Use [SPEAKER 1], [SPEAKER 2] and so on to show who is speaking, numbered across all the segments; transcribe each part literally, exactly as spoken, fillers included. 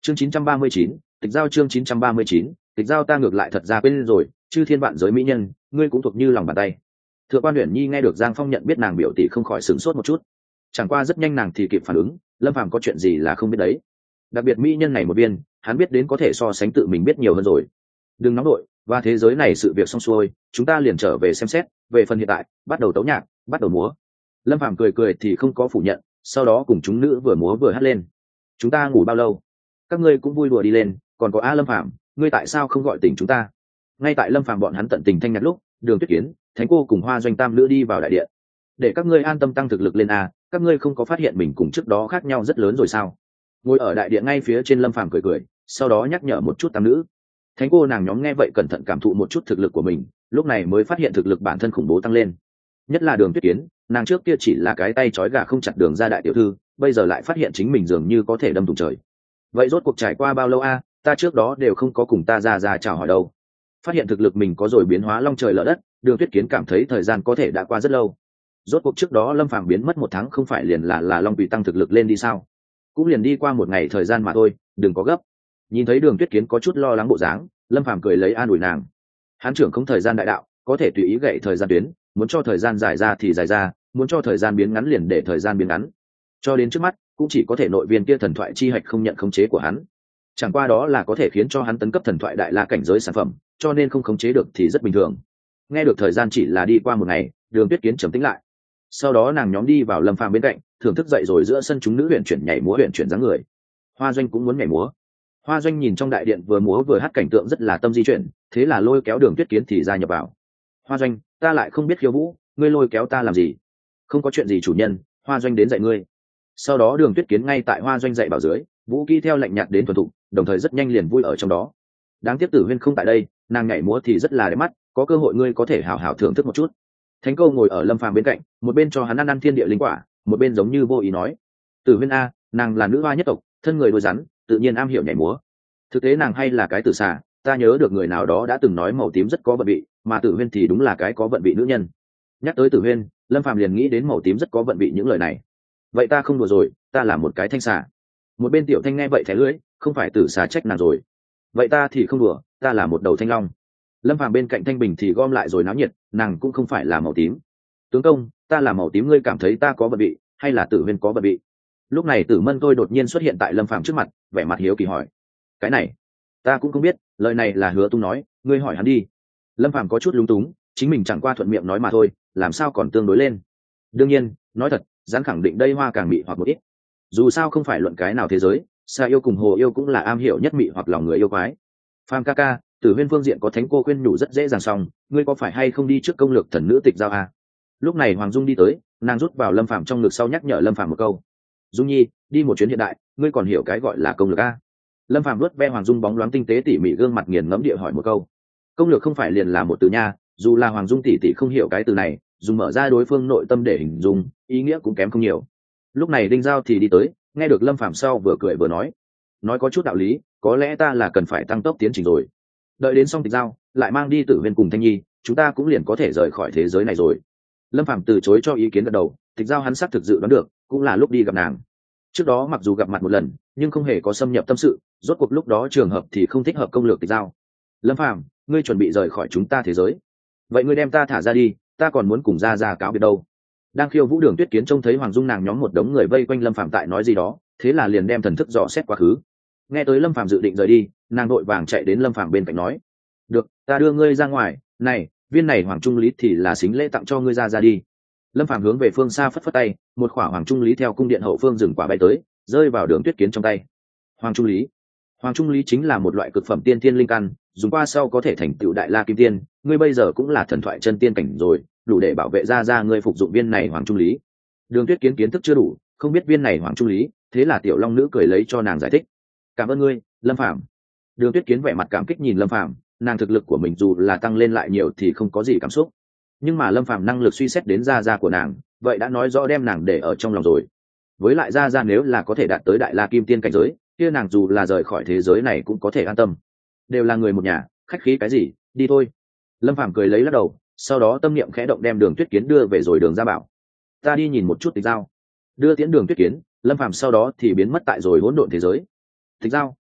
[SPEAKER 1] chương chín trăm ba mươi chín, tịch giao chương chín trăm ba mươi chín, tịch giao ta ngược lại thật ra quên rồi, chư thiên vạn giới mỹ nhân, ngươi cũng thuộc như lòng bàn tay. Thượng quan Uyển Nhi nghe được Giang Phong nhận biết nàng biểu tỷ không khỏi sửng sốt một chút. Chẳng qua rất nhanh nàng thì kịp phản ứng, Lâm Phàm có chuyện gì là không biết đấy. Đặc biệt mỹ nhân này một viên, hắn biết đến có thể so sánh tự mình biết nhiều hơn rồi. Đừng nóng nội, và thế giới này sự việc xong xuôi, chúng ta liền trở về xem xét, về phần hiện tại, bắt đầu tấu nhạc, bắt đầu múa. Lâm Phàm cười cười thì không có phủ nhận, sau đó cùng chúng nữ vừa múa vừa hát lên. Chúng ta ngủ bao lâu? Các ngươi cũng vui đùa đi lên, còn có A Lâm Phàm, ngươi tại sao không gọi tỉnh chúng ta? Ngay tại Lâm Phàm bọn hắn tận tình thanh nhạc lúc, Đường Tuyết Kiến, Thánh Cô cùng Hoa Doanh tam nữ đi vào đại điện. Để các ngươi an tâm tăng thực lực lên a, các ngươi không có phát hiện mình cùng trước đó khác nhau rất lớn rồi sao? Ngồi ở đại điện ngay phía trên Lâm Phàm cười cười, sau đó nhắc nhở một chút tam nữ. Thánh Cô nàng nhóm nghe vậy cẩn thận cảm thụ một chút thực lực của mình, lúc này mới phát hiện thực lực bản thân khủng bố tăng lên. Nhất là Đường Tuyết Kiến, nàng trước kia chỉ là cái tay trói gà không chặt đường ra đại tiểu thư, bây giờ lại phát hiện chính mình dường như có thể đâm thủng trời. Vậy rốt cuộc trải qua bao lâu a? Ta trước đó đều không có cùng ta ra ra chào hỏi đâu. Phát hiện thực lực mình có rồi biến hóa long trời lở đất, Đường Tuyết Kiến cảm thấy thời gian có thể đã qua rất lâu. Rốt cuộc trước đó Lâm Phàm biến mất một tháng không phải liền là là long bị tăng thực lực lên đi sao? Cũng liền đi qua một ngày thời gian mà thôi, đừng có gấp. Nhìn thấy Đường Tuyết Kiến có chút lo lắng bộ dáng, Lâm Phàm cười lấy an ủi nàng. Hán trưởng không thời gian đại đạo, có thể tùy ý gậy thời gian tuyến, muốn cho thời gian dài ra thì dài ra, muốn cho thời gian biến ngắn liền để thời gian biến ngắn. Cho đến trước mắt, cũng chỉ có thể nội viên kia thần thoại chi hạch không nhận khống chế của hắn. Chẳng qua đó là có thể khiến cho hắn tấn cấp thần thoại đại la cảnh giới sản phẩm, cho nên không khống chế được thì rất bình thường. Nghe được thời gian chỉ là đi qua một ngày, Đường Tuyết Kiến trầm tĩnh lại. Sau đó nàng nhóm đi vào Lâm Phàm bên cạnh, thưởng thức dậy rồi giữa sân chúng nữ huyền chuyển nhảy múa huyền chuyển dáng người. Hoa Doanh cũng muốn nhảy múa. Hoa Doanh nhìn trong đại điện vừa múa vừa hát cảnh tượng rất là tâm di chuyển, thế là lôi kéo Đường Tuyết Kiến thì ra nhập vào. Hoa Doanh, ta lại không biết khiêu vũ, ngươi lôi kéo ta làm gì? Không có chuyện gì chủ nhân, Hoa Doanh đến dạy ngươi. Sau đó Đường Tuyết Kiến ngay tại Hoa Doanh dạy bảo dưới, vũ kỹ theo lệnh nhạt đến thuần thục, đồng thời rất nhanh liền vui ở trong đó. Đáng tiếc Tử Huyên không tại đây, nàng nhảy múa thì rất là đẹp mắt, có cơ hội ngươi có thể hào hào thưởng thức một chút. Thánh Câu ngồi ở Lâm Phàm bên cạnh, một bên cho hắn ăn ăn thiên địa linh quả, một bên giống như vô ý nói: Tử Huyên a, nàng là nữ hoa nhất tộc, thân người đuôi rắn, tự nhiên am hiểu nhảy múa. Thực tế nàng hay là cái tử xà, ta nhớ được người nào đó đã từng nói màu tím rất có vận vị, mà Tử Huyên thì đúng là cái có vận vị nữ nhân. Nhắc tới Tử Huyên, Lâm Phàm liền nghĩ đến màu tím rất có vận vị những lời này. Vậy ta không đùa rồi, ta là một cái thanh xà. Một bên Tiểu Thanh nghe vậy thẻ lưỡi, không phải tử xà trách nàng rồi. Vậy ta thì không đùa, ta là một đầu thanh long. Lâm Phàm bên cạnh Thanh Bình thì gom lại rồi náo nhiệt, nàng cũng không phải là màu tím. Tướng công, ta là màu tím, ngươi cảm thấy ta có vận vị, hay là Tử Huyên có vận vị? Lúc này Tử Mân tôi đột nhiên xuất hiện tại Lâm Phàm trước mặt, vẻ mặt hiếu kỳ hỏi: cái này, ta cũng không biết, lời này là Hứa Tung nói, ngươi hỏi hắn đi. Lâm Phàm có chút lúng túng, chính mình chẳng qua thuận miệng nói mà thôi, làm sao còn tương đối lên. Đương nhiên, nói thật, dám khẳng định đây hoa càng mị hoặc một ít. Dù sao không phải luận cái nào thế giới, Sa yêu cùng Hồ yêu cũng là am hiểu nhất mị hoặc lòng người yêu quái. Phàm ca ca, Tử Huyên phương diện có Thánh Cô khuyên nhủ rất dễ dàng xong, ngươi có phải hay không đi trước công lược thần nữ tịch giao à? Lúc này Hoàng Dung đi tới, nàng rút vào Lâm Phàm trong ngực sau nhắc nhở Lâm Phàm một câu: Dung Nhi, đi một chuyến hiện đại, ngươi còn hiểu cái gọi là công lược a? Lâm Phàm vuốt ve Hoàng Dung bóng loáng tinh tế tỉ mỉ gương mặt nghiền ngẫm địa hỏi một câu. Công lược không phải liền là một từ nha, dù là Hoàng Dung tỷ tỷ không hiểu cái từ này, dùng mở ra đối phương nội tâm để hình dung, ý nghĩa cũng kém không nhiều. Lúc này Đinh Giao thì đi tới, nghe được Lâm Phàm sau vừa cười vừa nói: nói có chút đạo lý, có lẽ ta là cần phải tăng tốc tiến trình rồi. Đợi đến xong tịch giao, lại mang đi Tử Huyên cùng Thanh Nhi, chúng ta cũng liền có thể rời khỏi thế giới này rồi. Lâm Phàm từ chối cho ý kiến gật đầu, tịch giao hắn xác thực dự đoán được, cũng là lúc đi gặp nàng. Trước đó mặc dù gặp mặt một lần, nhưng không hề có xâm nhập tâm sự, rốt cuộc lúc đó trường hợp thì không thích hợp công lược tịch giao. Lâm Phàm, ngươi chuẩn bị rời khỏi chúng ta thế giới, vậy ngươi đem ta thả ra đi, ta còn muốn cùng ra ra cáo biệt đâu. Đang khiêu vũ Đường Tuyết Kiến trông thấy Hoàng Dung nàng nhóm một đống người vây quanh Lâm Phàm tại nói gì đó, thế là liền đem thần thức dò xét quá khứ. Nghe tới Lâm Phàm dự định rời đi, nàng đội vàng chạy đến Lâm Phàm bên cạnh nói: được, ta đưa ngươi ra ngoài, này viên này Hoàng Trung Lý thì là xính lễ tặng cho ngươi, ra ra đi. Lâm Phàm hướng về phương xa phất phất tay, một khỏa Hoàng Trung Lý theo cung điện hậu phương rừng quả bay tới, rơi vào Đường Tuyết Kiến trong tay. Hoàng Trung Lý, Hoàng Trung Lý chính là một loại cực phẩm tiên thiên linh căn, dùng qua sau có thể thành tựu đại la kim tiên, ngươi bây giờ cũng là thần thoại chân tiên cảnh rồi, đủ để bảo vệ ra ra ngươi phục dụng viên này Hoàng Trung Lý. Đường Tuyết Kiến kiến thức chưa đủ, không biết viên này Hoàng Trung Lý, thế là Tiểu Long nữ cười lấy cho nàng giải thích: cảm ơn ngươi, Lâm Phàm. Đường Tuyết Kiến vẻ mặt cảm kích nhìn Lâm Phàm, nàng thực lực của mình dù là tăng lên lại nhiều thì không có gì cảm xúc, nhưng mà Lâm Phàm năng lực suy xét đến gia gia của nàng, vậy đã nói rõ đem nàng để ở trong lòng rồi. Với lại gia gia nếu là có thể đạt tới đại la kim tiên cảnh giới, kia nàng dù là rời khỏi thế giới này cũng có thể an tâm. Đều là người một nhà, khách khí cái gì, đi thôi. Lâm Phàm cười lấy lắc đầu, sau đó tâm niệm khẽ động đem Đường Tuyết Kiến đưa về rồi Đường Gia Bảo. Ta đi nhìn một chút tịch giao. Đưa tiễn Đường Tuyết Kiến, Lâm Phàm sau đó thì biến mất tại rồi hỗn độn thế giới. Tịch giao,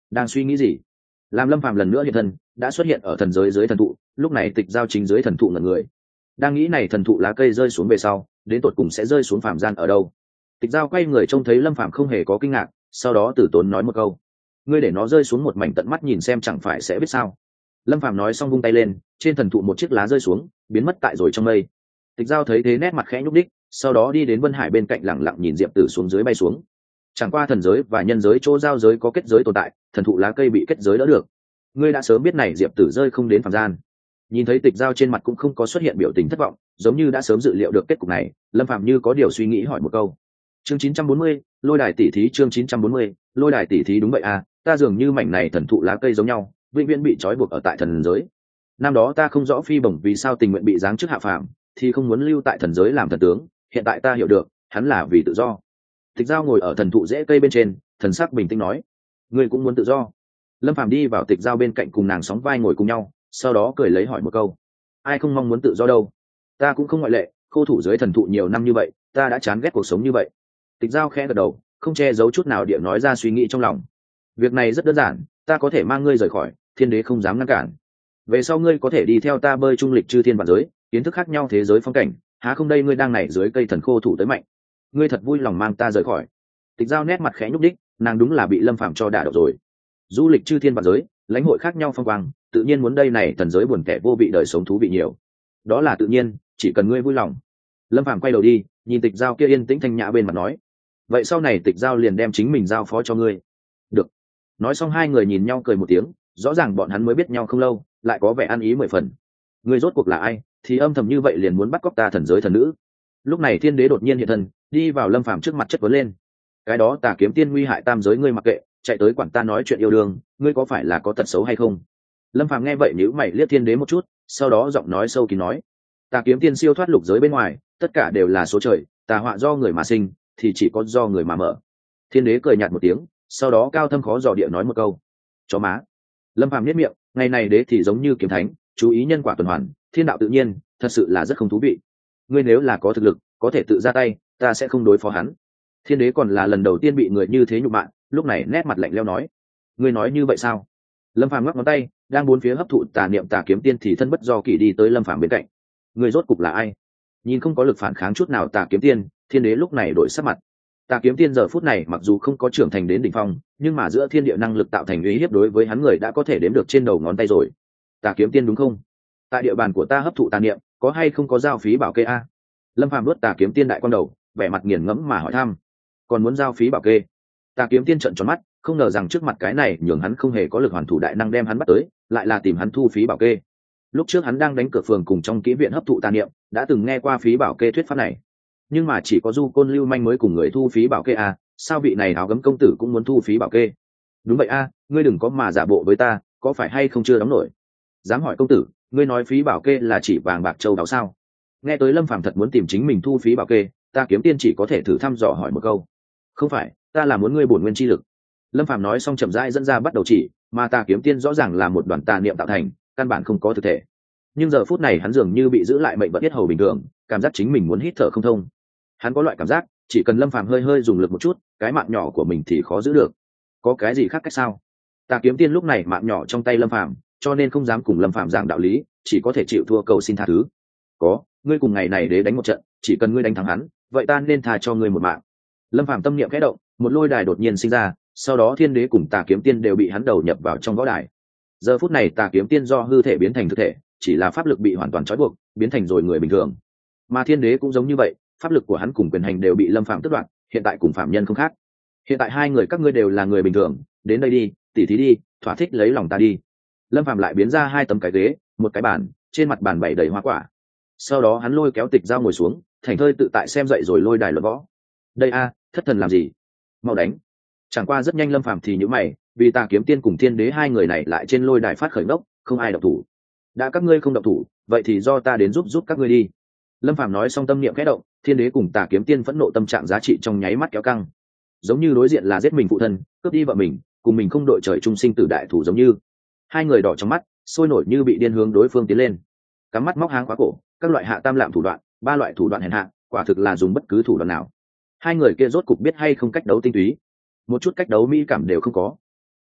[SPEAKER 1] đang suy nghĩ gì? Làm Lâm Phàm lần nữa hiện thân, đã xuất hiện ở thần giới dưới thần thụ, lúc này Tịch Giao chính dưới thần thụ ngẩn người. Đang nghĩ này thần thụ lá cây rơi xuống về sau, đến tột cùng sẽ rơi xuống phàm gian ở đâu? Tịch Giao quay người trông thấy Lâm Phàm không hề có kinh ngạc, sau đó Tử Tốn nói một câu: "Ngươi để nó rơi xuống một mảnh tận mắt nhìn xem chẳng phải sẽ biết sao?" Lâm Phàm nói xong vung tay lên, trên thần thụ một chiếc lá rơi xuống, biến mất tại rồi trong mây. Tịch Giao thấy thế nét mặt khẽ nhúc đích, sau đó đi đến Vân Hải bên cạnh lặng lặng nhìn Diệp Tử xuống dưới bay xuống. Chẳng qua thần giới và nhân giới chỗ giao giới có kết giới tồn tại, thần thụ lá cây bị kết giới đỡ được. Ngươi đã sớm biết này Diệp Tử rơi không đến phàm gian. Nhìn thấy Tịch Giao trên mặt cũng không có xuất hiện biểu tình thất vọng, giống như đã sớm dự liệu được kết cục này, Lâm Phàm như có điều suy nghĩ hỏi một câu. Chương chín trăm bốn mươi, Lôi đài tỷ thí. Chương chín trăm bốn mươi, Lôi đài tỷ thí. Đúng vậy à, ta dường như mảnh này thần thụ lá cây giống nhau, vĩnh viễn bị trói buộc ở tại thần giới. Năm đó ta không rõ Phi Bổng vì sao tình nguyện bị giáng chức hạ phàm, thì không muốn lưu tại thần giới làm thần tướng, hiện tại ta hiểu được, hắn là vì tự do. Tịch Giao ngồi ở thần thụ rễ cây bên trên, thần sắc bình tĩnh nói: "Ngươi cũng muốn tự do?" Lâm Phàm đi vào Tịch Giao bên cạnh cùng nàng sóng vai ngồi cùng nhau, sau đó cười lấy hỏi một câu: "Ai không mong muốn tự do đâu? Ta cũng không ngoại lệ, khô thủ dưới thần thụ nhiều năm như vậy, ta đã chán ghét cuộc sống như vậy." Tịch Giao khẽ gật đầu, không che giấu chút nào địa nói ra suy nghĩ trong lòng. "Việc này rất đơn giản, ta có thể mang ngươi rời khỏi, thiên đế không dám ngăn cản. Về sau ngươi có thể đi theo ta bơi trung lịch chư thiên vạn giới, kiến thức khác nhau thế giới phong cảnh, há không đây ngươi đang này dưới cây thần khô thủ tới mạnh. Ngươi thật vui lòng mang ta rời khỏi." Tịch Giao nét mặt khẽ nhúc đích, nàng đúng là bị Lâm Phàm cho đả động rồi. Du lịch chư thiên vạn giới, lãnh hội khác nhau phong quang, tự nhiên muốn đây này thần giới buồn tẻ vô vị đời sống thú vị nhiều. Đó là tự nhiên, chỉ cần ngươi vui lòng. Lâm Phàm quay đầu đi, nhìn Tịch Giao kia yên tĩnh thanh nhã bên mặt nói: "Vậy sau này Tịch Giao liền đem chính mình giao phó cho ngươi." "Được." Nói xong hai người nhìn nhau cười một tiếng, rõ ràng bọn hắn mới biết nhau không lâu, lại có vẻ ăn ý mười phần. "Ngươi rốt cuộc là ai, thì âm thầm như vậy liền muốn bắt cóc ta thần giới thần nữ?" Lúc này Thiên Đế đột nhiên hiện thân, đi vào Lâm Phàm trước mặt chất vấn lên: "Cái đó Tà Kiếm Tiên nguy hại tam giới ngươi mặc kệ, chạy tới quản ta nói chuyện yêu đương, ngươi có phải là có tật xấu hay không?" Lâm Phàm nghe vậy nhíu mày liếc Thiên Đế một chút, sau đó giọng nói sâu kín nói: "Tà Kiếm Tiên siêu thoát lục giới bên ngoài, tất cả đều là số trời, tà họa do người mà sinh, thì chỉ có do người mà mở." Thiên Đế cười nhạt một tiếng, sau đó cao thâm khó dò địa nói một câu: "Chó má." Lâm Phàm nhếch miệng, ngày này đế thì giống như kiếm thánh, chú ý nhân quả tuần hoàn, thiên đạo tự nhiên, thật sự là rất không thú vị. Ngươi nếu là có thực lực, có thể tự ra tay, ta sẽ không đối phó hắn. Thiên Đế còn là lần đầu tiên bị người như thế nhục mạ, lúc này nét mặt lạnh lẽo nói: "Ngươi nói như vậy sao?" Lâm Phàm ngắc ngón tay, đang bốn phía hấp thụ tà niệm Tà Kiếm Tiên thì thân bất do kỷ đi tới Lâm Phàm bên cạnh. "Ngươi rốt cục là ai?" Nhìn không có lực phản kháng chút nào Tà Kiếm Tiên, Thiên Đế lúc này đổi sắc mặt. Tà Kiếm Tiên giờ phút này mặc dù không có trưởng thành đến đỉnh phong, nhưng mà giữa thiên địa năng lực tạo thành uy hiếp đối với hắn người đã có thể đếm được trên đầu ngón tay rồi. "Tà Kiếm Tiên đúng không? Tại địa bàn của ta hấp thụ tà niệm, có hay không có giao phí bảo kê a?" Lâm Phàm nuốt Tà Kiếm Tiên đại quan đầu, vẻ mặt nghiền ngẫm mà hỏi thăm: "Còn muốn giao phí bảo kê?" Tà Kiếm Tiên trợn tròn mắt, không ngờ rằng trước mặt cái này nhường hắn không hề có lực hoàn thủ đại năng đem hắn bắt tới, lại là tìm hắn thu phí bảo kê. Lúc trước hắn đang đánh cược phường cùng trong kỹ viện hấp thụ tà niệm, đã từng nghe qua phí bảo kê thuyết pháp này, nhưng mà chỉ có Du Côn Lưu Manh mới cùng người thu phí bảo kê à, sao vị này áo gấm công tử cũng muốn thu phí bảo kê? "Đúng vậy a, à, ngươi đừng có mà giả bộ với ta, có phải hay không chưa đóng nổi?" "Dám hỏi công tử, ngươi nói phí bảo kê là chỉ vàng bạc châu đáo sao?" Nghe tới Lâm Phàm thật muốn tìm chính mình thu phí bảo kê, Tà Kiếm Tiên chỉ có thể thử thăm dò hỏi một câu: "Không phải, ta là muốn ngươi bổn nguyên chi lực." Lâm Phàm nói xong chậm rãi dẫn ra bắt đầu chỉ, mà Tà Kiếm Tiên rõ ràng là một đoàn tà niệm tạo thành, căn bản không có thực thể. Nhưng giờ phút này hắn dường như bị giữ lại mệnh vận yết hầu bình thường, cảm giác chính mình muốn hít thở không thông. Hắn có loại cảm giác, chỉ cần Lâm Phàm hơi hơi dùng lực một chút, cái mạng nhỏ của mình thì khó giữ được. Có cái gì khác cách sao? Tà Kiếm Tiên lúc này mạng nhỏ trong tay Lâm Phàm, cho nên không dám cùng Lâm Phàm giảng đạo lý, chỉ có thể chịu thua cầu xin tha thứ. "Có, ngươi cùng ngày này đế đánh một trận, chỉ cần ngươi đánh thắng hắn, vậy ta nên tha cho ngươi một mạng." Lâm Phàm tâm niệm khẽ động, một lôi đài đột nhiên sinh ra, sau đó Thiên Đế cùng Tà Kiếm Tiên đều bị hắn đầu nhập vào trong võ đài. Giờ phút này Tà Kiếm Tiên do hư thể biến thành thực thể, chỉ là pháp lực bị hoàn toàn trói buộc, biến thành rồi người bình thường. Mà Thiên Đế cũng giống như vậy, pháp lực của hắn cùng quyền hành đều bị Lâm Phàm tước đoạt, hiện tại cùng phạm nhân không khác. "Hiện tại hai người các ngươi đều là người bình thường, đến đây đi, tỉ thí đi, thỏa thích lấy lòng ta đi." Lâm Phàm lại biến ra hai tấm cái ghế, một cái bàn, trên mặt bàn bày đầy hoa quả. Sau đó hắn lôi kéo Tịch Giao ngồi xuống, thành thơi tự tại xem dậy rồi lôi đài luận võ. "Đây a, thất thần làm gì? Mau đánh." Chẳng qua rất nhanh Lâm Phàm thì nhíu mày, vì Tà Kiếm Tiên cùng Thiên Đế hai người này lại trên lôi đài phát khởi ngốc, không ai động thủ. "Đã các ngươi không động thủ, vậy thì do ta đến giúp giúp các ngươi đi." Lâm Phàm nói xong tâm niệm khẽ động, Thiên Đế cùng Tà Kiếm Tiên phẫn nộ tâm trạng giá trị trong nháy mắt kéo căng. Giống như đối diện là giết mình phụ thân, cướp đi vợ mình, cùng mình không đội trời chung sinh tử đại thủ giống như. Hai người đỏ trong mắt, sôi nổi như bị điên hướng đối phương tiến lên. Cắm mắt móc háng khóa cổ, các loại hạ tam lạm thủ đoạn, ba loại thủ đoạn hèn hạ, quả thực là dùng bất cứ thủ đoạn nào. Hai người kia rốt cục biết hay không cách đấu tinh túy, một chút cách đấu mỹ cảm đều không có.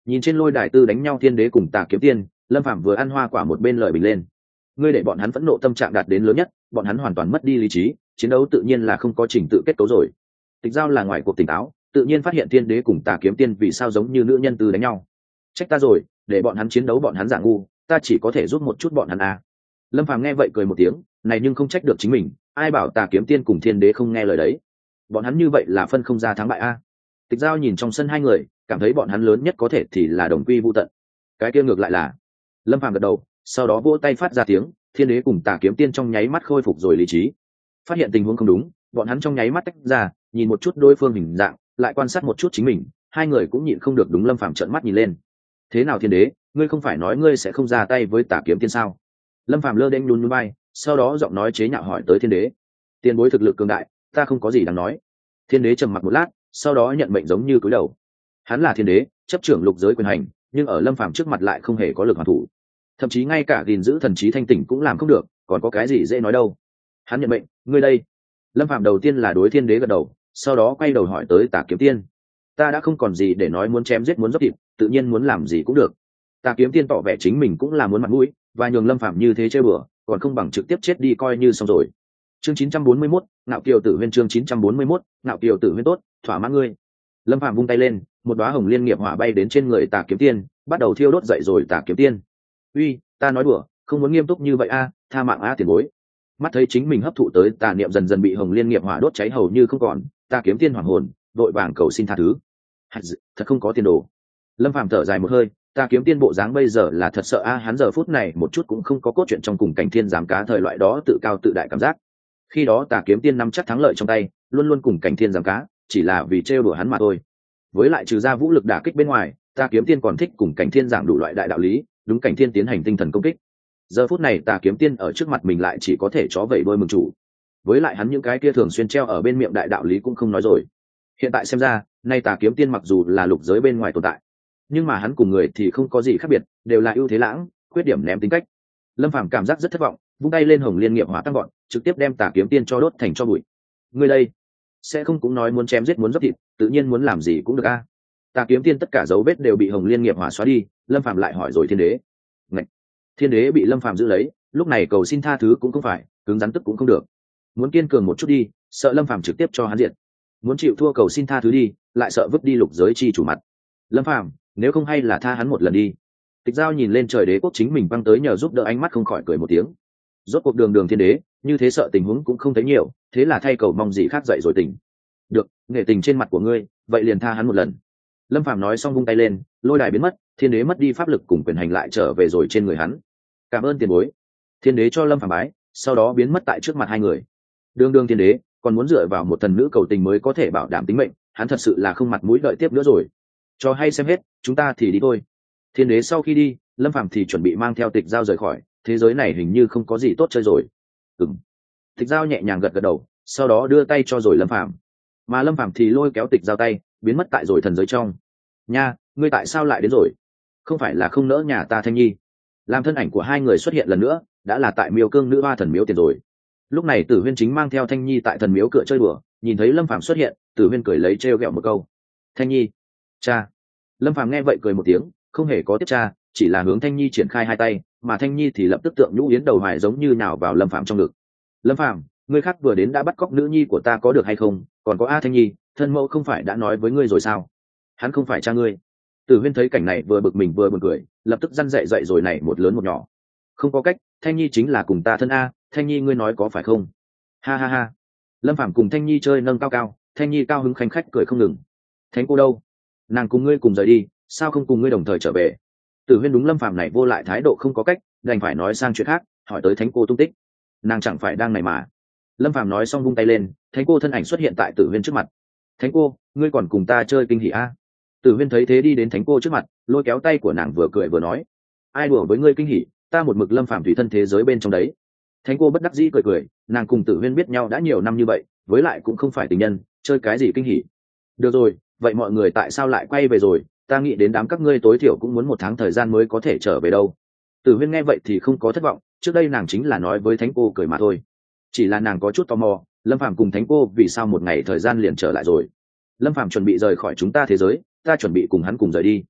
[SPEAKER 1] Nhìn trên lôi đài tư đánh nhau thiên đế cùng tà kiếm tiên, Lâm Phàm vừa ăn hoa quả một bên lời bình lên. Ngươi để bọn hắn phẫn nộ tâm trạng đạt đến lớn nhất, bọn hắn hoàn toàn mất đi lý trí, chiến đấu tự nhiên là không có trình tự kết cấu rồi. Tịch Giao là ngoài cuộc tỉnh táo, tự nhiên phát hiện thiên đế cùng tà kiếm tiên vì sao giống như nữ nhân tư đánh nhau. Trách ta rồi, để bọn hắn chiến đấu bọn hắn giả ngu, ta chỉ có thể giúp một chút bọn hắn à. Lâm Phàm nghe vậy cười một tiếng, này nhưng không trách được chính mình, ai bảo tà kiếm tiên cùng thiên đế không nghe lời đấy. Bọn hắn như vậy là phân không ra thắng bại a. À. Tịch Giao nhìn trong sân hai người, cảm thấy bọn hắn lớn nhất có thể thì là đồng quy vu tận. Cái kia ngược lại là. Lâm Phàm gật đầu, sau đó vỗ tay phát ra tiếng, thiên đế cùng tà kiếm tiên trong nháy mắt khôi phục rồi lý trí. Phát hiện tình huống không đúng, bọn hắn trong nháy mắt tách ra, nhìn một chút đối phương hình dạng, lại quan sát một chút chính mình, hai người cũng nhịn không được đúng Lâm Phàm trợn mắt nhìn lên. Thế nào thiên đế, ngươi không phải nói ngươi sẽ không ra tay với tà kiếm tiên sao? Lâm Phàm lơ đễnh nhún nhún vai, sau đó giọng nói chế nhạo hỏi tới thiên đế. Tiền bối thực lực cường đại, ta không có gì đáng nói. Thiên đế trầm mặc một lát, sau đó nhận mệnh giống như cúi đầu. Hắn là thiên đế, chấp trưởng lục giới quyền hành, nhưng ở Lâm Phàm trước mặt lại không hề có lực hoàn thủ, thậm chí ngay cả gìn giữ thần trí thanh tỉnh cũng làm không được, còn có cái gì dễ nói đâu. Hắn nhận mệnh, ngươi đây. Lâm Phàm đầu tiên là đối thiên đế gật đầu, sau đó quay đầu hỏi tới tà kiếm tiên. Ta đã không còn gì để nói, muốn chém giết muốn dốc thịt, tự nhiên muốn làm gì cũng được. Tà kiếm tiên tỏ vẻ chính mình cũng là muốn mặt mũi, và nhường Lâm Phàm như thế chơi bừa, còn không bằng trực tiếp chết đi coi như xong rồi. Chương chín trăm bốn mươi mốt, Ngạo Kiều Tử Huyên. Chương chín trăm bốn mươi mốt, Ngạo Kiều Tử Huyên. Tốt, thỏa mãn ngươi. Lâm Phàm vung tay lên, một đóa hồng liên nghiệp hỏa bay đến trên người tà kiếm tiên, bắt đầu thiêu đốt dậy rồi tà kiếm tiên. Uy, ta nói đùa, không muốn nghiêm túc như vậy a, tha mạng a tiền bối. Mắt thấy chính mình hấp thụ tới tà niệm dần dần bị hồng liên nghiệp hỏa đốt cháy hầu như không còn, tà kiếm tiên hoảng hồn, đội vàng cầu xin tha thứ. Thật không có tiền đồ. Lâm Phàm thở dài một hơi, tà kiếm tiên bộ dáng bây giờ là thật sợ a, hắn giờ phút này một chút cũng không có cốt truyện trong cùng cảnh thiên giám cá thời loại đó tự cao tự đại cảm giác. Khi đó tà kiếm tiên nắm chắc thắng lợi trong tay, luôn luôn cùng cảnh thiên giám cá, chỉ là vì trêu đùa hắn mà thôi. Với lại trừ ra vũ lực đả kích bên ngoài, tà kiếm tiên còn thích cùng cảnh thiên giảng đủ loại đại đạo lý, đúng cảnh thiên tiến hành tinh thần công kích. Giờ phút này tà kiếm tiên ở trước mặt mình lại chỉ có thể chó vẩy đôi mừng chủ. Với lại hắn những cái kia thường xuyên treo ở bên miệng đại đạo lý cũng không nói rồi. Hiện tại xem ra, nay tà kiếm tiên mặc dù là lục giới bên ngoài tồn tại, nhưng mà hắn cùng người thì không có gì khác biệt, đều là ưu thế lãng, khuyết điểm ném tính cách. Lâm Phàm cảm giác rất thất vọng, vung tay lên hồng liên nghiệp hỏa tăng gọn, trực tiếp đem tà kiếm tiên cho đốt thành cho bụi. Ngươi đây, sẽ không cũng nói muốn chém giết muốn dốc thịt, tự nhiên muốn làm gì cũng được a. À. Tà kiếm tiên tất cả dấu vết đều bị hồng liên nghiệp hỏa xóa đi. Lâm Phàm lại hỏi rồi thiên đế. Ngạch. Thiên đế bị Lâm Phàm giữ lấy, lúc này cầu xin tha thứ cũng không phải, cứng rắn tức cũng không được. Muốn kiên cường một chút đi, sợ Lâm Phàm trực tiếp cho hắn diệt. Muốn chịu thua cầu xin tha thứ đi, lại sợ vứt đi lục giới chi chủ mặt. Lâm Phàm, nếu không hay là tha hắn một lần đi. Tịch Giao nhìn lên trời đế quốc chính mình băng tới nhờ giúp đỡ, ánh mắt không khỏi cười một tiếng. Rốt cuộc đường đường thiên đế, như thế sợ tình huống cũng không thấy nhiều, thế là thay cầu mong gì khác dậy rồi tỉnh. Được, nghệ tình trên mặt của ngươi, vậy liền tha hắn một lần. Lâm Phàm nói xong vung tay lên, lôi đài biến mất, thiên đế mất đi pháp lực cùng quyền hành lại trở về rồi trên người hắn. Cảm ơn tiền bối. Thiên đế cho Lâm Phàm bái, sau đó biến mất tại trước mặt hai người. Đường đường thiên đế, còn muốn dựa vào một thần nữ cầu tình mới có thể bảo đảm tính mệnh, hắn thật sự là không mặt mũi đợi tiếp nữa rồi. Cho hay xem hết, chúng ta thì đi thôi. Thiên đế sau khi đi, Lâm Phàm thì chuẩn bị mang theo Tịch Giao rời khỏi, thế giới này hình như không có gì tốt chơi rồi. Ừm. Tịch Giao nhẹ nhàng gật gật đầu, sau đó đưa tay cho rồi Lâm Phàm. Mà Lâm Phàm thì lôi kéo Tịch Giao tay, biến mất tại rồi thần giới trong. Nha, ngươi tại sao lại đến rồi? Không phải là không nỡ nhà ta Thanh Nhi? Làm thân ảnh của hai người xuất hiện lần nữa, đã là tại Miêu Cương nữ hoa thần miếu tiền rồi. Lúc này Tử Huyên chính mang theo Thanh Nhi tại thần miếu cửa chơi đùa, nhìn thấy Lâm Phàm xuất hiện, Tử Huyên cười lấy trêu ghẹo một câu. Thanh Nhi, cha. Lâm Phàm nghe vậy cười một tiếng, không hề có tiếp cha, chỉ là hướng Thanh Nhi triển khai hai tay, mà Thanh Nhi thì lập tức tượng nhũ yến đầu hoài giống như nào vào Lâm Phàm trong ngực. Lâm Phàm, ngươi khác vừa đến đã bắt cóc nữ nhi của ta có được hay không? Còn có A Thanh Nhi, thân mẫu không phải đã nói với ngươi rồi sao? Hắn không phải cha ngươi. Tử Huyên thấy cảnh này vừa bực mình vừa buồn cười, lập tức răn dạy dạy rồi này một lớn một nhỏ. Không có cách, Thanh Nhi chính là cùng ta thân a, Thanh Nhi ngươi nói có phải không? Ha ha ha. Lâm Phàm cùng Thanh Nhi chơi nâng cao cao, Thanh Nhi cao hứng khanh khách cười không ngừng. Thánh cô đâu? Nàng cùng ngươi cùng rời đi, sao không cùng ngươi đồng thời trở về? Tử Huyên đúng Lâm Phàm này vô lại thái độ không có cách, đành phải nói sang chuyện khác, hỏi tới Thánh cô tung tích. Nàng chẳng phải đang này mà. Lâm Phàm nói xong vung tay lên, Thánh cô thân ảnh xuất hiện tại Tử Huyên trước mặt. Thánh cô, ngươi còn cùng ta chơi kinh hỉ a? Tử Huyên thấy thế đi đến Thánh cô trước mặt, lôi kéo tay của nàng vừa cười vừa nói. Ai đùa với ngươi kinh hỉ, ta một mực Lâm Phàm tùy thân thế giới bên trong đấy. Thánh cô bất đắc dĩ cười cười, nàng cùng Tử Huyên biết nhau đã nhiều năm như vậy, với lại cũng không phải tình nhân, chơi cái gì kinh hỉ. Được rồi, vậy mọi người tại sao lại quay về rồi? Ta nghĩ đến đám các ngươi tối thiểu cũng muốn một tháng thời gian mới có thể trở về đâu. Tử Huyên nghe vậy thì không có thất vọng, trước đây nàng chính là nói với Thánh cô cười mà thôi. Chỉ là nàng có chút tò mò, Lâm Phàm cùng Thánh cô vì sao một ngày thời gian liền trở lại rồi. Lâm Phàm chuẩn bị rời khỏi chúng ta thế giới, ta chuẩn bị cùng hắn cùng rời đi.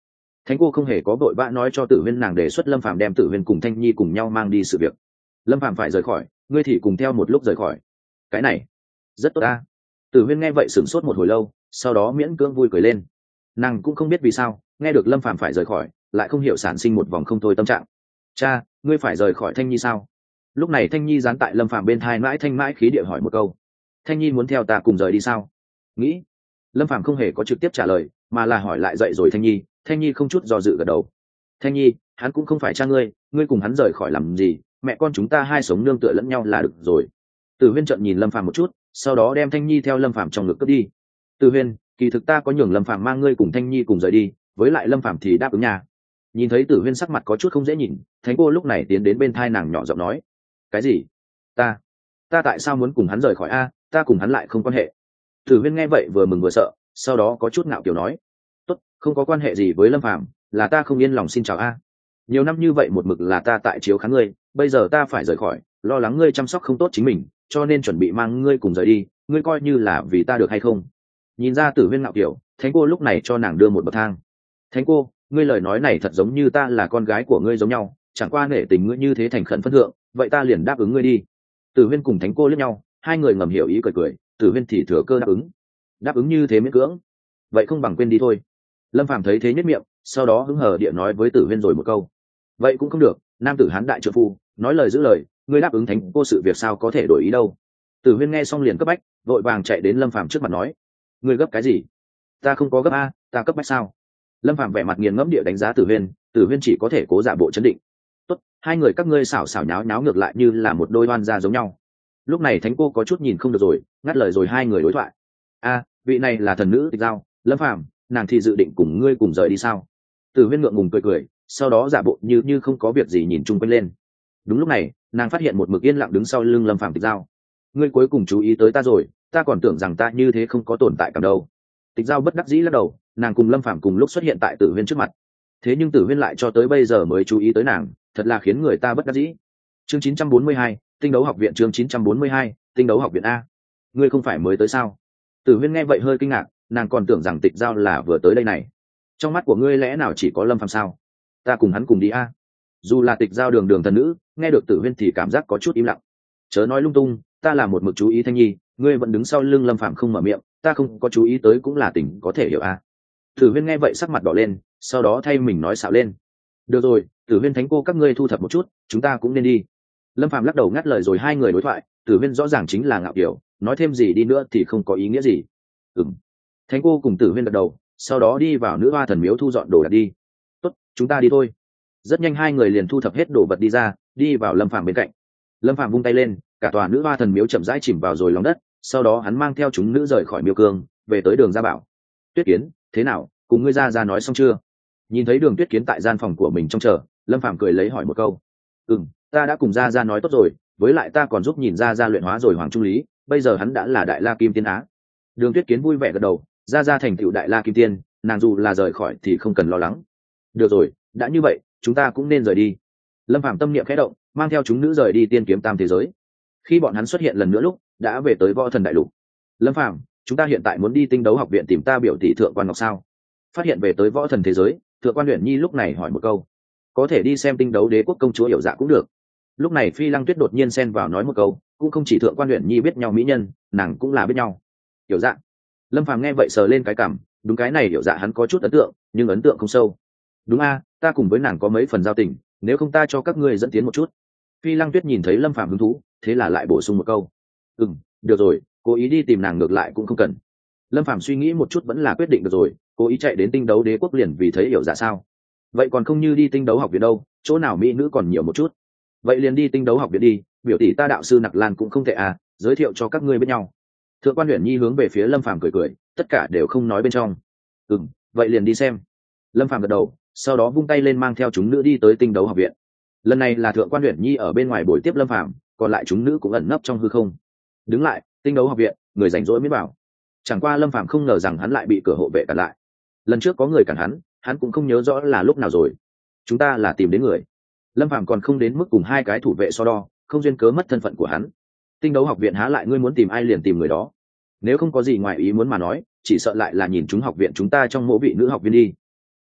[SPEAKER 1] Thánh cô không hề có vội vã nói cho Tử Huyên nàng đề xuất Lâm Phàm đem Tử Huyên cùng Thanh Nhi cùng nhau mang đi sự việc. Lâm Phàm phải rời khỏi, ngươi thì cùng theo một lúc rời khỏi. Cái này rất tốt ta. Tử Huyên nghe vậy sửng sốt một hồi lâu, sau đó miễn cưỡng vui cười lên. Nàng cũng không biết vì sao, nghe được Lâm Phàm phải rời khỏi, lại không hiểu sản sinh một vòng không thôi tâm trạng. Cha, ngươi phải rời khỏi Thanh Nhi sao? Lúc này Thanh Nhi dán tại Lâm Phàm bên thai mãi thanh mãi khí địa hỏi một câu. Thanh Nhi muốn theo ta cùng rời đi sao? Nghĩ. Lâm Phàm không hề có trực tiếp trả lời, mà là hỏi lại dậy rồi Thanh Nhi. Thanh Nhi không chút do dự gật đầu. Thanh Nhi, hắn cũng không phải cha ngươi, ngươi cùng hắn rời khỏi làm gì? Mẹ con chúng ta hai sống nương tựa lẫn nhau là được rồi. Tử Huyên trợn nhìn Lâm Phàm một chút, sau đó đem Thanh Nhi theo Lâm Phàm trong ngực cướp đi. Tử Huyên, kỳ thực ta có nhường Lâm Phàm mang ngươi cùng Thanh Nhi cùng rời đi, với lại Lâm Phàm thì đáp ứng nhà. Nhìn thấy Tử Huyên sắc mặt có chút không dễ nhìn, Thánh cô lúc này tiến đến bên thai nàng nhỏ giọng nói: cái gì? Ta, ta tại sao muốn cùng hắn rời khỏi a? Ta cùng hắn lại không quan hệ. Tử Huyên nghe vậy vừa mừng vừa sợ, sau đó có chút ngạo kiều nói: tốt, không có quan hệ gì với Lâm Phàm, là ta không yên lòng xin chào a. Nhiều năm như vậy một mực là ta tại chiếu khán ngươi, bây giờ ta phải rời khỏi, lo lắng ngươi chăm sóc không tốt chính mình, cho nên chuẩn bị mang ngươi cùng rời đi, ngươi coi như là vì ta được hay không? Nhìn ra Tử Huyên ngạo kiều, Thánh cô lúc này cho nàng đưa một bậc thang. Thánh cô, ngươi lời nói này thật giống như ta là con gái của ngươi giống nhau, chẳng qua nể tình ngươi như thế thành khẩn phân thượng, vậy ta liền đáp ứng ngươi đi. Tử Huyên cùng Thánh cô liếc nhau, hai người ngầm hiểu ý cười cười, Tử Huyên thì thừa cơ đáp ứng. Đáp ứng như thế miễn cưỡng, vậy không bằng quên đi thôi. Lâm Phàm thấy thế nhất miệng, sau đó hứng hờ địa nói với Tử Huyên rồi một câu: vậy cũng không được, nam tử hán đại trượng phu, nói lời giữ lời, ngươi đáp ứng Thánh cô sự việc sao có thể đổi ý đâu. Tử Huyên nghe xong liền cấp bách, vội vàng chạy đến Lâm Phàm trước mặt nói: ngươi gấp cái gì? Ta không có gấp a, ta cấp bách sao? Lâm Phàm vẻ mặt nghiền ngẫm địa đánh giá Tử Huyên, Tử Huyên chỉ có thể cố giả bộ chấn định. Tốt, hai người các ngươi xảo xảo nháo nháo ngược lại như là một đôi oan gia giống nhau. Lúc này Thánh cô có chút nhìn không được rồi, ngắt lời rồi hai người đối thoại. A, vị này là thần nữ Tịch Giao, Lâm Phàm, nàng thì dự định cùng ngươi cùng rời đi sao? Tử Huyên ngượng ngùng cười cười, sau đó giả bộ như như không có việc gì nhìn chung quanh lên. Đúng lúc này, nàng phát hiện một mực yên lặng đứng sau lưng Lâm Phàm Tịch Giao. Ngươi cuối cùng chú ý tới ta rồi, ta còn tưởng rằng ta như thế không có tồn tại cảm đâu. Tịch Giao bất đắc dĩ lắc đầu, nàng cùng Lâm Phàm cùng lúc xuất hiện tại Tử Huyên trước mặt. Thế nhưng Tử Huyên lại cho tới bây giờ mới chú ý tới nàng, thật là khiến người ta bất đắc dĩ. Chương chín trăm bốn mươi hai, Tinh đấu học viện. Chương chín trăm bốn mươi hai, Tinh đấu học viện a. Ngươi không phải mới tới sao? Tử Huyên nghe vậy hơi kinh ngạc, nàng còn tưởng rằng Tịch Giao là vừa tới đây này. Trong mắt của ngươi lẽ nào chỉ có Lâm Phàm sao? Ta cùng hắn cùng đi a. Dù là Tịch Giao đường đường thần nữ, nghe được Tử Huyên thì cảm giác có chút im lặng. Chớ nói lung tung, ta là một mực chú ý Thanh Nhi, ngươi vẫn đứng sau lưng Lâm Phàm không mở miệng, ta không có chú ý tới cũng là tình có thể hiểu a. Tử Huyên nghe vậy sắc mặt đỏ lên, sau đó thay mình nói xạo lên: được rồi, Tử Huyên Thánh cô các ngươi thu thập một chút, chúng ta cũng nên đi. Lâm Phàm lắc đầu ngắt lời rồi hai người đối thoại, Tử Huyên rõ ràng chính là ngạo kiểu, nói thêm gì đi nữa thì không có ý nghĩa gì. Ừm. Thánh cô cùng Tử Huyên gật đầu, sau đó đi vào nữ hoa thần miếu thu dọn đồ đạc đi. Tốt, chúng ta đi thôi. Rất nhanh hai người liền thu thập hết đồ vật đi ra, đi vào Lâm Phàm bên cạnh. Lâm Phàm vung tay lên, cả tòa nữ hoa thần miếu chậm rãi chìm vào rồi lòng đất, sau đó hắn mang theo chúng nữ rời khỏi miếu cương, về tới Đường Gia Bảo. Tuyết Kiến, thế nào, cùng ngươi ra ra nói xong chưa? Nhìn thấy Đường Tuyết Kiến tại gian phòng của mình trong chờ, Lâm Phàm cười lấy hỏi một câu. Ừm, ta đã cùng ra ra nói tốt rồi, với lại ta còn giúp nhìn ra ra luyện hóa rồi Hoàng Trung Lý, bây giờ hắn đã là Đại La Kim Tiên Á. Đường Tuyết Kiến vui vẻ gật đầu, ra ra thành tựu Đại La Kim Tiên, nàng dù là rời khỏi thì không cần lo lắng. Được rồi, đã như vậy, chúng ta cũng nên rời đi. Lâm Phàm tâm niệm khẽ động, mang theo chúng nữ rời đi Tiên Kiếm Tam thế giới. Khi bọn hắn xuất hiện lần nữa lúc, đã về tới Võ Thần Đại Lục. Lâm Phàm, chúng ta hiện tại muốn đi Tinh đấu học viện tìm ta biểu tỷ Thượng Quan Ngọc sao? Phát hiện về tới Võ Thần thế giới, Thượng Quan Uyển Nhi lúc này hỏi một câu. Có thể đi xem Tinh đấu đế quốc công chúa Hiểu Dạ cũng được. Lúc này Phi Lăng Tuyết đột nhiên xen vào nói một câu, cũng không chỉ Thượng Quan Uyển Nhi biết nhau mỹ nhân, nàng cũng là biết nhau. Hiểu Dạ. Lâm Phàm nghe vậy sờ lên cái cằm, đúng cái này Hiểu Dạ hắn có chút ấn tượng, nhưng ấn tượng không sâu. Đúng a, ta cùng với nàng có mấy phần giao tình, nếu không ta cho các ngươi dẫn tiến một chút. Phi Lăng Tuyết nhìn thấy Lâm Phàm hứng thú, thế là lại bổ sung một câu. Ừm, được rồi, cố ý đi tìm nàng ngược lại cũng không cần. Lâm Phàm suy nghĩ một chút vẫn là quyết định được rồi, cố ý chạy đến Tinh đấu đế quốc liền vì thấy Hiểu Dạ sao? Vậy còn không như đi Tinh đấu học viện đâu, chỗ nào mỹ nữ còn nhiều một chút. Vậy liền đi Tinh đấu học viện đi, biểu tỷ ta đạo sư Nặc Lan cũng không tệ à, giới thiệu cho các ngươi biết nhau. Thượng Quan Uyển Nhi hướng về phía Lâm Phàm cười cười, tất cả đều không nói bên trong. Ừm, vậy liền đi xem. Lâm Phàm gật đầu, sau đó vung tay lên mang theo chúng nữ đi tới Tinh đấu học viện. Lần này là Thượng Quan Uyển Nhi ở bên ngoài buổi tiếp Lâm Phàm, còn lại chúng nữ cũng ẩn nấp trong hư không. Đứng lại, Tinh đấu học viện, người rảnh rỗi miễn bảo. Chẳng qua Lâm Phàm không ngờ rằng hắn lại bị cửa hộ vệ cản lại. Lần trước có người cản hắn, hắn cũng không nhớ rõ là lúc nào rồi. Chúng ta là tìm đến người. Lâm Phàm còn không đến mức cùng hai cái thủ vệ so đo, không duyên cớ mất thân phận của hắn. Tinh đấu học viện há lại ngươi muốn tìm ai liền tìm người đó. Nếu không có gì ngoài ý muốn mà nói, chỉ sợ lại là nhìn chúng học viện chúng ta trong mỗi vị nữ học viên đi.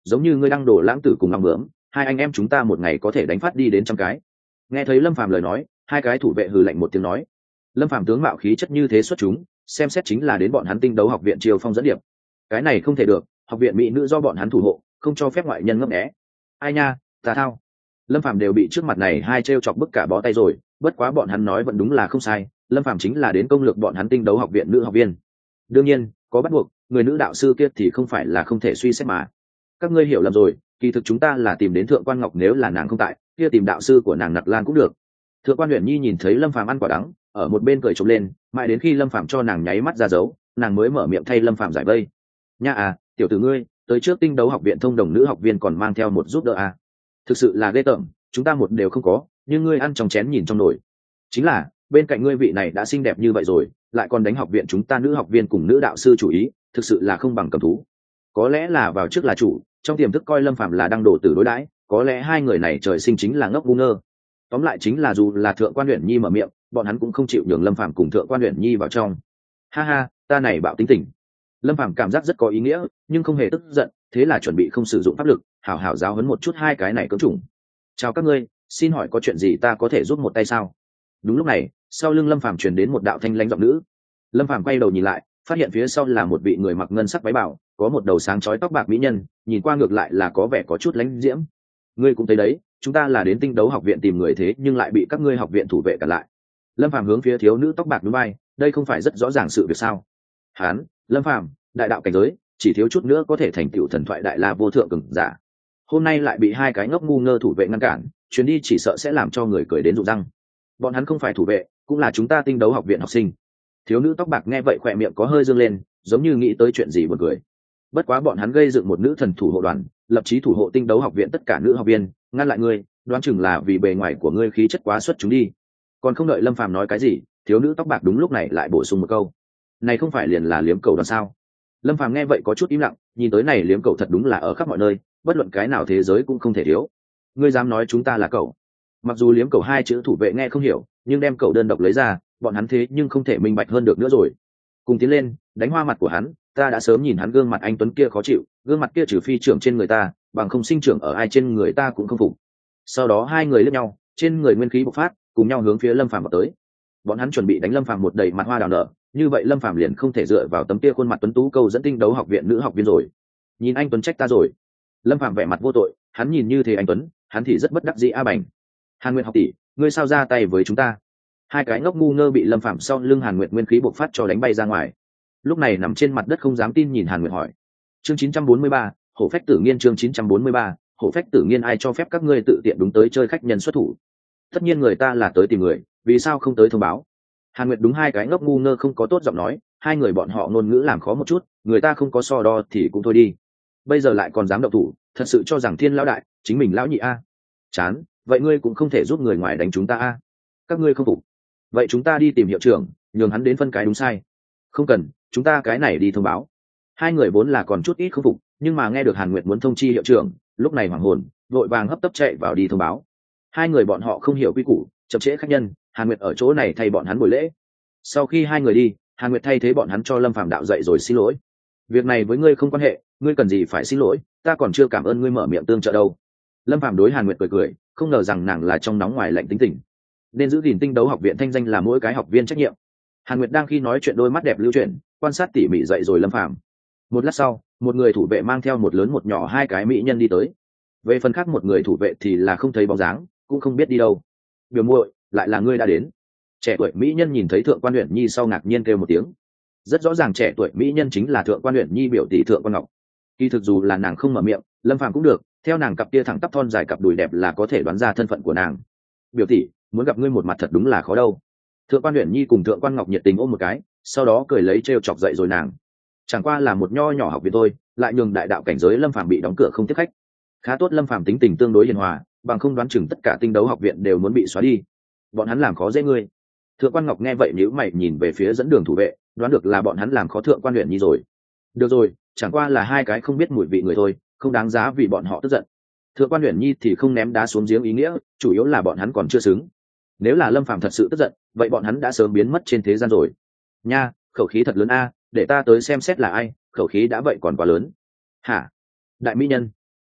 [SPEAKER 1] giống như ngươi đăng đổ lãng tử cùng long bướm, hai anh em chúng ta một ngày có thể đánh phát đi đến trăm cái. Nghe thấy Lâm Phàm lời nói, hai cái thủ vệ hừ lạnh một tiếng nói. Lâm Phàm tướng mạo khí chất như thế xuất chúng, xem xét chính là đến bọn hắn Tinh Đấu học viện chiêu phong dẫn điệp. Cái này không thể được, học viện mỹ nữ do bọn hắn thủ hộ, không cho phép ngoại nhân ngấp nghé. Ai nha, ta thao. Lâm Phàm đều bị trước mặt này hai trêu chọc bức cả bó tay rồi, bất quá bọn hắn nói vẫn đúng là không sai, Lâm Phàm chính là đến công lược bọn hắn Tinh Đấu học viện nữ học viên. Đương nhiên, có bắt buộc, người nữ đạo sư kia thì không phải là không thể suy xét mà. Các ngươi hiểu lầm rồi, kỳ thực chúng ta là tìm đến Thượng quan Ngọc, nếu là nàng không tại, kia tìm đạo sư của nàng Nặc Lan cũng được. Thượng quan Uyển Nhi nhìn thấy Lâm Phàm ăn quả đắng, ở một bên cười trộm lên, mãi đến khi Lâm Phàm cho nàng nháy mắt ra dấu, nàng mới mở miệng thay Lâm Phàm giải vây. Nha à, tiểu tử ngươi, tới trước Tinh Đấu học viện thông đồng nữ học viên còn mang theo một giúp đỡ à? Thực sự là ghê tởm, chúng ta một đều không có, nhưng ngươi ăn trong chén nhìn trong nồi. Chính là, bên cạnh ngươi vị này đã xinh đẹp như vậy rồi, lại còn đánh học viện chúng ta nữ học viên cùng nữ đạo sư chủ ý, thực sự là không bằng cầm thú. Có lẽ là vào trước là chủ, trong tiềm thức coi Lâm Phàm là đang đổ tử đối đãi, có lẽ hai người này trời sinh chính là ngốc ngu ngơ. Tóm lại chính là dù là Thượng quan Uyển Nhi mở miệng, bọn hắn cũng không chịu nhường Lâm Phàm cùng Thượng quan Uyển Nhi vào trong. Ha ha, ta này bạo tính tình. Lâm Phàm cảm giác rất có ý nghĩa, nhưng không hề tức giận, thế là chuẩn bị không sử dụng pháp lực, hảo hảo giáo huấn một chút hai cái này cưỡng chủng. Chào các ngươi, xin hỏi có chuyện gì ta có thể giúp một tay sao? Đúng lúc này, sau lưng Lâm Phàm truyền đến một đạo thanh lãnh giọng nữ. Lâm Phàm quay đầu nhìn lại, phát hiện phía sau là một vị người mặc ngân sắc váy bảo, có một đầu sáng chói tóc bạc mỹ nhân, nhìn qua ngược lại là có vẻ có chút lãnh diễm. Ngươi cũng thấy đấy, chúng ta là đến Tinh Đấu học viện tìm người, thế nhưng lại bị các ngươi học viện thủ vệ cản lại. Lâm Phàm hướng phía thiếu nữ tóc bạc núi bay, đây không phải rất rõ ràng sự việc sao? Hán, Lâm Phàm, đại đạo cảnh giới, chỉ thiếu chút nữa có thể thành tựu thần thoại đại la vô thượng cường giả. Hôm nay lại bị hai cái ngốc ngu ngơ thủ vệ ngăn cản, chuyến đi chỉ sợ sẽ làm cho người cười đến rụng răng. Bọn hắn không phải thủ vệ, cũng là chúng ta Tinh Đấu học viện học sinh. Thiếu nữ tóc bạc nghe vậy khỏe miệng có hơi dương lên, giống như nghĩ tới chuyện gì buồn cười. Bất quá bọn hắn gây dựng một nữ thần thủ hộ đoàn, lập chí thủ hộ Tinh Đấu học viện tất cả nữ học viên, ngăn lại ngươi, đoán chừng là vì bề ngoài của ngươi khí chất quá xuất chúng đi. Còn không đợi Lâm Phàm nói cái gì, thiếu nữ tóc bạc đúng lúc này lại bổ sung một câu. Này không phải liền là liếm cầu đoàn sao? Lâm Phàm nghe vậy có chút im lặng, nhìn tới này liếm cầu thật đúng là ở khắp mọi nơi, bất luận cái nào thế giới cũng không thể thiếu. Ngươi dám nói chúng ta là cậu? Mặc dù liếm cầu hai chữ thủ vệ nghe không hiểu, nhưng đem cậu đơn độc lấy ra, bọn hắn thế nhưng không thể minh bạch hơn được nữa rồi. Cùng tiến lên, đánh hoa mặt của hắn, ta đã sớm nhìn hắn gương mặt anh tuấn kia khó chịu, gương mặt kia trừ phi trưởng trên người ta, bằng không sinh trưởng ở ai trên người ta cũng không phục. Sau đó hai người liếc nhau, trên người nguyên khí bộc phát, cùng nhau hướng phía Lâm Phàm vào tới. Bọn hắn chuẩn bị đánh Lâm Phàm một đầy mặt hoa đào nở, như vậy Lâm Phàm liền không thể dựa vào tấm kia khuôn mặt tuấn tú câu dẫn Tinh Đấu học viện nữ học viên rồi. Nhìn anh tuấn trách ta rồi. Lâm Phàm vẻ mặt vô tội, hắn nhìn như thế anh tuấn, hắn thì rất bất đắc dĩ a bành. Hàn Nguyệt học tỷ, ngươi sao ra tay với chúng ta? Hai cái ngốc ngu ngơ bị Lâm Phàm sau lưng Hàn Nguyệt nguyên khí bộc phát cho đánh bay ra ngoài. Lúc này nằm trên mặt đất không dám tin nhìn Hàn Nguyệt hỏi. Chương chín trăm bốn mươi ba, Hổ Phách Tử Nghiên. Chương chín trăm bốn mươi ba, Hổ Phách Tử Nghiên. Ai cho phép các ngươi tự tiện đúng tới chơi khách nhân xuất thủ? Tất nhiên người ta là tới tìm người, vì sao không tới thông báo? Hàn Nguyệt đúng hai cái ngốc ngu ngơ không có tốt giọng nói, hai người bọn họ ngôn ngữ làm khó một chút, người ta không có so đo thì cũng thôi đi. Bây giờ lại còn dám động thủ, thật sự cho rằng Thiên lão đại, chính mình lão nhị a. Chán, vậy ngươi cũng không thể giúp người ngoài đánh chúng ta a. Các ngươi không phục. Vậy chúng ta đi tìm hiệu trưởng, nhường hắn đến phân cái đúng sai. Không cần, chúng ta cái này đi thông báo. Hai người vốn là còn chút ít không phục, nhưng mà nghe được Hàn Nguyệt muốn thông chi hiệu trưởng, lúc này hoảng hồn, vội vàng hấp tấp chạy vào đi thông báo. Hai người bọn họ không hiểu quy củ, chậm trễ khách nhân, Hàn Nguyệt ở chỗ này thay bọn hắn buổi lễ. Sau khi hai người đi, Hàn Nguyệt thay thế bọn hắn cho Lâm Phàm đạo dạy rồi xin lỗi. Việc này với ngươi không quan hệ, ngươi cần gì phải xin lỗi, ta còn chưa cảm ơn ngươi mở miệng tương trợ đâu. Lâm Phàm đối Hàn Nguyệt cười cười, không ngờ rằng nàng là trong nóng ngoài lạnh tính tình, nên giữ gìn Tinh Đấu học viện thanh danh là mỗi cái học viên trách nhiệm. Hàn Nguyệt đang khi nói chuyện đôi mắt đẹp lưu chuyển, quan sát tỉ mỉ dạy rồi Lâm Phàm. Một lát sau, một người thủ vệ mang theo một lớn một nhỏ hai cái mỹ nhân đi tới. Về phần khác một người thủ vệ thì là không thấy bóng dáng, cũng không biết đi đâu. Biểu muội, lại là ngươi đã đến. Trẻ tuổi mỹ nhân nhìn thấy Thượng quan Uyển Nhi sau ngạc nhiên kêu một tiếng. Rất rõ ràng trẻ tuổi mỹ nhân chính là Thượng quan Uyển Nhi biểu tỷ Thượng quan Ngọc. Kỳ thực dù là nàng không mở miệng, Lâm Phàm cũng được, theo nàng cặp kia thẳng tắp thon dài cặp đùi đẹp là có thể đoán ra thân phận của nàng. Biểu tỷ, muốn gặp ngươi một mặt thật đúng là khó đâu. Thượng quan Uyển Nhi cùng Thượng quan Ngọc nhiệt tình ôm một cái, sau đó cười lấy trêu chọc dậy rồi nàng. Chẳng qua là một nho nhỏ học viện thôi, lại nhường đại đạo cảnh giới Lâm Phàm bị đóng cửa không tiếp khách. Khá tốt Lâm Phàm tính tình tương đối hiền hòa, bằng không đoán chừng tất cả Tinh Đấu học viện đều muốn bị xóa đi. Bọn hắn làm khó dễ ngươi. Thượng quan Ngọc nghe vậy nhíu mày nhìn về phía dẫn đường thủ vệ, đoán được là bọn hắn làm khó Thượng quan Uyển Nhi rồi. Được rồi, chẳng qua là hai cái không biết mùi vị người thôi, không đáng giá vì bọn họ tức giận. Thượng quan Uyển Nhi thì không ném đá xuống giếng ý nghĩa, chủ yếu là bọn hắn còn chưa xứng. Nếu là Lâm Phàm thật sự tức giận, vậy bọn hắn đã sớm biến mất trên thế gian rồi. Nha, khẩu khí thật lớn a, để ta tới xem xét là ai, khẩu khí đã vậy còn quá lớn. Hả? Đại mỹ nhân.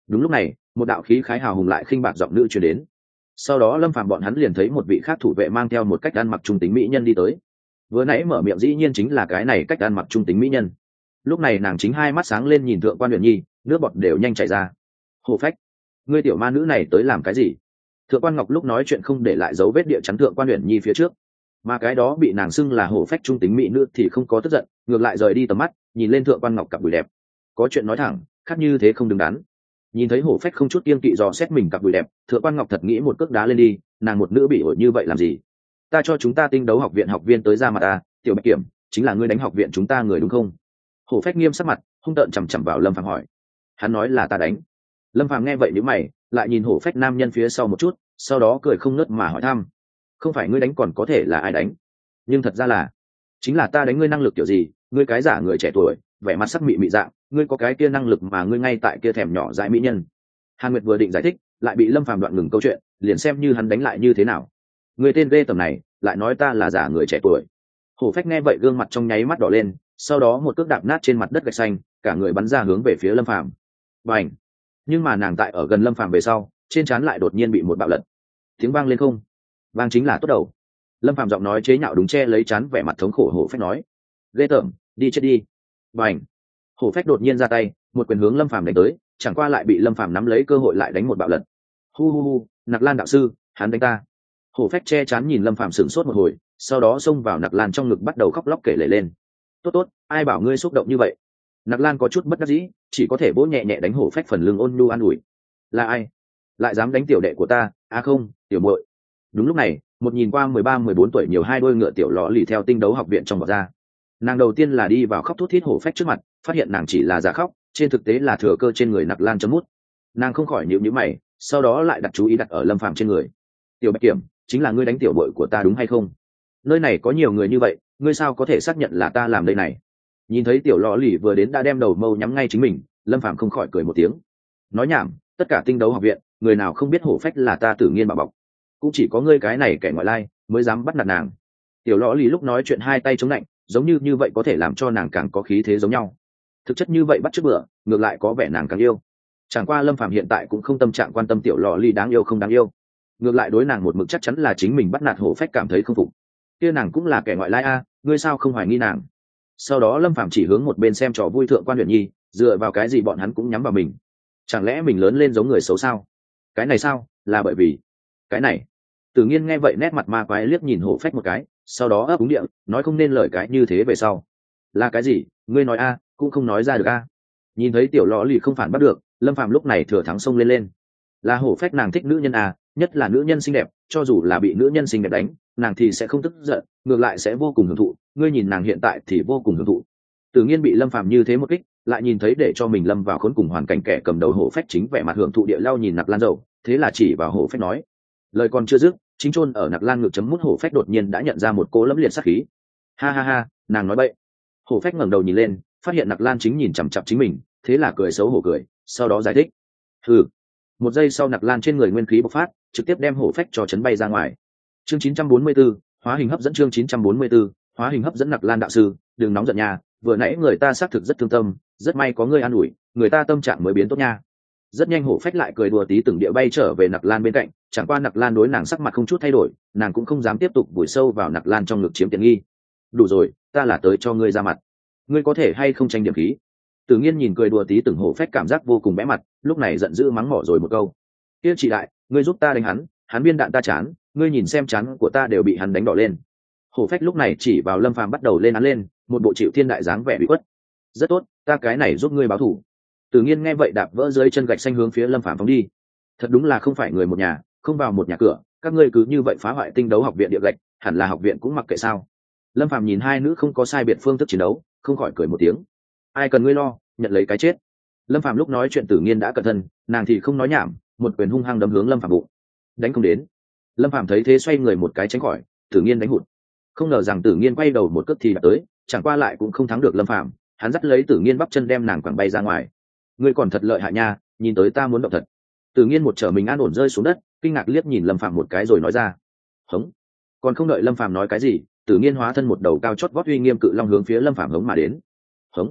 [SPEAKER 1] Đúng lúc này một đạo khí khái hào hùng lại khinh bạc giọng nữ truyền đến. Sau đó lâm phàm bọn hắn liền thấy một vị khác thủ vệ mang theo một cách ăn mặc trung tính mỹ nhân đi tới. Vừa nãy mở miệng dĩ nhiên chính là cái này cách ăn mặc trung tính mỹ nhân. Lúc này nàng chính hai mắt sáng lên nhìn thượng quan Uyển Nhi, nước bọt đều nhanh chảy ra. Hổ Phách, ngươi tiểu ma nữ này tới làm cái gì? Thượng quan Ngọc lúc nói chuyện không để lại dấu vết địa chắn thượng quan Uyển Nhi phía trước, mà cái đó bị nàng xưng là Hổ Phách trung tính mỹ nữ thì không có tức giận, ngược lại rời đi tầm mắt, nhìn lên thượng quan Ngọc cặp đùi đẹp. Có chuyện nói thẳng, khác như thế không đứng đắn. Nhìn thấy Hổ Phách không chút kiêng kỵ dò xét mình cặp đùi đẹp, thượng quan Ngọc thật nghĩ một cước đá lên đi, nàng một nữ bị ổi như vậy làm gì? Ta cho chúng ta tinh đấu học viện học viên tới ra mặt ta, tiểu Bạch Kiểm, chính là ngươi đánh học viện chúng ta người đúng không? Hổ Phách nghiêm sắc mặt, hung tợn chằm chằm vào Lâm Phàm hỏi. Hắn nói là ta đánh. Lâm Phàm nghe vậy nhíu mày, lại nhìn Hổ Phách nam nhân phía sau một chút, sau đó cười không ngớt mà hỏi thăm. Không phải ngươi đánh còn có thể là ai đánh? Nhưng thật ra là, chính là ta đánh ngươi. Năng lực kiểu gì? Ngươi cái giả người trẻ tuổi, vẻ mặt sắc mị mị dạng, ngươi có cái kia năng lực mà ngươi ngay tại kia thèm nhỏ dại mỹ nhân. Hàn Nguyệt vừa định giải thích, lại bị Lâm Phàm đoạn ngừng câu chuyện, liền xem như hắn đánh lại như thế nào. Người tên ghê tầm này, lại nói ta là giả người trẻ tuổi. Hổ Phách nghe vậy gương mặt trong nháy mắt đỏ lên, sau đó một cước đạp nát trên mặt đất gạch xanh, cả người bắn ra hướng về phía Lâm Phàm. Bành! Nhưng mà nàng tại ở gần Lâm Phàm về sau, trên trán lại đột nhiên bị một bạo lật. Tiếng vang lên không? Vang chính là tốt đầu. Lâm Phàm giọng nói chế nhạo đúng che lấy trán vẻ mặt thống khổ Hổ Phách nói. Ghê tởm, đi chết đi. Bành! Hổ Phách đột nhiên ra tay, một quyền hướng Lâm Phàm đánh tới, chẳng qua lại bị Lâm Phàm nắm lấy cơ hội lại đánh một bạo lật. Hu hu hu, Nặc Lan đạo sư, hắn đánh ta. Hổ Phách che chắn nhìn Lâm Phàm sửng sốt một hồi, sau đó xông vào Nặc Lan trong ngực bắt đầu khóc lóc kể lể lên. Tốt tốt, ai bảo ngươi xúc động như vậy? Nặc Lan có chút bất đắc dĩ, chỉ có thể vỗ nhẹ nhẹ đánh Hổ Phách phần lưng ôn nhu an ủi. Là ai? Lại dám đánh tiểu đệ của ta? À không, tiểu muội. Đúng lúc này, một nhìn qua mười ba mười bốn tuổi nhiều hai đôi ngựa tiểu lọ lì theo tinh đấu học viện trong vọt ra. Nàng đầu tiên là đi vào khóc thút thít Hổ Phách trước mặt, phát hiện nàng chỉ là giả khóc, trên thực tế là thừa cơ trên người Nặc Lan chấm mút. Nàng không khỏi nhíu nhíu mày, sau đó lại đặt chú ý đặt ở Lâm Phàm trên người. Tiểu Bạch Kiểm, chính là ngươi đánh tiểu muội của ta đúng hay không? Nơi này có nhiều người như vậy, ngươi sao có thể xác nhận là ta làm đây này? Nhìn thấy tiểu lọ lì vừa đến đã đem đầu mâu nhắm ngay chính mình, Lâm Phàm không khỏi cười một tiếng. Nói nhảm, tất cả tinh đấu học viện, người nào không biết Hổ Phách là ta Tử Nghiên bảo bọc? Cũng chỉ có ngươi cái này kẻ ngoại lai mới dám bắt nạt nàng. Tiểu lọ lì lúc nói chuyện hai tay chống lạnh, giống như như vậy có thể làm cho nàng càng có khí thế giống nhau. Thực chất như vậy bắt trước bữa, ngược lại có vẻ nàng càng yêu. Chẳng qua Lâm Phàm hiện tại cũng không tâm trạng quan tâm tiểu lọ lì đáng yêu không đáng yêu, ngược lại đối nàng một mực chắc chắn là chính mình bắt nạt Hổ Phách cảm thấy không phục. Kia nàng cũng là kẻ ngoại lai a, ngươi sao không hoài nghi nàng? Sau đó Lâm Phàm chỉ hướng một bên xem trò vui thượng quan Uyển Nhi, dựa vào cái gì bọn hắn cũng nhắm vào mình? Chẳng lẽ mình lớn lên giống người xấu sao? Cái này sao? Là bởi vì cái này. Tử Nghiên nghe vậy nét mặt ma quái liếc nhìn Hổ Phách một cái, sau đó ấp úng điệu, nói không nên lời cái như thế về sau. Là cái gì? Ngươi nói a, cũng không nói ra được a. Nhìn thấy tiểu lọ lì không phản bắt được, Lâm Phàm lúc này thừa thắng xông lên lên. Là Hổ Phách nàng thích nữ nhân à, nhất là nữ nhân xinh đẹp, cho dù là bị nữ nhân xinh đẹp đánh, nàng thì sẽ không tức giận, ngược lại sẽ vô cùng hưởng thụ. Ngươi nhìn nàng hiện tại thì vô cùng hưởng thụ. Tự nhiên bị Lâm Phàm như thế một kích, lại nhìn thấy để cho mình lâm vào khốn cùng hoàn cảnh kẻ cầm đầu Hổ Phách chính vẻ mặt hưởng thụ địa lao nhìn Nặc Lan dầu, thế là chỉ vào Hổ Phách nói. Lời còn chưa dứt, chính chôn ở Nặc Lan ngực chấm mút Hổ Phách đột nhiên đã nhận ra một cỗ lẫm liệt sát khí. Ha ha ha, nàng nói bậy. Hổ Phách ngẩng đầu nhìn lên, phát hiện Nặc Lan chính nhìn chằm chằm chính mình, thế là cười xấu hổ cười, sau đó giải thích. Hừ. Một giây sau Nặc Lan trên người nguyên khí bộc phát, trực tiếp đem Hổ Phách cho chấn bay ra ngoài. Chương chín trăm bốn mươi 44, hóa hình hấp dẫn chương chín trăm bốn mươi 44, hóa hình hấp dẫn Nặc Lan đạo sư, đừng nóng giận nha, vừa nãy người ta xác thực rất thương tâm, rất may có ngươi an ủi, người ta tâm trạng mới biến tốt nha. Rất nhanh Hổ Phách lại cười đùa tí từng địa bay trở về Nặc Lan bên cạnh, chẳng qua Nặc Lan đối nàng sắc mặt không chút thay đổi, nàng cũng không dám tiếp tục vùi sâu vào Nặc Lan trong ngực chiếm tiện nghi. Đủ rồi, ta là tới cho ngươi ra mặt, ngươi có thể hay không tranh điểm khí? Tự nhiên nhìn cười đùa tí từng Hổ Phách cảm giác vô cùng bẽ mặt, lúc này giận dữ mắng mỏ rồi một câu. Kia chị đại, ngươi giúp ta đánh hắn, hắn biên đạn ta chán, ngươi nhìn xem chán của ta đều bị hắn đánh đỏ lên. Hổ Phách lúc này chỉ vào Lâm Phàm bắt đầu lên án lên, một bộ chịu thiên đại dáng vẻ bị quất. Rất tốt, ta cái này giúp ngươi báo thù. Tự nhiên nghe vậy đạp vỡ dưới chân gạch xanh hướng phía Lâm Phàm phóng đi. Thật đúng là không phải người một nhà, không vào một nhà cửa, các ngươi cứ như vậy phá hoại tinh đấu học viện địa gạch, hẳn là học viện cũng mặc kệ sao? Lâm Phàm nhìn hai nữ không có sai biệt phương thức chiến đấu, không khỏi cười một tiếng. Ai cần ngươi lo, nhận lấy cái chết. Lâm Phàm lúc nói chuyện Tử Nghiên đã cẩn thận, nàng thì không nói nhảm, một quyền hung hăng đấm hướng Lâm Phàm bụng. Đánh không đến. Lâm Phàm thấy thế xoay người một cái tránh khỏi, Tử Nghiên đánh hụt. Không ngờ rằng Tử Nghiên quay đầu một cước thì đã tới, chẳng qua lại cũng không thắng được Lâm Phàm, hắn dắt lấy Tử Nghiên bắp chân đem nàng quẳng bay ra ngoài. Ngươi còn thật lợi hại nha, nhìn tới ta muốn động thật. Tử Nghiên một trở mình an ổn rơi xuống đất, kinh ngạc liếc nhìn Lâm Phàm một cái rồi nói ra. Hống. Còn không đợi Lâm Phàm nói cái gì, Tử Nghiên hóa thân một đầu cao chót vót uy nghiêm cự long hướng phía Lâm Phàm hống mà đến. Hống.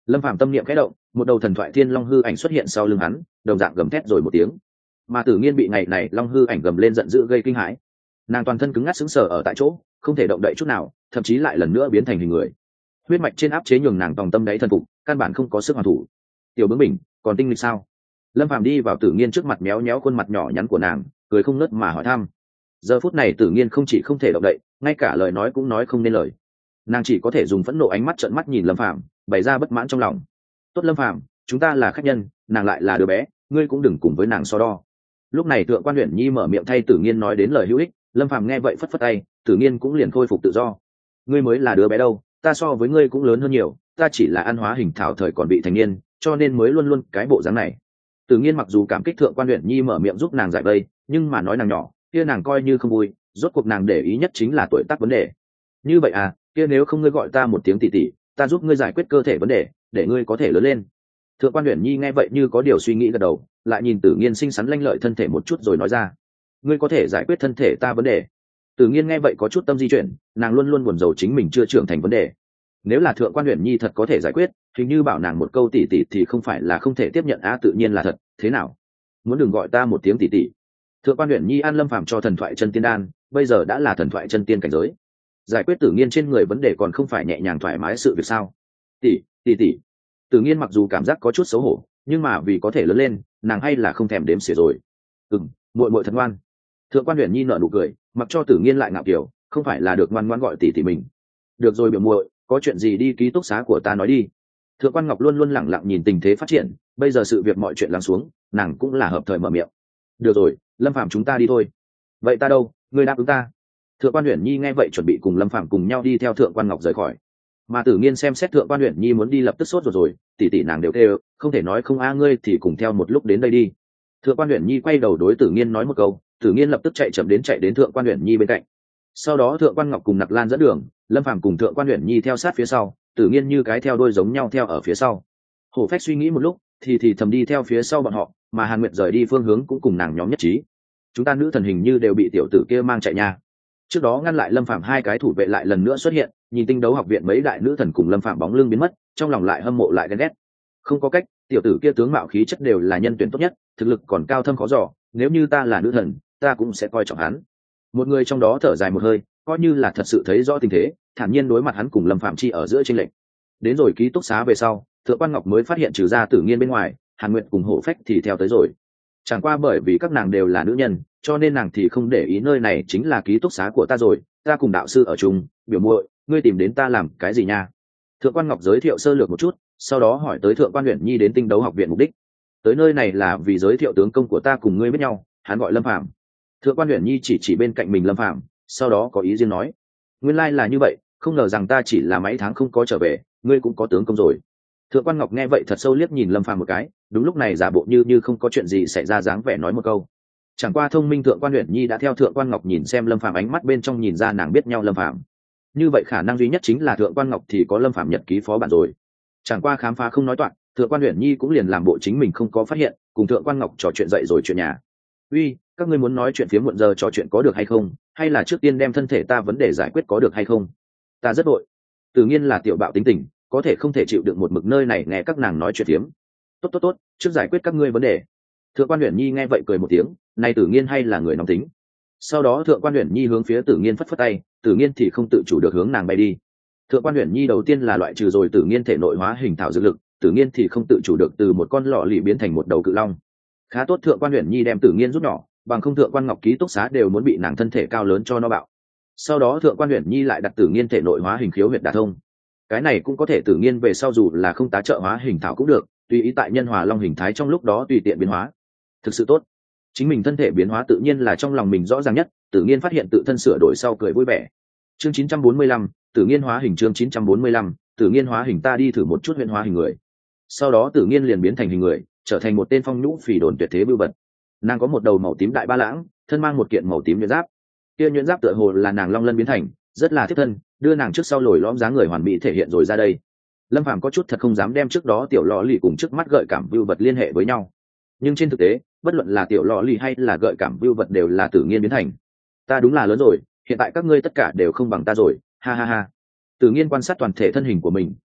[SPEAKER 1] Lâm Phàm tâm niệm khẽ động, một đầu thần thoại thiên long hư ảnh xuất hiện sau lưng hắn, đồng dạng gầm thét rồi một tiếng. Mà Tử Nghiên bị ngày này long hư ảnh gầm lên giận dữ gây kinh hãi, nàng toàn thân cứng ngắc sững sờ ở tại chỗ, không thể động đậy chút nào, thậm chí lại lần nữa biến thành hình người. Huyết mạch trên áp chế nhường nàng tòng tâm đáy thần phục, căn bản không có sức hoàn thủ. Tiểu bướng bỉnh, còn tinh lịch sao? Lâm Phàm đi vào Tử Nghiên trước mặt, méo méo khuôn mặt nhỏ nhắn của nàng, cười không ngớt mà hỏi thăm. Giờ phút này Tử Nghiên không chỉ không thể động đậy, ngay cả lời nói cũng nói không nên lời. Nàng chỉ có thể dùng phẫn nộ ánh mắt trợn mắt nhìn Lâm Phàm, bày ra bất mãn trong lòng. Tốt Lâm Phàm, chúng ta là khách nhân, nàng lại là đứa bé, ngươi cũng đừng cùng với nàng so đo. Lúc này Thượng quan Uyển Nhi mở miệng thay Tử Nghiên nói đến lời hữu ích. Lâm Phàm nghe vậy phất phất tay, Tử Nghiên cũng liền khôi phục tự do. Ngươi mới là đứa bé đâu, ta so với ngươi cũng lớn hơn nhiều, ta chỉ là ăn hóa hình thảo thời còn bị thành niên, cho nên mới luôn luôn cái bộ dáng này. Tử Nghiên mặc dù cảm kích Thượng quan Uyển Nhi mở miệng giúp nàng giải vây, nhưng mà nói nàng nhỏ, kia nàng coi như không vui, rốt cuộc nàng để ý nhất chính là tuổi tác vấn đề. Như vậy à, kia nếu không ngươi gọi ta một tiếng tỷ tỷ, ta giúp ngươi giải quyết cơ thể vấn đề, để ngươi có thể lớn lên. Thượng quan Uyển Nhi nghe vậy như có điều suy nghĩ gật đầu, lại nhìn Tử Nghiên xinh xắn lanh lợi thân thể một chút rồi nói ra, ngươi có thể giải quyết thân thể ta vấn đề. Tử Nghiên nghe vậy có chút tâm di chuyển, nàng luôn luôn buồn rầu chính mình chưa trưởng thành vấn đề. Nếu là Thượng quan Uyển Nhi thật có thể giải quyết, hình như bảo nàng một câu tỷ tỷ thì không phải là không thể tiếp nhận á, tự nhiên là thật. Thế nào, muốn đừng gọi ta một tiếng tỷ tỷ? Thượng quan Uyển Nhi an Lâm Phàm cho thần thoại chân tiên đan, bây giờ đã là thần thoại chân tiên cảnh giới, giải quyết Tử Nghiên trên người vấn đề còn không phải nhẹ nhàng thoải mái sự việc sao? Tỷ, tỷ tỷ. Tử Nghiên mặc dù cảm giác có chút xấu hổ, nhưng mà vì có thể lớn lên, nàng hay là không thèm đếm xỉa rồi. Ừm, muội muội thật ngoan. Thượng quan Uyển Nhi nở nụ cười, mặc cho Tử Nghiên lại ngạo kiểu, không phải là được ngoan ngoãn gọi tỷ tỷ mình. Được rồi biểu muội, có chuyện gì đi ký túc xá của ta nói đi. Thượng quan Ngọc luôn luôn lẳng lặng nhìn tình thế phát triển, bây giờ sự việc mọi chuyện lắng xuống, nàng cũng là hợp thời mở miệng. Được rồi, Lâm Phàm chúng ta đi thôi. Vậy ta đâu, ngươi đáp ứng ta. Thượng quan Uyển Nhi nghe vậy chuẩn bị cùng Lâm Phàm cùng nhau đi theo Thượng quan Ngọc rời khỏi. Mà Tử Nghiên xem xét Thượng quan Uyển Nhi muốn đi lập tức sốt rồi rồi, tỷ tỷ nàng đều kêu, không thể nói không a, ngươi thì cùng theo một lúc đến đây đi. Thượng quan Uyển Nhi quay đầu đối Tử Nghiên nói một câu, Tử Nghiên lập tức chạy chậm đến chạy đến Thượng quan Uyển Nhi bên cạnh. Sau đó Thượng quan Ngọc cùng Nặc Lan dẫn đường, Lâm Phàm cùng Thượng quan Uyển Nhi theo sát phía sau, Tử Nghiên như cái theo đuôi giống nhau theo ở phía sau. Hổ Phách suy nghĩ một lúc, thì thì thầm đi theo phía sau bọn họ, mà Hàn Nguyệt rời đi phương hướng cũng cùng nàng nhóm nhất trí. Chúng ta nữ thần hình như đều bị tiểu tử kia mang chạy nha. Trước đó ngăn lại Lâm Phàm hai cái thủ vệ lại lần nữa xuất hiện, nhìn Tinh Đấu học viện mấy đại nữ thần cùng Lâm Phàm bóng lưng biến mất, trong lòng lại hâm mộ lại ghen ghét. Không có cách, tiểu tử kia tướng mạo khí chất đều là nhân tuyển tốt nhất, thực lực còn cao thâm khó dò, nếu như ta là nữ thần, ta cũng sẽ coi trọng hắn. Một người trong đó thở dài một hơi, coi như là thật sự thấy rõ tình thế, thản nhiên đối mặt hắn cùng Lâm Phàm chi ở giữa chênh lệch. Đến rồi ký túc xá về sau, Thượng quan Ngọc mới phát hiện trừ ra Tử Nghiên bên ngoài, Hàn Nguyệt cùng Hổ Phách thì theo tới rồi. Chẳng qua bởi vì các nàng đều là nữ nhân, cho nên nàng thì không để ý nơi này chính là ký túc xá của ta rồi, ta cùng đạo sư ở chung, biểu muội, ngươi tìm đến ta làm cái gì nha? Thượng quan Ngọc giới thiệu sơ lược một chút, sau đó hỏi tới Thượng quan Uyển Nhi đến Tinh Đấu học viện mục đích. Tới nơi này là vì giới thiệu tướng công của ta cùng ngươi biết nhau, hắn gọi Lâm Phàm. Thượng quan Uyển Nhi chỉ chỉ bên cạnh mình Lâm Phàm, sau đó có ý riêng nói, nguyên lai là như vậy, không ngờ rằng ta chỉ là mấy tháng không có trở về, ngươi cũng có tướng công rồi. Thượng quan Ngọc nghe vậy thật sâu liếc nhìn Lâm Phàm một cái, đúng lúc này giả bộ như như không có chuyện gì xảy ra dáng vẻ nói một câu. Chẳng qua thông minh Thượng quan Uyển Nhi đã theo Thượng quan Ngọc nhìn xem Lâm Phàm ánh mắt bên trong nhìn ra nàng biết nhau Lâm Phàm. Như vậy khả năng duy nhất chính là Thượng quan Ngọc thì có Lâm Phàm nhật ký phó bản rồi. Chẳng qua khám phá không nói toạc, Thượng quan Uyển Nhi cũng liền làm bộ chính mình không có phát hiện, cùng Thượng quan Ngọc trò chuyện dậy rồi chuyện nhà. Uy, các ngươi muốn nói chuyện phía muộn giờ trò chuyện có được hay không, hay là trước tiên đem thân thể ta vấn đề giải quyết có được hay không? Ta rất đội. Tự nhiên là tiểu bạo tính tình, có thể không thể chịu được một mực nơi này nghe các nàng nói chuyện phiếm. Tốt tốt tốt, trước giải quyết các ngươi vấn đề. Thượng quan Uyển Nhi nghe vậy cười một tiếng, này Tử Nghiên hay là người nóng tính. Sau đó Thượng quan Uyển Nhi hướng phía Tử Nghiên phất phất tay, Tử Nghiên thì không tự chủ được hướng nàng bay đi. Thượng quan Uyển Nhi đầu tiên là loại trừ rồi Tử Nghiên thể nội hóa hình thảo dược lực, Tử Nghiên thì không tự chủ được từ một con lọ lì biến thành một đầu cự long. Khá tốt Thượng quan Uyển Nhi đem Tử Nghiên rút nhỏ, bằng không Thượng quan Ngọc ký túc xá đều muốn bị nàng thân thể cao lớn cho nó bạo. Sau đó Thượng quan Uyển Nhi lại đặt Tử Nghiên thể nội hóa hình khiếu huyệt đả thông. Cái này cũng có thể Tử Nghiên về sau dù là không tá trợ hóa hình thảo cũng được, tùy ý tại nhân hòa long hình thái trong lúc đó tùy tiện biến hóa. Thực sự tốt. Chính mình thân thể biến hóa tự nhiên là trong lòng mình rõ ràng nhất, Tử Nghiên phát hiện tự thân sửa đổi sau cười vui vẻ. Chương chín trăm bốn mươi lăm, Tử Nghiên hóa hình chương chín trăm bốn mươi lăm, Tử Nghiên hóa hình ta đi thử một chút huyện hóa hình người. Sau đó Tử Nghiên liền biến thành hình người, trở thành một tên phong nhũ phỉ đồn tuyệt thế bưu bật. Nàng có một đầu màu tím đại ba lãng, thân mang một kiện màu tím nhuyễn giáp. Kia nhuyễn giáp tựa hồ là nàng long lân biến thành, rất là thiết thân, đưa nàng trước sau lồi lõm dáng người hoàn mỹ thể hiện rồi ra đây. Lâm Phàm có chút thật không dám đem trước đó tiểu lọ lì cùng trước mắt gợi cảm bưu vật liên hệ với nhau. Nhưng trên thực tế, bất luận là tiểu lọ lì hay là gợi cảm bưu vật đều là Tử Nghiên biến thành. Ta đúng là lớn rồi, hiện tại các ngươi tất cả đều không bằng ta rồi, ha ha ha. Tử Nghiên quan sát toàn thể thân hình của mình,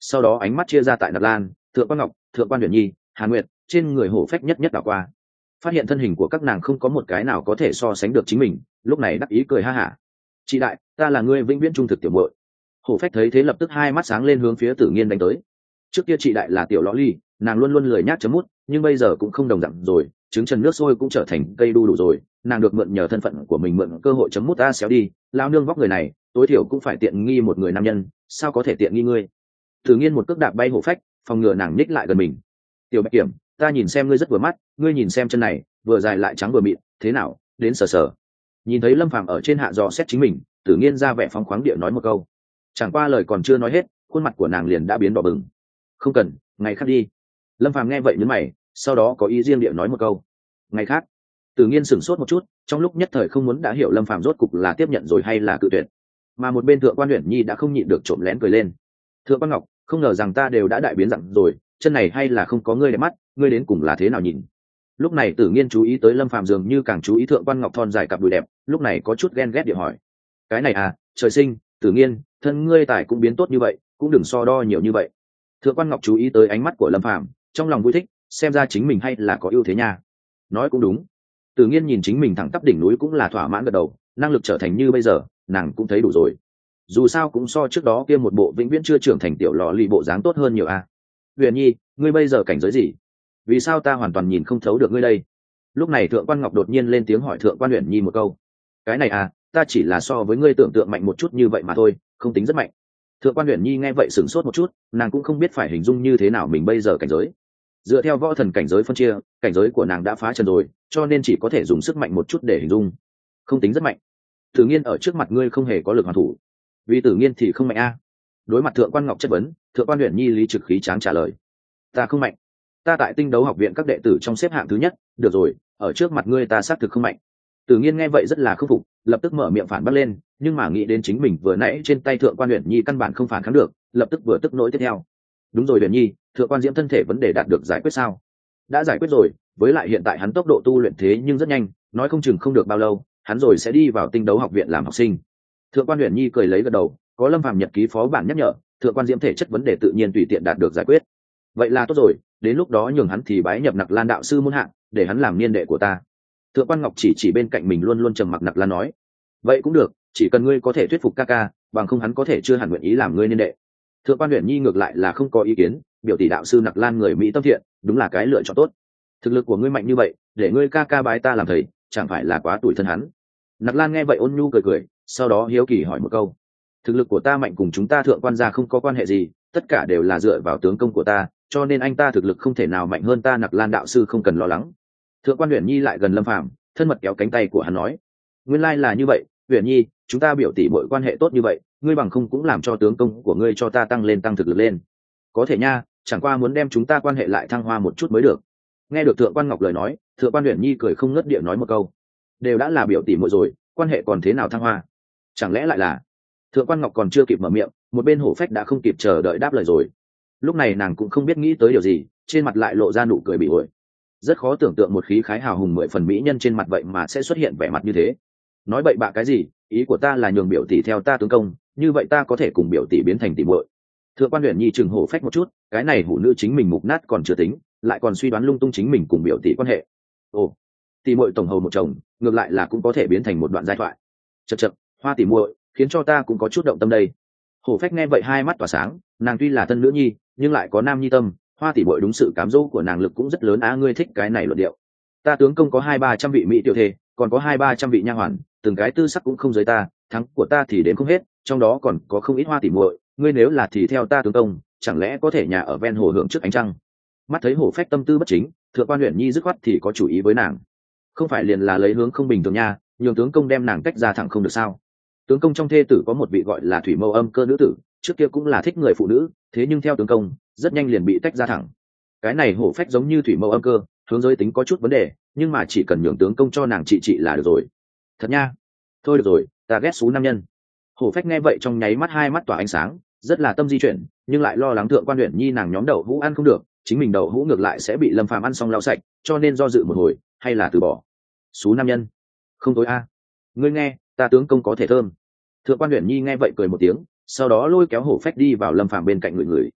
[SPEAKER 1] sau đó ánh mắt chia ra tại nạp lan, thượng quan ngọc, thượng quan huyền nhi, hàn nguyệt, trên người hổ phách nhất nhất đảo qua, phát hiện thân hình của các nàng không có một cái nào có thể so sánh được chính mình, lúc này đắc ý cười ha hả. Chị đại, ta là người vĩnh viễn trung thực tiểu muội. Hổ phách thấy thế lập tức hai mắt sáng lên hướng phía Tử Nghiên đánh tới. Trước kia chị đại là tiểu lõ ly, nàng luôn luôn lười nhác chấm mút, nhưng bây giờ cũng không đồng dạng rồi, trứng trần nước sôi cũng trở thành cây đu đủ rồi, nàng được mượn nhờ thân phận của mình mượn cơ hội chấm mút ta xéo đi, lao nương vóc người này, tối thiểu cũng phải tiện nghi một người nam nhân, sao có thể tiện nghi ngươi. Tử Nghiên một cước đạp bay Hổ phách, phòng ngừa nàng ních lại gần mình. Tiểu Bạch Kiểm, ta nhìn xem ngươi rất vừa mắt, ngươi nhìn xem chân này, vừa dài lại trắng vừa mịn, thế nào, đến sờ sờ. Nhìn thấy Lâm Phàm ở trên hạ dò xét chính mình, Tử Nghiên ra vẻ phóng khoáng địa nói một câu. Chẳng qua lời còn chưa nói hết, khuôn mặt của nàng liền đã biến đỏ bừng. Không cần, ngày khác đi. Lâm Phàm nghe vậy nhướng mày, sau đó có ý riêng địa nói một câu. Ngày khác. Tử Nghiên sửng sốt một chút, trong lúc nhất thời không muốn đã hiểu Lâm Phàm rốt cục là tiếp nhận rồi hay là cự tuyệt. Mà một bên Thượng quan Uyển Nhi đã không nhịn được trộm lén cười lên. Thượng quan Ngọc, không ngờ rằng ta đều đã đại biến dạng rồi, chân này hay là không có ngươi đẹp mắt, ngươi đến cùng là thế nào nhìn. Lúc này Tử Nghiên chú ý tới Lâm Phàm dường như càng chú ý Thượng quan Ngọc thon dài cặp đùi đẹp, lúc này có chút ghen ghét địa hỏi. Cái này à, trời sinh, Tử Nghiên, thân ngươi tài cũng biến tốt như vậy, cũng đừng so đo nhiều như vậy. Thượng quan Ngọc chú ý tới ánh mắt của Lâm Phàm, trong lòng vui thích, xem ra chính mình hay là có ưu thế nha. Nói cũng đúng. Tử Nghiên nhìn chính mình thẳng tắp đỉnh núi cũng là thỏa mãn gật đầu, năng lực trở thành như bây giờ, nàng cũng thấy đủ rồi. Dù sao cũng so trước đó kia một bộ vĩnh viễn chưa trưởng thành tiểu lò lì bộ dáng tốt hơn nhiều a. À. Huyền Nhi, ngươi bây giờ cảnh giới gì? Vì sao ta hoàn toàn nhìn không thấu được ngươi đây? Lúc này Thượng quan Ngọc đột nhiên lên tiếng hỏi Thượng quan Huyền Nhi một câu. Cái này à, ta chỉ là so với ngươi tưởng tượng mạnh một chút như vậy mà thôi, không tính rất mạnh. Thượng quan Huyền Nhi nghe vậy sửng sốt một chút, nàng cũng không biết phải hình dung như thế nào mình bây giờ cảnh giới. Dựa theo võ thần cảnh giới phân chia, cảnh giới của nàng đã phá trần rồi, cho nên chỉ có thể dùng sức mạnh một chút để hình dung. Không tính rất mạnh. Tử Nghiên ở trước mặt ngươi không hề có lực hoàn thủ. Vì Tử Nghiên thì không mạnh a. À. Đối mặt Thượng quan Ngọc chất vấn, Thượng quan Huyền Nhi lý trực khí tráng trả lời. Ta không mạnh. Ta tại Tinh Đấu học viện các đệ tử trong xếp hạng thứ nhất, được rồi, ở trước mặt ngươi ta xác thực không mạnh. Tử Nghiên nghe vậy rất là khâm phục, lập tức mở miệng phản bác lên, nhưng mà nghĩ đến chính mình vừa nãy trên tay Thượng quan Huyền Nhi căn bản không phản kháng được, lập tức vừa tức nỗi tiếp theo. Đúng rồi Huyền Nhi, Thượng quan Diễm thân thể vấn đề đạt được giải quyết sao? Đã giải quyết rồi, với lại hiện tại hắn tốc độ tu luyện thế nhưng rất nhanh, nói không chừng không được bao lâu, hắn rồi sẽ đi vào Tinh Đấu học viện làm học sinh. Thượng quan Huyền Nhi cười lấy gật đầu, có Lâm Phàm nhật ký phó bản nhắc nhở, Thượng quan Diễm thể chất vấn đề tự nhiên tùy tiện đạt được giải quyết. Vậy là tốt rồi, đến lúc đó nhường hắn thì bái nhập Nặc Lan đạo sư môn hạng, để hắn làm niên đệ của ta. Thượng quan Ngọc chỉ chỉ bên cạnh mình luôn luôn trầm mặc Nặc Lan nói. Vậy cũng được, chỉ cần ngươi có thể thuyết phục ca ca, bằng không hắn có thể chưa hẳn nguyện ý làm ngươi niên đệ. Thượng quan Huyền Nhi ngược lại là không có ý kiến, biểu tỷ đạo sư Nặc Lan người Mỹ tâm thiện, đúng là cái lựa chọn tốt. Thực lực của ngươi mạnh như vậy, để ngươi ca ca bái ta làm thầy, chẳng phải là quá tủi thân hắn. Nặc Lan nghe vậy ôn nhu cười cười, sau đó hiếu kỳ hỏi một câu. Thực lực của ta mạnh cùng chúng ta Thượng quan gia không có quan hệ gì, tất cả đều là dựa vào tướng công của ta, cho nên anh ta thực lực không thể nào mạnh hơn ta. Nặc Lan đạo sư không cần lo lắng. Thượng quan Huyền Nhi lại gần Lâm Phàm, thân mật kéo cánh tay của hắn nói. Nguyên lai là như vậy, Huyền Nhi, chúng ta biểu tỷ mọi quan hệ tốt như vậy, ngươi bằng không cũng làm cho tướng công của ngươi cho ta tăng lên tăng thực lực lên. Có thể nha, chẳng qua muốn đem chúng ta quan hệ lại thăng hoa một chút mới được. Nghe được Thượng quan Ngọc lời nói, Thượng quan Huyền Nhi cười không ngớt địa nói một câu. Đều đã là biểu tỷ muội rồi, quan hệ còn thế nào thăng hoa? Chẳng lẽ lại là? Thượng quan Ngọc còn chưa kịp mở miệng, một bên Hổ phách đã không kịp chờ đợi đáp lời rồi. Lúc này nàng cũng không biết nghĩ tới điều gì, trên mặt lại lộ ra nụ cười bị ổi. Rất khó tưởng tượng một khí khái hào hùng mười phần mỹ nhân trên mặt vậy mà sẽ xuất hiện vẻ mặt như thế. Nói bậy bạ cái gì, ý của ta là nhường biểu tỷ theo ta tướng công, như vậy ta có thể cùng biểu tỷ biến thành tỷ muội. Thượng quan Huyền Nhi chừng Hổ phách một chút, cái này hủ nữ chính mình mục nát còn chưa tính, lại còn suy đoán lung tung chính mình cùng biểu tỷ quan hệ. Ồ, tỷ muội tổng hầu một chồng, ngược lại là cũng có thể biến thành một đoạn giai thoại. Chậc chậc, Hoa tỷ muội, khiến cho ta cũng có chút động tâm đây. Hổ phách nghe vậy hai mắt tỏa sáng, nàng tuy là thân nữ nhi, nhưng lại có nam nhi tâm, Hoa tỷ muội đúng sự cám dỗ của nàng lực cũng rất lớn á. Ngươi thích cái này luận điệu. Ta tướng công có hai ba trăm vị mỹ tiểu thê, còn có hai ba trăm vị nha hoàn, từng cái tư sắc cũng không giới ta, thắng của ta thì đến không hết, trong đó còn có không ít Hoa tỷ muội. Ngươi nếu là thì theo ta tướng công, chẳng lẽ có thể nhà ở ven hồ hưởng trước ánh trăng? Mắt thấy Hổ phách tâm tư bất chính, Thượng quan Huyền Nhi dứt khoát thì có chủ ý với nàng. Không phải liền là lấy hướng không bình thường nha, nhường tướng công đem nàng tách ra thẳng không được sao? Tướng công trong thê tử có một vị gọi là Thủy Mâu Âm Cơ nữ tử, trước kia cũng là thích người phụ nữ, thế nhưng theo tướng công rất nhanh liền bị tách ra thẳng. Cái này Hổ phách giống như Thủy Mâu Âm Cơ, hướng giới tính có chút vấn đề, nhưng mà chỉ cần nhường tướng công cho nàng trị trị là được rồi. Thật nha? Thôi được rồi, ta ghét xú nam nhân. Hổ phách nghe vậy trong nháy mắt hai mắt tỏa ánh sáng, rất là tâm di chuyển, nhưng lại lo lắng Thượng quan Huyền Nhi nàng nhóm đậu hũ ăn không được, chính mình đậu hũ ngược lại sẽ bị Lâm Phàm ăn xong lau sạch, cho nên do dự một hồi, hay là từ bỏ. Xú nam nhân, không tối a. Ngươi nghe, ta tướng công có thể thơm. Thượng quan Huyền Nhi nghe vậy cười một tiếng, sau đó lôi kéo Hổ phách đi vào Lâm Phàm bên cạnh người người.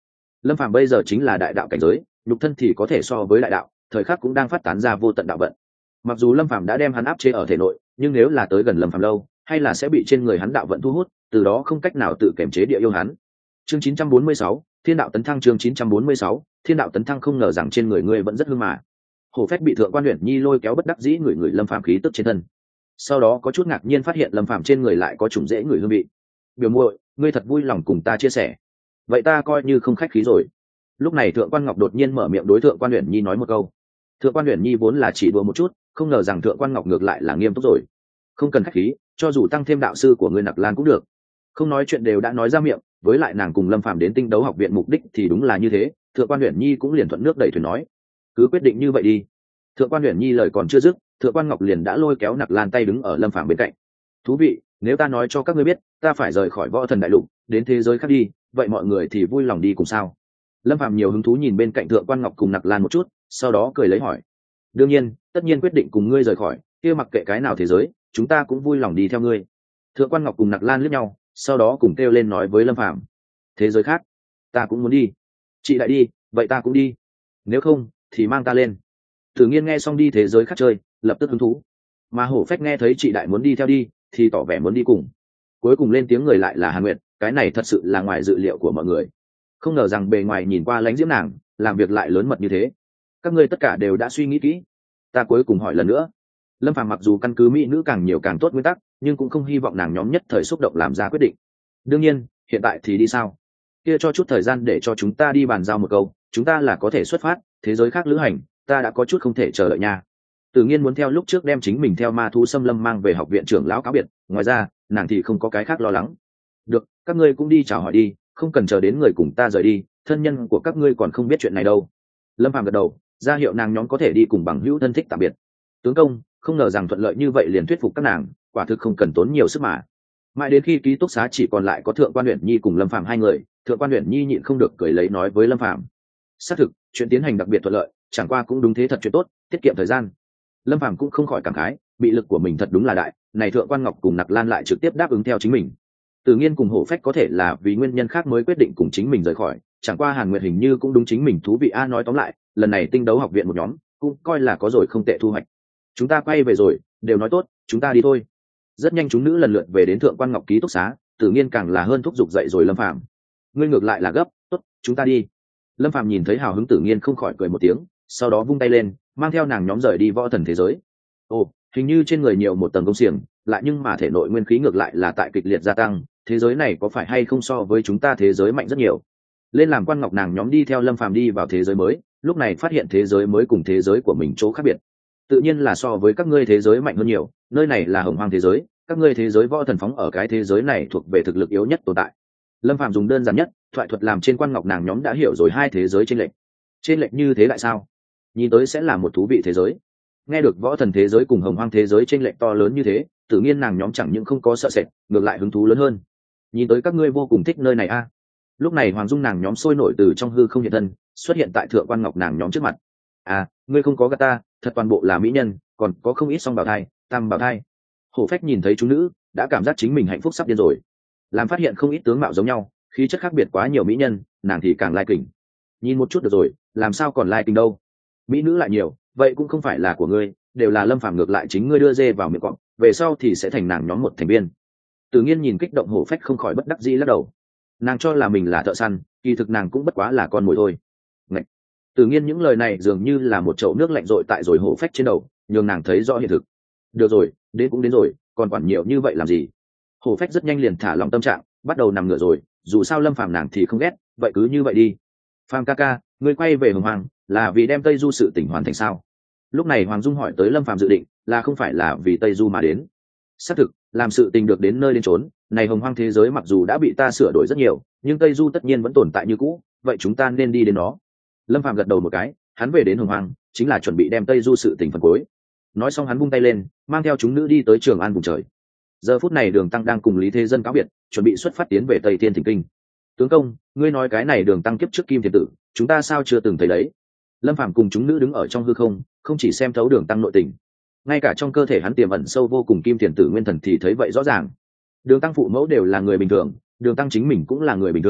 [SPEAKER 1] Lâm Phàm bây giờ chính là đại đạo cảnh giới, nhục thân thì có thể so với đại đạo, thời khắc cũng đang phát tán ra vô tận đạo vận. Mặc dù Lâm Phàm đã đem hắn áp chế ở thể nội, nhưng nếu là tới gần Lâm Phàm lâu, hay là sẽ bị trên người hắn đạo vận thu hút, từ đó không cách nào tự kiểm chế địa yêu hắn. Chương chín trăm bốn mươi sáu, Thiên đạo tấn thăng. Chương chín trăm bốn mươi sáu, Thiên đạo tấn thăng. Không ngờ rằng trên người ngươi vẫn rất hư mà. Hổ Phách bị Thượng Quan Uyển Nhi lôi kéo bất đắc dĩ người người Lâm Phàm khí tức trên thân. Sau đó có chút ngạc nhiên phát hiện Lâm Phàm trên người lại có trùng dễ người hương vị. Biểu muội, ngươi thật vui lòng cùng ta chia sẻ. Vậy ta coi như không khách khí rồi. Lúc này Thượng Quan Ngọc đột nhiên mở miệng đối Thượng Quan Uyển Nhi nói một câu. Thượng Quan Uyển Nhi vốn là chỉ đùa một chút, không ngờ rằng Thượng Quan Ngọc ngược lại là nghiêm túc rồi. Không cần khách khí, cho dù tăng thêm đạo sư của ngươi Nặc Lan cũng được. Không nói chuyện đều đã nói ra miệng, với lại nàng cùng Lâm Phàm đến Tinh Đấu học viện mục đích thì đúng là như thế. Thượng Quan Uyển Nhi cũng liền thuận nước đẩy thuyền nói, cứ quyết định như vậy đi. Thượng Quan Uyển Nhi lời còn chưa dứt, Thượng Quan Ngọc liền đã lôi kéo Nặc Lan tay đứng ở Lâm Phàm bên cạnh. Thú vị, nếu ta nói cho các ngươi biết, ta phải rời khỏi Võ Thần đại lục, đến thế giới khác đi, vậy mọi người thì vui lòng đi cùng sao? Lâm Phàm nhiều hứng thú nhìn bên cạnh Thượng Quan Ngọc cùng Nặc Lan một chút, sau đó cười lấy hỏi. Đương nhiên, tất nhiên quyết định cùng ngươi rời khỏi, kia mặc kệ cái nào thế giới, chúng ta cũng vui lòng đi theo ngươi. Thượng Quan Ngọc cùng Nặc Lan liếc nhau, sau đó cùng kêu lên nói với Lâm Phàm. Thế giới khác, ta cũng muốn đi. Chị lại đi, vậy ta cũng đi. Nếu không, thì mang ta lên. Tử Nghiên nghe xong đi thế giới khác chơi, lập tức hứng thú. Mà Hổ Phách nghe thấy chị đại muốn đi theo đi, thì tỏ vẻ muốn đi cùng. Cuối cùng lên tiếng người lại là Hàn Nguyệt, cái này thật sự là ngoài dự liệu của mọi người. Không ngờ rằng bề ngoài nhìn qua lãnh diễm nàng, làm việc lại lớn mật như thế. Các ngươi tất cả đều đã suy nghĩ kỹ. Ta cuối cùng hỏi lần nữa. Lâm Phàm mặc dù căn cứ mỹ nữ càng nhiều càng tốt nguyên tắc, nhưng cũng không hy vọng nàng nhóm nhất thời xúc động làm ra quyết định. Đương nhiên, hiện tại thì đi sao? Kia cho chút thời gian để cho chúng ta đi bàn giao một câu, chúng ta là có thể xuất phát, thế giới khác lữ hành, ta đã có chút không thể chờ đợi nha. Tự nhiên muốn theo lúc trước đem chính mình theo ma thú xâm lâm mang về học viện trưởng lão cáo biệt, ngoài ra, nàng thì không có cái khác lo lắng. Được, các ngươi cũng đi chào hỏi đi, không cần chờ đến người cùng ta rời đi, thân nhân của các ngươi còn không biết chuyện này đâu. Lâm Phàm gật đầu, ra hiệu nàng nhóm có thể đi cùng bằng hữu thân thích tạm biệt. Tướng công, không ngờ rằng thuận lợi như vậy liền thuyết phục các nàng, quả thực không cần tốn nhiều sức mà. Mãi đến khi ký túc xá chỉ còn lại có Thượng Quan Uyển Nhi cùng Lâm Phàm hai người, Thượng Quan Uyển Nhi nhịn không được cười lấy nói với Lâm Phàm. Xác thực, chuyện tiến hành đặc biệt thuận lợi, chẳng qua cũng đúng thế thật chuyện tốt, tiết kiệm thời gian. Lâm Phàm cũng không khỏi cảm khái, bị lực của mình thật đúng là đại, này Thượng Quan Ngọc cùng Nặc Lan lại trực tiếp đáp ứng theo chính mình. Tự nhiên cùng Hổ Phách có thể là vì nguyên nhân khác mới quyết định cùng chính mình rời khỏi, chẳng qua Hàn Nguyệt hình như cũng đúng chính mình thú vị a. Nói tóm lại, lần này Tinh Đấu học viện một nhóm cũng coi là có rồi không tệ thu hoạch. Chúng ta quay về rồi, đều nói tốt, chúng ta đi thôi. Rất nhanh chúng nữ lần lượt về đến Thượng Quan Ngọc ký túc xá, Tự nhiên càng là hơn thúc giục dậy rồi Lâm Phàm. Ngươi ngược lại là gấp, tốt, chúng ta đi. Lâm Phàm nhìn thấy hào hứng Tự nhiên không khỏi cười một tiếng, sau đó vung tay lên, mang theo nàng nhóm rời đi võ thần thế giới. Ồ, hình như trên người nhiều một tầng công xiềng, lại nhưng mà thể nội nguyên khí ngược lại là tại kịch liệt gia tăng, thế giới này có phải hay không so với chúng ta thế giới mạnh rất nhiều. Lên làm Quan Ngọc nàng nhóm đi theo Lâm Phàm đi vào thế giới mới, lúc này phát hiện thế giới mới cùng thế giới của mình chỗ khác biệt. Tự nhiên là so với các ngươi thế giới mạnh hơn nhiều, nơi này là hồng hoang thế giới, các ngươi thế giới võ thần phóng ở cái thế giới này thuộc về thực lực yếu nhất tồn tại. Lâm Phàm dùng đơn giản nhất thoại thuật làm trên Quan Ngọc nàng nhóm đã hiểu rồi hai thế giới trên lệnh. Trên lệnh như thế lại sao? Nhìn tới sẽ là một thú vị thế giới. Nghe được võ thần thế giới cùng hồng hoang thế giới trên lệnh to lớn như thế, tự nhiên nàng nhóm chẳng những không có sợ sệt, ngược lại hứng thú lớn hơn. Nhìn tới các ngươi vô cùng thích nơi này a. Lúc này Hoàng Dung nàng nhóm sôi nổi từ trong hư không hiện thân, xuất hiện tại Thượng Quan Ngọc nàng nhóm trước mặt. À, ngươi không có gạt ta, thật toàn bộ là mỹ nhân, còn có không ít song bảo thai, tam bảo thai. Hổ Phách nhìn thấy chúng nữ, đã cảm giác chính mình hạnh phúc sắp điên rồi. Làm phát hiện không ít tướng mạo giống nhau, khí chất khác biệt quá nhiều mỹ nhân, nàng thì càng lai kình. Nhìn một chút được rồi, làm sao còn lai kình đâu? Mỹ nữ lại nhiều, vậy cũng không phải là của ngươi, đều là Lâm Phàm ngược lại chính ngươi đưa dê vào miệng cọp, về sau thì sẽ thành nàng nhóm một thành viên. Tự nhiên nhìn kích động Hổ Phách không khỏi bất đắc dĩ lắc đầu. Nàng cho là mình là thợ săn, kỳ thực nàng cũng bất quá là con mồi thôi. Ngậy. Tự nhiên những lời này dường như là một chậu nước lạnh rội tại rồi Hổ Phách trên đầu, nhường nàng thấy rõ hiện thực. Được rồi, đến cũng đến rồi, còn quản nhiều như vậy làm gì? Hổ Phách rất nhanh liền thả lòng tâm trạng, bắt đầu nằm ngửa rồi, dù sao Lâm Phàm nàng thì không ghét, vậy cứ như vậy đi. Phàm ca ca, ngươi quay về Hồng Hoàng, là vì đem Tây Du sự tỉnh hoàn thành sao? Lúc này Hoàng Dung hỏi tới Lâm Phàm dự định, là không phải là vì Tây Du mà đến. Xác thực, làm sự tình được đến nơi đến chốn, này hồng hoang thế giới mặc dù đã bị ta sửa đổi rất nhiều, nhưng Tây Du tất nhiên vẫn tồn tại như cũ, vậy chúng ta nên đi đến nó. Lâm Phàm gật đầu một cái, hắn về đến hồng hoang, chính là chuẩn bị đem Tây Du sự tình phần cuối. Nói xong hắn vung tay lên, mang theo chúng nữ đi tới Trường An vùng trời. Giờ phút này Đường Tăng đang cùng Lý Thế Dân cáo biệt, chuẩn bị xuất phát tiến về Tây Thiên Thỉnh Kinh. Tướng công, ngươi nói cái này Đường Tăng kiếp trước Kim Thiền Tử, chúng ta sao chưa từng thấy đấy? Lâm Phàm cùng chúng nữ đứng ở trong hư không, không chỉ xem thấu Đường Tăng nội tình, ngay cả trong cơ thể hắn tiềm ẩn sâu vô cùng Kim Thiền Tử nguyên thần thì thấy vậy rõ ràng. Đường Tăng phụ mẫu đều là người bình thường, Đường Tăng chính mình cũng là người bình thường,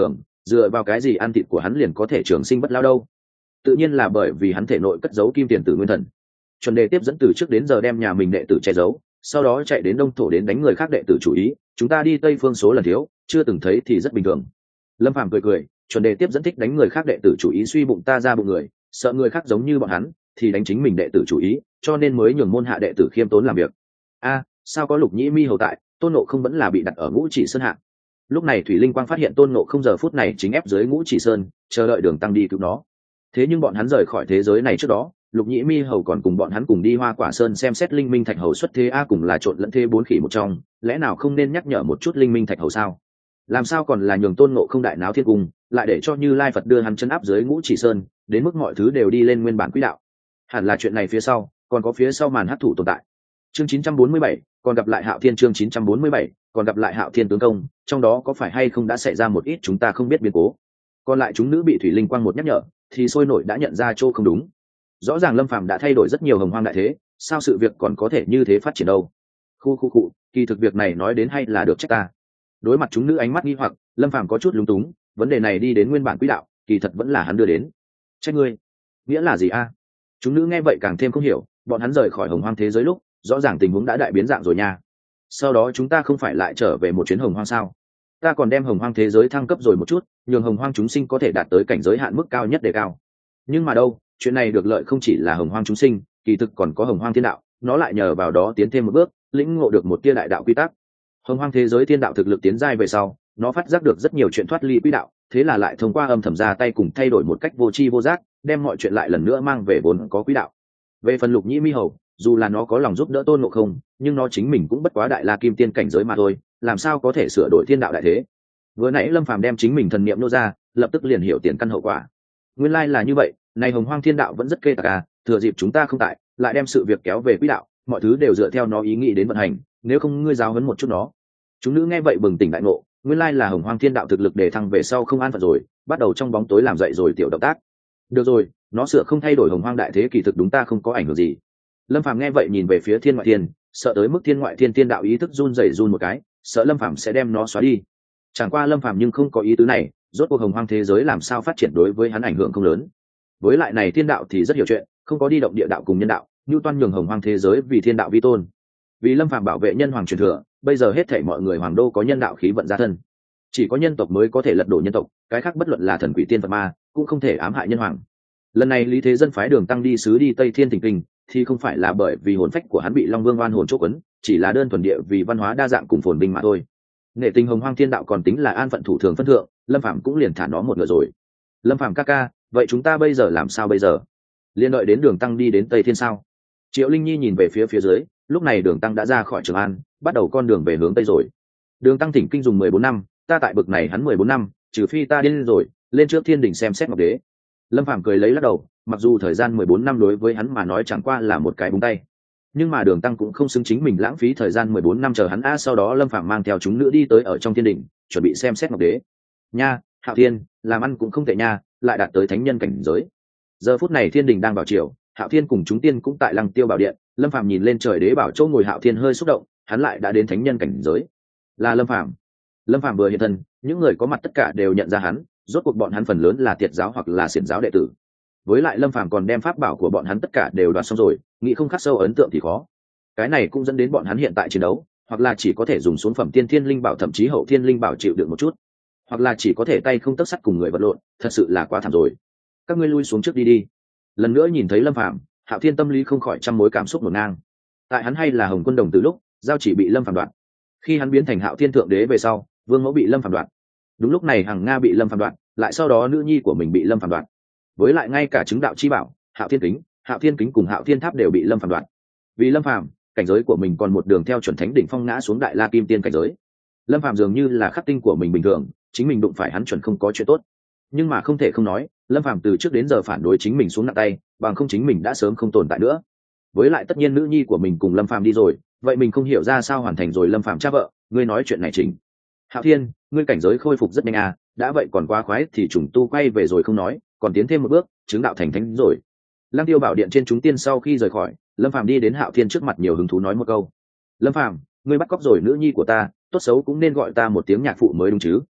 [SPEAKER 1] dựa vào cái gì ăn thịt của hắn liền có thể trường sinh bất lao đâu? Tự nhiên là bởi vì hắn thể nội cất giấu kim tiền tử nguyên thần. Chuẩn đề tiếp dẫn từ trước đến giờ đem nhà mình đệ tử che giấu, sau đó chạy đến đông thổ đến đánh người khác đệ tử chủ ý, chúng ta đi tây phương số lần thiếu, chưa từng thấy thì rất bình thường. Lâm Phàm cười cười, chuẩn đề tiếp dẫn thích đánh người khác đệ tử chủ ý suy bụng ta ra bụng người, sợ người khác giống như bọn hắn thì đánh chính mình đệ tử chủ ý, cho nên mới nhường môn hạ đệ tử khiêm tốn làm việc. A, sao có Lục Nhĩ Mi hầu tại, Tôn Ngộ Không vẫn là bị đặt ở Ngũ Chỉ Sơn hạ. Lúc này Thủy Linh Quang phát hiện Tôn Ngộ Không giờ phút này chính ép dưới Ngũ Chỉ Sơn, chờ đợi Đường Tăng đi cứu nó. Thế nhưng bọn hắn rời khỏi thế giới này trước đó, Lục Nhĩ Mi hầu còn cùng bọn hắn cùng đi Hoa Quả Sơn xem xét Linh Minh Thạch hầu xuất thế a, cùng là trộn lẫn thế bốn khỉ một trong, lẽ nào không nên nhắc nhở một chút Linh Minh Thạch hầu sao? Làm sao còn là nhường Tôn Ngộ Không đại náo thiên cung, lại để cho Như Lai Phật đưa hắn chân áp dưới Ngũ Chỉ Sơn, đến mức mọi thứ đều đi lên nguyên bản quỹ đạo. Hẳn là chuyện này phía sau, còn có phía sau màn hắc thủ tồn tại. Chương chín trăm bốn mươi bảy, còn gặp lại Hạo Thiên. Chương chín trăm bốn mươi bảy, còn gặp lại Hạo Thiên tướng công, trong đó có phải hay không đã xảy ra một ít chúng ta không biết biến cố. Còn lại chúng nữ bị Thủy Linh Quang một nhắc nhở, thì sôi nổi đã nhận ra chỗ không đúng. Rõ ràng Lâm Phàm đã thay đổi rất nhiều hồng hoang đại thế, sao sự việc còn có thể như thế phát triển đâu? Khu khu cụ, kỳ thực việc này nói đến hay là được trách ta. Đối mặt chúng nữ ánh mắt nghi hoặc, Lâm Phàm có chút lúng túng, vấn đề này đi đến nguyên bản quỹ đạo, kỳ thật vẫn là hắn đưa đến. Trách ngươi? Nghĩa là gì a? Chúng nữ nghe vậy càng thêm không hiểu, bọn hắn rời khỏi hồng hoang thế giới lúc, rõ ràng tình huống đã đại biến dạng rồi nha. Sau đó chúng ta không phải lại trở về một chuyến hồng hoang sao? Ta còn đem hồng hoang thế giới thăng cấp rồi một chút, nhường hồng hoang chúng sinh có thể đạt tới cảnh giới hạn mức cao nhất đề cao. Nhưng mà đâu, chuyện này được lợi không chỉ là hồng hoang chúng sinh, kỳ thực còn có hồng hoang thiên đạo, nó lại nhờ vào đó tiến thêm một bước, lĩnh ngộ được một tia đại đạo quy tắc. Hồng hoang thế giới thiên đạo thực lực tiến giai về sau, nó phát giác được rất nhiều chuyện thoát ly quỹ đạo, thế là lại thông qua âm thầm ra tay cùng thay đổi một cách vô tri vô giác, đem mọi chuyện lại lần nữa mang về vốn có quỹ đạo. Về phần Lục Nhĩ Mi hầu, dù là nó có lòng giúp đỡ Tôn Ngộ Không, nhưng nó chính mình cũng bất quá đại la kim tiên cảnh giới mà thôi, làm sao có thể sửa đổi thiên đạo đại thế. Vừa nãy Lâm Phàm đem chính mình thần niệm nô ra, lập tức liền hiểu tiền căn hậu quả. Nguyên lai là như vậy, này hồng hoang thiên đạo vẫn rất kê tạc à, thừa dịp chúng ta không tại, lại đem sự việc kéo về quỹ đạo, mọi thứ đều dựa theo nó ý nghĩ đến vận hành, nếu không ngươi giáo huấn một chút nó. Chúng nữ nghe vậy bừng tỉnh đại ngộ, nguyên lai là hồng hoang thiên đạo thực lực để thăng về sau không an phận rồi, bắt đầu trong bóng tối làm dậy rồi tiểu động tác. Được rồi, nó sửa không thay đổi hồng hoang đại thế kỳ thực đúng ta không có ảnh hưởng gì. Lâm Phàm nghe vậy nhìn về phía thiên ngoại thiên, sợ tới mức thiên ngoại thiên thiên đạo ý thức run rẩy run một cái, sợ Lâm Phàm sẽ đem nó xóa đi. Chẳng qua Lâm Phàm nhưng không có ý tứ này, rốt cuộc hồng hoang thế giới làm sao phát triển đối với hắn ảnh hưởng không lớn. Với lại này thiên đạo thì rất hiểu chuyện, không có đi động địa đạo cùng nhân đạo, như toan nhường hồng hoang thế giới vì thiên đạo vi tôn. Vì Lâm Phàm bảo vệ nhân hoàng truyền thừa, bây giờ hết thảy mọi người hoàng đô có nhân đạo khí vận ra thân, chỉ có nhân tộc mới có thể lật đổ nhân tộc, cái khác bất luận là thần quỷ tiên phật ma cũng không thể ám hại nhân hoàng. Lần này Lý Thế Dân phái Đường Tăng đi sứ đi Tây Thiên Thỉnh Kinh, thì không phải là bởi vì hồn phách của hắn bị Long Vương oan hồn chốt quấn, chỉ là đơn thuần địa vì văn hóa đa dạng cùng phồn vinh mà thôi. Nghệ tình hồng hoang thiên đạo còn tính là an phận thủ thường phân thượng, Lâm Phàm cũng liền thả nó một ngựa rồi. Lâm Phàm ca ca, vậy chúng ta bây giờ làm sao bây giờ? Liên đợi đến Đường Tăng đi đến Tây Thiên sao? Triệu Linh Nhi nhìn về phía phía dưới, lúc này Đường Tăng đã ra khỏi Trường An, bắt đầu con đường về hướng Tây rồi. Đường Tăng Thỉnh Kinh dùng mười bốn năm, ta tại bực này hắn mười bốn năm, trừ phi ta điên rồi, lên trước thiên đình xem xét ngọc đế. Lâm Phàm cười lấy lắc đầu, mặc dù thời gian mười bốn năm đối với hắn mà nói chẳng qua là một cái búng tay, nhưng mà Đường Tăng cũng không xứng chính mình lãng phí thời gian mười bốn năm chờ hắn a. Sau đó Lâm Phàm mang theo chúng nữ đi tới ở trong thiên đình, chuẩn bị xem xét ngọc đế. Nha, Hạo Thiên, làm ăn cũng không tệ nha, lại đạt tới thánh nhân cảnh giới. Giờ phút này thiên đình đang vào chiều, Hạo Thiên cùng chúng tiên cũng tại Lăng Tiêu Bảo Điện. Lâm Phàm nhìn lên trời đế bảo châu ngồi Hạo Thiên hơi xúc động, hắn lại đã đến thánh nhân cảnh giới. Là Lâm Phàm. Lâm Phàm vừa hiện thân, những người có mặt tất cả đều nhận ra hắn, rốt cuộc bọn hắn phần lớn là tiệt giáo hoặc là xiển giáo đệ tử. Với lại Lâm Phàm còn đem pháp bảo của bọn hắn tất cả đều đoạt xong rồi, nghĩ không khắc sâu ấn tượng thì khó. Cái này cũng dẫn đến bọn hắn hiện tại chiến đấu, hoặc là chỉ có thể dùng xuống phẩm tiên thiên linh bảo, thậm chí hậu thiên linh bảo chịu đựng một chút, hoặc là chỉ có thể tay không tấc sắt cùng người vật lộn, thật sự là quá thảm rồi. Các ngươi lui xuống trước đi đi. Lần nữa nhìn thấy Lâm Phàm, Hạo Thiên tâm lý không khỏi trăm mối cảm xúc ngổn ngang. Tại hắn hay là Hồng Quân Đồng từ lúc, giao chỉ bị Lâm Phàm đoạt. Khi hắn biến thành Hạo Thiên thượng đế về sau, Vương Mẫu bị Lâm Phàm đoạt. Đúng lúc này Hằng Nga bị Lâm Phàm đoạt, lại sau đó nữ nhi của mình bị Lâm Phàm đoạt. Với lại ngay cả chứng đạo chi bảo, Hạo Thiên kính, Hạo Thiên kính cùng Hạo Thiên tháp đều bị Lâm Phàm đoạt. Vì Lâm Phàm, cảnh giới của mình còn một đường theo chuẩn thánh đỉnh phong ngã xuống đại la kim tiên cảnh giới. Lâm Phàm dường như là khắc tinh của mình bình thường, chính mình đụng phải hắn chuẩn không có chuyện tốt. Nhưng mà không thể không nói, Lâm Phàm từ trước đến giờ phản đối chính mình xuống nặng tay, bằng không chính mình đã sớm không tồn tại nữa. Với lại tất nhiên nữ nhi của mình cùng Lâm Phàm đi rồi, vậy mình không hiểu ra sao hoàn thành rồi Lâm Phàm cha vợ, ngươi nói chuyện này chính. Hạo Thiên, ngươi cảnh giới khôi phục rất nhanh à, đã vậy còn quá khoái thì trùng tu quay về rồi không nói, còn tiến thêm một bước, chứng đạo thành thánh rồi. Lăng Tiêu Bảo Điện trên chúng tiên sau khi rời khỏi, Lâm Phàm đi đến Hạo Thiên trước mặt nhiều hứng thú nói một câu. Lâm Phàm, ngươi bắt cóc rồi nữ nhi của ta, tốt xấu cũng nên gọi ta một tiếng nhạc phụ mới đúng chứ.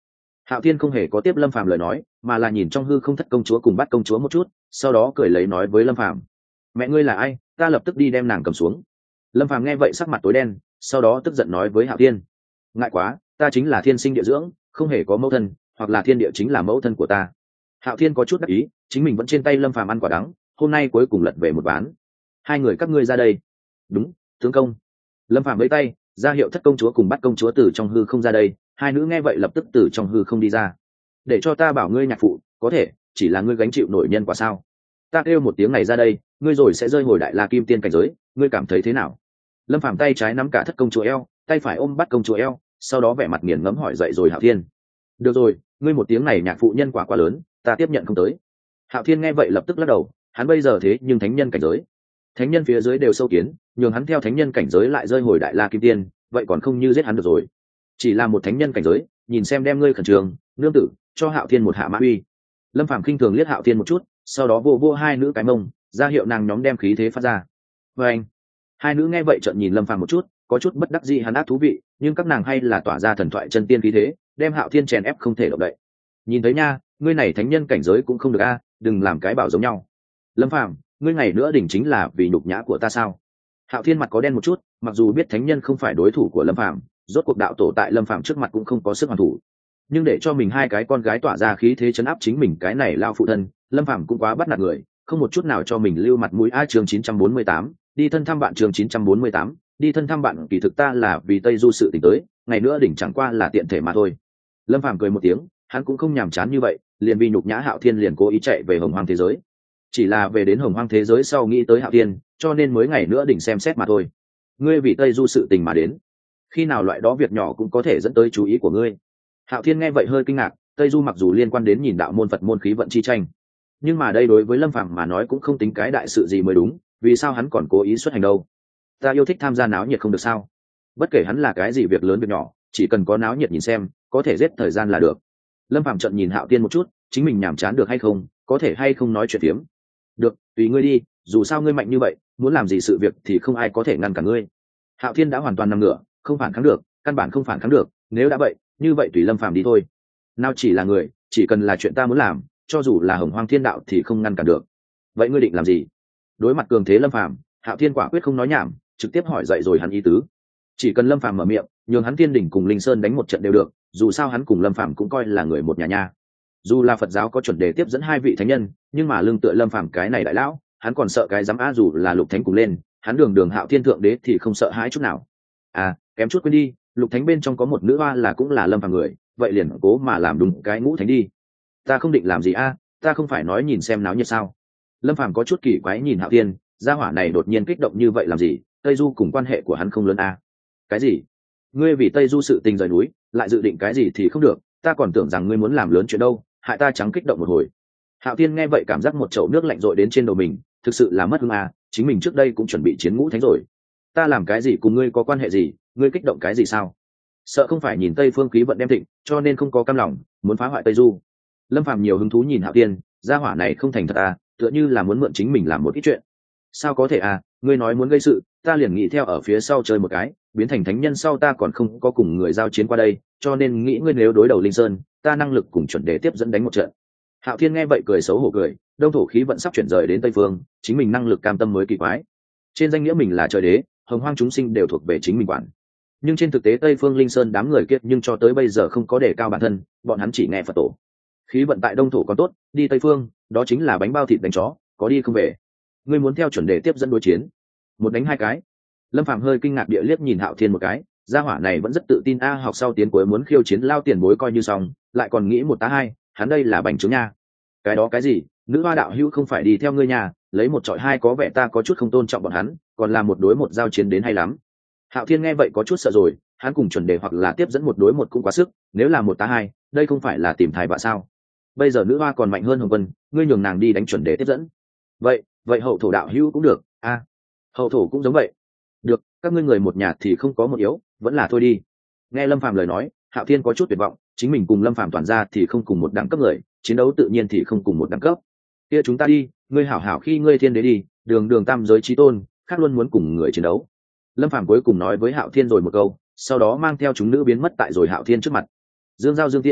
[SPEAKER 1] Hạo Thiên không hề có tiếp Lâm Phàm lời nói, mà là nhìn trong hư không thất công chúa cùng bắt công chúa một chút, sau đó cười lấy nói với Lâm Phàm: mẹ ngươi là ai, ta lập tức đi đem nàng cầm xuống. Lâm Phàm nghe vậy sắc mặt tối đen, sau đó tức giận nói với Hạo Thiên: ngại quá, ta chính là thiên sinh địa dưỡng, không hề có mẫu thân, hoặc là thiên địa chính là mẫu thân của ta. Hạo Thiên có chút đắc ý, chính mình vẫn trên tay Lâm Phàm ăn quả đắng, hôm nay cuối cùng lật về một ván. Hai người các ngươi ra đây. Đúng, tướng công. Lâm Phàm vẫy tay, ra hiệu thất công chúa cùng bắt công chúa từ trong hư không ra đây. Hai nữ nghe vậy lập tức từ trong hư không đi ra. Để cho ta bảo ngươi nhạc phụ, có thể, chỉ là ngươi gánh chịu nổi nhân quả sao? Ta kêu một tiếng này ra đây, ngươi rồi sẽ rơi hồi đại la kim tiên cảnh giới, ngươi cảm thấy thế nào? Lâm Phàm tay trái nắm cả thất công chúa eo, tay phải ôm bắt công chúa eo, sau đó vẻ mặt nghiền ngẫm hỏi dậy rồi Hạo Thiên: được rồi, ngươi một tiếng này nhạc phụ nhân quả quá lớn, ta tiếp nhận không tới. Hạo Thiên nghe vậy lập tức lắc đầu, hắn bây giờ thế nhưng thánh nhân cảnh giới, thánh nhân phía dưới đều sâu kiến, nhường hắn theo thánh nhân cảnh giới lại rơi hồi đại la kim tiên, vậy còn không như giết hắn được rồi. Chỉ là một thánh nhân cảnh giới, nhìn xem đem ngươi khẩn trương, nương tử, cho Hạo Thiên một hạ mã uy. Lâm Phàm khinh thường liếc Hạo Thiên một chút, sau đó vô vô hai nữ cái mông, ra hiệu nàng nhóm đem khí thế phát ra. Và anh, hai nữ nghe vậy trợn nhìn Lâm Phàm một chút, có chút bất đắc dĩ hắn ác thú vị, nhưng các nàng hay là tỏa ra thần thoại chân tiên khí thế, đem Hạo Thiên chèn ép không thể động đậy. Nhìn thấy nha, ngươi này thánh nhân cảnh giới cũng không được a, đừng làm cái bảo giống nhau. Lâm Phàm, ngươi ngày nữa đỉnh chính là vì nhục nhã của ta sao? Hạo Thiên mặt có đen một chút, mặc dù biết thánh nhân không phải đối thủ của Lâm Phàm, rốt cuộc đạo tổ tại Lâm Phàm trước mặt cũng không có sức hoàn thủ, nhưng để cho mình hai cái con gái tỏa ra khí thế chấn áp chính mình cái này lao phụ thân, Lâm Phàm cũng quá bắt nạt người, không một chút nào cho mình lưu mặt mũi. A chương chín trăm bốn mươi tám, đi thân thăm bạn. Chương chín trăm bốn mươi tám, đi thân thăm bạn. Kỳ thực ta là vì Tây Du sự tình tới, ngày nữa đỉnh chẳng qua là tiện thể mà thôi. Lâm Phàm cười một tiếng, hắn cũng không nhàm chán như vậy, liền vì nhục nhã Hạo Thiên liền cố ý chạy về Hồng Hoang thế giới. Chỉ là về đến Hồng Hoang thế giới sau nghĩ tới Hạo Thiên, cho nên mới ngày nữa đỉnh xem xét mà thôi. Ngươi vì Tây Du sự tình mà đến, khi nào loại đó việc nhỏ cũng có thể dẫn tới chú ý của ngươi? Hạo Thiên nghe vậy hơi kinh ngạc, Tây Du mặc dù liên quan đến nhìn đạo môn Phật môn khí vận chi tranh, nhưng mà đây đối với Lâm Phàm mà nói cũng không tính cái đại sự gì mới đúng, vì sao hắn còn cố ý xuất hành đâu? Ta yêu thích tham gia náo nhiệt không được sao? Bất kể hắn là cái gì việc lớn việc nhỏ, chỉ cần có náo nhiệt nhìn xem, có thể giết thời gian là được. Lâm Phàm trợn nhìn Hạo Thiên một chút, chính mình nhàm chán được hay không, có thể hay không nói chuyện phiếm. Được, tùy ngươi đi, dù sao ngươi mạnh như vậy, muốn làm gì sự việc thì không ai có thể ngăn cản ngươi. Hạo Thiên đã hoàn toàn nằm ngửa, không phản kháng được, căn bản không phản kháng được, nếu đã vậy, như vậy tùy Lâm Phàm đi thôi. Nào chỉ là người, chỉ cần là chuyện ta muốn làm, cho dù là Hồng Hoang Thiên Đạo thì không ngăn cản được. Vậy ngươi định làm gì? Đối mặt cường thế Lâm Phàm, Hạo Thiên quả quyết không nói nhảm, trực tiếp hỏi dậy rồi hắn ý tứ. Chỉ cần Lâm Phàm mở miệng, nhường hắn Thiên Đỉnh cùng Linh Sơn đánh một trận đều được, dù sao hắn cùng Lâm Phàm cũng coi là người một nhà nha. Dù là Phật giáo có chuẩn đề tiếp dẫn hai vị thánh nhân, nhưng mà lương tựa Lâm Phàm cái này đại lão, hắn còn sợ cái dám á, dù là Lục Thánh cùng lên, hắn đường đường Hạo Thiên thượng đế thì không sợ hãi chút nào. À, kém chút quên đi, Lục Thánh bên trong có một nữ hoa là cũng là Lâm Phàm người, vậy liền cố mà làm đúng cái ngũ thánh đi. Ta không định làm gì a, ta không phải nói nhìn xem náo nhiệt sao? Lâm Phàm có chút kỳ quái nhìn Hạo Thiên, gia hỏa này đột nhiên kích động như vậy làm gì? Tây Du cùng quan hệ của hắn không lớn a. Cái gì? Ngươi vì Tây Du sự tình rời núi, lại dự định cái gì thì không được, ta còn tưởng rằng ngươi muốn làm lớn chuyện đâu, hại ta trắng kích động một hồi. Hạo Thiên nghe vậy cảm giác một chậu nước lạnh rội đến trên đầu mình, thực sự là mất hứng à, chính mình trước đây cũng chuẩn bị chiến ngũ thánh rồi. Ta làm cái gì cùng ngươi có quan hệ gì, ngươi kích động cái gì sao? Sợ không phải nhìn Tây Phương khí vận đem thịnh, cho nên không có cam lòng, muốn phá hoại Tây Du. Lâm Phàm nhiều hứng thú nhìn Hạo Thiên, gia hỏa này không thành thật à, tựa như là muốn mượn chính mình làm một ít chuyện. Sao có thể à, ngươi nói muốn gây sự, ta liền nghĩ theo ở phía sau chơi một cái, biến thành thánh nhân sau ta còn không có cùng người giao chiến qua đây, cho nên nghĩ ngươi nếu đối đầu Linh Sơn, ta năng lực cùng chuẩn đề tiếp dẫn đánh một trận. Hạo Thiên nghe vậy cười xấu hổ cười, đông thổ khí vận sắp chuyển rời đến Tây Phương, chính mình năng lực cam tâm mới kỳ quái. Trên danh nghĩa mình là trời đế, hồng hoang chúng sinh đều thuộc về chính mình quản. Nhưng trên thực tế Tây Phương Linh Sơn đám người kia nhưng cho tới bây giờ không có đề cao bản thân, bọn hắn chỉ nghe Phật tổ. Khí vận tại đông thổ còn tốt, đi Tây Phương, đó chính là bánh bao thịt đánh chó, có đi không về. Ngươi muốn theo chuẩn đề tiếp dẫn đối chiến, một đánh hai cái. Lâm Phàm hơi kinh ngạc địa liếc nhìn Hạo Thiên một cái, gia hỏa này vẫn rất tự tin a, học sau tiến cuối muốn khiêu chiến lao tiền bối coi như xong, lại còn nghĩ một tá hai, hắn đây là bành trướng nha. Cái đó cái gì, nữ hoa đạo hữu không phải đi theo ngươi nhà, lấy một trọi hai có vẻ ta có chút không tôn trọng bọn hắn, còn là một đối một giao chiến đến hay lắm. Hạo Thiên nghe vậy có chút sợ rồi, hắn cùng chuẩn đề hoặc là tiếp dẫn một đối một cũng quá sức, nếu là một tá hai, đây không phải là tìm thai vạ sao? Bây giờ nữ hoa còn mạnh hơn Hồng Vân, ngươi nhường nàng đi đánh chuẩn đề tiếp dẫn. Vậy, vậy hậu thổ đạo hữu cũng được, a, à, hậu thổ cũng giống vậy. Được, các ngươi người một nhà thì không có một yếu, vẫn là thôi đi. Nghe Lâm Phàm lời nói, Hạo Thiên có chút tuyệt vọng, chính mình cùng Lâm Phàm toàn ra thì không cùng một đẳng cấp người, chiến đấu tự nhiên thì không cùng một đẳng cấp. Kia chúng ta đi, ngươi hảo hảo khi ngươi thiên đế đi, đường đường tam giới chí tôn, khác luôn muốn cùng người chiến đấu. Lâm Phàm cuối cùng nói với Hạo Thiên rồi một câu, sau đó mang theo chúng nữ biến mất tại rồi Hạo Thiên trước mặt. Dương Giao Dương Tiễn,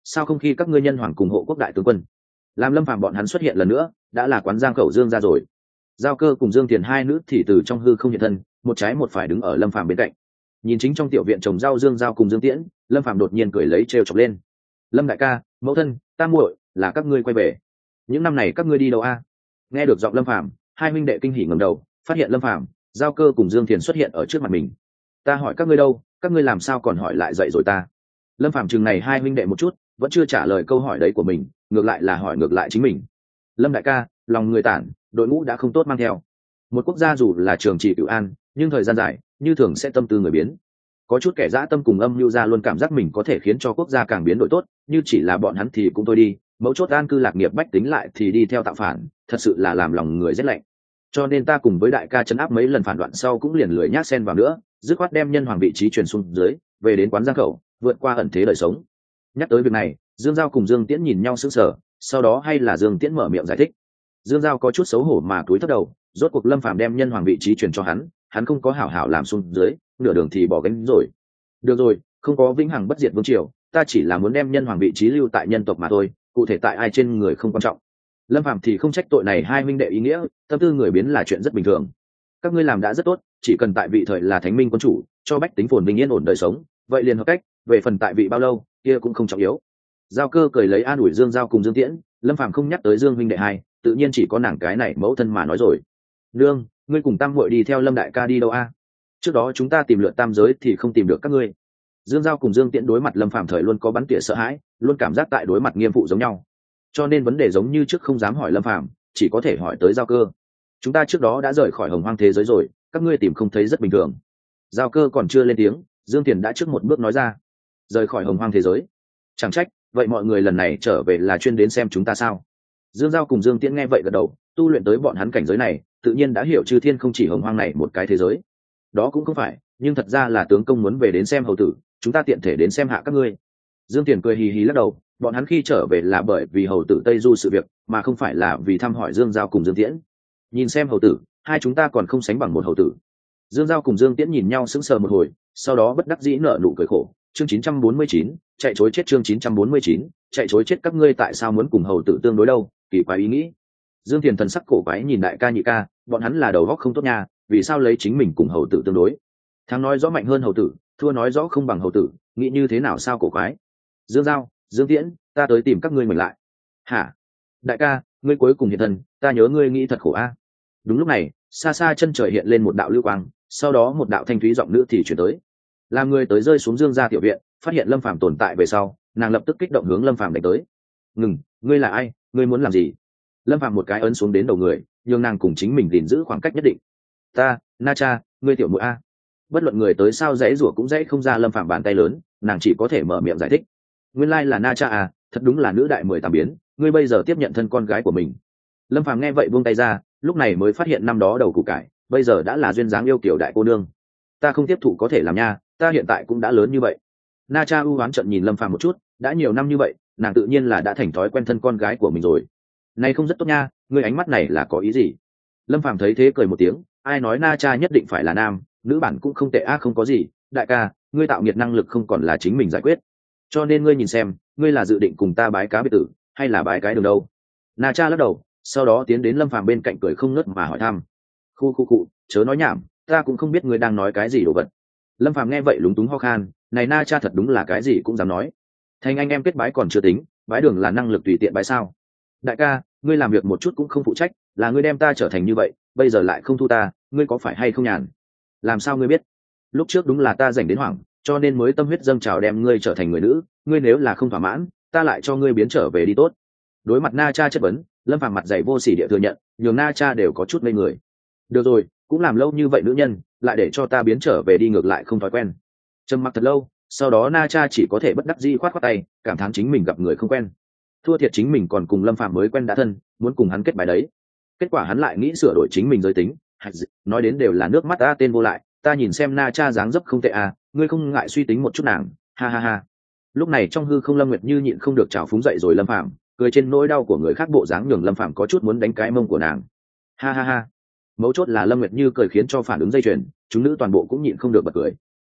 [SPEAKER 1] sao không khi các ngươi nhân hoàng cùng hộ quốc đại tướng quân? Làm Lâm Phàm bọn hắn xuất hiện lần nữa, đã là quán giang khẩu Dương ra rồi. Giao Cơ cùng Dương Tiền hai nữ thì từ trong hư không hiện thân, một trái một phải đứng ở Lâm Phàm bên cạnh. Nhìn chính trong tiểu viện trồng rau Dương Giao cùng Dương Tiễn, Lâm Phàm đột nhiên cười lấy trêu chọc lên. Lâm đại ca, mẫu thân, ta muội, là các ngươi quay về. Những năm này các ngươi đi đâu a? Nghe được giọng Lâm Phàm, hai huynh đệ kinh hỉ ngẩng đầu, phát hiện Lâm Phàm, Giao Cơ cùng Dương Tiền xuất hiện ở trước mặt mình. Ta hỏi các ngươi đâu, các ngươi làm sao còn hỏi lại dậy rồi ta? Lâm Phàm chừng này hai huynh đệ một chút, vẫn chưa trả lời câu hỏi đấy của mình, ngược lại là hỏi ngược lại chính mình. Lâm đại ca, lòng người tản, đội ngũ đã không tốt mang theo. Một quốc gia dù là trường trị cửu an, nhưng thời gian dài, như thường sẽ tâm tư người biến. Có chút kẻ dã tâm cùng âm mưu ra luôn cảm giác mình có thể khiến cho quốc gia càng biến đổi tốt, như chỉ là bọn hắn thì cũng thôi đi, mấu chốt an cư lạc nghiệp bách tính lại thì đi theo tạo phản, thật sự là làm lòng người rét lạnh. Cho nên ta cùng với đại ca chấn áp mấy lần phản loạn sau cũng liền lười nhác xen vào nữa, dứt khoát đem nhân hoàng vị trí truyền xuống dưới, về đến quán giang khẩu, vượt qua ẩn thế đời sống. Nhắc tới việc này, Dương Giao cùng Dương Tiễn nhìn nhau sững sờ, sau đó hay là Dương Tiễn mở miệng giải thích. Dương Giao có chút xấu hổ mà cúi thấp đầu, rốt cuộc Lâm Phàm đem nhân hoàng vị trí truyền cho hắn, hắn không có hảo hảo làm xuống dưới, nửa đường thì bỏ gánh rồi. Được rồi, không có vĩnh hằng bất diệt vương triều, ta chỉ là muốn đem nhân hoàng vị trí lưu tại nhân tộc mà thôi, cụ thể tại ai trên người không quan trọng. Lâm Phàm thì không trách tội này hai minh đệ ý nghĩa, tâm tư người biến là chuyện rất bình thường. Các ngươi làm đã rất tốt, chỉ cần tại vị thời là thánh minh quân chủ, cho bách tính phồn bình yên ổn đời sống, vậy liền hợp cách, về phần tại vị bao lâu, kia cũng không trọng yếu. Giao Cơ cười lấy an ủi Dương Giao cùng Dương Tiễn, Lâm Phàm không nhắc tới Dương huynh đệ hai, tự nhiên chỉ có nàng cái này mẫu thân mà nói rồi. Nương, ngươi cùng Tam muội đi theo Lâm đại ca đi đâu a? Trước đó chúng ta tìm lượt tam giới thì không tìm được các ngươi. Dương Giao cùng Dương Tiễn đối mặt Lâm Phàm thời luôn có bắn tỉa sợ hãi, luôn cảm giác tại đối mặt nghiêm phụ giống nhau. Cho nên vấn đề giống như trước không dám hỏi Lâm Phàm, chỉ có thể hỏi tới Giao Cơ. Chúng ta trước đó đã rời khỏi hồng hoang thế giới rồi, các ngươi tìm không thấy rất bình thường. Giao Cơ còn chưa lên tiếng, Dương Tiền đã trước một bước nói ra. Rời khỏi hồng hoang thế giới? Chẳng trách, vậy mọi người lần này trở về là chuyên đến xem chúng ta sao? Dương Giao cùng Dương Tiễn nghe vậy gật đầu, tu luyện tới bọn hắn cảnh giới này, tự nhiên đã hiểu chư thiên không chỉ hồng hoang này một cái thế giới. Đó cũng không phải, nhưng thật ra là tướng công muốn về đến xem hầu tử, chúng ta tiện thể đến xem hạ các ngươi. Dương Tiền cười hì hì lắc đầu, bọn hắn khi trở về là bởi vì hầu tử Tây Du sự việc, mà không phải là vì thăm hỏi Dương Giao cùng Dương Tiễn. Nhìn xem hầu tử, hai chúng ta còn không sánh bằng một hầu tử. Dương Giao cùng Dương Tiễn nhìn nhau sững sờ một hồi, sau đó bất đắc dĩ nở nụ cười khổ. Chương chín trăm bốn mươi chín, chạy chối chết. Chương chín trăm bốn mươi chín, chạy chối chết. Các ngươi tại sao muốn cùng hầu tử tương đối đâu? Kỳ quái ý nghĩ. Dương Tiền thần sắc cổ quái nhìn đại ca nhị ca, bọn hắn là đầu góc không tốt nha, vì sao lấy chính mình cùng hầu tử tương đối? Thắng nói rõ mạnh hơn hầu tử, thua nói rõ không bằng hầu tử, nghĩ như thế nào sao cổ quái? Dương Giao, Dương Tiễn, ta tới tìm các ngươi mình lại. Hả? Đại ca, ngươi cuối cùng hiện thân, ta nhớ ngươi nghĩ thật khổ a. Đúng lúc này, xa xa chân trời hiện lên một đạo lưu quang, sau đó một đạo thanh thúy giọng nữ thì chuyển tới. Làm người tới rơi xuống Dương gia tiểu viện, phát hiện Lâm Phàm tồn tại về sau, nàng lập tức kích động hướng Lâm Phàm đánh tới. Ngừng, ngươi là ai, ngươi muốn làm gì? Lâm Phàm một cái ấn xuống đến đầu người, nhưng nàng cùng chính mình gìn giữ khoảng cách nhất định. Ta, Na Cha, ngươi tiểu muội a. Bất luận người tới sao dãy rủa cũng dãy không ra Lâm Phàm bàn tay lớn, nàng chỉ có thể mở miệng giải thích. Nguyên lai là Na Cha à, thật đúng là nữ đại mười tám biến, ngươi bây giờ tiếp nhận thân con gái của mình. Lâm Phàm nghe vậy buông tay ra, lúc này mới phát hiện năm đó đầu củ cải, bây giờ đã là duyên dáng yêu kiểu đại cô nương. Ta không tiếp thụ có thể làm nha, ta hiện tại cũng đã lớn như vậy. Na Cha u oán trận nhìn Lâm Phàm một chút, đã nhiều năm như vậy, nàng tự nhiên là đã thành thói quen thân con gái của mình rồi. Này không rất tốt nha, ngươi ánh mắt này là có ý gì? Lâm Phàm thấy thế cười một tiếng, ai nói Na Cha nhất định phải là nam, nữ bản cũng không tệ a. Không có gì, đại ca, ngươi tạo nghiệt năng lực không còn là chính mình giải quyết, cho nên ngươi nhìn xem, ngươi là dự định cùng ta bái cá biệt tử, hay là bái cái đường đâu? Na Cha lắc đầu, sau đó tiến đến Lâm Phàm bên cạnh cười không ngớt mà hỏi thăm. Khu khu cụ, chớ nói nhảm, ta cũng không biết ngươi đang nói cái gì đồ vật. Lâm Phàm nghe vậy lúng túng ho khan, này Na Cha thật đúng là cái gì cũng dám nói. Thành anh em kết bái còn chưa tính, bái đường là năng lực tùy tiện bái sao? Đại ca, ngươi làm việc một chút cũng không phụ trách, là ngươi đem ta trở thành như vậy, bây giờ lại không thu ta, ngươi có phải hay không nhàn? Làm sao ngươi biết? Lúc trước đúng là ta dành đến hoảng, cho nên mới tâm huyết dâng trào đem ngươi trở thành người nữ, ngươi nếu là không thỏa mãn, ta lại cho ngươi biến trở về đi tốt. Đối mặt Na Cha chất vấn, Lâm Phàm mặt dày vô sỉ địa thừa nhận, nhường Na Cha đều có chút ngây người. Được rồi, cũng làm lâu như vậy nữ nhân, lại để cho ta biến trở về đi ngược lại không thói quen. Trầm mặc thật lâu, sau đó Na Cha chỉ có thể bất đắc dĩ khoát khoát tay, cảm thán chính mình gặp người không quen. Thua thiệt chính mình còn cùng Lâm Phàm mới quen đã thân, muốn cùng hắn kết bài đấy. Kết quả hắn lại nghĩ sửa đổi chính mình giới tính, nói đến đều là nước mắt ta tên vô lại, ta nhìn xem Na Cha dáng dấp không tệ à, ngươi không ngại suy tính một chút nàng, ha ha ha. Lúc này trong hư không Lâm Nguyệt Như nhịn không được trào phúng dậy rồi Lâm Phàm, cười trên nỗi đau của người khác bộ dáng nhường Lâm Phàm có chút muốn đánh cái mông của nàng, ha ha ha. Mấu chốt là Lâm Nguyệt Như cười khiến cho phản ứng dây chuyền, chúng nữ toàn bộ cũng nhịn không được bật cười.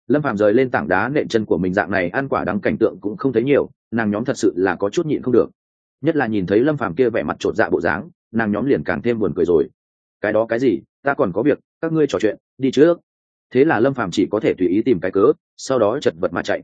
[SPEAKER 1] Lâm Phàm rời lên tảng đá nện chân của mình, dạng này ăn quả đắng cảnh tượng cũng không thấy nhiều, nàng nhóm thật sự là có chút nhịn không được. Nhất là nhìn thấy Lâm Phàm kia vẻ mặt chột dạ bộ dáng, nàng nhóm liền càng thêm buồn cười rồi. Cái đó cái gì, ta còn có việc, các ngươi trò chuyện đi trước. Thế là Lâm Phàm chỉ có thể tùy ý tìm cái cớ, sau đó chật vật mà chạy.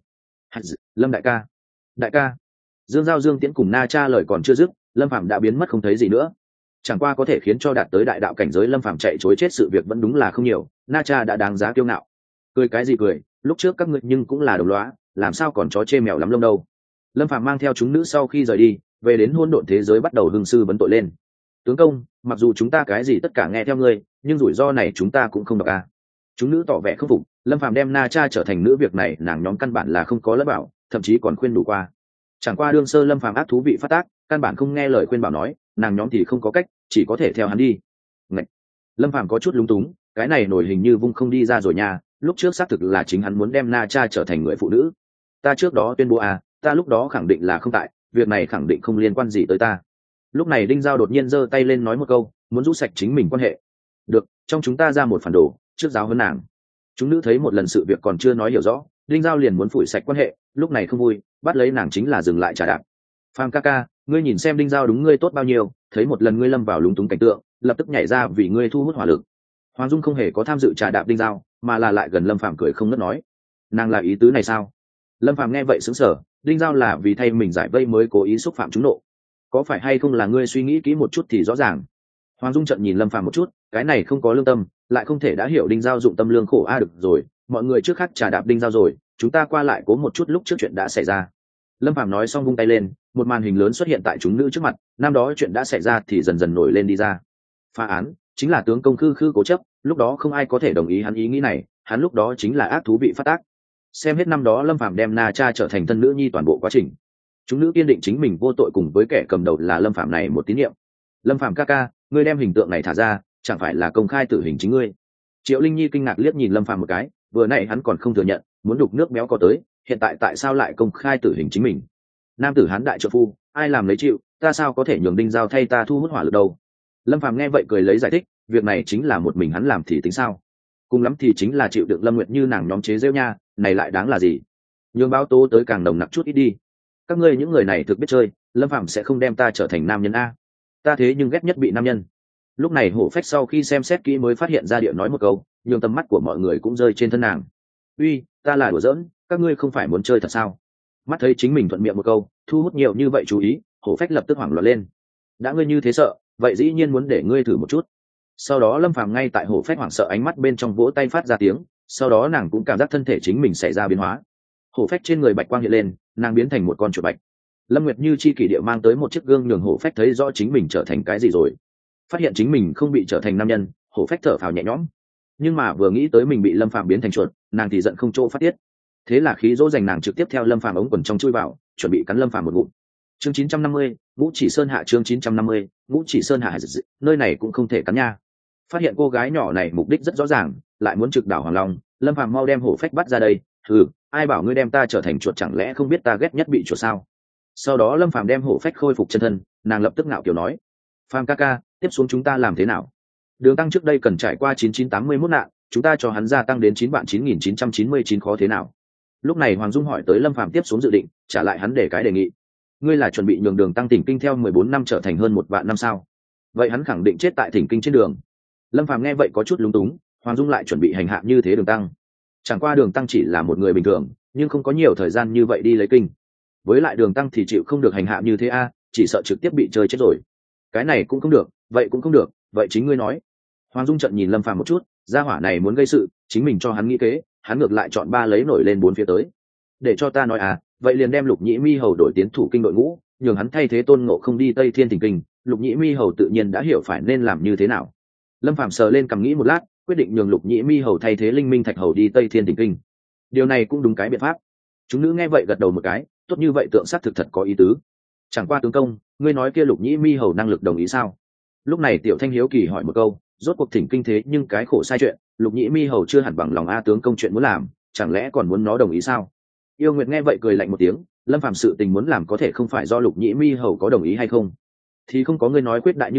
[SPEAKER 1] Lâm đại ca, đại ca. Dương Giao, Dương Tiễn cùng Na Cha lời còn chưa dứt, Lâm Phàm đã biến mất không thấy gì nữa. Chẳng qua có thể khiến cho đạt tới đại đạo cảnh giới Lâm Phàm chạy chối chết sự việc vẫn đúng là không nhiều, Na Cha đã đáng giá kiêu ngạo. Cười cái gì cười, lúc trước các ngươi nhưng cũng là đồng lõa, làm sao còn chó chê mèo lắm lông đâu. Lâm Phàm mang theo chúng nữ sau khi rời đi, về đến hỗn độn thế giới bắt đầu hưng sư vấn tội lên. Tướng công, mặc dù chúng ta cái gì tất cả nghe theo ngươi, nhưng rủi ro này chúng ta cũng không được à. Chúng nữ tỏ vẻ không phục, Lâm Phàm đem Na Cha trở thành nữ việc này nàng nhóm căn bản là không có lẫn bảo, thậm chí còn khuyên đủ qua. Chẳng qua đương sơ Lâm Phàm ác thú vị phát tác, căn bản không nghe lời khuyên bảo nói, nàng nhóm thì không có cách, chỉ có thể theo hắn đi. Ngậy! Lâm Phàm có chút lúng túng, cái này nổi hình như vung không đi ra rồi nha, lúc trước xác thực là chính hắn muốn đem Na Cha trở thành người phụ nữ. Ta trước đó tuyên bố à, ta lúc đó khẳng định là không tại, việc này khẳng định không liên quan gì tới ta. Lúc này Đinh Giao đột nhiên giơ tay lên nói một câu, muốn rũ sạch chính mình quan hệ. Được, trong chúng ta ra một phản đồ, trước giáo hơn nàng. Chúng nữ thấy một lần sự việc còn chưa nói hiểu rõ, Đinh Giao liền muốn phủi sạch quan hệ, lúc này không vui, bắt lấy nàng chính là dừng lại trả đạp. Phàm ca ca, ngươi nhìn xem Đinh Giao đúng ngươi tốt bao nhiêu, thấy một lần ngươi lâm vào lúng túng cảnh tượng, lập tức nhảy ra vì ngươi thu hút hỏa lực. Hoàng Dung không hề có tham dự trả đạp Đinh Giao, mà là lại gần Lâm Phàm cười không ngớt nói, nàng là ý tứ này sao? Lâm Phàm nghe vậy sững sờ, Đinh Giao là vì thay mình giải vây mới cố ý xúc phạm chúng nộ, có phải hay không là ngươi suy nghĩ kỹ một chút thì rõ ràng. Hoàng Dung trận nhìn Lâm Phàm một chút, cái này không có lương tâm, lại không thể đã hiểu Đinh Giao dụng tâm lương khổ a à, được rồi, mọi người trước khác trả đạp Đinh Giao rồi, chúng ta qua lại cố một chút lúc trước chuyện đã xảy ra. Lâm Phàm nói xong vung tay lên, một màn hình lớn xuất hiện tại chúng nữ trước mặt, năm đó chuyện đã xảy ra thì dần dần nổi lên đi ra. Phá án chính là tướng công khư khư cố chấp, lúc đó không ai có thể đồng ý hắn ý nghĩ này, hắn lúc đó chính là ác thú vị phát tác. Xem hết năm đó Lâm Phàm đem Na Cha trở thành thân nữ nhi toàn bộ quá trình, chúng nữ kiên định chính mình vô tội cùng với kẻ cầm đầu là Lâm Phàm này một tín nhiệm. Lâm Phàm ca ca, ngươi đem hình tượng này thả ra, chẳng phải là công khai tử hình chính ngươi? Triệu Linh Nhi kinh ngạc liếc nhìn Lâm Phàm một cái, vừa nãy hắn còn không thừa nhận, muốn đục nước béo có tới, hiện tại tại sao lại công khai tử hình chính mình? Nam tử hán đại trợ phu, ai làm lấy chịu, ta sao có thể nhường Đinh Giao thay ta thu hút hỏa lực đâu? Lâm Phàm nghe vậy cười lấy giải thích, việc này chính là một mình hắn làm thì tính sao? Cùng lắm thì chính là chịu đựng Lâm Nguyệt như nàng nhóm chế giễu nha, này lại đáng là gì? Nhường báo tố tới càng nồng nặc chút ít đi. Các ngươi những người này thực biết chơi, Lâm Phàm sẽ không đem ta trở thành nam nhân a. Ta thế nhưng ghét nhất bị nam nhân. Lúc này Hổ Phách sau khi xem xét kỹ mới phát hiện ra điệu nói một câu, nhường tầm mắt của mọi người cũng rơi trên thân nàng. Uy, ta là đùa giỡn, các ngươi không phải muốn chơi thật sao? Mắt thấy chính mình thuận miệng một câu, thu hút nhiều như vậy chú ý, Hổ Phách lập tức hoảng loạn lên. Đã ngươi như thế sợ, vậy dĩ nhiên muốn để ngươi thử một chút. Sau đó Lâm Phàm ngay tại Hổ Phách hoảng sợ ánh mắt bên trong vỗ tay phát ra tiếng, sau đó nàng cũng cảm giác thân thể chính mình xảy ra biến hóa. Hổ Phách trên người bạch quang hiện lên, nàng biến thành một con chuột bạch. Lâm Nguyệt như chi kỷ địa mang tới một chiếc gương nhường Hổ Phách thấy rõ chính mình trở thành cái gì rồi. Phát hiện chính mình không bị trở thành nam nhân, Hổ Phách thở phào nhẹ nhõm. Nhưng mà vừa nghĩ tới mình bị Lâm Phàm biến thành chuột, nàng thì giận không chỗ phát tiết. Thế là khí dỗ dành nàng trực tiếp theo Lâm Phàm ống quần trong chui vào, chuẩn bị cắn Lâm Phàm một ngụm. Chương chín trăm năm mươi, Ngũ Chỉ Sơn hạ chương chín trăm năm mươi, Ngũ Chỉ Sơn hạ, nơi này cũng không thể cắn nha. Phát hiện cô gái nhỏ này mục đích rất rõ ràng, lại muốn trực đảo Hoàng Long, Lâm Phàm mau đem Hổ Phách bắt ra đây. Ừ, ai bảo ngươi đem ta trở thành chuột, chẳng lẽ không biết ta ghét nhất bị chuột sao? Sau đó Lâm Phàm đem Hổ Phách khôi phục chân thân, nàng lập tức ngạo kiều nói, Phàm ca ca, tiếp xuống chúng ta làm thế nào? Đường Tăng trước đây cần trải qua chín chín tám mươi mốt nạn, chúng ta cho hắn gia tăng đến chín vạn chín nghìn chín trăm chín mươi chín khó thế nào? Lúc này Hoàng Dung hỏi tới Lâm Phàm tiếp xuống dự định, trả lại hắn để cái đề nghị. Ngươi là chuẩn bị nhường Đường Tăng thỉnh kinh theo mười bốn năm trở thành hơn một vạn năm sao? Vậy hắn khẳng định chết tại thỉnh kinh trên đường. Lâm Phàm nghe vậy có chút lúng túng, Hoàng Dung lại chuẩn bị hành hạ như thế Đường Tăng. Chẳng qua Đường Tăng chỉ là một người bình thường, nhưng không có nhiều thời gian như vậy đi lấy kinh. Với lại Đường Tăng thì chịu không được hành hạ như thế a, chỉ sợ trực tiếp bị chơi chết rồi. Cái này cũng không được, vậy cũng không được, vậy chính ngươi nói. Hoàng Dung trận nhìn Lâm Phàm một chút, gia hỏa này muốn gây sự, chính mình cho hắn nghĩ kế, hắn ngược lại chọn ba lấy nổi lên bốn phía tới. Để cho ta nói à, vậy liền đem Lục Nhĩ Mi hầu đổi tiến thủ kinh đội ngũ, nhường hắn thay thế Tôn Ngộ Không đi Tây Thiên thỉnh kinh, Lục Nhĩ Mi hầu tự nhiên đã hiểu phải nên làm như thế nào. Lâm Phàm sờ lên cầm nghĩ một lát, quyết định nhường Lục Nhĩ Mi hầu thay thế Linh Minh Thạch hầu đi Tây Thiên thỉnh kinh. Điều này cũng đúng cái biện pháp. Chúng nữ nghe vậy gật đầu một cái, tốt như vậy tượng sắc thực thật có ý tứ. Chẳng qua tướng công, ngươi nói kia Lục Nhĩ Mi hầu năng lực đồng ý sao? Lúc này Tiểu Thanh hiếu kỳ hỏi một câu, rốt cuộc thỉnh kinh thế nhưng cái khổ sai chuyện, Lục Nhĩ Mi hầu chưa hẳn bằng lòng a tướng công chuyện muốn làm, chẳng lẽ còn muốn nó đồng ý sao? Yêu Nguyệt nghe vậy cười lạnh một tiếng, Lâm Phàm sự tình muốn làm có thể không phải do Lục Nhĩ Mi hầu có đồng ý hay không, thì không có ngươi nói quyết đại như vậy,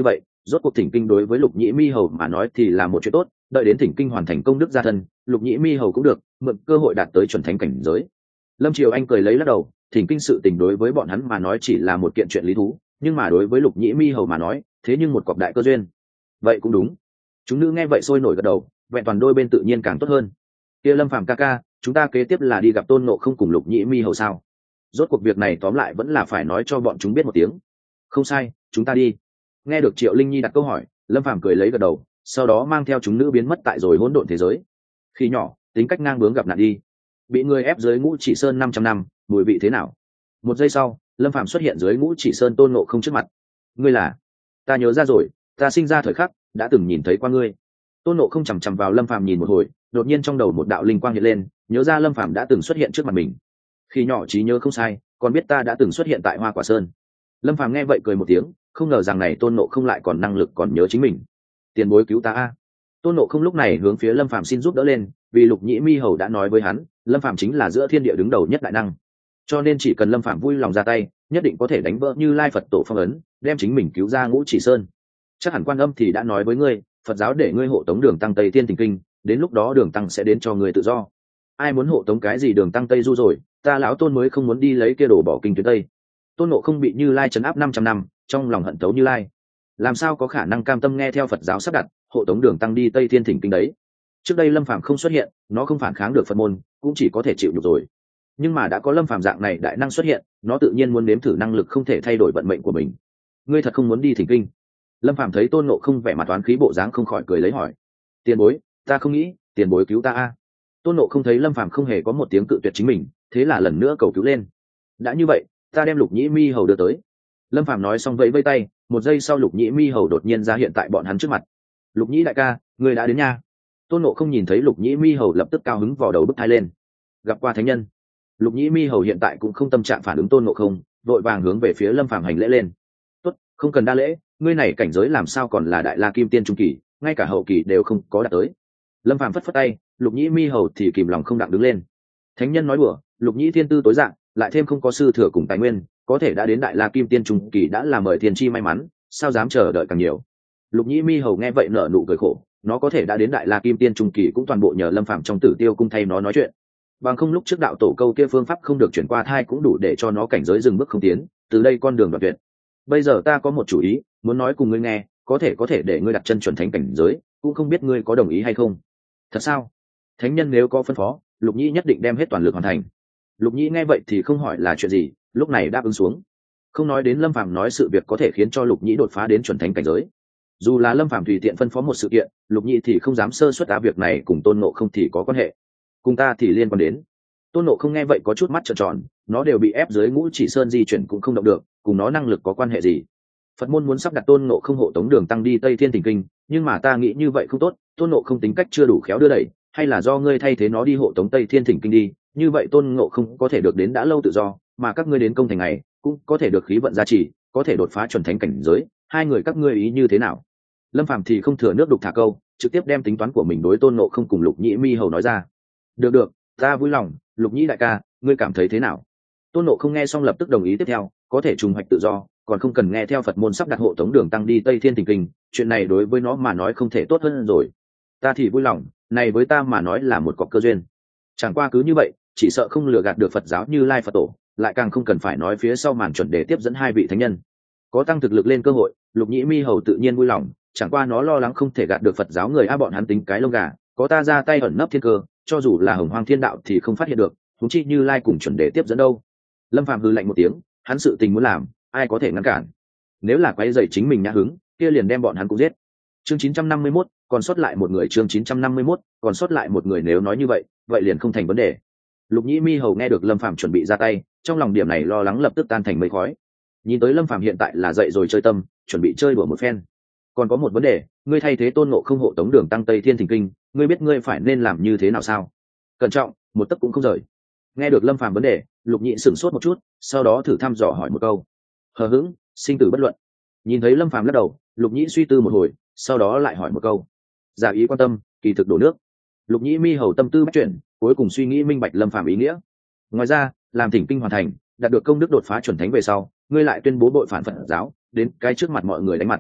[SPEAKER 1] rốt cuộc thỉnh kinh đối với Lục Nhĩ Mi Hầu mà nói thì là một chuyện tốt, đợi đến thỉnh kinh hoàn thành công đức gia thân, Lục Nhĩ Mi Hầu cũng được mượn cơ hội đạt tới chuẩn thánh cảnh giới. Lâm Triều Anh cười lấy lắc đầu, thỉnh kinh sự tình đối với bọn hắn mà nói chỉ là một kiện chuyện lý thú, nhưng mà đối với Lục Nhĩ Mi Hầu mà nói thế nhưng một cọc đại cơ duyên. Vậy cũng đúng. Chúng nữ nghe vậy sôi nổi gật đầu, vẹn toàn đôi bên tự nhiên càng tốt hơn. Kia Lâm Phàm ca ca, chúng ta kế tiếp là đi gặp Tôn Ngộ Không cùng Lục Nhĩ Mi Hầu sao? Rốt cuộc việc này tóm lại vẫn là phải nói cho bọn chúng biết một tiếng. Không sai, chúng ta đi. Nghe được Triệu Linh Nhi đặt câu hỏi, Lâm Phàm cười lấy gật đầu, sau đó mang theo chúng nữ biến mất tại rồi hỗn độn thế giới. Khi nhỏ, tính cách ngang bướng gặp nạn đi, bị người ép dưới Ngũ Chỉ Sơn năm trăm năm, mùi vị thế nào? Một giây sau, Lâm Phàm xuất hiện dưới Ngũ Chỉ Sơn Tôn Ngộ Không trước mặt. Ngươi là? Ta nhớ ra rồi, ta sinh ra thời khắc đã từng nhìn thấy qua ngươi. Tôn Ngộ Không chằm chằm vào Lâm Phàm nhìn một hồi, đột nhiên trong đầu một đạo linh quang hiện lên, nhớ ra Lâm Phàm đã từng xuất hiện trước mặt mình. Khi nhỏ trí nhớ không sai, còn biết ta đã từng xuất hiện tại Hoa Quả Sơn. Lâm Phàm nghe vậy cười một tiếng, không ngờ rằng này Tôn Ngộ Không lại còn năng lực còn nhớ chính mình. Tiền bối cứu ta a! Tôn Ngộ Không lúc này hướng phía Lâm Phàm xin giúp đỡ lên, vì Lục Nhĩ Mi Hầu đã nói với hắn, Lâm Phàm chính là giữa thiên địa đứng đầu nhất đại năng, cho nên chỉ cần Lâm Phàm vui lòng ra tay, nhất định có thể đánh vỡ Như Lai Phật tổ phong ấn, đem chính mình cứu ra Ngũ Chỉ Sơn. Chắc hẳn Quan Âm thì đã nói với ngươi, Phật giáo để ngươi hộ tống Đường Tăng Tây Thiên Thỉnh Kinh, đến lúc đó Đường Tăng sẽ đến cho ngươi tự do. Ai muốn hộ tống cái gì Đường Tăng Tây Du rồi, ta lão Tôn mới không muốn đi lấy kia đồ bỏ kinh tuyến Tây. Tôn Ngộ Không bị Như Lai trấn áp năm trăm năm, trong lòng hận thấu Như Lai, làm sao có khả năng cam tâm nghe theo Phật giáo sắp đặt, hộ tống Đường Tăng đi Tây Thiên Thỉnh Kinh đấy. Trước đây Lâm Phàm không xuất hiện, nó không phản kháng được Phật môn, cũng chỉ có thể chịu nhục rồi. Nhưng mà đã có Lâm Phàm dạng này đại năng xuất hiện, nó tự nhiên muốn nếm thử năng lực không thể thay đổi vận mệnh của mình. Ngươi thật không muốn đi Thỉnh Kinh? Lâm Phàm thấy Tôn Ngộ Không vẻ mặt toán khí bộ dáng không khỏi cười lấy hỏi. Tiền bối, ta không nghĩ, tiền bối cứu ta a. Tôn Ngộ Không thấy Lâm Phàm không hề có một tiếng cự tuyệt chính mình, thế là lần nữa cầu cứu lên. Đã như vậy, ta đem Lục Nhĩ Mi Hầu đưa tới. Lâm Phàm nói xong vẫy vẫy tay, một giây sau Lục Nhĩ Mi Hầu đột nhiên ra hiện tại bọn hắn trước mặt. Lục Nhĩ đại ca, ngươi đã đến nha. Tôn Ngộ Không nhìn thấy Lục Nhĩ Mi Hầu lập tức cao hứng vò đầu bứt tai lên. Gặp qua thánh nhân. Lục Nhĩ Mi Hầu hiện tại cũng không tâm trạng phản ứng Tôn Ngộ Không, vội vàng hướng về phía Lâm Phàm hành lễ lên. Tốt, không cần đa lễ, ngươi này cảnh giới làm sao còn là đại la kim tiên trung kỳ, ngay cả hậu kỳ đều không có đạt tới. Lâm Phàm phất phất tay, Lục Nhĩ Mi Hầu thì kìm lòng không đặng đứng lên. Thánh nhân nói đùa, Lục Nhĩ thiên tư tối dạng, lại thêm không có sư thừa cùng tài nguyên, có thể đã đến đại la kim tiên trung kỳ đã là mời thiên chi may mắn, sao dám chờ đợi càng nhiều. Lục Nhĩ Mi Hầu nghe vậy nở nụ cười khổ, nó có thể đã đến đại la kim tiên trung kỳ cũng toàn bộ nhờ Lâm Phàm trong Tử Tiêu cung thay nó nói chuyện. Bằng không lúc trước đạo tổ câu kia phương pháp không được chuyển qua thai cũng đủ để cho nó cảnh giới dừng bước không tiến, từ đây con đường đoạn tuyệt. Bây giờ ta có một chủ ý, muốn nói cùng ngươi nghe, có thể có thể để ngươi đặt chân chuẩn thánh cảnh giới, cũng không biết ngươi có đồng ý hay không. Thật sao? Thánh nhân nếu có phân phó, Lục Nhĩ nhất định đem hết toàn lực hoàn thành. Lục Nhĩ nghe vậy thì không hỏi là chuyện gì, lúc này đáp ứng xuống. Không nói đến Lâm Phàm nói sự việc có thể khiến cho Lục Nhĩ đột phá đến chuẩn thánh cảnh giới, dù là Lâm Phàm tùy tiện phân phó một sự kiện, Lục Nhĩ thì không dám sơ suất á, việc này cùng Tôn Ngộ Không thì có quan hệ, cùng ta thì liên quan đến. Tôn Ngộ Không nghe vậy có chút mắt trợn tròn, nó đều bị ép dưới Ngũ Chỉ Sơn di chuyển cũng không động được, cùng nó năng lực có quan hệ gì? Phật môn muốn sắp đặt Tôn Ngộ Không hộ tống Đường Tăng đi Tây Thiên Thỉnh Kinh, nhưng mà ta nghĩ như vậy không tốt, Tôn Ngộ Không tính cách chưa đủ khéo đưa đẩy, hay là do ngươi thay thế nó đi hộ tống Tây Thiên Thỉnh Kinh đi, như vậy Tôn Ngộ Không có thể được đến đã lâu tự do, mà các ngươi đến công thành này cũng có thể được khí vận gia trì, có thể đột phá chuẩn thánh cảnh giới, hai người các ngươi ý như thế nào? Lâm Phàm thì không thừa nước đục thả câu, trực tiếp đem tính toán của mình đối Tôn Ngộ Không cùng Lục Nhĩ Mi Hầu nói ra. Được được, ta vui lòng. Lục Nhĩ đại ca, ngươi cảm thấy thế nào? Tôn Ngộ Không nghe xong lập tức đồng ý tiếp theo, có thể trùng hoạch tự do, còn không cần nghe theo Phật môn sắp đặt hộ tống Đường Tăng đi Tây Thiên Thỉnh Kinh, chuyện này đối với nó mà nói không thể tốt hơn rồi. Ta thì vui lòng, này với ta mà nói là một cọc cơ duyên. Chẳng qua cứ như vậy, chỉ sợ không lừa gạt được Phật giáo Như Lai Phật tổ, lại càng không cần phải nói phía sau màn chuẩn để tiếp dẫn hai vị thánh nhân. Có tăng thực lực lên cơ hội, Lục Nhĩ Mi Hầu tự nhiên vui lòng, chẳng qua nó lo lắng không thể gạt được Phật giáo người a, bọn hắn tính cái lông gà, có ta ra tay ẩn nấp thiên cơ, cho dù là Hồng Hoang Thiên Đạo thì không phát hiện được, huống chi Như Lai cùng chuẩn đề tiếp dẫn đâu. Lâm Phàm hừ lạnh một tiếng, hắn sự tình muốn làm, ai có thể ngăn cản? Nếu là quấy rầy chính mình nhã hứng, kia liền đem bọn hắn cũng giết. Chương chín trăm năm mươi mốt, còn sót lại một người. Chương chín trăm năm mươi mốt, còn sót lại một người. Nếu nói như vậy, vậy liền không thành vấn đề. Lục Nhĩ Mi Hầu nghe được Lâm Phàm chuẩn bị ra tay, trong lòng điểm này lo lắng lập tức tan thành mây khói. Nhìn tới Lâm Phàm hiện tại là dậy rồi chơi tâm, chuẩn bị chơi đùa một phen. Còn có một vấn đề, ngươi thay thế Tôn Ngộ Không hộ tống Đường Tăng Tây Thiên Thỉnh Kinh, ngươi biết ngươi phải nên làm như thế nào sao? Cẩn trọng, một tấc cũng không rời. Nghe được Lâm Phàm vấn đề, Lục Nhĩ sửng sốt một chút, sau đó thử thăm dò hỏi một câu. Hờ hững, sinh tử bất luận. Nhìn thấy Lâm Phàm lắc đầu, Lục Nhĩ suy tư một hồi, sau đó lại hỏi một câu. Giả ý quan tâm, kỳ thực đổ nước. Lục Nhĩ Mi Hầu tâm tư bắt chuyển, cuối cùng suy nghĩ minh bạch Lâm Phàm ý nghĩa. Ngoài ra, làm Thỉnh Kinh hoàn thành, đạt được công đức đột phá chuẩn thánh về sau, ngươi lại tuyên bố bội phản Phật giáo, đến cái trước mặt mọi người đánh mặt.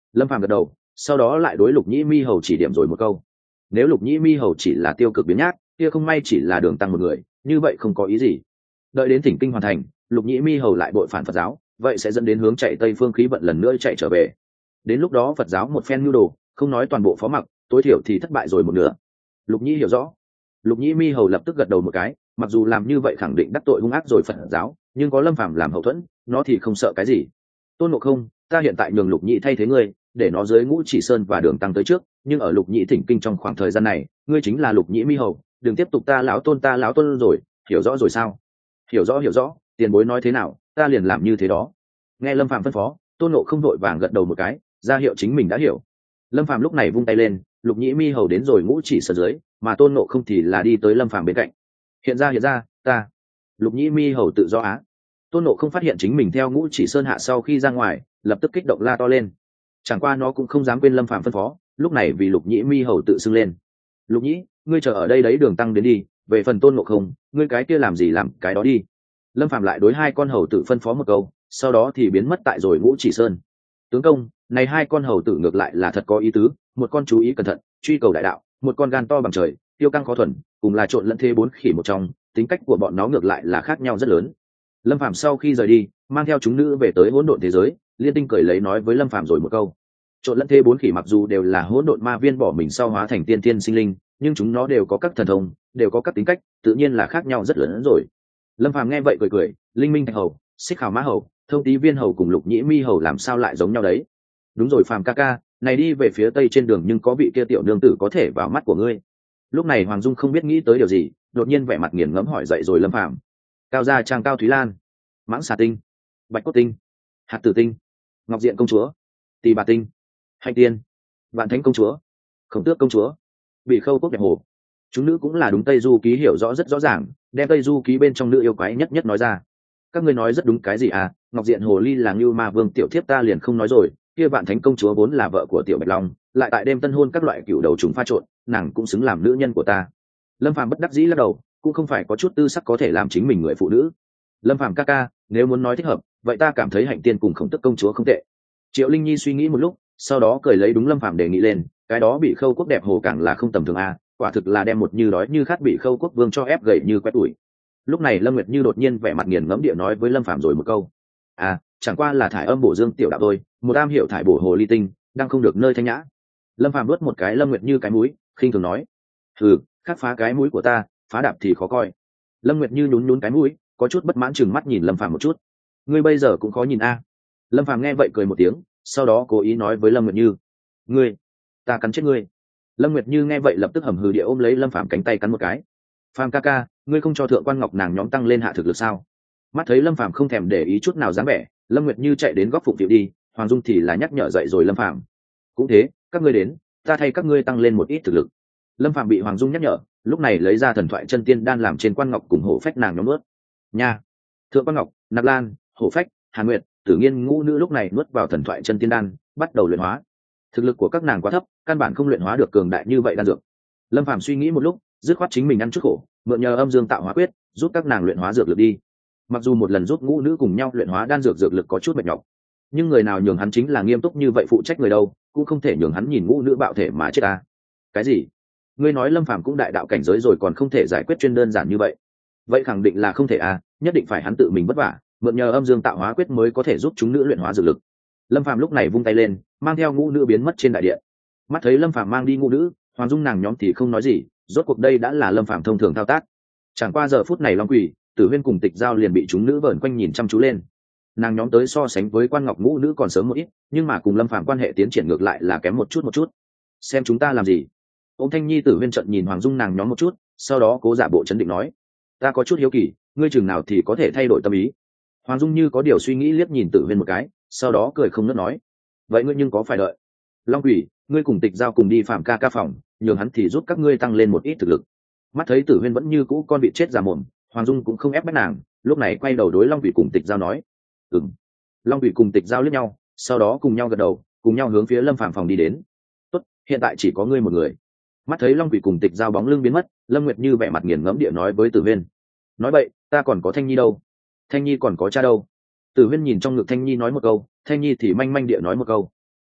[SPEAKER 1] Lâm Phàm gật đầu, sau đó lại đối Lục Nhĩ Mi Hầu chỉ điểm rồi một câu. Nếu Lục Nhĩ Mi Hầu chỉ là tiêu cực biến nhác, kia không may chỉ là đường tăng một người, như vậy không có ý gì. Đợi đến thỉnh kinh hoàn thành, Lục Nhĩ Mi Hầu lại bội phản Phật giáo, vậy sẽ dẫn đến hướng chạy tây phương khí vận lần nữa chạy trở về. Đến lúc đó Phật giáo một phen nhu đồ, không nói toàn bộ phó mặc, tối thiểu thì thất bại rồi một nửa. Lục Nhĩ hiểu rõ. Lục Nhĩ Mi Hầu lập tức gật đầu một cái, mặc dù làm như vậy khẳng định đắc tội hung ác rồi Phật giáo, nhưng có Lâm Phàm làm hậu thuẫn, nó thì không sợ cái gì. Tôn Ngộ Không, ta hiện tại nhường Lục Nhĩ thay thế ngươi, để nó dưới Ngũ Chỉ Sơn và Đường Tăng tới trước, nhưng ở Lục Nhĩ thỉnh kinh trong khoảng thời gian này, ngươi chính là Lục Nhĩ Mi Hầu, đừng tiếp tục ta lão tôn ta lão tôn rồi, hiểu rõ rồi sao? Hiểu rõ hiểu rõ, tiền bối nói thế nào, ta liền làm như thế đó. Nghe Lâm Phàm phân phó, Tôn Ngộ Không vội vàng gật đầu một cái, ra hiệu chính mình đã hiểu. Lâm Phàm lúc này vung tay lên, Lục Nhĩ Mi Hầu đến rồi Ngũ Chỉ Sơn dưới, mà Tôn Ngộ Không thì là đi tới Lâm Phàm bên cạnh. Hiện ra hiện ra, ta. Lục Nhĩ Mi Hầu tự do á. Tôn Ngộ Không phát hiện chính mình theo Ngũ Chỉ Sơn hạ sau khi ra ngoài, lập tức kích động la to lên. Chẳng qua nó cũng không dám quên Lâm Phàm phân phó, lúc này vì Lục Nhĩ Mi Hầu tự xưng lên. Lục Nhĩ, ngươi chờ ở đây đấy Đường Tăng đến đi, về phần Tôn Ngộ Không, ngươi cái kia làm gì làm cái đó đi. Lâm Phàm lại đối hai con hầu tử phân phó một câu, sau đó thì biến mất tại rồi Ngũ Chỉ Sơn. Tướng công, này hai con hầu tử ngược lại là thật có ý tứ, một con chú ý cẩn thận, truy cầu đại đạo, một con gan to bằng trời, tiêu căng khó thuần, cùng là trộn lẫn thế bốn khỉ một trong, tính cách của bọn nó ngược lại là khác nhau rất lớn. Lâm Phàm sau khi rời đi, mang theo chúng nữ về tới hỗn độn thế giới, Liên Tinh cười lấy nói với Lâm Phàm rồi một câu. Trộn lẫn thế bốn khỉ mặc dù đều là hỗn độn ma viên bỏ mình sau hóa thành tiên tiên sinh linh, nhưng chúng nó đều có các thần thông, đều có các tính cách, tự nhiên là khác nhau rất lớn hơn rồi. Lâm Phàm nghe vậy cười cười, Linh Minh Thạch Hầu, Xích Khảo Mã Hầu, Thông Tý Viên Hầu cùng Lục Nhĩ Mi Hầu làm sao lại giống nhau đấy? Đúng rồi Phàm ca ca, này đi về phía tây trên đường nhưng có vị kia tiểu nương tử có thể vào mắt của ngươi. Lúc này Hoàng Dung không biết nghĩ tới điều gì, đột nhiên vẻ mặt nghiền ngẫm hỏi dậy rồi Lâm Phàm. Cao gia trang Cao Thúy Lan, Mãng Xà Tinh, Bạch Cốt Tinh, Hạt Tử Tinh, Ngọc Diện Công Chúa, Tỳ Bà Tinh, Hạnh Tiên, Vạn Thánh Công Chúa, Khổng Tước Công Chúa, Bị Khâu Quốc Đẹp Hồ. Chúng nữ cũng là đúng Tây Du Ký hiểu rõ rất rõ ràng, đem Tây Du Ký bên trong nữ yêu quái nhất nhất nói ra. Các ngươi nói rất đúng cái gì à? Ngọc Diện Hồ Ly là Ngưu Ma Vương tiểu thiếp ta liền không nói rồi, kia Vạn Thánh Công Chúa vốn là vợ của tiểu Bạch Long, lại tại đêm tân hôn các loại cựu đầu trùng pha trộn, nàng cũng xứng làm nữ nhân của ta. Lâm Phàm bất đắc dĩ lắc đầu, cũng không phải có chút tư sắc có thể làm chính mình người phụ nữ. Lâm Phàm ca ca, nếu muốn nói thích hợp, vậy ta cảm thấy Hạnh Tiên cùng Khổng Tước Công Chúa không tệ. Triệu Linh Nhi suy nghĩ một lúc, sau đó cười lấy đúng Lâm Phàm đề nghị lên, cái đó Bị Khâu Quốc Đẹp Hồ càng là không tầm thường a, quả thực là đem một như đói như khát Bị Khâu Quốc Vương cho ép gầy như quét tuổi. Lúc này Lâm Nguyệt Như đột nhiên vẻ mặt nghiền ngẫm địa nói với Lâm Phàm rồi một câu. À, chẳng qua là thải âm bổ dương tiểu đạo thôi, một am hiểu thải bổ hồ ly tinh, đang không được nơi thanh nhã. Lâm Phàm nuốt một cái Lâm Nguyệt Như cái mũi, khinh thường nói. Hừ, khắc phá cái mũi của ta, phá đạp thì khó coi. Lâm Nguyệt Như nhún nhún cái mũi, có chút bất mãn chừng mắt nhìn Lâm Phàm một chút. Ngươi bây giờ cũng khó nhìn a. Lâm Phàm nghe vậy cười một tiếng, sau đó cố ý nói với Lâm Nguyệt Như. Ngươi, ta cắn chết ngươi. Lâm Nguyệt Như nghe vậy lập tức hầm hừ địa ôm lấy Lâm Phàm cánh tay cắn một cái. Phàm ca ca, ngươi không cho thượng quan ngọc nàng nhóm tăng lên hạ thực lực sao? Mắt thấy Lâm Phàm không thèm để ý chút nào dáng vẻ, Lâm Nguyệt Như chạy đến góc phụng phiệu đi, Hoàng Dung thì là nhắc nhở dậy rồi Lâm Phàm. Cũng thế, các ngươi đến, ta thay các ngươi tăng lên một ít thực lực. Lâm Phàm bị Hoàng Dung nhắc nhở, lúc này lấy ra thần thoại chân tiên đan làm trên quan ngọc cùng hổ phách nàng nhóm nuốt. Nha, thượng quan ngọc, nạp lan, hổ phách, hàn nguyệt, tử nghiên ngũ nữ lúc này nuốt vào thần thoại chân tiên đan, bắt đầu luyện hóa. Thực lực của các nàng quá thấp, căn bản không luyện hóa được cường đại như vậy đan dược. Lâm Phàm suy nghĩ một lúc, dứt khoát chính mình ăn chút khổ, mượn nhờ âm dương tạo hóa quyết, giúp các nàng luyện hóa dược lực đi. Mặc dù một lần giúp ngũ nữ cùng nhau luyện hóa đan dược dược lực có chút mệt nhọc, nhưng người nào nhường hắn chính là nghiêm túc như vậy phụ trách người đâu, cũng không thể nhường hắn nhìn ngũ nữ bạo thể mà chết ta. Cái gì? Ngươi nói Lâm Phàm cũng đại đạo cảnh giới rồi còn không thể giải quyết chuyên đơn giản như vậy? Vậy khẳng định là không thể à, nhất định phải hắn tự mình vất vả, mượn nhờ âm dương tạo hóa quyết mới có thể giúp chúng nữ luyện hóa dược lực. Lâm Phàm lúc này vung tay lên, mang theo ngũ nữ biến mất trên đại điện. Mắt thấy Lâm Phàm mang đi ngũ nữ, Hoàng Dung nàng nhóm thì không nói gì, rốt cuộc đây đã là Lâm Phàm thông thường thao tác. Chẳng qua giờ phút này Long Quỷ, Tử Huyên cùng Tịch Giao liền bị chúng nữ vờn quanh nhìn chăm chú lên. Nàng nhóm tới so sánh với quan ngọc ngũ nữ còn sớm một ít, nhưng mà cùng Lâm Phàm quan hệ tiến triển ngược lại là kém một chút một chút. Xem chúng ta làm gì? Ông Thanh Nhi Tử Huyên trận nhìn Hoàng Dung nàng nhóm một chút, sau đó cố giả bộ chấn định nói: ta có chút hiếu kỳ, ngươi chừng nào thì có thể thay đổi tâm ý. Hoàng Dung như có điều suy nghĩ liếc nhìn Tử Huyên một cái, sau đó cười không ngớt nói: vậy ngươi nhưng có phải đợi Long Quỷ, ngươi cùng Tịch Giao cùng đi Phạm ca ca phòng, nhường hắn thì giúp các ngươi tăng lên một ít thực lực. Mắt thấy Tử Huyên vẫn như cũ con bị chết già mồm, Hoàng Dung cũng không ép bách nàng, lúc này quay đầu đối Long Quỷ cùng Tịch Giao nói: ừm. Long Quỷ cùng Tịch Giao liếc nhau, sau đó cùng nhau gật đầu, cùng nhau hướng phía Lâm Phàm phòng đi đến. tốt, hiện tại chỉ có ngươi một người. Mắt thấy Long Quỷ cùng Tịch Giao bóng lưng biến mất, Lâm Nguyệt Như vẻ mặt nghiền ngẫm địa nói với Tử Huyên: nói vậy ta còn có Thanh Nhi đâu? Thanh Nhi còn có cha đâu? Tử Huyên nhìn trong ngực Thanh Nhi nói một câu, Thanh Nhi thì manh manh địa nói một câu.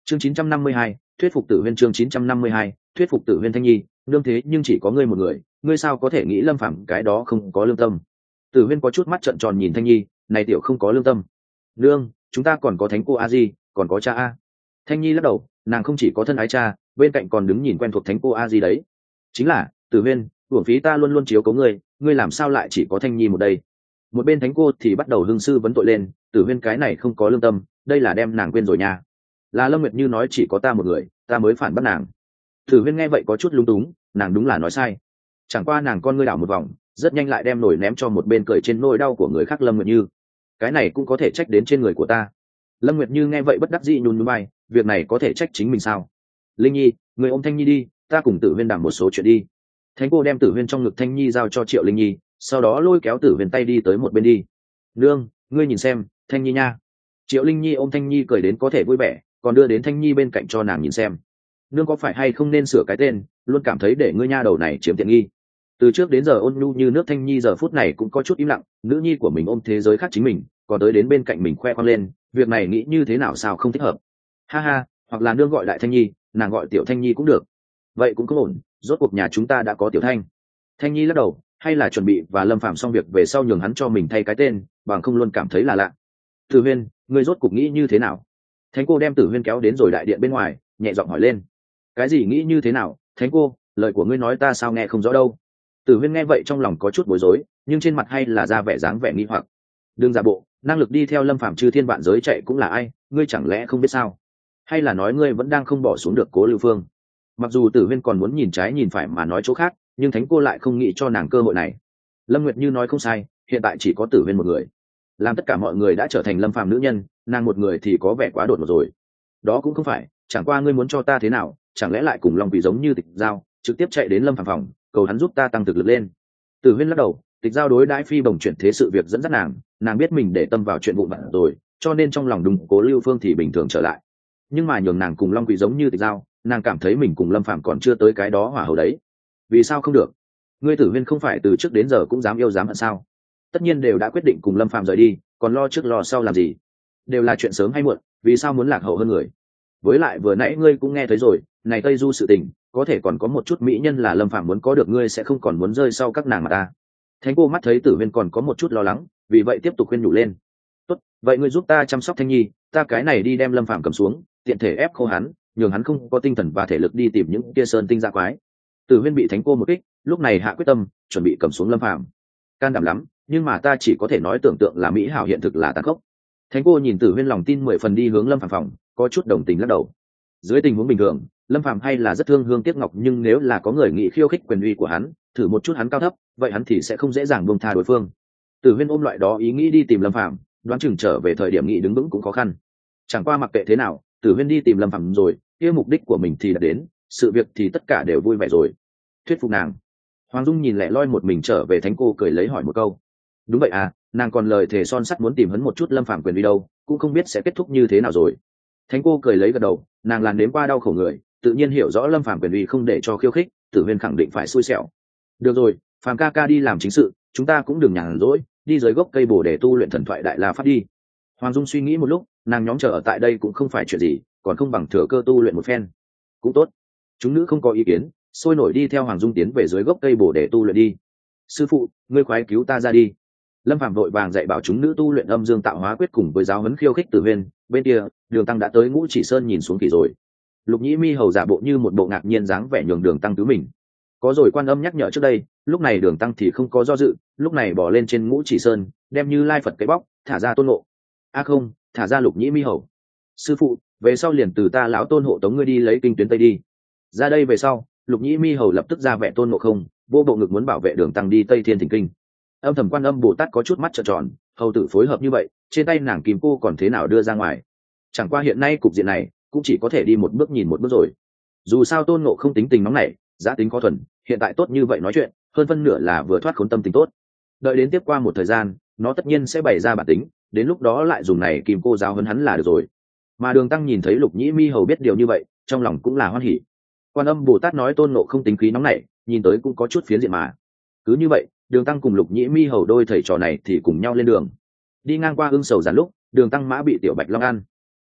[SPEAKER 1] chương chín trăm năm mươi hai, thuyết phục Tử Huyên. Chương chín trăm năm mươi hai, thuyết phục Tử Huyên. Thanh nhi, nương thế nhưng chỉ có ngươi một người, ngươi sao có thể nghĩ Lâm Phàm cái đó không có lương tâm? Tử Huyên có chút mắt trợn tròn nhìn Thanh nhi, này tiểu không có lương tâm. Nương, chúng ta còn có thánh cô a di, còn có cha a. Thanh nhi lắc đầu, nàng không chỉ có thân ái cha, bên cạnh còn đứng nhìn quen thuộc thánh cô a di đấy. Chính là, Tử Huyên, uổng phí ta luôn luôn chiếu cố ngươi, ngươi làm sao lại chỉ có Thanh nhi một đây? Một bên thánh cô thì bắt đầu hưng sư vấn tội lên, Tử Huyên cái này không có lương tâm, đây là đem nàng quên rồi nha. Là Lâm Nguyệt Như nói chỉ có ta một người, ta mới phản bắt nàng. Tử Huyên nghe vậy có chút lung túng, nàng đúng là nói sai. Chẳng qua nàng con ngươi đảo một vòng, rất nhanh lại đem nổi ném cho một bên cười trên nỗi đau của người khác Lâm Nguyệt Như. Cái này cũng có thể trách đến trên người của ta. Lâm Nguyệt Như nghe vậy bất đắc dĩ nhún nhún vai, việc này có thể trách chính mình sao? Linh Nhi, người ôm Thanh Nhi đi, ta cùng Tử Huyên đàm một số chuyện đi. Thánh cô đem Tử Huyên trong ngực Thanh Nhi giao cho Triệu Linh Nhi, sau đó lôi kéo Tử Huyên tay đi tới một bên đi. Nương, ngươi nhìn xem, Thanh Nhi nha. Triệu Linh Nhi ôm Thanh Nhi cười đến có thể vui vẻ, còn đưa đến Thanh Nhi bên cạnh cho nàng nhìn xem. Nương có phải hay không nên sửa cái tên, luôn cảm thấy để ngươi nha đầu này chiếm tiện nghi. Từ trước đến giờ ôn nhu như nước Thanh Nhi giờ phút này cũng có chút im lặng, nữ nhi của mình ôm thế giới khác chính mình, còn tới đến bên cạnh mình khoe khoang lên, việc này nghĩ như thế nào sao không thích hợp. Ha ha, hoặc là nương gọi đại Thanh Nhi, nàng gọi tiểu Thanh Nhi cũng được. Vậy cũng có ổn, rốt cuộc nhà chúng ta đã có tiểu Thanh. Thanh Nhi lắc đầu, hay là chuẩn bị và Lâm Phàm xong việc về sau nhường hắn cho mình thay cái tên, bằng không luôn cảm thấy là lạ. Tử Huyên, ngươi rốt cuộc nghĩ như thế nào? Thánh cô đem Tử Huyên kéo đến rồi đại điện bên ngoài, nhẹ giọng hỏi lên. Cái gì nghĩ như thế nào? Thánh cô, lời của ngươi nói ta sao nghe không rõ đâu. Tử Huyên nghe vậy trong lòng có chút bối rối, nhưng trên mặt hay là ra vẻ dáng vẻ nghi hoặc. Đừng giả bộ, năng lực đi theo Lâm Phàm chư thiên vạn giới chạy cũng là ai, ngươi chẳng lẽ không biết sao? Hay là nói ngươi vẫn đang không bỏ xuống được Cố Lưu Phương? Mặc dù Tử Huyên còn muốn nhìn trái nhìn phải mà nói chỗ khác, nhưng thánh cô lại không nghĩ cho nàng cơ hội này. Lâm Nguyệt Như nói không sai, hiện tại chỉ có Tử Huyên một người, làm tất cả mọi người đã trở thành Lâm Phàm nữ nhân, nàng một người thì có vẻ quá đột ngột rồi. Đó cũng không phải, chẳng qua ngươi muốn cho ta thế nào, chẳng lẽ lại cùng Long Quỷ giống như Tịch Giao, trực tiếp chạy đến Lâm Phàm phòng, cầu hắn giúp ta tăng thực lực lên. Tử Huyên lắc đầu, Tịch Giao đối đãi phi bồng chuyển thế sự việc dẫn dắt nàng, nàng biết mình để tâm vào chuyện vụn vặt rồi, cho nên trong lòng đúng Cố Lưu Phương thì bình thường trở lại. Nhưng mà nhường nàng cùng Long Quỷ giống như Tịch Giao, nàng cảm thấy mình cùng Lâm Phàm còn chưa tới cái đó hỏa hầu đấy. Vì sao không được? Ngươi Tử Huyên không phải từ trước đến giờ cũng dám yêu dám hận sao? Tất nhiên đều đã quyết định cùng Lâm Phàm rời đi, còn lo trước lo sau làm gì? Đều là chuyện sớm hay muộn, vì sao muốn lạc hậu hơn người? Với lại vừa nãy ngươi cũng nghe thấy rồi, này Tây Du sự tình, có thể còn có một chút mỹ nhân là Lâm Phàm muốn có được, ngươi sẽ không còn muốn rơi sau các nàng mà ta. Thánh cô mắt thấy Tử Huyên còn có một chút lo lắng, vì vậy tiếp tục khuyên nhủ lên. Tốt, vậy ngươi giúp ta chăm sóc Thanh Nhi, ta cái này đi đem Lâm Phàm cầm xuống, tiện thể ép khô hắn, nhường hắn không có tinh thần và thể lực đi tìm những kia sơn tinh dạ quái. Tử Huyên bị thánh cô một kích, lúc này hạ quyết tâm, chuẩn bị cầm xuống Lâm Phàm. Can đảm lắm, nhưng mà ta chỉ có thể nói tưởng tượng là mỹ hảo, hiện thực là tàn khốc. Thánh cô nhìn Tử Huyên lòng tin mười phần đi hướng Lâm Phàm phòng, có chút đồng tình lắc đầu. Dưới tình huống bình thường, Lâm Phàm hay là rất thương hương tiếc ngọc, nhưng nếu là có người nghĩ khiêu khích quyền uy của hắn, thử một chút hắn cao thấp, vậy hắn thì sẽ không dễ dàng buông tha đối phương. Tử Huyên ôm loại đó ý nghĩ đi tìm Lâm Phàm, đoán chừng trở về thời điểm nghĩ đứng vững cũng khó khăn. Chẳng qua mặc kệ thế nào, Tử Huyên đi tìm Lâm Phàm rồi, kia mục đích của mình thì đã đến, sự việc thì tất cả đều vui vẻ rồi. Thuyết phục nàng. Hoàng Dung nhìn lẻ loi một mình trở về thánh cô cười lấy hỏi một câu. Đúng vậy à, nàng còn lời thề son sắt muốn tìm hắn một chút Lâm Phàm quyền đi đâu, cũng không biết sẽ kết thúc như thế nào rồi. Thánh cô cười lấy gật đầu, nàng làn đến qua đau khổ người, tự nhiên hiểu rõ Lâm Phàm quyền uy không để cho khiêu khích, Tử Huyên khẳng định phải xui xẻo. Được rồi, Phàm ca ca đi làm chính sự, chúng ta cũng đừng nhàn rỗi, đi dưới gốc cây bồ để tu luyện thần thoại đại la pháp đi. Hoàng Dung suy nghĩ một lúc, nàng nhóm chờ ở tại đây cũng không phải chuyện gì, còn không bằng thừa cơ tu luyện một phen. Cũng tốt. Chúng nữ không có ý kiến, sôi nổi đi theo Hoàng Dung tiến về dưới gốc cây bồ để tu luyện đi. Sư phụ, ngươi khoái cứu ta ra đi. Lâm Phàm vội vàng dạy bảo chúng nữ tu luyện âm dương tạo hóa quyết cùng với giáo huấn khiêu khích Tử Huyên. Bên kia, Đường Tăng đã tới Ngũ Chỉ Sơn nhìn xuống kỳ rồi. Lục Nhĩ Mi hầu giả bộ như một bộ ngạc nhiên dáng vẻ nhường Đường Tăng cứu mình. Có rồi Quan Âm nhắc nhở trước đây, lúc này Đường Tăng thì không có do dự, lúc này bỏ lên trên Ngũ Chỉ Sơn, đem Như Lai Phật cái bóc, thả ra Tôn Ngộ. A à không, thả ra Lục Nhĩ Mi hầu. Sư phụ, về sau liền từ ta lão Tôn hộ tống ngươi đi lấy kinh tuyến tây đi. Ra đây về sau, Lục Nhĩ Mi hầu lập tức ra vẻ Tôn Ngộ không, vô bộ ngực muốn bảo vệ Đường Tăng đi Tây Thiên Thỉnh Kinh. Âm thầm Quan Âm Bồ Tát có chút mắt trợn tròn, hầu tử phối hợp như vậy, trên tay nàng kim cô còn thế nào đưa ra ngoài. Chẳng qua hiện nay cục diện này cũng chỉ có thể đi một bước nhìn một bước rồi. Dù sao Tôn Ngộ không tính tình nóng nảy, giá tính khó thuần, hiện tại tốt như vậy nói chuyện, hơn phân nửa là vừa thoát khốn tâm tình tốt. Đợi đến tiếp qua một thời gian, nó tất nhiên sẽ bày ra bản tính, đến lúc đó lại dùng này kim cô giáo huấn hắn là được rồi. Mà Đường Tăng nhìn thấy Lục Nhĩ Mi hầu biết điều như vậy, trong lòng cũng là hoan hỉ. Quan Âm Bồ Tát nói Tôn Ngộ không tính khí nóng nảy, nhìn tới cũng có chút phiến diện mà. Cứ như vậy, Đường Tăng cùng Lục Nhĩ Mi hầu đôi thầy trò này thì cùng nhau lên đường. Đi ngang qua Ưng Sầu Giản lúc, Đường Tăng mã bị Tiểu Bạch Long ăn.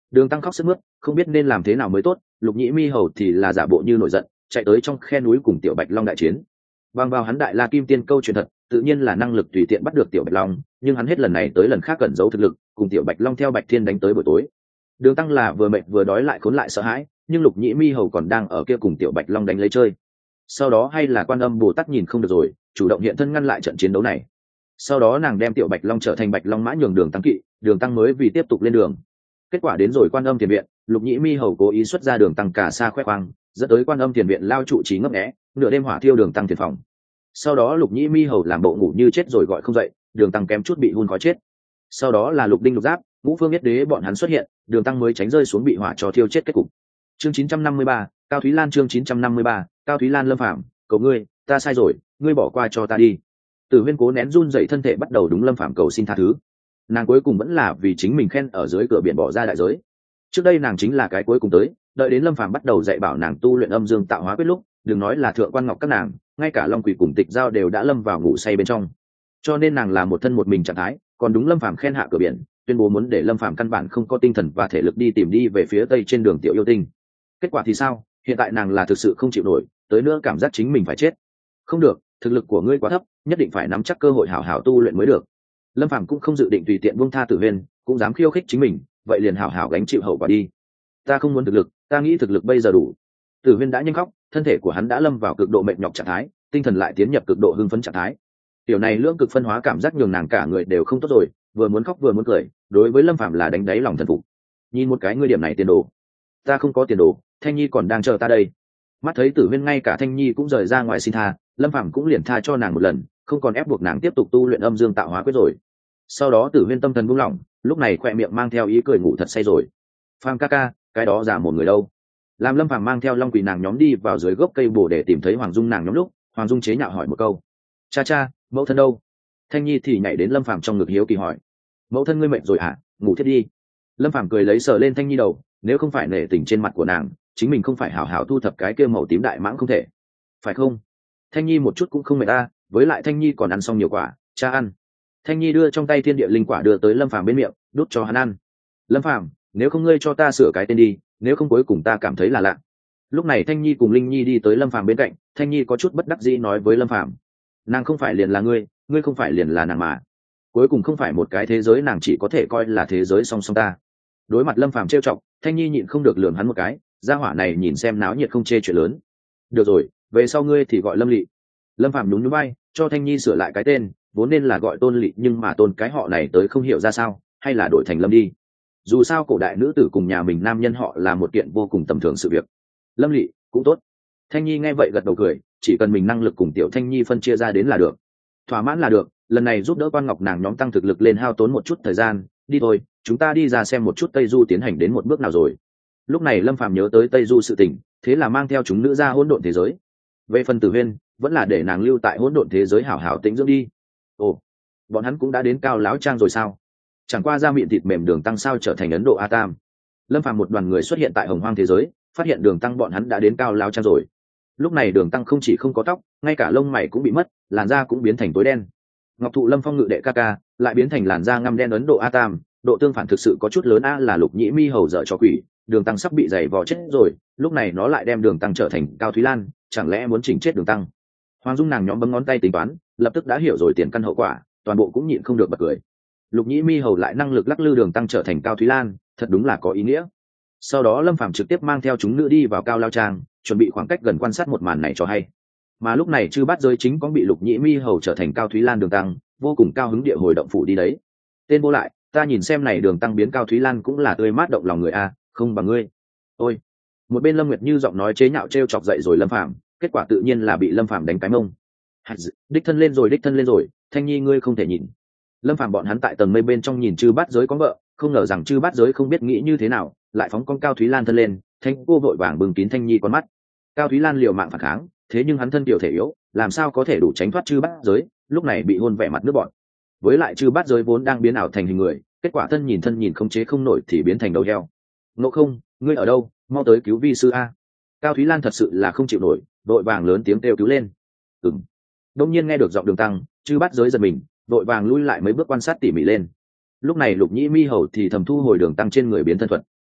[SPEAKER 1] Đường Tăng khóc sướt mướt, không biết nên làm thế nào mới tốt. Lục Nhĩ Mi Hầu thì là giả bộ như nổi giận, chạy tới trong khe núi cùng Tiểu Bạch Long đại chiến. Bằng vào hắn đại la kim tiên câu chuyện thật, tự nhiên là năng lực tùy tiện bắt được Tiểu Bạch Long, nhưng hắn hết lần này tới lần khác cẩn giấu thực lực, cùng Tiểu Bạch Long theo Bạch Thiên đánh tới buổi tối. Đường Tăng là vừa mệt vừa đói lại khốn lại sợ hãi, nhưng Lục Nhĩ Mi Hầu còn đang ở kia cùng Tiểu Bạch Long đánh lấy chơi. Sau đó hay là Quan Âm Bồ Tát nhìn không được rồi, chủ động hiện thân ngăn lại trận chiến đấu này. Sau đó nàng đem Tiểu Bạch Long trở thành Bạch Long mã nhường Đường Tăng kỵ, Đường Tăng mới vì tiếp tục lên đường. Kết quả đến rồi Quan Âm Tiền Viện, Lục Nhĩ Mi Hầu cố ý xuất ra Đường Tăng cả xa khoe khoang, dẫn tới Quan Âm Tiền Viện lao trụ trí ngấp nghé, nửa đêm hỏa thiêu Đường Tăng tiền phòng. Sau đó Lục Nhĩ Mi Hầu làm bộ ngủ như chết rồi gọi không dậy, Đường Tăng kém chút bị hun khói chết. Sau đó là Lục Đinh Lục Giáp, Ngũ Phương Nhất Đế bọn hắn xuất hiện, Đường Tăng mới tránh rơi xuống bị hỏa cho thiêu chết kết cục. Chương chín trăm năm mươi ba, Cao Thúy Lan chương chín trăm năm mươi ba, Cao Thúy Lan Lâm Phàm, cầu ngươi, ta sai rồi, ngươi bỏ qua cho ta đi. Tử Huyên cố nén run dậy thân thể bắt đầu đúng Lâm Phàm cầu xin tha thứ. Nàng cuối cùng vẫn là vì chính mình khen ở dưới cửa biển bỏ ra đại giới. Trước đây nàng chính là cái cuối cùng tới, đợi đến Lâm Phàm bắt đầu dạy bảo nàng tu luyện âm dương tạo hóa quyết lúc, đừng nói là Thượng Quan Ngọc các nàng, ngay cả Long Quỷ cùng Tịch Giao đều đã lâm vào ngủ say bên trong. Cho nên nàng là một thân một mình trạng thái, còn đúng Lâm Phàm khen hạ cửa biển, tuyên bố muốn để Lâm Phàm căn bản không có tinh thần và thể lực đi tìm đi về phía tây trên đường tiểu yêu tinh. Kết quả thì sao? Hiện tại nàng là thực sự không chịu nổi, tới nữa cảm giác chính mình phải chết. Không được, thực lực của ngươi quá thấp, nhất định phải nắm chắc cơ hội hảo hảo tu luyện mới được. Lâm Phàm cũng không dự định tùy tiện buông tha Tử Huyên, cũng dám khiêu khích chính mình, vậy liền hảo hảo gánh chịu hậu quả đi. Ta không muốn thực lực, ta nghĩ thực lực bây giờ đủ. Tử Huyên đã nhanh khóc, thân thể của hắn đã lâm vào cực độ mệt nhọc trạng thái, tinh thần lại tiến nhập cực độ hưng phấn trạng thái. Tiểu này lưỡng cực phân hóa cảm giác nhường nàng cả người đều không tốt rồi, vừa muốn khóc vừa muốn cười, đối với Lâm Phàm là đánh đáy lòng thần phục. Nhìn một cái ngươi điểm này tiền đồ, ta không có tiền đồ, Thanh Nhi còn đang chờ ta đây. Mắt thấy Tử Huyên ngay cả Thanh Nhi cũng rời ra ngoài xin tha, Lâm Phàm cũng liền tha cho nàng một lần, không còn ép buộc nàng tiếp tục tu luyện âm dương tạo hóa quyết rồi. Sau đó Tử Huyên tâm thần buông lỏng, lúc này khỏe miệng mang theo ý cười ngủ thật say rồi. Phàm ca ca, cái đó giả một người đâu? Làm Lâm Phàm mang theo Long Quỷ nàng nhóm đi vào dưới gốc cây bồ để tìm thấy Hoàng Dung nàng nhóm lúc, Hoàng Dung chế nhạo hỏi một câu: cha cha, mẫu thân đâu? Thanh Nhi thì nhảy đến Lâm Phàm trong ngực hiếu kỳ hỏi: mẫu thân ngươi mệt rồi hả? Ngủ thiết đi. Lâm Phàm cười lấy sờ lên Thanh Nhi đầu, nếu không phải nể tình trên mặt của nàng, chính mình không phải hảo hảo thu thập cái kia màu tím đại mãng không thể, phải không? Thanh Nhi một chút cũng không mệt ta, với lại Thanh Nhi còn ăn xong nhiều quả, cha ăn. Thanh Nhi đưa trong tay thiên địa linh quả đưa tới Lâm Phàm bên miệng, đút cho hắn ăn. Lâm Phàm, nếu không ngươi cho ta sửa cái tên đi, nếu không cuối cùng ta cảm thấy là lạ. Lúc này Thanh Nhi cùng Linh Nhi đi tới Lâm Phàm bên cạnh, Thanh Nhi có chút bất đắc dĩ nói với Lâm Phàm: nàng không phải liền là ngươi, ngươi không phải liền là nàng mà, cuối cùng không phải một cái thế giới, nàng chỉ có thể coi là thế giới song song ta. Đối mặt Lâm Phàm trêu chọc, Thanh Nhi nhịn không được lườm hắn một cái, gia hỏa này nhìn xem náo nhiệt không chê chuyện lớn. Được rồi, về sau ngươi thì gọi Lâm Lị. Lâm Phàm nhún nhún vai, cho Thanh Nhi sửa lại cái tên, vốn nên là gọi Tôn Lị, nhưng mà tôn cái họ này tới không hiểu ra sao, hay là đổi thành Lâm đi. Dù sao cổ đại nữ tử cùng nhà mình nam nhân họ là một kiện vô cùng tầm thường sự việc. Lâm Lị cũng tốt. Thanh Nhi nghe vậy gật đầu cười, chỉ cần mình năng lực cùng tiểu Thanh Nhi phân chia ra đến là được, thỏa mãn là được. Lần này giúp đỡ Quan Ngọc nàng nhóm tăng thực lực lên hao tốn một chút thời gian, đi thôi, chúng ta đi ra xem một chút Tây Du tiến hành đến một bước nào rồi. Lúc này Lâm Phàm nhớ tới Tây Du sự tình, thế là mang theo chúng nữ ra hỗn độn thế giới. Về phần Tử Huyên, vẫn là để nàng lưu tại hỗn độn thế giới hảo hảo tĩnh dưỡng đi. Ồ, bọn hắn cũng đã đến Cao Láo Trang rồi sao? Chẳng qua da miệng thịt mềm Đường Tăng sao trở thành Ấn Độ A Tam. Lâm Phàm một đoàn người xuất hiện tại Hồng Hoang thế giới, phát hiện Đường Tăng bọn hắn đã đến Cao Láo Trang rồi. Lúc này Đường Tăng không chỉ không có tóc, ngay cả lông mày cũng bị mất, làn da cũng biến thành tối đen. Ngọc Thụ Lâm Phong ngự đệ ca ca lại biến thành làn da ngăm đen Ấn Độ A Tam, độ tương phản thực sự có chút lớn. A là Lục Nhĩ Mi Hầu dở cho quỷ, Đường Tăng sắp bị giày vò chết rồi, lúc này nó lại đem Đường Tăng trở thành Cao Thúy Lan, chẳng lẽ muốn chỉnh chết Đường Tăng? Hoàng Dung nàng nhóm bấm ngón tay tính toán, lập tức đã hiểu rồi tiền căn hậu quả, toàn bộ cũng nhịn không được bật cười. Lục Nhĩ Mi Hầu lại năng lực lắc lư Đường Tăng trở thành Cao Thúy Lan, thật đúng là có ý nghĩa. Sau đó Lâm Phàm trực tiếp mang theo chúng nữ đi vào Cao Lao Trang, chuẩn bị khoảng cách gần quan sát một màn này cho hay. Mà lúc này Chư Bát Giới chính có bị Lục Nhĩ Mi Hầu trở thành Cao Thúy Lan Đường Tăng, vô cùng cao hứng địa hồi động phủ đi đấy. Tên vô lại, ta nhìn xem này Đường Tăng biến Cao Thúy Lan cũng là tươi mát động lòng người a, không bằng ngươi. Ôi, một bên Lâm Nguyệt Như giọng nói chế nhạo trêu chọc dậy rồi Lâm Phàm, kết quả tự nhiên là bị Lâm Phàm đánh cái mông. Đích thân lên rồi, đích thân lên rồi, Thanh Nhi ngươi không thể nhìn. Lâm Phàm bọn hắn tại tầng mây bên trong nhìn Chư Bát Giới có vợ, không ngờ rằng Chư Bát Giới không biết nghĩ như thế nào, lại phóng con Cao Thúy Lan thân lên, Thanh cô vội vàng bừng kín Thanh Nhi con mắt. Cao Thúy Lan liều mạng phản kháng, thế nhưng hắn thân tiểu thể yếu, làm sao có thể đủ tránh thoát Chư Bát Giới, lúc này bị hôn vẻ mặt nước bọt. Với lại Chư Bát Giới vốn đang biến ảo thành hình người, kết quả thân nhìn thân nhìn không chế không nổi thì biến thành đầu heo. Ngộ Không, ngươi ở đâu, mau tới cứu vi sư a. Cao Thúy Lan thật sự là không chịu nổi, vội vàng lớn tiếng kêu cứu lên. Ừm. Đông nhiên nghe được giọng Đường Tăng, Chư Bát Giới giật mình, vội vàng lui lại mấy bước quan sát tỉ mỉ lên. Lúc này Lục Nhĩ Mi Hầu thì thầm thu hồi Đường Tăng trên người biến thân thuật.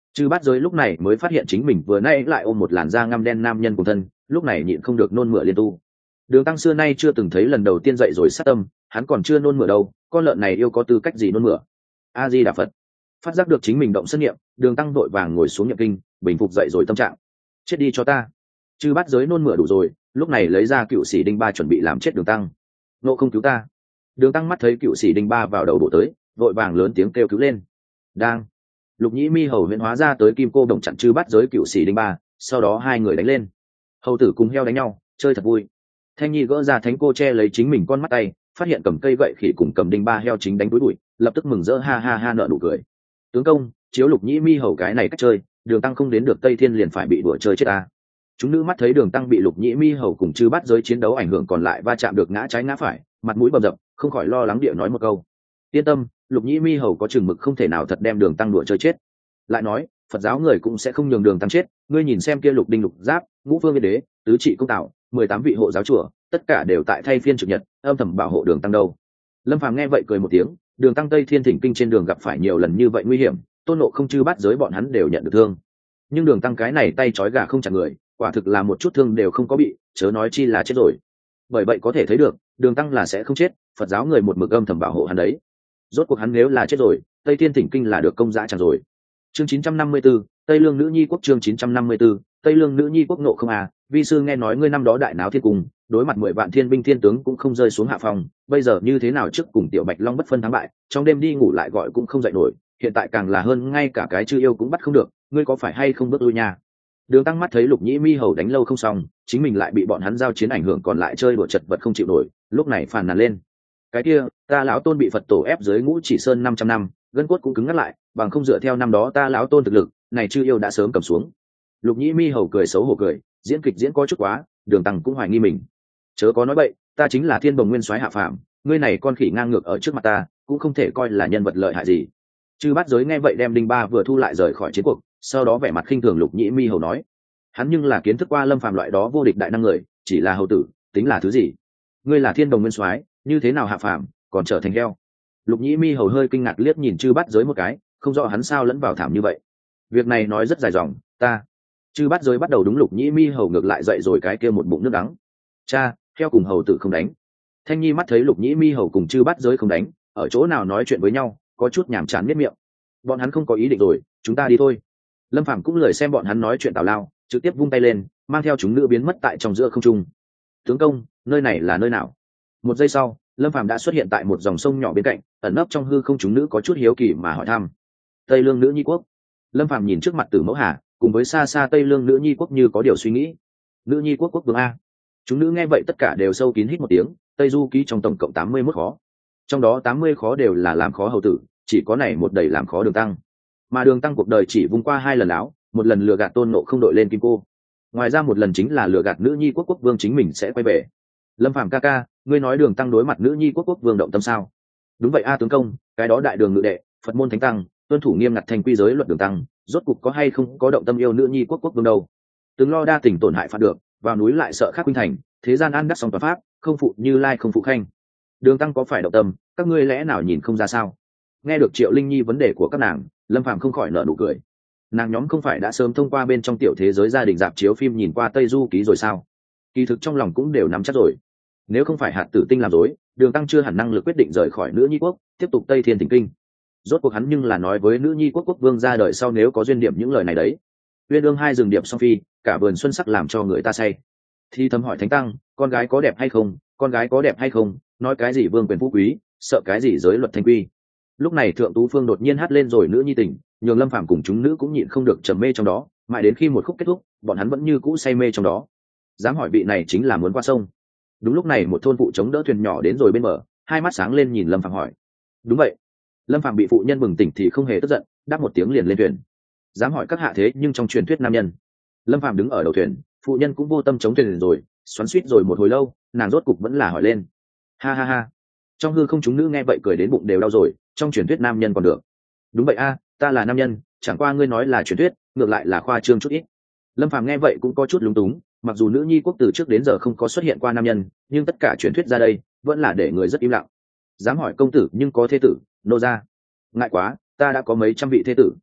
[SPEAKER 1] Chư Bát Giới lúc này mới phát hiện chính mình vừa nay lại ôm một làn da ngăm đen nam nhân cùng thân, lúc này nhịn không được nôn mửa liên tu. Đường Tăng xưa nay chưa từng thấy lần đầu tiên dậy rồi sát tâm, hắn còn chưa nôn mửa đâu, con lợn này yêu có tư cách gì nôn mửa. A Di Đà Phật. Phát giác được chính mình động sân niệm, Đường Tăng vội vàng ngồi xuống niệm kinh, bình phục dậy rồi tâm trạng. Chết đi cho ta. Chư Bát Giới nôn mửa đủ rồi, lúc này lấy ra cựu sĩ đinh ba chuẩn bị làm chết Đường Tăng. Nộ không cứu ta. Đường Tăng mắt thấy cựu sĩ đinh ba vào đầu đổ tới, vội vàng lớn tiếng kêu cứu lên. Đang. Lục Nhĩ Mi hầu huyễn hóa ra tới kim cô đồng chặn Chư Bát Giới cựu sĩ đinh ba, sau đó hai người đánh lên. Hầu tử cùng heo đánh nhau, chơi thật vui. Thanh Nhi gỡ ra thánh cô che lấy chính mình con mắt tay, phát hiện cầm cây gậy khỉ cùng cầm đinh ba heo chính đánh túi bụi, lập tức mừng rỡ ha ha ha nở nụ cười. Tướng công, chiếu Lục Nhĩ Mi hầu cái này cách chơi, Đường Tăng không đến được Tây Thiên liền phải bị đùa chơi chết ta. Chúng nữ mắt thấy Đường Tăng bị Lục Nhĩ Mi hầu cùng Chư Bát Giới chiến đấu ảnh hưởng còn lại va chạm được ngã trái ngã phải, mặt mũi bầm dập, không khỏi lo lắng địa nói một câu. Yên tâm, Lục Nhĩ Mi hầu có chừng mực không thể nào thật đem Đường Tăng đùa chơi chết. Lại nói, Phật giáo người cũng sẽ không nhường Đường Tăng chết, ngươi nhìn xem kia Lục Đinh Lục Giáp, Ngũ Phương Yên Đế, tứ trị công tạo, mười tám vị hộ giáo chùa, tất cả đều tại thay phiên trực nhật, âm thầm bảo hộ Đường Tăng đâu. Lâm Phàm nghe vậy cười một tiếng, Đường Tăng Tây Thiên Thỉnh Kinh trên đường gặp phải nhiều lần như vậy nguy hiểm, Tôn Nộ không Chư Bát Giới bọn hắn đều nhận được thương. Nhưng Đường Tăng cái này tay trói gà không chặt người, quả thực là một chút thương đều không có bị, chớ nói chi là chết rồi. Bởi vậy có thể thấy được, Đường Tăng là sẽ không chết, Phật giáo người một mực âm thầm bảo hộ hắn đấy. Rốt cuộc hắn nếu là chết rồi, Tây Thiên Thỉnh Kinh là được công dã chẳng rồi. Chương chín trăm năm mươi tư, Tây Lương nữ nhi quốc chương chín trăm năm mươi tư, Tây Lương nữ nhi quốc Nộ không à, vi sư nghe nói ngươi năm đó đại náo thiên cung, đối mặt mười vạn thiên binh thiên tướng cũng không rơi xuống hạ phòng, bây giờ như thế nào trước cùng tiểu Bạch Long bất phân thắng bại, trong đêm đi ngủ lại gọi cũng không dậy nổi, hiện tại càng là hơn ngay cả cái chư yêu cũng bắt không được, ngươi có phải hay không bước lui nha. Đường Tăng mắt thấy Lục Nhĩ Mi hầu đánh lâu không xong, chính mình lại bị bọn hắn giao chiến ảnh hưởng còn lại chơi đùa chật vật không chịu nổi, lúc này phàn nàn lên. Cái kia, ta lão tôn bị Phật tổ ép dưới Ngũ Chỉ Sơn năm trăm năm, gân cốt cũng cứng ngắt lại, bằng không dựa theo năm đó ta lão tôn thực lực, này chư yêu đã sớm cầm xuống. Lục Nhĩ Mi hầu cười xấu hổ cười, diễn kịch diễn có chút quá, Đường Tăng cũng hoài nghi mình. Chớ có nói bậy, ta chính là Thiên Bồng Nguyên Soái hạ phàm, ngươi này con khỉ ngang ngược ở trước mặt ta, cũng không thể coi là nhân vật lợi hại gì. Chư Bát Giới nghe vậy đem đinh ba vừa thu lại rời khỏi chiến cuộc, sau đó vẻ mặt khinh thường Lục Nhĩ Mi hầu nói. Hắn nhưng là kiến thức qua Lâm Phàm loại đó vô địch đại năng người, chỉ là hầu tử, tính là thứ gì? Ngươi là Thiên Bồng Nguyên Soái, như thế nào hạ phàm, còn trở thành heo? Lục Nhĩ Mi hầu hơi kinh ngạc liếc nhìn Chư Bát Giới một cái, không rõ hắn sao lẫn vào thảm như vậy. Việc này nói rất dài dòng, ta. Chư Bát Giới bắt đầu đúng Lục Nhĩ Mi hầu ngược lại dậy rồi cái kia một bụng nước đắng. Cha, heo cùng hầu tử không đánh. Thanh Nhi mắt thấy Lục Nhĩ Mi hầu cùng Chư Bát Giới không đánh, ở chỗ nào nói chuyện với nhau, có chút nhàm chán miết miệng. Bọn hắn không có ý định rồi, chúng ta đi thôi. Lâm Phàm cũng lười xem bọn hắn nói chuyện tào lao, trực tiếp vung tay lên, mang theo chúng nữ biến mất tại trong giữa không trung. Tướng công, nơi này là nơi nào? Một giây sau, Lâm Phàm đã xuất hiện tại một dòng sông nhỏ bên cạnh, ẩn nấp trong hư không, chúng nữ có chút hiếu kỳ mà hỏi thăm. Tây Lương nữ nhi quốc. Lâm Phàm nhìn trước mặt Tử Mẫu Hà, cùng với xa xa Tây Lương nữ nhi quốc như có điều suy nghĩ. Nữ nhi quốc quốc vương a. Chúng nữ nghe vậy tất cả đều sâu kín hít một tiếng. Tây Du ký trong tổng cộng tám mươi mốt khó, trong đó tám mươi khó đều là làm khó hầu tử, chỉ có này một đầy làm khó Đường Tăng. Mà Đường Tăng cuộc đời chỉ vung qua hai lần áo, một lần lừa gạt Tôn Nộ không đội lên kim cô, ngoài ra một lần chính là lừa gạt nữ nhi quốc quốc vương chính mình sẽ quay về. Lâm Phàm ca ca, ngươi nói Đường Tăng đối mặt nữ nhi quốc quốc vương động tâm sao? Đúng vậy a tướng công, cái đó đại đường ngự đệ, Phật môn thánh tăng, tuân thủ nghiêm ngặt thành quy giới luật Đường Tăng, rốt cục có hay không có động tâm yêu nữ nhi quốc quốc vương đâu? Tướng lo đa tình tổn hại phạt được, vào núi lại sợ khác khuynh thành, thế gian an đắc song toàn pháp, không phụ Như Lai không phụ Khanh. Đường Tăng có phải động tâm, các ngươi lẽ nào nhìn không ra sao? Nghe được Triệu Linh Nhi vấn đề của các nàng, Lâm Phàm không khỏi nở nụ cười. Nàng nhóm không phải đã sớm thông qua bên trong tiểu thế giới gia đình dạp chiếu phim nhìn qua Tây Du ký rồi sao? Kỳ thực trong lòng cũng đều nắm chắc rồi. Nếu không phải hạt tử tinh làm dối, Đường Tăng chưa hẳn năng lực quyết định rời khỏi nữ nhi quốc, tiếp tục Tây Thiên Thỉnh Kinh. Rốt cuộc hắn nhưng là nói với nữ nhi quốc quốc vương ra đời sau nếu có duyên điểm những lời này đấy. Uyên ương hai rừng điểm song phi, cả vườn xuân sắc làm cho người ta say. Thi thầm hỏi Thánh Tăng, con gái có đẹp hay không? Con gái có đẹp hay không? Nói cái gì vương quyền phú quý, sợ cái gì giới luật thanh quy. Lúc này Thượng Tú Phương đột nhiên hát lên rồi nữ nhi tình, nhường Lâm Phàm cùng chúng nữ cũng nhịn không được trầm mê trong đó, mãi đến khi một khúc kết thúc, bọn hắn vẫn như cũ say mê trong đó. Dám hỏi vị này chính là muốn qua sông. Đúng lúc này một thôn phụ chống đỡ thuyền nhỏ đến rồi bên bờ, hai mắt sáng lên nhìn Lâm Phàm hỏi. Đúng vậy. Lâm Phàm bị phụ nhân bừng tỉnh thì không hề tức giận, đáp một tiếng liền lên thuyền. Dám hỏi các hạ thế nhưng trong truyền thuyết nam nhân. Lâm Phàm đứng ở đầu thuyền, phụ nhân cũng vô tâm chống thuyền rồi, xoắn xuýt rồi một hồi lâu, nàng rốt cục vẫn là hỏi lên. Ha ha ha. Trong hư không chúng nữ nghe vậy cười đến bụng đều đau rồi, trong truyền thuyết nam nhân còn được. Đúng vậy a, ta là nam nhân, chẳng qua ngươi nói là truyền thuyết, ngược lại là khoa trương chút ít. Lâm Phàm nghe vậy cũng có chút lúng túng, mặc dù nữ nhi quốc từ trước đến giờ không có xuất hiện qua nam nhân, nhưng tất cả truyền thuyết ra đây vẫn là để người rất im lặng. Dám hỏi công tử nhưng có thế tử, nô gia. Ngại quá, ta đã có mấy trăm vị thế tử.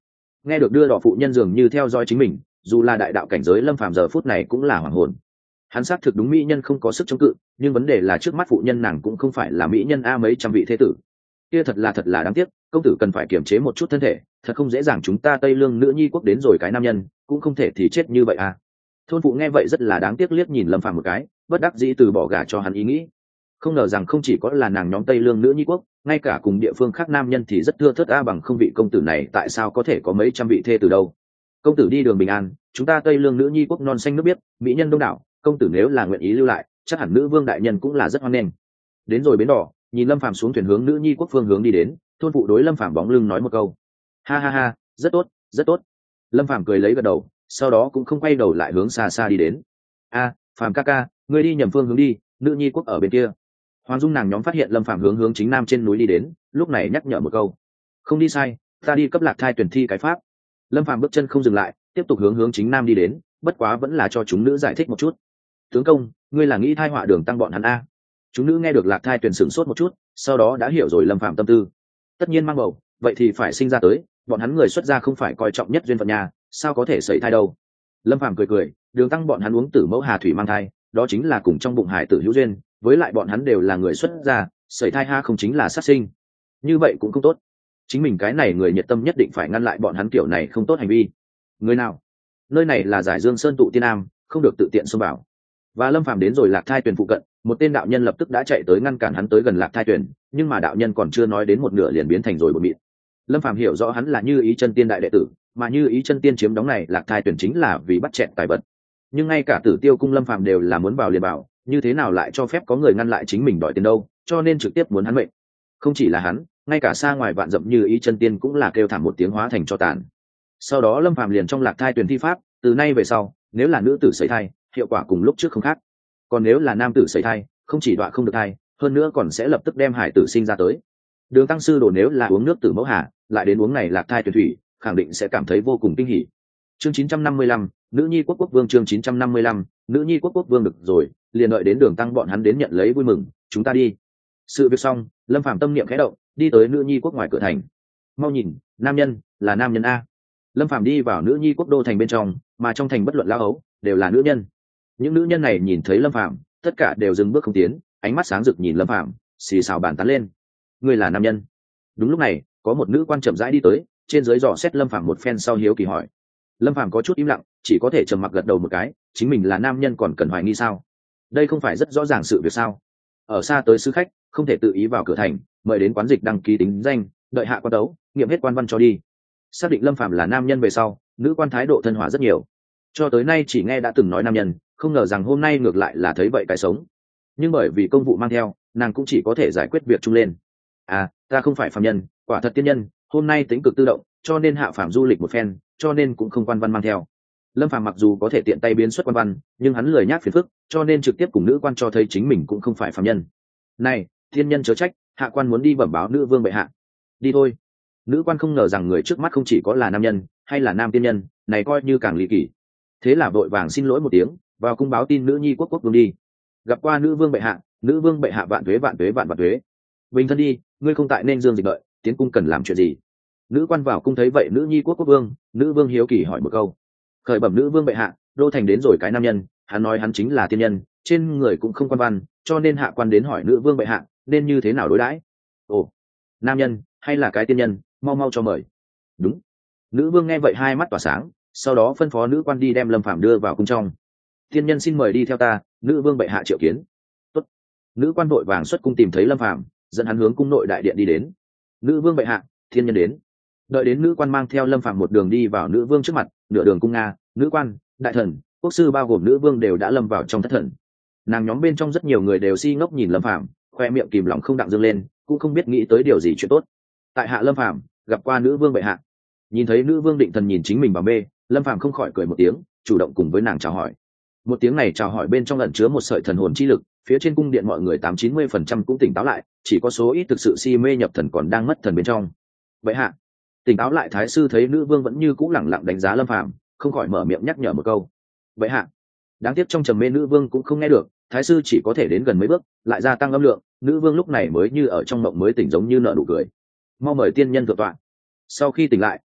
[SPEAKER 1] Nghe được đưa đỏ phụ nhân dường như theo dõi chính mình, dù là đại đạo cảnh giới lâm phàm giờ phút này cũng là hoàng hồn. Hắn xác thực đúng mỹ nhân không có sức chống cự, nhưng vấn đề là trước mắt phụ nhân nàng cũng không phải là mỹ nhân a mấy trăm vị thế tử. Kia thật là thật là đáng tiếc, công tử cần phải kiềm chế một chút thân thể, thật không dễ dàng, chúng ta Tây Lương nữ nhi quốc đến rồi cái nam nhân, cũng không thể thì chết như vậy à. Thôn phụ nghe vậy rất là đáng tiếc liếc nhìn lâm phàm một cái, bất đắc dĩ từ bỏ gả cho hắn ý nghĩ. Không ngờ rằng không chỉ có là nàng nhóm Tây Lương nữ nhi quốc, ngay cả cùng địa phương khác nam nhân thì rất thưa thớt a, bằng không vị công tử này tại sao có thể có mấy trăm vị thê từ đâu. Công tử đi đường bình an, chúng ta Tây Lương nữ nhi quốc non xanh nước biếc, mỹ nhân đông đảo, công tử nếu là nguyện ý lưu lại, chắc hẳn nữ vương đại nhân cũng là rất hoan nghênh. Đến rồi bến đỏ, nhìn lâm phàm xuống thuyền hướng nữ nhi quốc phương hướng đi đến, thôn phụ đối lâm phàm bóng lưng nói một câu: ha ha ha, rất tốt, rất tốt. Lâm phàm cười lấy gật đầu, sau đó cũng không quay đầu lại hướng xa xa đi đến. A, phàm ca ca, ngươi đi nhầm phương hướng đi, nữ nhi quốc ở bên kia. Hoàng dung nàng nhóm phát hiện lâm phàm hướng hướng chính nam trên núi đi đến, lúc này nhắc nhở một câu: không đi sai, ta đi cấp lạc thai tuyển thi cái pháp. Lâm phàm bước chân không dừng lại, tiếp tục hướng hướng chính nam đi đến, bất quá vẫn là cho chúng nữ giải thích một chút. Tướng công, ngươi là nghĩ thai họa đường tăng bọn hắn a? Chúng nữ nghe được lạc thai tuyển sửng sốt một chút, sau đó đã hiểu rồi lâm phàm tâm tư. Tất nhiên mang bầu, vậy thì phải sinh ra tới, bọn hắn người xuất gia không phải coi trọng nhất duyên phận nhà, sao có thể sẩy thai đâu. Lâm phàm cười cười, đường tăng bọn hắn uống tử mẫu hà thủy mang thai, đó chính là cùng trong bụng hải tử hữu duyên, với lại bọn hắn đều là người xuất gia, sẩy thai ha không chính là sát sinh, như vậy cũng không tốt. Chính mình cái này người nhiệt tâm nhất định phải ngăn lại bọn hắn kiểu này không tốt hành vi. Người nào? Nơi này là giải dương sơn tụ tiên am, không được tự tiện xông vào. Và lâm phàm đến rồi lạc thai tuyển phụ cận, một tên đạo nhân lập tức đã chạy tới ngăn cản hắn tới gần lạc thai tuyển, nhưng mà đạo nhân còn chưa nói đến một nửa liền biến thành rồi bột mịn. Lâm phàm hiểu rõ hắn là Như Ý chân tiên đại đệ tử, mà Như Ý chân tiên chiếm đóng này lạc thai tuyển chính là vì bắt chẹn tài vật. Nhưng ngay cả Tử Tiêu cung lâm phàm đều là muốn vào liền bảo, như thế nào lại cho phép có người ngăn lại chính mình đòi tiền đâu, cho nên trực tiếp muốn hắn mệnh. Không chỉ là hắn, ngay cả xa ngoài vạn dặm Như Ý chân tiên cũng là kêu thảm một tiếng hóa thành cho tàn. Sau đó lâm phàm liền trong lạc thai tuyển thi pháp, từ nay về sau, nếu là nữ tử sẩy thai, hiệu quả cùng lúc trước không khác. Còn nếu là nam tử sẩy thai, không chỉ đọa không được thai, hơn nữa còn sẽ lập tức đem hải tử sinh ra tới. Đường tăng sư đồ nếu là uống nước tử mẫu hà, lại đến uống này lạc thai tuyển thủy, khẳng định sẽ cảm thấy vô cùng kinh hỉ. Chương chín trăm năm mươi lăm, nữ nhi quốc quốc vương. Chương chín trăm năm mươi lăm, nữ nhi quốc quốc vương. Được rồi, liền đợi đến đường tăng bọn hắn đến nhận lấy vui mừng, chúng ta đi. Sự việc xong, lâm phàm tâm niệm khẽ động, đi tới nữ nhi quốc ngoài cửa thành. Mau nhìn, nam nhân, là nam nhân a. Lâm phàm đi vào nữ nhi quốc đô thành bên trong, mà trong thành bất luận lao ấu đều là nữ nhân. Những nữ nhân này nhìn thấy lâm phàm, tất cả đều dừng bước không tiến, ánh mắt sáng rực nhìn lâm phàm, xì xào bàn tán lên: ngươi là nam nhân? Đúng lúc này, có một nữ quan chậm rãi đi tới, trên dưới dò xét lâm phàm một phen sau hiếu kỳ hỏi. Lâm phàm có chút im lặng, chỉ có thể trầm mặc gật đầu một cái, chính mình là nam nhân còn cần hoài nghi sao? Đây không phải rất rõ ràng sự việc sao? Ở xa tới sứ khách, không thể tự ý vào cửa thành, mời đến quán dịch đăng ký tính danh, đợi hạ quan tấu, nghiệm hết quan văn cho đi. Xác định lâm phàm là nam nhân về sau, nữ quan thái độ thân hòa rất nhiều. Cho tới nay chỉ nghe đã từng nói nam nhân, không ngờ rằng hôm nay ngược lại là thấy vậy cái sống. Nhưng bởi vì công vụ mang theo, nàng cũng chỉ có thể giải quyết việc chung lên. À, ta không phải phàm nhân, quả thật tiên nhân, hôm nay tính cực tự động, cho nên hạ phàm du lịch một phen, cho nên cũng không quan văn mang theo. Lâm phàm mặc dù có thể tiện tay biến xuất quan văn, nhưng hắn lười nhác phiền phức, cho nên trực tiếp cùng nữ quan cho thấy chính mình cũng không phải phàm nhân. Này, thiên nhân chớ trách, hạ quan muốn đi bẩm báo nữ vương bệ hạ. Đi thôi. Nữ quan không ngờ rằng người trước mắt không chỉ có là nam nhân, hay là nam tiên nhân, này coi như càng ly kỳ. Thế là vội vàng xin lỗi một tiếng, vào cung báo tin nữ nhi quốc quốc vương đi. Gặp qua nữ vương bệ hạ, nữ vương bệ hạ vạn tuế vạn tuế vạn vạn tuế. Bình thân đi, ngươi không tại nên dương dịch đợi, tiến cung cần làm chuyện gì? Nữ quan vào cung thấy vậy nữ nhi quốc quốc vương, nữ vương hiếu kỳ hỏi một câu. Khởi bẩm nữ vương bệ hạ, đô thành đến rồi cái nam nhân, hắn nói hắn chính là tiên nhân, trên người cũng không quan văn, cho nên hạ quan đến hỏi nữ vương bệ hạ nên như thế nào đối đãi. Ồ, nam nhân hay là cái tiên nhân, mau mau cho mời. Đúng. Nữ vương nghe vậy hai mắt tỏa sáng, sau đó phân phó nữ quan đi đem lâm phạm đưa vào cung trong. Tiên nhân xin mời đi theo ta, nữ vương bệ hạ triệu kiến. Tốt. Nữ quan vội vàng xuất cung tìm thấy lâm phạm, dẫn hắn hướng cung nội đại điện đi đến. Nữ vương bệ hạ, thiên nhân đến. Đợi đến nữ quan mang theo lâm phạm một đường đi vào nữ vương trước mặt, nửa đường cung nga, nữ quan, đại thần, quốc sư bao gồm nữ vương đều đã lâm vào trong thất thần. Nàng nhóm bên trong rất nhiều người đều si ngốc nhìn lâm phạm, khoe miệng kìm lòng không đặng dâng lên, cũng không biết nghĩ tới điều gì chuyện tốt. Tại hạ lâm phạm gặp qua nữ vương bệ hạ. Nhìn thấy nữ vương định thần nhìn chính mình vào mê, lâm phạm không khỏi cười một tiếng, chủ động cùng với nàng chào hỏi. Một tiếng này chào hỏi bên trong ẩn chứa một sợi thần hồn chi lực, phía trên cung điện mọi người tám chín mươi phần trăm cũng tỉnh táo lại, chỉ có số ít thực sự si mê nhập thần còn đang mất thần bên trong. Bệ hạ. Tỉnh táo lại thái sư thấy nữ vương vẫn như cũ lẳng lặng đánh giá lâm phạm, không khỏi mở miệng nhắc nhở một câu. Bệ hạ. Đáng tiếc trong trầm mê nữ vương cũng không nghe được, thái sư chỉ có thể đến gần mấy bước, lại gia tăng âm lượng, nữ vương lúc này mới như ở trong mộng mới tỉnh giống như nở nụ cười. Mau mời tiên nhân thượng tọa. Sau khi tỉnh lại,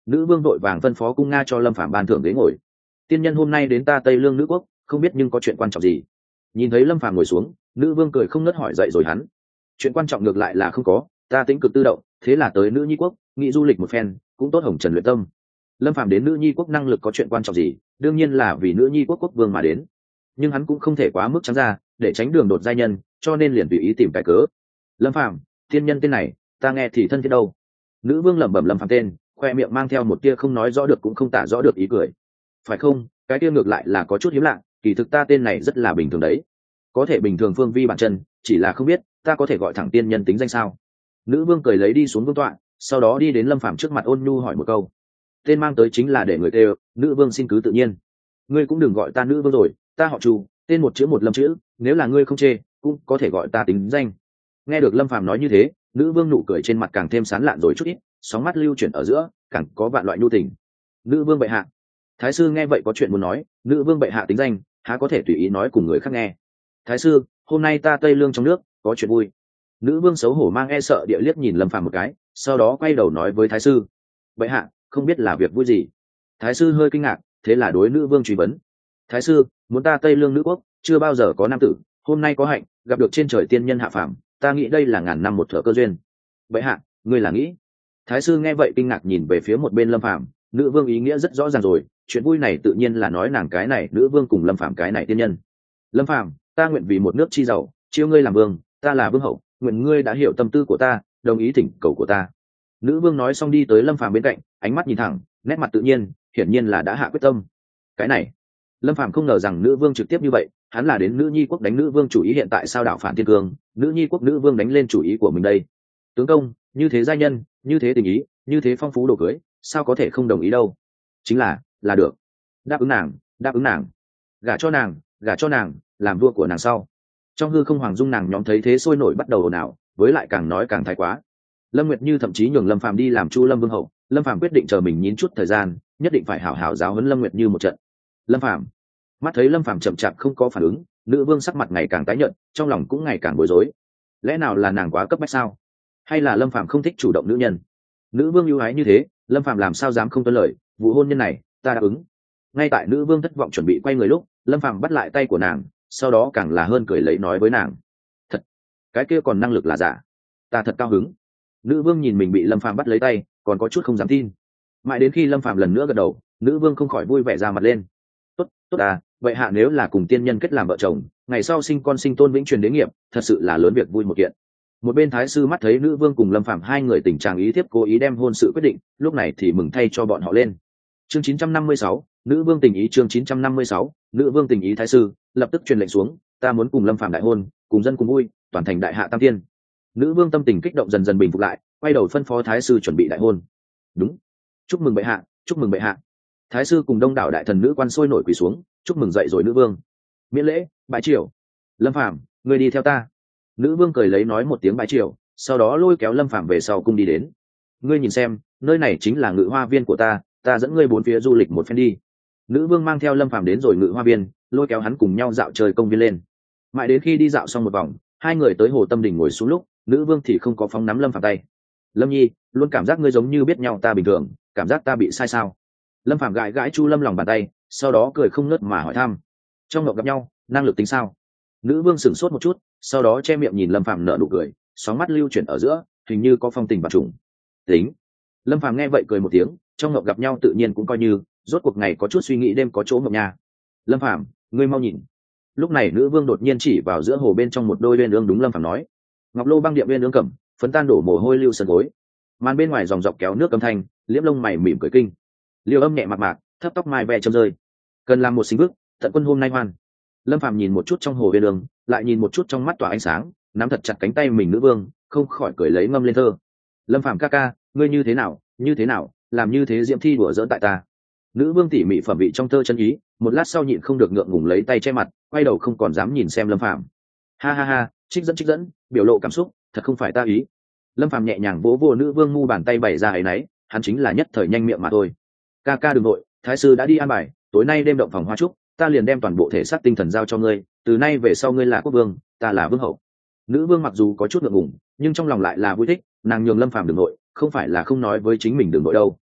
[SPEAKER 1] nữ vương vội vàng phân phó cung nga cho lâm phàm ban thưởng ghế ngồi. Tiên nhân hôm nay đến ta Tây Lương nữ quốc, không biết nhưng có chuyện quan trọng gì? Nhìn thấy lâm phàm ngồi xuống, nữ vương cười không ngớt hỏi dậy rồi hắn. Chuyện quan trọng ngược lại là không có, ta tính cực tự động, thế là tới nữ nhi quốc, nghĩ du lịch một phen, cũng tốt hồng trần luyện tâm. Lâm phàm đến nữ nhi quốc năng lực có chuyện quan trọng gì? Đương nhiên là vì nữ nhi quốc quốc vương mà đến. Nhưng hắn cũng không thể quá mức trắng ra, để tránh đường đột giai nhân, cho nên liền tùy ý tìm cái cớ. Lâm phàm, tiên nhân tên này, ta nghe thì thân thiết đâu. Nữ vương lẩm bẩm lâm phàm tên, khoe miệng mang theo một tia không nói rõ được cũng không tả rõ được ý cười. Phải không? Cái kia ngược lại là có chút hiếm lạ, kỳ thực ta tên này rất là bình thường đấy. Có thể bình thường phương vi bản chân, chỉ là không biết ta có thể gọi thẳng tiên nhân tính danh sao? Nữ vương cười lấy đi xuống vương tọa, sau đó đi đến lâm phàm trước mặt ôn nhu hỏi một câu. Tên mang tới chính là để người kêu, nữ vương xin cứ tự nhiên. Ngươi cũng đừng gọi ta nữ vương rồi, ta họ Chu, tên một chữ một lâm chữ, nếu là ngươi không chê, cũng có thể gọi ta tính danh. Nghe được lâm phàm nói như thế, nữ vương nụ cười trên mặt càng thêm sán lạn rồi chút ít, sóng mắt lưu chuyển ở giữa, càng có vạn loại nhu tình. Nữ vương bệ hạ. Thái sư nghe vậy có chuyện muốn nói, nữ vương bệ hạ tính danh, há có thể tùy ý nói cùng người khác nghe. Thái sư, hôm nay ta Tây Lương trong nước có chuyện vui. Nữ vương xấu hổ mang e sợ địa liếc nhìn lâm phàm một cái, sau đó quay đầu nói với thái sư. Bệ hạ, không biết là việc vui gì? Thái sư hơi kinh ngạc, thế là đối nữ vương truy vấn. Thái sư, muốn ta Tây Lương nữ quốc chưa bao giờ có nam tử, hôm nay có hạnh gặp được trên trời tiên nhân hạ phàm, ta nghĩ đây là ngàn năm một thửa cơ duyên. Bệ hạ, ngươi là nghĩ? Thái sư nghe vậy kinh ngạc nhìn về phía một bên lâm phàm, nữ vương ý nghĩa rất rõ ràng rồi, chuyện vui này tự nhiên là nói nàng cái này nữ vương cùng lâm phàm cái này tiên nhân. Lâm phàm, ta nguyện vì một nước chi giàu chiêu ngươi làm vương, ta là vương hậu, nguyện ngươi đã hiểu tâm tư của ta, đồng ý thỉnh cầu của ta. Nữ vương nói xong đi tới lâm phàm bên cạnh, ánh mắt nhìn thẳng, nét mặt tự nhiên, hiển nhiên là đã hạ quyết tâm. Cái này, lâm phàm không ngờ rằng nữ vương trực tiếp như vậy, hắn là đến nữ nhi quốc đánh nữ vương chủ ý, hiện tại sao đảo phản thiên cương, nữ nhi quốc nữ vương đánh lên chủ ý của mình đây. Tướng công, như thế giai nhân, như thế tình ý, như thế phong phú đồ cưới, sao có thể không đồng ý đâu? Chính là, là được. Đáp ứng nàng, đáp ứng nàng. Gả cho nàng, gả cho nàng, làm vua của nàng sau. Trong hư không hoàng dung nàng nhóm thấy thế sôi nổi bắt đầu ồn ào, với lại càng nói càng thái quá. Lâm Nguyệt Như thậm chí nhường Lâm Phàm đi làm Chu Lâm vương hậu, Lâm Phàm quyết định chờ mình nhín chút thời gian, nhất định phải hảo hảo giáo huấn Lâm Nguyệt Như một trận. Lâm Phàm, mắt thấy Lâm Phàm chậm chạp không có phản ứng, nữ vương sắc mặt ngày càng tái nhợt, trong lòng cũng ngày càng bối rối. Lẽ nào là nàng quá cấp bách sao? Hay là Lâm Phàm không thích chủ động nữ nhân? Nữ vương ưu ái như thế, Lâm Phàm làm sao dám không tuân lời, vụ hôn nhân này, ta đáp ứng. Ngay tại nữ vương thất vọng chuẩn bị quay người lúc, Lâm Phàm bắt lại tay của nàng, sau đó càng là hơn cười lấy nói với nàng. Thật, cái kia còn năng lực là giả, ta thật cao hứng. Nữ vương nhìn mình bị Lâm Phàm bắt lấy tay, còn có chút không dám tin. Mãi đến khi Lâm Phàm lần nữa gật đầu, nữ vương không khỏi vui vẻ ra mặt lên. Tốt, tốt à, vậy hạ nếu là cùng tiên nhân kết làm vợ chồng, ngày sau sinh con sinh tôn vĩnh truyền đế nghiệp, thật sự là lớn việc vui một kiện. Một bên thái sư mắt thấy nữ vương cùng Lâm Phàm hai người tình trạng ý thiếp cố ý đem hôn sự quyết định, lúc này thì mừng thay cho bọn họ lên. Chương chín trăm năm mươi sáu, nữ vương tình ý. Chương chín trăm năm mươi sáu, nữ vương tình ý. Thái sư lập tức truyền lệnh xuống, ta muốn cùng Lâm Phàm đại hôn, cùng dân cùng vui, toàn thành đại hạ tam tiên. Nữ vương tâm tình kích động dần dần bình phục lại, quay đầu phân phó thái sư chuẩn bị đại hôn. Đúng, chúc mừng bệ hạ, chúc mừng bệ hạ. Thái sư cùng đông đảo đại thần nữ quan sôi nổi quỳ xuống, chúc mừng dậy rồi nữ vương. Miễn lễ, bái triều. Lâm Phàm, ngươi đi theo ta. Nữ vương cười lấy nói một tiếng bái triều, sau đó lôi kéo Lâm Phàm về sau cung đi đến. Ngươi nhìn xem, nơi này chính là ngự hoa viên của ta, ta dẫn ngươi bốn phía du lịch một phen đi. Nữ vương mang theo Lâm Phàm đến rồi ngự hoa viên, lôi kéo hắn cùng nhau dạo chơi công viên lên. Mãi đến khi đi dạo xong một vòng, hai người tới hồ tâm đình ngồi xuống lúc, nữ vương thì không có phóng nắm Lâm Phàm tay. Lâm nhi, luôn cảm giác ngươi giống như biết nhau ta bình thường, cảm giác ta bị sai sao? Lâm Phàm gãi gãi Chu Lâm lòng bàn tay, sau đó cười không ngớt mà hỏi thăm. Trong ngọc gặp nhau, năng lực tính sao? Nữ vương sửng sốt một chút, sau đó che miệng nhìn Lâm Phàm nở nụ cười, sóng mắt lưu chuyển ở giữa, hình như có phong tình và trùng. Tính. Lâm Phàm nghe vậy cười một tiếng, trong ngọc gặp nhau tự nhiên cũng coi như, rốt cuộc ngày có chút suy nghĩ đêm có chỗ ngọc nhà. Lâm Phàm, ngươi mau nhìn. Lúc này nữ vương đột nhiên chỉ vào giữa hồ bên trong một đôi uyên ương, đúng Lâm Phàm nói. Ngọc lô băng điệp uyên ương cẩm, phấn tan đổ mồ hôi lưu sân gối. Màn bên ngoài dòng dọc kéo nước âm thanh, liễm lông mày mỉm cười kinh. Liêu âm nhẹ mạc mạc, thấp tóc mai ve châm rơi. Cần làm một sinh bước, tận quân hôm nay hoan. Lâm Phàm nhìn một chút trong hồ uyên ương, lại nhìn một chút trong mắt tỏa ánh sáng, nắm thật chặt cánh tay mình nữ vương, không khỏi cười lấy ngâm lên thơ. Lâm Phàm ca ca, ngươi như thế nào, như thế nào, làm như thế diễm thi đùa giỡn tại ta. Nữ vương tỉ mỉ phẩm vị trong thơ chân ý, một lát sau nhịn không được ngượng ngùng lấy tay che mặt, quay đầu không còn dám nhìn xem Lâm Phàm. Ha ha ha, trích dẫn trích dẫn, biểu lộ cảm xúc, thật không phải ta ý. Lâm Phàm nhẹ nhàng vỗ vỗ nữ vương mu bàn tay bày ra ấy nấy, hắn chính là nhất thời nhanh miệng mà thôi. Ca ca đừng nội, thái sư đã đi an bài, tối nay đêm động phòng hoa trúc, ta liền đem toàn bộ thể xác tinh thần giao cho ngươi, từ nay về sau ngươi là quốc vương, ta là vương hậu. Nữ vương mặc dù có chút ngượng ngùng, nhưng trong lòng lại là vui thích, nàng nhường Lâm Phàm đừng nội, không phải là không nói với chính mình đừng nội đâu.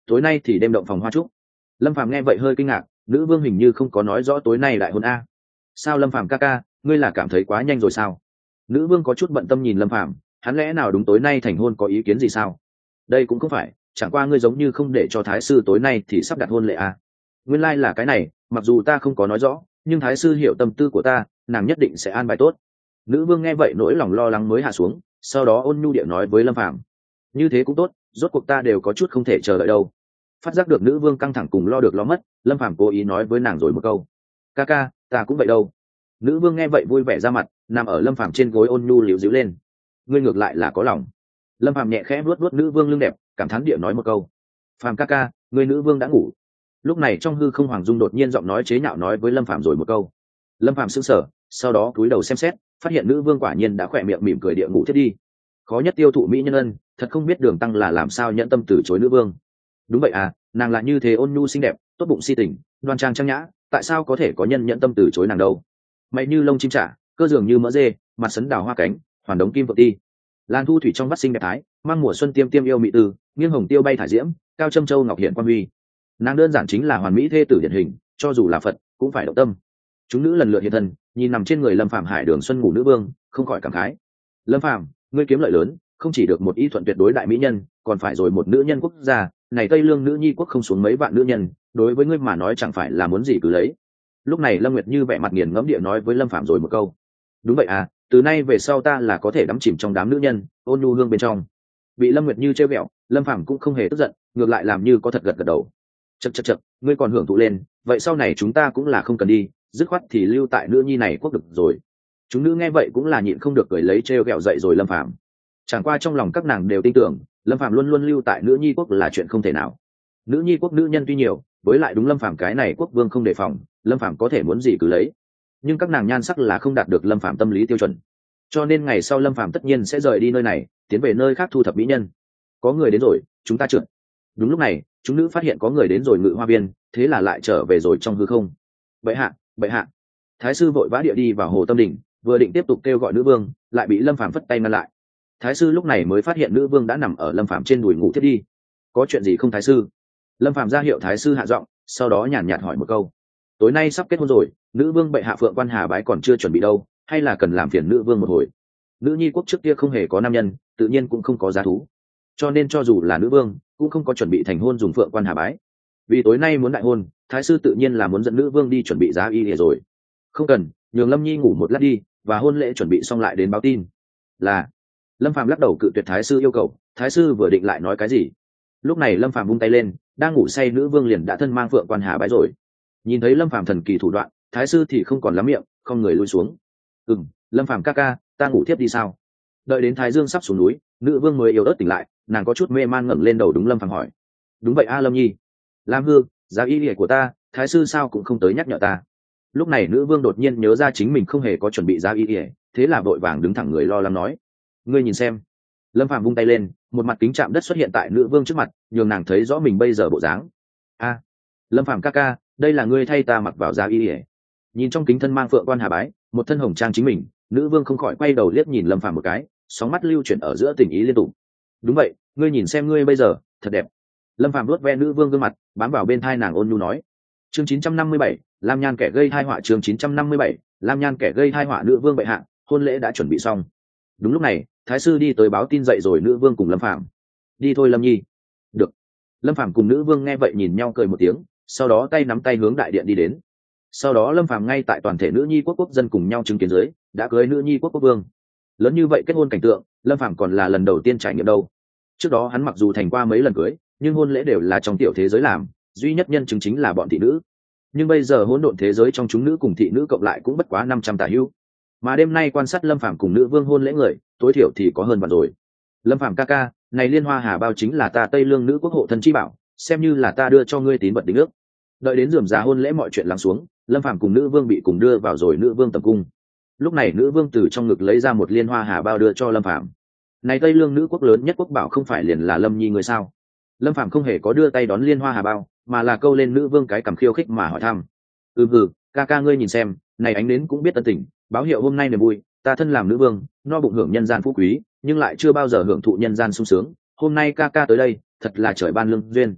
[SPEAKER 1] tối nay thì đêm động phòng hoa trúc. Lâm Phàm nghe vậy hơi kinh ngạc, nữ vương hình như không có nói rõ tối nay đại hôn a. Sao Lâm Phàm ca ca, ngươi là cảm thấy quá nhanh rồi sao? Nữ vương có chút bận tâm nhìn Lâm Phàm, hắn lẽ nào đúng tối nay thành hôn có ý kiến gì sao? Đây cũng không phải, chẳng qua ngươi giống như không để cho thái sư tối nay thì sắp đặt hôn lễ a. Nguyên lai like là cái này, mặc dù ta không có nói rõ, nhưng thái sư hiểu tâm tư của ta, nàng nhất định sẽ an bài tốt. Nữ vương nghe vậy nỗi lòng lo lắng mới hạ xuống, sau đó ôn nhu điệu nói với Lâm Phàm, như thế cũng tốt, rốt cuộc ta đều có chút không thể chờ đợi đâu. Phát giác được nữ vương căng thẳng cùng lo được lo mất, Lâm Phàm cố ý nói với nàng rồi một câu, ca ca, ta cũng vậy đâu. Nữ vương nghe vậy vui vẻ ra mặt, nằm ở Lâm Phàm trên gối ôn nhu liễu díu lên. Ngươi ngược lại là có lòng. Lâm Phàm nhẹ khẽ vuốt vuốt nữ vương lưng đẹp, cảm thán địa nói một câu, Phàm ca ca, người nữ vương đã ngủ. Lúc này trong hư không Hoàng Dung đột nhiên giọng nói chế nhạo nói với Lâm Phàm rồi một câu. Lâm Phàm sững sờ, sau đó cúi đầu xem xét, phát hiện nữ vương quả nhiên đã khỏe miệng mỉm cười địa ngủ thiết đi. Khó nhất tiêu thụ mỹ nhân ân, thật không biết Đường Tăng là làm sao nhẫn tâm từ chối nữ vương. Đúng vậy à, nàng là như thế ôn nhu xinh đẹp, tốt bụng si tình, đoan trang trang nhã, tại sao có thể có nhân nhẫn tâm từ chối nàng đâu? Mày như lông chim trả, cơ dường như mỡ dê, mặt sấn đào hoa cánh, hoàn đống kim vợ ti. Lan thu thủy trong vắt xinh đẹp thái, mang mùa xuân tiêm tiêm yêu mỹ tư, nghiêng hồng tiêu bay thải diễm, cao trâm châu ngọc hiện quan huy. Nàng đơn giản chính là hoàn mỹ thê tử điển hình, cho dù là Phật cũng phải động tâm. Chúng nữ lần lượt hiện thân, nhìn nằm trên người Lâm Phàm Hải Đường Xuân ngủ nữ vương, không khỏi cảm khái. Lâm Phàm, ngươi kiếm lợi lớn, không chỉ được một ý thuận tuyệt đối đại mỹ nhân, còn phải rồi một nữ nhân quốc gia, này Tây Lương nữ nhi quốc không xuống mấy vạn nữ nhân, đối với ngươi mà nói chẳng phải là muốn gì cứ lấy. Lúc này Lâm Nguyệt Như vẻ mặt nghiền ngẫm địa nói với Lâm Phàm rồi một câu. Đúng vậy à, từ nay về sau ta là có thể đắm chìm trong đám nữ nhân, ôn nhu hương bên trong. Bị Lâm Nguyệt Như trêu ghẹo, Lâm Phàm cũng không hề tức giận, ngược lại làm như có thật gật gật đầu. Chậc chậc chậc, ngươi còn hưởng thụ lên, vậy sau này chúng ta cũng là không cần đi, dứt khoát thì lưu tại nữ nhi này quốc được rồi. Chúng nữ nghe vậy cũng là nhịn không được cười lấy trêu ghẹo dậy rồi Lâm Phàm. Chẳng qua trong lòng các nàng đều tin tưởng, Lâm Phàm luôn luôn lưu tại nữ nhi quốc là chuyện không thể nào. Nữ nhi quốc nữ nhân tuy nhiều, với lại đúng Lâm Phàm cái này quốc vương không đề phòng, Lâm Phàm có thể muốn gì cứ lấy. Nhưng các nàng nhan sắc là không đạt được Lâm Phàm tâm lý tiêu chuẩn, cho nên ngày sau Lâm Phàm tất nhiên sẽ rời đi nơi này, tiến về nơi khác thu thập mỹ nhân. Có người đến rồi, chúng ta trượt. Đúng lúc này, chúng nữ phát hiện có người đến rồi Ngự Hoa Viên, thế là lại trở về rồi trong hư không. Bệ hạ, bệ hạ. Thái sư vội vã địa đi vào Hồ Tâm Đỉnh, vừa định tiếp tục kêu gọi nữ vương, lại bị Lâm Phàm phất tay ngăn lại. Thái sư lúc này mới phát hiện nữ vương đã nằm ở Lâm Phàm trên đùi ngủ thiết đi. Có chuyện gì không thái sư? Lâm Phàm ra hiệu thái sư hạ giọng, sau đó nhàn nhạt hỏi một câu. Tối nay sắp kết hôn rồi, nữ vương bệ hạ Phượng Quan Hà bái còn chưa chuẩn bị đâu, hay là cần làm phiền nữ vương một hồi? Nữ nhi quốc trước kia không hề có nam nhân, tự nhiên cũng không có giá thú, cho nên cho dù là nữ vương cũng không có chuẩn bị thành hôn dùng Phượng Quan Hà bái. Vì tối nay muốn đại hôn, thái sư tự nhiên là muốn dẫn nữ vương đi chuẩn bị giá y lìa rồi. Không cần, nhường Lâm Nhi ngủ một lát đi, và hôn lễ chuẩn bị xong lại đến báo tin. Là. Lâm Phàm lắc đầu cự tuyệt thái sư yêu cầu. Thái sư vừa định lại nói cái gì, lúc này Lâm Phàm vung tay lên, đang ngủ say nữ vương liền đã thân mang Phượng Quan Hà bái rồi. Nhìn thấy Lâm Phàm thần kỳ thủ đoạn, thái sư thì không còn lắm miệng, không người lui xuống. Ừm, Lâm Phàm ca ca, ta ngủ tiếp đi sao? Đợi đến thái dương sắp xuống núi, nữ vương mới yếu ớt tỉnh lại, nàng có chút mê man ngẩng lên đầu đúng Lâm Phàm hỏi. Đúng vậy a Lâm Nhi. Lam Hương, giá y lìa của ta, thái sư sao cũng không tới nhắc nhở ta. Lúc này nữ vương đột nhiên nhớ ra chính mình không hề có chuẩn bị giá y lìa, thế là vội vàng đứng thẳng người lo lắng nói. Ngươi nhìn xem. Lâm Phàm vung tay lên, một mặt kính chạm đất xuất hiện tại nữ vương trước mặt, nhường nàng thấy rõ mình bây giờ bộ dáng. A, Lâm Phàm ca ca, đây là ngươi thay ta mặc vào giá y lìa. Nhìn trong kính thân mang Phượng Quan Hà bái, một thân hồng trang chính mình, nữ vương không khỏi quay đầu liếc nhìn Lâm Phàm một cái, sóng mắt lưu chuyển ở giữa tình ý liên tục. Đúng vậy, ngươi nhìn xem ngươi bây giờ, thật đẹp. Lâm Phàm vuốt ve nữ vương gương mặt, bám vào bên thai nàng ôn nhu nói. Chương chín trăm năm mươi bảy, Lam Nhan kẻ gây tai họa. Chương chín trăm năm mươi bảy, Lam Nhan kẻ gây tai họa. Nữ vương bệ hạ, hôn lễ đã chuẩn bị xong. Đúng lúc này, thái sư đi tới báo tin dậy rồi nữ vương cùng Lâm Phàm. Đi thôi Lâm Nhi. Được. Lâm Phàm cùng nữ vương nghe vậy nhìn nhau cười một tiếng, sau đó tay nắm tay hướng đại điện đi đến. Sau đó Lâm Phàm ngay tại toàn thể nữ nhi quốc quốc dân cùng nhau chứng kiến dưới, đã cưới nữ nhi quốc quốc vương. Lớn như vậy kết hôn cảnh tượng, Lâm Phàm còn là lần đầu tiên trải nghiệm đâu. Trước đó hắn mặc dù thành qua mấy lần cưới, nhưng hôn lễ đều là trong tiểu thế giới làm, duy nhất nhân chứng chính là bọn thị nữ. Nhưng bây giờ hỗn độn thế giới trong chúng nữ cùng thị nữ cộng lại cũng bất quá năm trăm tả hữu. Mà đêm nay quan sát Lâm Phàm cùng nữ vương hôn lễ người, tối thiểu thì có hơn vạn rồi. Lâm Phàm ca ca, này liên hoa hà bao chính là ta Tây Lương nữ quốc hộ thân chi bảo, xem như là ta đưa cho ngươi tín vật đính ước. Đợi đến rườm rà hôn lễ mọi chuyện lắng xuống, Lâm Phàm cùng nữ vương bị cùng đưa vào rồi nữ vương tầm cung. Lúc này nữ vương từ trong ngực lấy ra một liên hoa hà bao đưa cho Lâm Phàm. Này Tây Lương nữ quốc lớn nhất quốc bảo không phải liền là Lâm Nhi người sao? Lâm Phàm không hề có đưa tay đón liên hoa hà bao, mà là câu lên nữ vương cái cầm khiêu khích mà hỏi thăm. Ừ ừ, ca ca ngươi nhìn xem, này ánh đến cũng biết tân tình, báo hiệu hôm nay niềm vui, ta thân làm nữ vương, no bụng hưởng nhân gian phú quý, nhưng lại chưa bao giờ hưởng thụ nhân gian sung sướng, hôm nay ca ca tới đây, thật là trời ban lương duyên.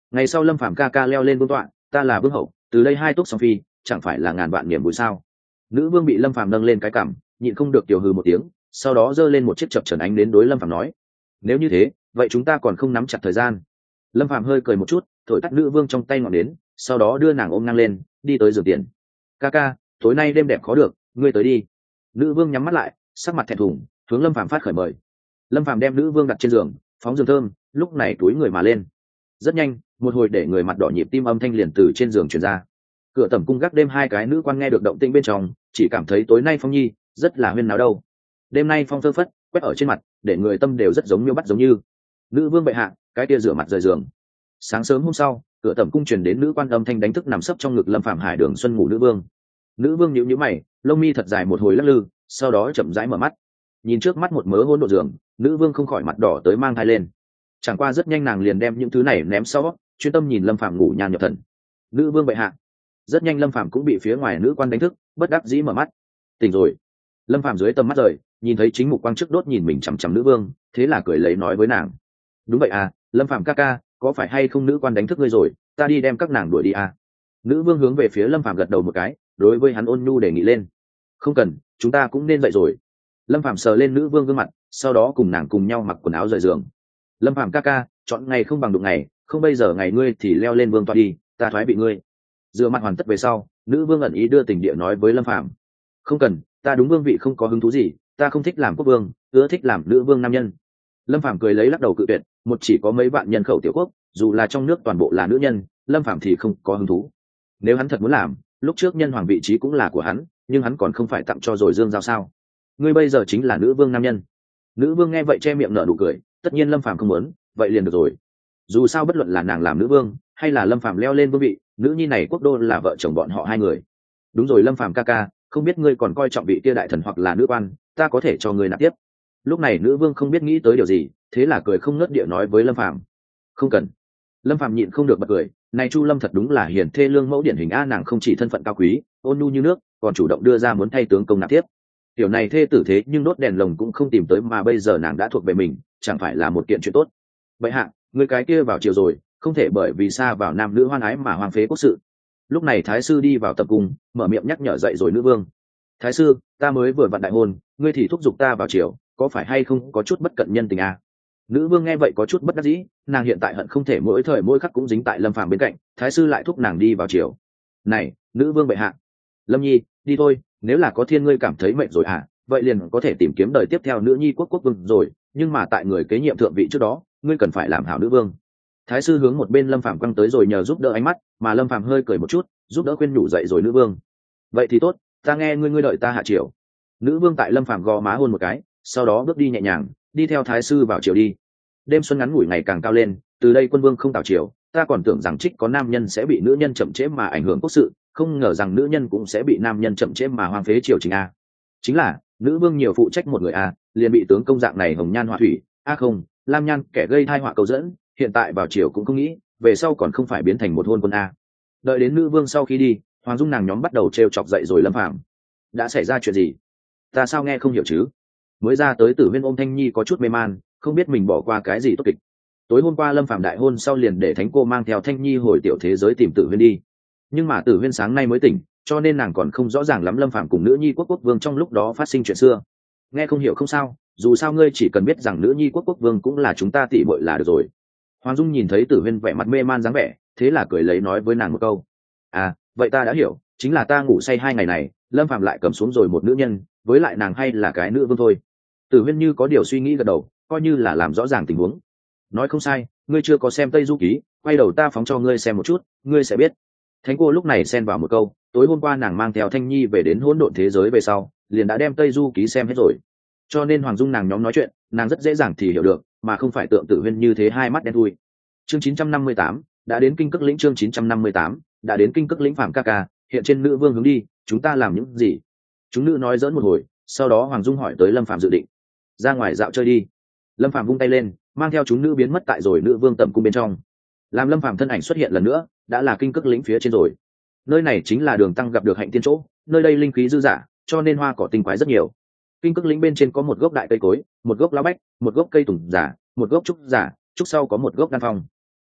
[SPEAKER 1] Ngày sau lâm phàm ca ca leo lên vương tọa, ta là vương hậu, từ đây hai túc song phi, chẳng phải là ngàn vạn niềm vui sao? Nữ vương bị lâm phàm nâng lên cái cằm, nhịn không được tiểu hừ một tiếng, sau đó giơ lên một chiếc chập trần ánh đến đối lâm phàm nói: nếu như thế, vậy chúng ta còn không nắm chặt thời gian. Lâm phàm hơi cười một chút, thổi tắt nữ vương trong tay ngọn đến, sau đó đưa nàng ôm ngang lên, đi tới giường tiền. Ca ca, tối nay đêm đẹp khó được, ngươi tới đi. Nữ vương nhắm mắt lại, sắc mặt thẹn thùng, hướng lâm phàm phát khởi mời. Lâm phàm đem nữ vương đặt trên giường, phóng giường thơm, lúc này túi người mà lên. Rất nhanh, một hồi để người mặt đỏ nhịp tim âm thanh liền từ trên giường truyền ra. Cửa tẩm cung gác đêm hai cái nữ quan nghe được động tĩnh bên trong, chỉ cảm thấy tối nay phong nhi rất là huyên náo đâu. Đêm nay phong thơ phất quét ở trên mặt, để người tâm đều rất giống miêu bắt giống như. Nữ vương bệ hạ, cái kia rửa mặt rời giường. Sáng sớm hôm sau, cửa tẩm cung truyền đến nữ quan âm thanh đánh thức nằm sấp trong ngực lâm phạm hải đường xuân ngủ nữ vương. Nữ vương nhíu nhíu mày, lông mi thật dài một hồi lắc lư, sau đó chậm rãi mở mắt. Nhìn trước mắt một mớ hỗn độn giường, nữ vương không khỏi mặt đỏ tới mang thai lên. Chẳng qua rất nhanh nàng liền đem những thứ này ném sau, chuyên tâm nhìn lâm phạm ngủ nhàn nhập thần. Nữ vương bệ hạ. Rất nhanh lâm phạm cũng bị phía ngoài nữ quan đánh thức, bất đắc dĩ mở mắt. Tỉnh rồi. Lâm phạm dưới tầm mắt rời, nhìn thấy chính mục quang trước đốt nhìn mình chằm chằm nữ vương, thế là cười lấy nói với nàng: đúng vậy à, lâm phạm ca ca, có phải hay không nữ quan đánh thức ngươi rồi, ta đi đem các nàng đuổi đi à. Nữ vương hướng về phía lâm phạm gật đầu một cái, đối với hắn ôn nhu đề nghị lên: không cần, chúng ta cũng nên dậy rồi. Lâm phạm sờ lên nữ vương gương mặt, sau đó cùng nàng cùng nhau mặc quần áo rời giường. Lâm phạm ca ca, chọn ngày không bằng đụng ngày, không bây giờ ngày ngươi thì leo lên vương tọa đi, ta thoái bị ngươi. Rửa mặt hoàn tất về sau, nữ vương ẩn ý đưa tình địa nói với lâm phạm: không cần, ta đúng vương vị không có hứng thú gì, ta không thích làm quốc vương, ưa thích làm nữ vương nam nhân. Lâm phạm cười lấy lắc đầu cự tuyệt, một chỉ có mấy vạn nhân khẩu tiểu quốc, dù là trong nước toàn bộ là nữ nhân, lâm phạm thì không có hứng thú. Nếu hắn thật muốn làm, lúc trước nhân hoàng vị trí cũng là của hắn, nhưng hắn còn không phải tặng cho rồi dương giao sao? Ngươi bây giờ chính là nữ vương nam nhân. Nữ vương nghe vậy che miệng nở nụ cười, tất nhiên lâm phạm không muốn, vậy liền được rồi. Dù sao bất luận là nàng làm nữ vương hay là lâm phạm leo lên vương vị, nữ nhi này quốc đô là vợ chồng bọn họ hai người. Đúng rồi lâm phạm ca ca, không biết ngươi còn coi trọng vị kia đại thần hoặc là nữ quan, ta có thể cho ngươi nạp tiếp. Lúc này nữ vương không biết nghĩ tới điều gì, thế là cười không ngớt địa nói với lâm phạm: không cần. Lâm phạm nhịn không được bật cười, này chu lâm thật đúng là hiền thê lương mẫu điển hình a, nàng không chỉ thân phận cao quý ôn nhu như nước, còn chủ động đưa ra muốn thay tướng công nạp tiếp. Tiểu này thê tử thế nhưng đốt đèn lồng cũng không tìm tới, mà bây giờ nàng đã thuộc về mình, chẳng phải là một kiện chuyện tốt. Vậy hạ, người cái kia vào chiều rồi, không thể bởi vì xa vào nam nữ hoan ái mà hoang phế quốc sự. Lúc này thái sư đi vào tập cung, mở miệng nhắc nhở dậy rồi nữ vương: thái sư, ta mới vừa vặn đại hôn, ngươi thì thúc giục ta vào chiều, có phải hay không có chút bất cận nhân tình à? Nữ vương nghe vậy có chút bất đắc dĩ, nàng hiện tại hận không thể mỗi thời mỗi khắc cũng dính tại lâm phàm bên cạnh, thái sư lại thúc nàng đi vào chiều. Này, nữ vương bệ hạ. Lâm nhi, đi thôi, nếu là có thiên ngươi cảm thấy mệt rồi à, vậy liền có thể tìm kiếm đời tiếp theo nữ nhi quốc quốc vương rồi, nhưng mà tại người kế nhiệm thượng vị trước đó, ngươi cần phải làm hảo nữ vương. Thái sư hướng một bên lâm phàm quăng tới rồi nhờ giúp đỡ ánh mắt, mà lâm phàm hơi cười một chút, giúp đỡ khuyên nhủ dậy rồi nữ vương. Vậy thì tốt, ta nghe ngươi ngươi đợi ta hạ triều. Nữ vương tại lâm phàm gò má hôn một cái, sau đó bước đi nhẹ nhàng, đi theo thái sư vào triều đi. Đêm xuân ngắn ngủi ngày càng cao lên, từ đây quân vương không tảo triều, ta còn tưởng rằng trích có nam nhân sẽ bị nữ nhân chậm trễ mà ảnh hưởng quốc sự, không ngờ rằng nữ nhân cũng sẽ bị nam nhân chậm trễ mà hoang phế triều chính a. Chính là nữ vương nhiều phụ trách một người a, liền bị tướng công dạng này hồng nhan họa thủy, a không, lam nhan kẻ gây thai họa cầu dẫn, hiện tại vào triều cũng không nghĩ, về sau còn không phải biến thành một hôn quân a. Đợi đến nữ vương sau khi đi, hoàng dung nàng nhóm bắt đầu trêu chọc dậy rồi lâm phàm. Đã xảy ra chuyện gì? Ta sao nghe không hiểu chứ? Mới ra tới Tử Huyên ôm Thanh Nhi có chút mê man, không biết mình bỏ qua cái gì tốt kịch. Tối hôm qua lâm phàm đại hôn sau liền để thánh cô mang theo Thanh Nhi hồi tiểu thế giới tìm Tử Huyên đi, nhưng mà Tử Huyên sáng nay mới tỉnh, cho nên nàng còn không rõ ràng lắm lâm phàm cùng nữ nhi quốc quốc vương trong lúc đó phát sinh chuyện xưa. Nghe không hiểu không sao, dù sao ngươi chỉ cần biết rằng nữ nhi quốc quốc vương cũng là chúng ta tỷ muội là được rồi. Hoàng dung nhìn thấy Tử Huyên vẻ mặt mê man dáng vẻ, thế là cười lấy nói với nàng một câu: à, vậy ta đã hiểu, chính là ta ngủ say hai ngày này, lâm phàm lại cầm xuống rồi một nữ nhân, với lại nàng hay là cái nữ vương thôi. Tử Huyên như có điều suy nghĩ gật đầu, coi như là làm rõ ràng tình huống. Nói không sai, ngươi chưa có xem Tây Du Ký, quay đầu ta phóng cho ngươi xem một chút, ngươi sẽ biết. Thánh cô lúc này xen vào một câu, tối hôm qua nàng mang theo Thanh Nhi về đến hỗn độn thế giới về sau, liền đã đem Tây Du Ký xem hết rồi. Cho nên Hoàng Dung nàng nhóm nói chuyện, nàng rất dễ dàng thì hiểu được, mà không phải tượng Tử Huyên như thế hai mắt đen thui. Chương chín trăm năm mươi tám, đã đến kinh cức lĩnh. Chương chín trăm năm mươi tám, đã đến kinh cức lĩnh. Phạm ca ca, hiện trên nữ vương hướng đi, chúng ta làm những gì? Chúng nữ nói giỡn một hồi, sau đó Hoàng Dung hỏi tới Lâm Phạm dự định. Ra ngoài dạo chơi đi. Lâm Phạm vung tay lên, mang theo chúng nữ biến mất tại rồi nữ vương tẩm cung bên trong. Làm Lâm Phạm thân ảnh xuất hiện lần nữa, đã là kinh cức lĩnh phía trên rồi. Nơi này chính là đường tăng gặp được hạnh tiên chỗ, nơi đây linh khí dư dả, cho nên hoa cỏ tinh quái rất nhiều. Kinh cức lĩnh bên trên có một gốc đại cây cối, một gốc lá bách, một gốc cây tùng giả, một gốc trúc giả, trúc sau có một gốc đan phong.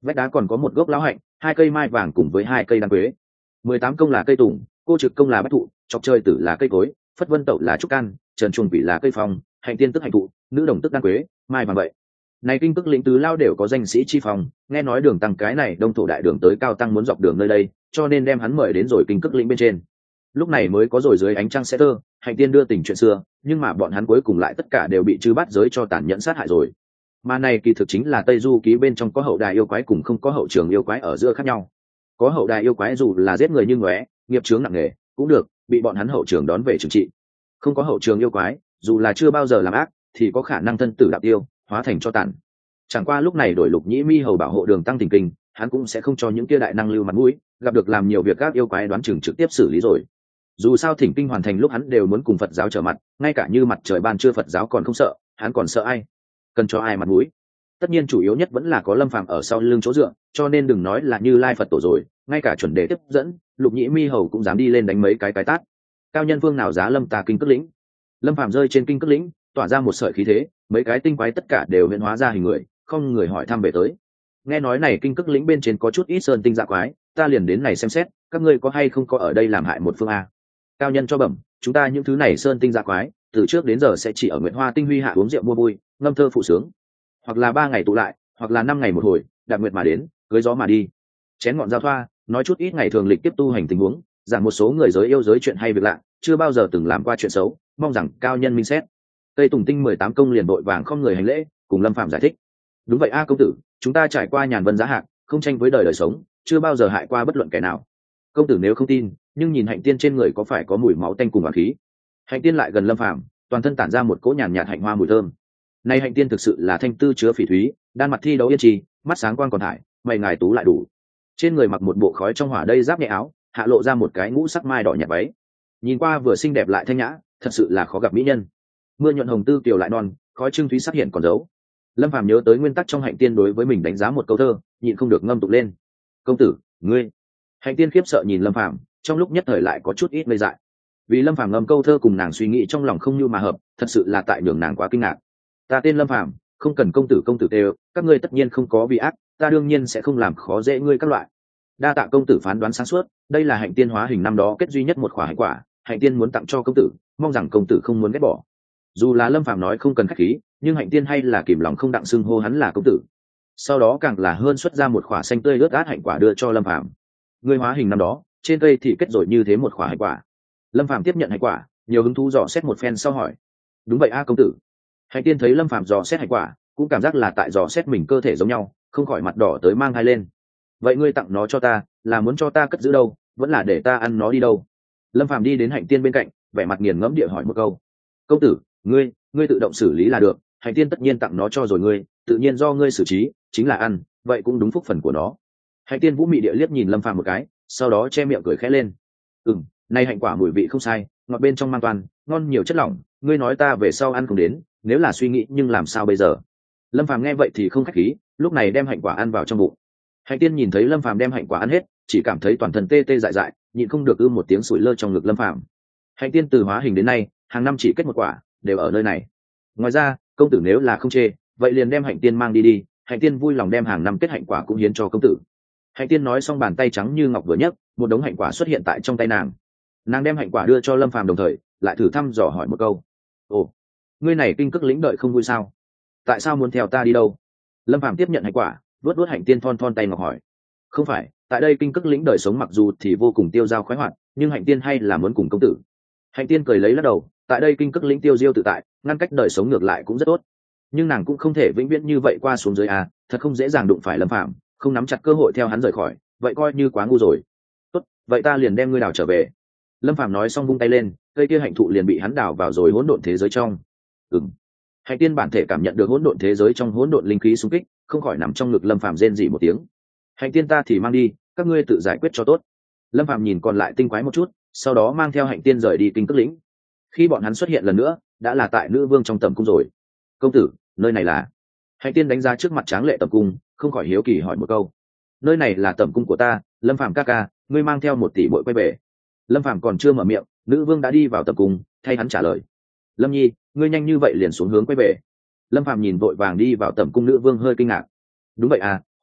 [SPEAKER 1] Vách đá còn có một gốc lão hạnh, hai cây mai vàng cùng với hai cây đan quế. Mười tám công là cây tùng, cô trực công là bách thụ, chọc trời tử là cây cối, phất vân tẩu là trúc can, trần chuồng vị là cây phong, hạnh tiên tức hạnh thụ, nữ đồng tức đan quế, mai vàng vậy. Này kinh tức lĩnh tứ lao đều có danh sĩ chi phòng, nghe nói đường tăng cái này đông thổ đại đường tới cao tăng muốn dọc đường nơi đây, cho nên đem hắn mời đến rồi kinh tức lĩnh bên trên. Lúc này mới có rồi dưới ánh trăng sẽ tơ, hạnh tiên đưa tình chuyện xưa, nhưng mà bọn hắn cuối cùng lại tất cả đều bị chư bát giới cho tàn nhẫn sát hại rồi. Mà này kỳ thực chính là Tây Du ký bên trong có hậu đài yêu quái cùng không có hậu trường yêu quái ở giữa khác nhau. Có hậu đài yêu quái dù là giết người như ngóe, nghiệp chướng nặng nề cũng được, bị bọn hắn hậu trường đón về trừng trị. Không có hậu trường yêu quái, dù là chưa bao giờ làm ác, thì có khả năng thân tử đạo tiêu, hóa thành cho tàn. Chẳng qua lúc này đổi Lục Nhĩ Mi hầu bảo hộ đường tăng tình kinh, hắn cũng sẽ không cho những kia đại năng lưu mặt mũi, gặp được làm nhiều việc các yêu quái đoán chừng trực tiếp xử lý rồi. Dù sao thỉnh kinh hoàn thành lúc hắn đều muốn cùng Phật giáo trở mặt, ngay cả như mặt trời ban trưa Phật giáo còn không sợ, hắn còn sợ ai? Cần cho ai mặt mũi? Tất nhiên chủ yếu nhất vẫn là có Lâm Phàm ở sau lưng chỗ dựa, cho nên đừng nói là Như Lai Phật tổ rồi, ngay cả chuẩn đề tiếp dẫn, Lục Nhĩ Mi hầu cũng dám đi lên đánh mấy cái cái tát. Cao nhân vương nào giá Lâm ta kinh cất lĩnh? Lâm Phàm rơi trên kinh cất lĩnh, tỏa ra một sợi khí thế, mấy cái tinh quái tất cả đều hiện hóa ra hình người, không người hỏi thăm về tới. Nghe nói này kinh cất lĩnh bên trên có chút ít sơn tinh dạ quái, ta liền đến này xem xét, các ngươi có hay không có ở đây làm hại một phương a? Cao nhân cho bẩm, chúng ta những thứ này sơn tinh dạ quái, từ trước đến giờ sẽ chỉ ở Nguyệt Hoa tinh huy hạ uống rượu mua vui, ngâm thơ phụ sướng, hoặc là ba ngày tụ lại, hoặc là năm ngày một hồi, đạp nguyệt mà đến, cưới gió mà đi, chén ngọn giao thoa, nói chút ít ngày thường lịch tiếp tu hành tình huống, giảng một số người giới yêu giới chuyện hay việc lạ, chưa bao giờ từng làm qua chuyện xấu, mong rằng cao nhân minh xét. Tây Tùng Tinh mười tám công liền đội vàng không người hành lễ, cùng Lâm Phạm giải thích. Đúng vậy a công tử, chúng ta trải qua nhàn vân giá hạc, không tranh với đời đời sống, chưa bao giờ hại qua bất luận kẻ nào. Công tử nếu không tin, nhưng nhìn hạnh tiên trên người có phải có mùi máu tanh cùng hỏa khí. Hạnh tiên lại gần Lâm Phạm, toàn thân tản ra một cỗ nhàn nhạt hạnh hoa mùi thơm. Này hạnh tiên thực sự là thanh tư chứa phỉ thúy, đan mặt thi đấu yên trì, mắt sáng quang còn thải, mày ngài tú lại đủ. Trên người mặc một bộ khói trong hỏa đây giáp nhẹ áo, hạ lộ ra một cái ngũ sắc mai đỏ nhạt váy. Nhìn qua vừa xinh đẹp lại thanh nhã, thật sự là khó gặp mỹ nhân. Mưa nhuận hồng tư kiều lại non, khói trưng thúy sắc hiện còn giấu. Lâm Phàm nhớ tới nguyên tắc trong hạnh tiên đối với mình đánh giá một câu thơ, nhịn không được ngâm tụng lên. Công tử, ngươi. Hạnh tiên khiếp sợ nhìn Lâm Phàm, trong lúc nhất thời lại có chút ít ngây dại. Vì Lâm Phàm ngâm câu thơ cùng nàng suy nghĩ trong lòng không như mà hợp, thật sự là tại nhường nàng quá kinh ngạc. Ta tên Lâm Phàm, không cần công tử công tử tê, các ngươi tất nhiên không có vì ác, ta đương nhiên sẽ không làm khó dễ ngươi các loại. Đa tạ công tử phán đoán sáng suốt, đây là hạnh tiên hóa hình năm đó kết duy nhất một khỏa hạnh quả, hạnh tiên muốn tặng cho công tử, mong rằng công tử không muốn ghét bỏ. Dù là Lâm Phàm nói không cần khách khí, nhưng hạnh tiên hay là kìm lòng không đặng xưng hô hắn là công tử. Sau đó càng là hơn xuất ra một khỏa xanh tươi lướt át hạnh quả đưa cho Lâm Phàm. Ngươi hóa hình năm đó, trên cây thì kết rồi như thế một khỏa hạnh quả. Lâm Phàm tiếp nhận hạnh quả, nhiều hứng thú dò xét một phen sau hỏi. Đúng vậy a công tử. Hạnh tiên thấy Lâm Phàm dò xét hạnh quả, cũng cảm giác là tại dò xét mình cơ thể giống nhau, không khỏi mặt đỏ tới mang hai lên. Vậy ngươi tặng nó cho ta, là muốn cho ta cất giữ đâu, vẫn là để ta ăn nó đi đâu? Lâm Phàm đi đến hạnh tiên bên cạnh, vẻ mặt nghiền ngẫm địa hỏi một câu. Công tử, ngươi, ngươi tự động xử lý là được, hạnh tiên tất nhiên tặng nó cho rồi ngươi, tự nhiên do ngươi xử trí, chính là ăn, vậy cũng đúng phúc phần của nó. Hạnh tiên vũ mị địa liếc nhìn Lâm Phàm một cái, sau đó che miệng cười khẽ lên. Ừm, nay hạnh quả mùi vị không sai, ngọt bên trong mang toàn, ngon nhiều chất lỏng, ngươi nói ta về sau ăn không đến, nếu là suy nghĩ nhưng làm sao bây giờ? Lâm Phàm nghe vậy thì không khách khí, lúc này đem hạnh quả ăn vào trong bụng. Hạnh tiên nhìn thấy Lâm Phàm đem hạnh quả ăn hết, chỉ cảm thấy toàn thân tê tê dại dại, nhịn không được ư một tiếng sủi lơ trong ngực Lâm Phàm. Hạnh tiên từ hóa hình đến nay, hàng năm chỉ kết một quả, đều ở nơi này. Ngoài ra, công tử nếu là không chê, vậy liền đem hạnh tiên mang đi đi, hạnh tiên vui lòng đem hàng năm kết hạnh quả cũng hiến cho công tử. Hạnh tiên nói xong bàn tay trắng như ngọc vừa nhấc, một đống hạnh quả xuất hiện tại trong tay nàng. Nàng đem hạnh quả đưa cho Lâm Phàm đồng thời, lại thử thăm dò hỏi một câu. Ồ, ngươi này kinh cức lĩnh đợi không vui sao? Tại sao muốn theo ta đi đâu? Lâm Phàm tiếp nhận hạnh quả, vuốt vuốt hạnh tiên thon thon tay ngọc hỏi. Không phải, tại đây kinh cức lĩnh đời sống mặc dù thì vô cùng tiêu dao khoái hoạt, nhưng hạnh tiên hay là muốn cùng công tử. Hạnh tiên cười lấy lắc đầu, tại đây kinh cức lĩnh tiêu diêu tự tại, ngăn cách đời sống ngược lại cũng rất tốt. Nhưng nàng cũng không thể vĩnh viễn như vậy qua xuống dưới à, thật không dễ dàng đụng phải Lâm Phàm, không nắm chặt cơ hội theo hắn rời khỏi, vậy coi như quá ngu rồi. Tốt, vậy ta liền đem ngươi đào trở về. Lâm Phàm nói xong vung tay lên, cây kia hạnh thụ liền bị hắn đào vào rồi hỗn độn thế giới trong. Ừm. Hạnh tiên bản thể cảm nhận được hỗn độn thế giới trong hỗn độn linh khí xung kích, không khỏi nằm trong ngực Lâm Phàm rên rỉ một tiếng. Hạnh tiên ta thì mang đi, các ngươi tự giải quyết cho tốt. Lâm Phàm nhìn còn lại tinh quái một chút, sau đó mang theo hạnh tiên rời đi kinh cức lĩnh. Khi bọn hắn xuất hiện lần nữa, đã là tại nữ vương trong tầm cung rồi. Công tử, nơi này là? Hạnh tiên đánh giá trước mặt tráng lệ tầm cung, không khỏi hiếu kỳ hỏi một câu. Nơi này là tầm cung của ta, Lâm Phàm ca ca, ngươi mang theo một tỷ bội quay về. Lâm Phàm còn chưa mở miệng, nữ vương đã đi vào tầm cung, thay hắn trả lời. Lâm nhi, ngươi nhanh như vậy liền xuống hướng quay về. Lâm Phàm nhìn vội vàng đi vào tầm cung, nữ vương hơi kinh ngạc. Đúng vậy à,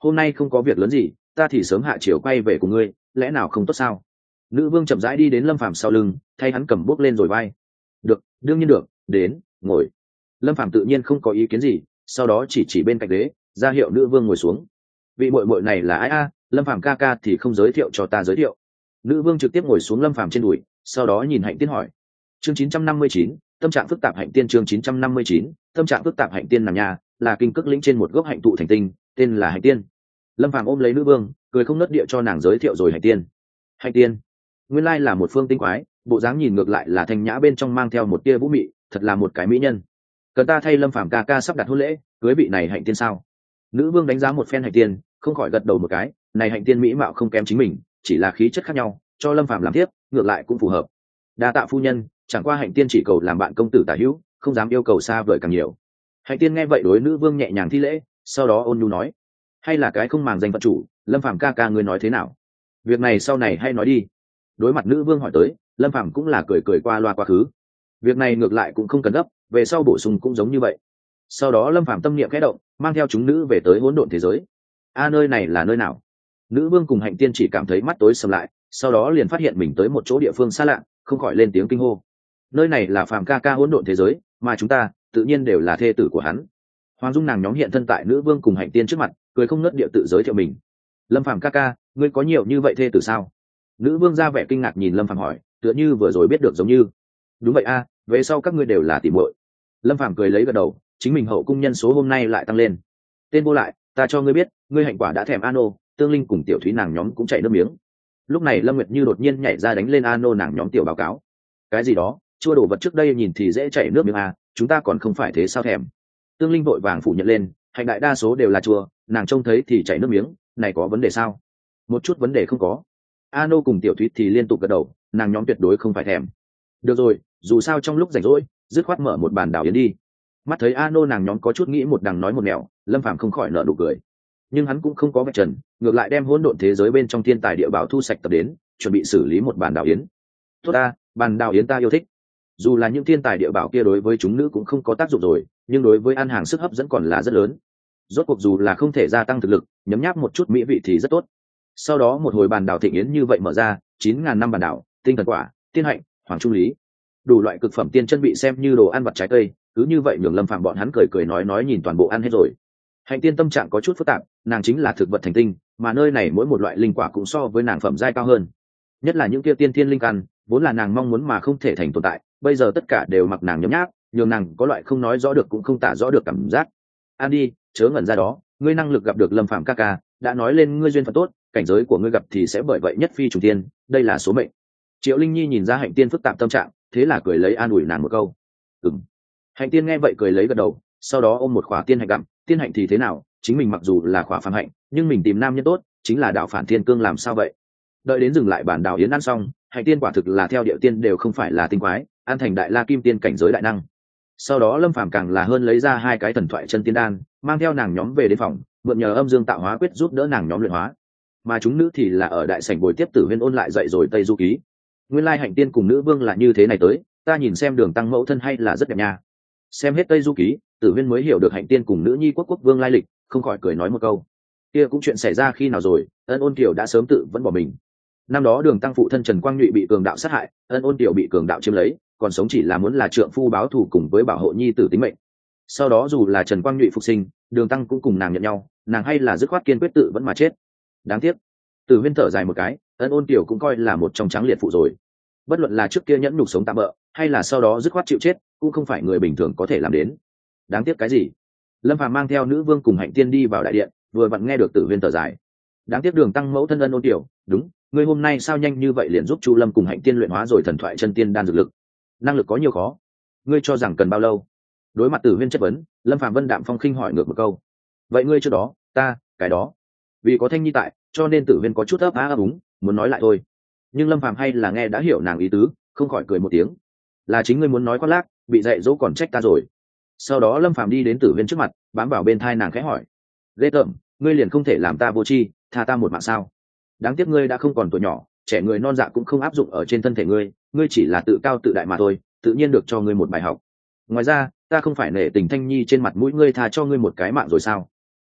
[SPEAKER 1] hôm nay không có việc lớn gì, ta thì sớm hạ chiều quay về cùng ngươi, lẽ nào không tốt sao? Nữ vương chậm rãi đi đến Lâm Phàm sau lưng, thay hắn cầm bước lên rồi vai. Được, đương nhiên được, đến, ngồi. Lâm Phàm tự nhiên không có ý kiến gì, sau đó chỉ chỉ bên cạnh ghế, ra hiệu nữ vương ngồi xuống. Vị muội muội này là ai a? Lâm Phàm ca ca thì không giới thiệu cho ta giới thiệu. Nữ vương trực tiếp ngồi xuống Lâm Phàm trên đùi, sau đó nhìn Hạnh Tiên hỏi. Chương chín trăm năm mươi chín, tâm trạng phức tạp. Hạnh Tiên chương chín trăm năm mươi chín, tâm trạng phức tạp. Hạnh Tiên nằm nhà, là kinh cước lĩnh trên một gốc hạnh tụ thành tinh, tên là Hạnh Tiên. Lâm Phàm ôm lấy nữ vương, cười không nớt địa cho nàng giới thiệu rồi. Hạnh Tiên, Hạnh Tiên, nguyên lai là một phương tinh quái, bộ dáng nhìn ngược lại là thanh nhã, bên trong mang theo một tia vũ mị, thật là một cái mỹ nhân. Cần ta thay Lâm Phàm ca ca sắp đặt hôn lễ, cưới vị này Hạnh Tiên sao? Nữ vương đánh giá một phen Hạnh Tiên, không khỏi gật đầu một cái. Này Hạnh Tiên mỹ mạo không kém chính mình, chỉ là khí chất khác nhau, cho Lâm Phàm làm tiếp, ngược lại cũng phù hợp. Đa tạ phu nhân, chẳng qua Hạnh Tiên chỉ cầu làm bạn công tử tả hữu, không dám yêu cầu xa vời càng nhiều. Hạnh Tiên nghe vậy đối nữ vương nhẹ nhàng thi lễ, sau đó ôn nhu nói, hay là cái không màng danh phận chủ, Lâm Phàm ca ca ngươi nói thế nào? Việc này sau này hay nói đi. Đối mặt nữ vương hỏi tới, Lâm Phàm cũng là cười cười qua loa quá khứ. Việc này ngược lại cũng không cần gấp, về sau bổ sung cũng giống như vậy. Sau đó Lâm Phàm tâm niệm khẽ động, mang theo chúng nữ về tới hỗn độn thế giới. A, nơi này là nơi nào? Nữ vương cùng Hạnh Tiên chỉ cảm thấy mắt tối sầm lại, sau đó liền phát hiện mình tới một chỗ địa phương xa lạ, không khỏi lên tiếng kinh hô. Nơi này là Phàm ca ca hỗn độn thế giới, mà chúng ta tự nhiên đều là thê tử của hắn. Hoàng dung nàng nhóm hiện thân tại nữ vương cùng Hạnh Tiên trước mặt, cười không ngớt địa tự giới thiệu mình. Lâm Phàm ca ca, ngươi có nhiều như vậy thê tử sao? Nữ vương ra vẻ kinh ngạc nhìn Lâm Phàm hỏi, tựa như vừa rồi biết được giống như. Đúng vậy a, về sau các ngươi đều là tỉ muội. Lâm Phàm cười lấy gật đầu, chính mình hậu cung nhân số hôm nay lại tăng lên. Tên vô lại, ta cho ngươi biết, ngươi Hạnh quả đã thèm Ano, Tương Linh cùng tiểu thúy nàng nhóm cũng chảy nước miếng. Lúc này Lâm Nguyệt Như đột nhiên nhảy ra đánh lên Ano nàng nhóm tiểu báo cáo. Cái gì đó, chua đồ vật trước đây nhìn thì dễ chảy nước miếng a, chúng ta còn không phải thế sao thèm. Tương Linh vội vàng phủ nhận lên, Hạnh đại đa số đều là chua, nàng trông thấy thì chảy nước miếng, này có vấn đề sao? Một chút vấn đề không có. Ano cùng tiểu thúy thì liên tục gật đầu, nàng nhóm tuyệt đối không phải thèm. Được rồi, dù sao trong lúc rảnh rỗi, dứt khoát mở một bàn đảo yến đi. Mắt thấy Ano nàng nhóm có chút nghĩ một đằng nói một nẻo, Lâm Phàm không khỏi nở nụ cười. Nhưng hắn cũng không có vạch trần, ngược lại đem hỗn độn thế giới bên trong thiên tài địa bảo thu sạch tập đến, chuẩn bị xử lý một bàn đảo yến. Tốt ta, bàn đảo yến ta yêu thích. Dù là những thiên tài địa bảo kia đối với chúng nữ cũng không có tác dụng rồi, nhưng đối với ăn hàng sức hấp dẫn còn là rất lớn. Rốt cuộc dù là không thể gia tăng thực lực, nhấm nháp một chút mỹ vị thì rất tốt. Sau đó một hồi bàn đảo thịnh yến như vậy mở ra, chín ngàn năm bàn đảo, tinh thần quả, tiên hạnh, hoàng trung lý, đủ loại cực phẩm tiên chân bị xem như đồ ăn vặt trái cây, cứ như vậy nhường Lâm Phàm bọn hắn cười cười nói nói nhìn toàn bộ ăn hết rồi. Hạnh Tiên tâm trạng có chút phức tạp, nàng chính là thực vật thành tinh, mà nơi này mỗi một loại linh quả cũng so với nàng phẩm giai cao hơn. Nhất là những kia tiên thiên linh căn, vốn là nàng mong muốn mà không thể thành tồn tại, bây giờ tất cả đều mặc nàng nhấm nháp, nhường nàng có loại không nói rõ được cũng không tả rõ được cảm giác. An đi, chớ ngẩn ra đó, ngươi năng lực gặp được Lâm Phàm ca ca, đã nói lên ngươi duyên phận tốt, cảnh giới của ngươi gặp thì sẽ bởi vậy nhất phi trùng tiên, đây là số mệnh. Triệu Linh Nhi nhìn ra Hạnh Tiên phức tạp tâm trạng, thế là cười lấy an ủi nàng một câu. Ừm. Hạnh Tiên nghe vậy cười lấy gật đầu, sau đó ôm một khỏa tiên hạnh gặm, tiên hạnh thì thế nào, chính mình mặc dù là khỏa phàm hạnh, nhưng mình tìm nam nhân tốt, chính là đạo phản thiên cương làm sao vậy? Đợi đến dừng lại bản đảo yến ăn xong, Hạnh Tiên quả thực là theo địa tiên đều không phải là tinh quái, ăn thành đại la kim tiên cảnh giới đại năng. Sau đó Lâm Phàm càng là hơn lấy ra hai cái thần thoại chân tiên đan, mang theo nàng nhóm về đến phòng, mượn nhờ âm dương tạo hóa quyết giúp đỡ nàng nhóm luyện hóa. Mà chúng nữ thì là ở đại sảnh bồi tiếp Tử Huyên ôn lại dạy rồi Tây Du ký. Nguyên lai Hạnh Tiên cùng nữ vương là như thế này tới, ta nhìn xem Đường Tăng mẫu thân hay là rất đẹp nha. Xem hết Tây Du ký, Tử Huyên mới hiểu được Hạnh Tiên cùng nữ nhi quốc quốc vương lai lịch, không khỏi cười nói một câu. Kia cũng chuyện xảy ra khi nào rồi, Ân Ôn Kiều đã sớm tự vẫn bỏ mình. Năm đó Đường Tăng phụ thân Trần Quang Nhụy bị cường đạo sát hại, Ân Ôn Kiều bị cường đạo chiếm lấy, còn sống chỉ là muốn là trượng phu báo thù cùng với bảo hộ nhi tử tính mệnh. Sau đó dù là Trần Quang Nhụy phục sinh, Đường Tăng cũng cùng nàng nhận nhau, nàng hay là dứt khoát kiên quyết tự vẫn mà chết. Đáng tiếc. Tử Huyên thở dài một cái, Ân Ôn Kiều cũng coi là một trong tráng liệt phụ rồi. Bất luận là trước kia nhẫn nhục sống tạm bỡ, hay là sau đó dứt khoát chịu chết, cũng không phải người bình thường có thể làm đến. Đáng tiếc cái gì? Lâm Phàm mang theo nữ vương cùng Hạnh Tiên đi vào đại điện, vừa vặn nghe được Tử Huyên thở dài. Đáng tiếc Đường Tăng mẫu thân Ân Ôn Kiều, đúng, ngươi hôm nay sao nhanh như vậy liền giúp Chu Lâm cùng Hạnh Tiên luyện hóa rồi thần thoại chân tiên đan dược lực. Năng lực có nhiều khó, ngươi cho rằng cần bao lâu? Đối mặt Tử Huyên chất vấn, Lâm Phàm vân đạm phong khinh hỏi ngược một câu. Vậy ngươi trước đó, ta, cái đó, vì có Thanh Nhi tại, cho nên Tử Huyên có chút ấp á ấp úng, muốn nói lại thôi. Nhưng Lâm Phàm hay là nghe đã hiểu nàng ý tứ, không khỏi cười một tiếng. Là chính ngươi muốn nói khoác lác, bị dạy dỗ còn trách ta rồi. Sau đó Lâm Phàm đi đến Tử Huyên trước mặt, bám vào bên thai nàng khẽ hỏi. Ghê tởm, ngươi liền không thể làm ta vô tri, tha ta một mạng sao? Đáng tiếc ngươi đã không còn tuổi nhỏ, trẻ người non dạ cũng không áp dụng ở trên thân thể ngươi, ngươi chỉ là tự cao tự đại mà thôi, tự nhiên được cho ngươi một bài học. Ngoài ra, ta không phải nể tình Thanh Nhi trên mặt mũi ngươi tha cho ngươi một cái mạng rồi sao? Cha,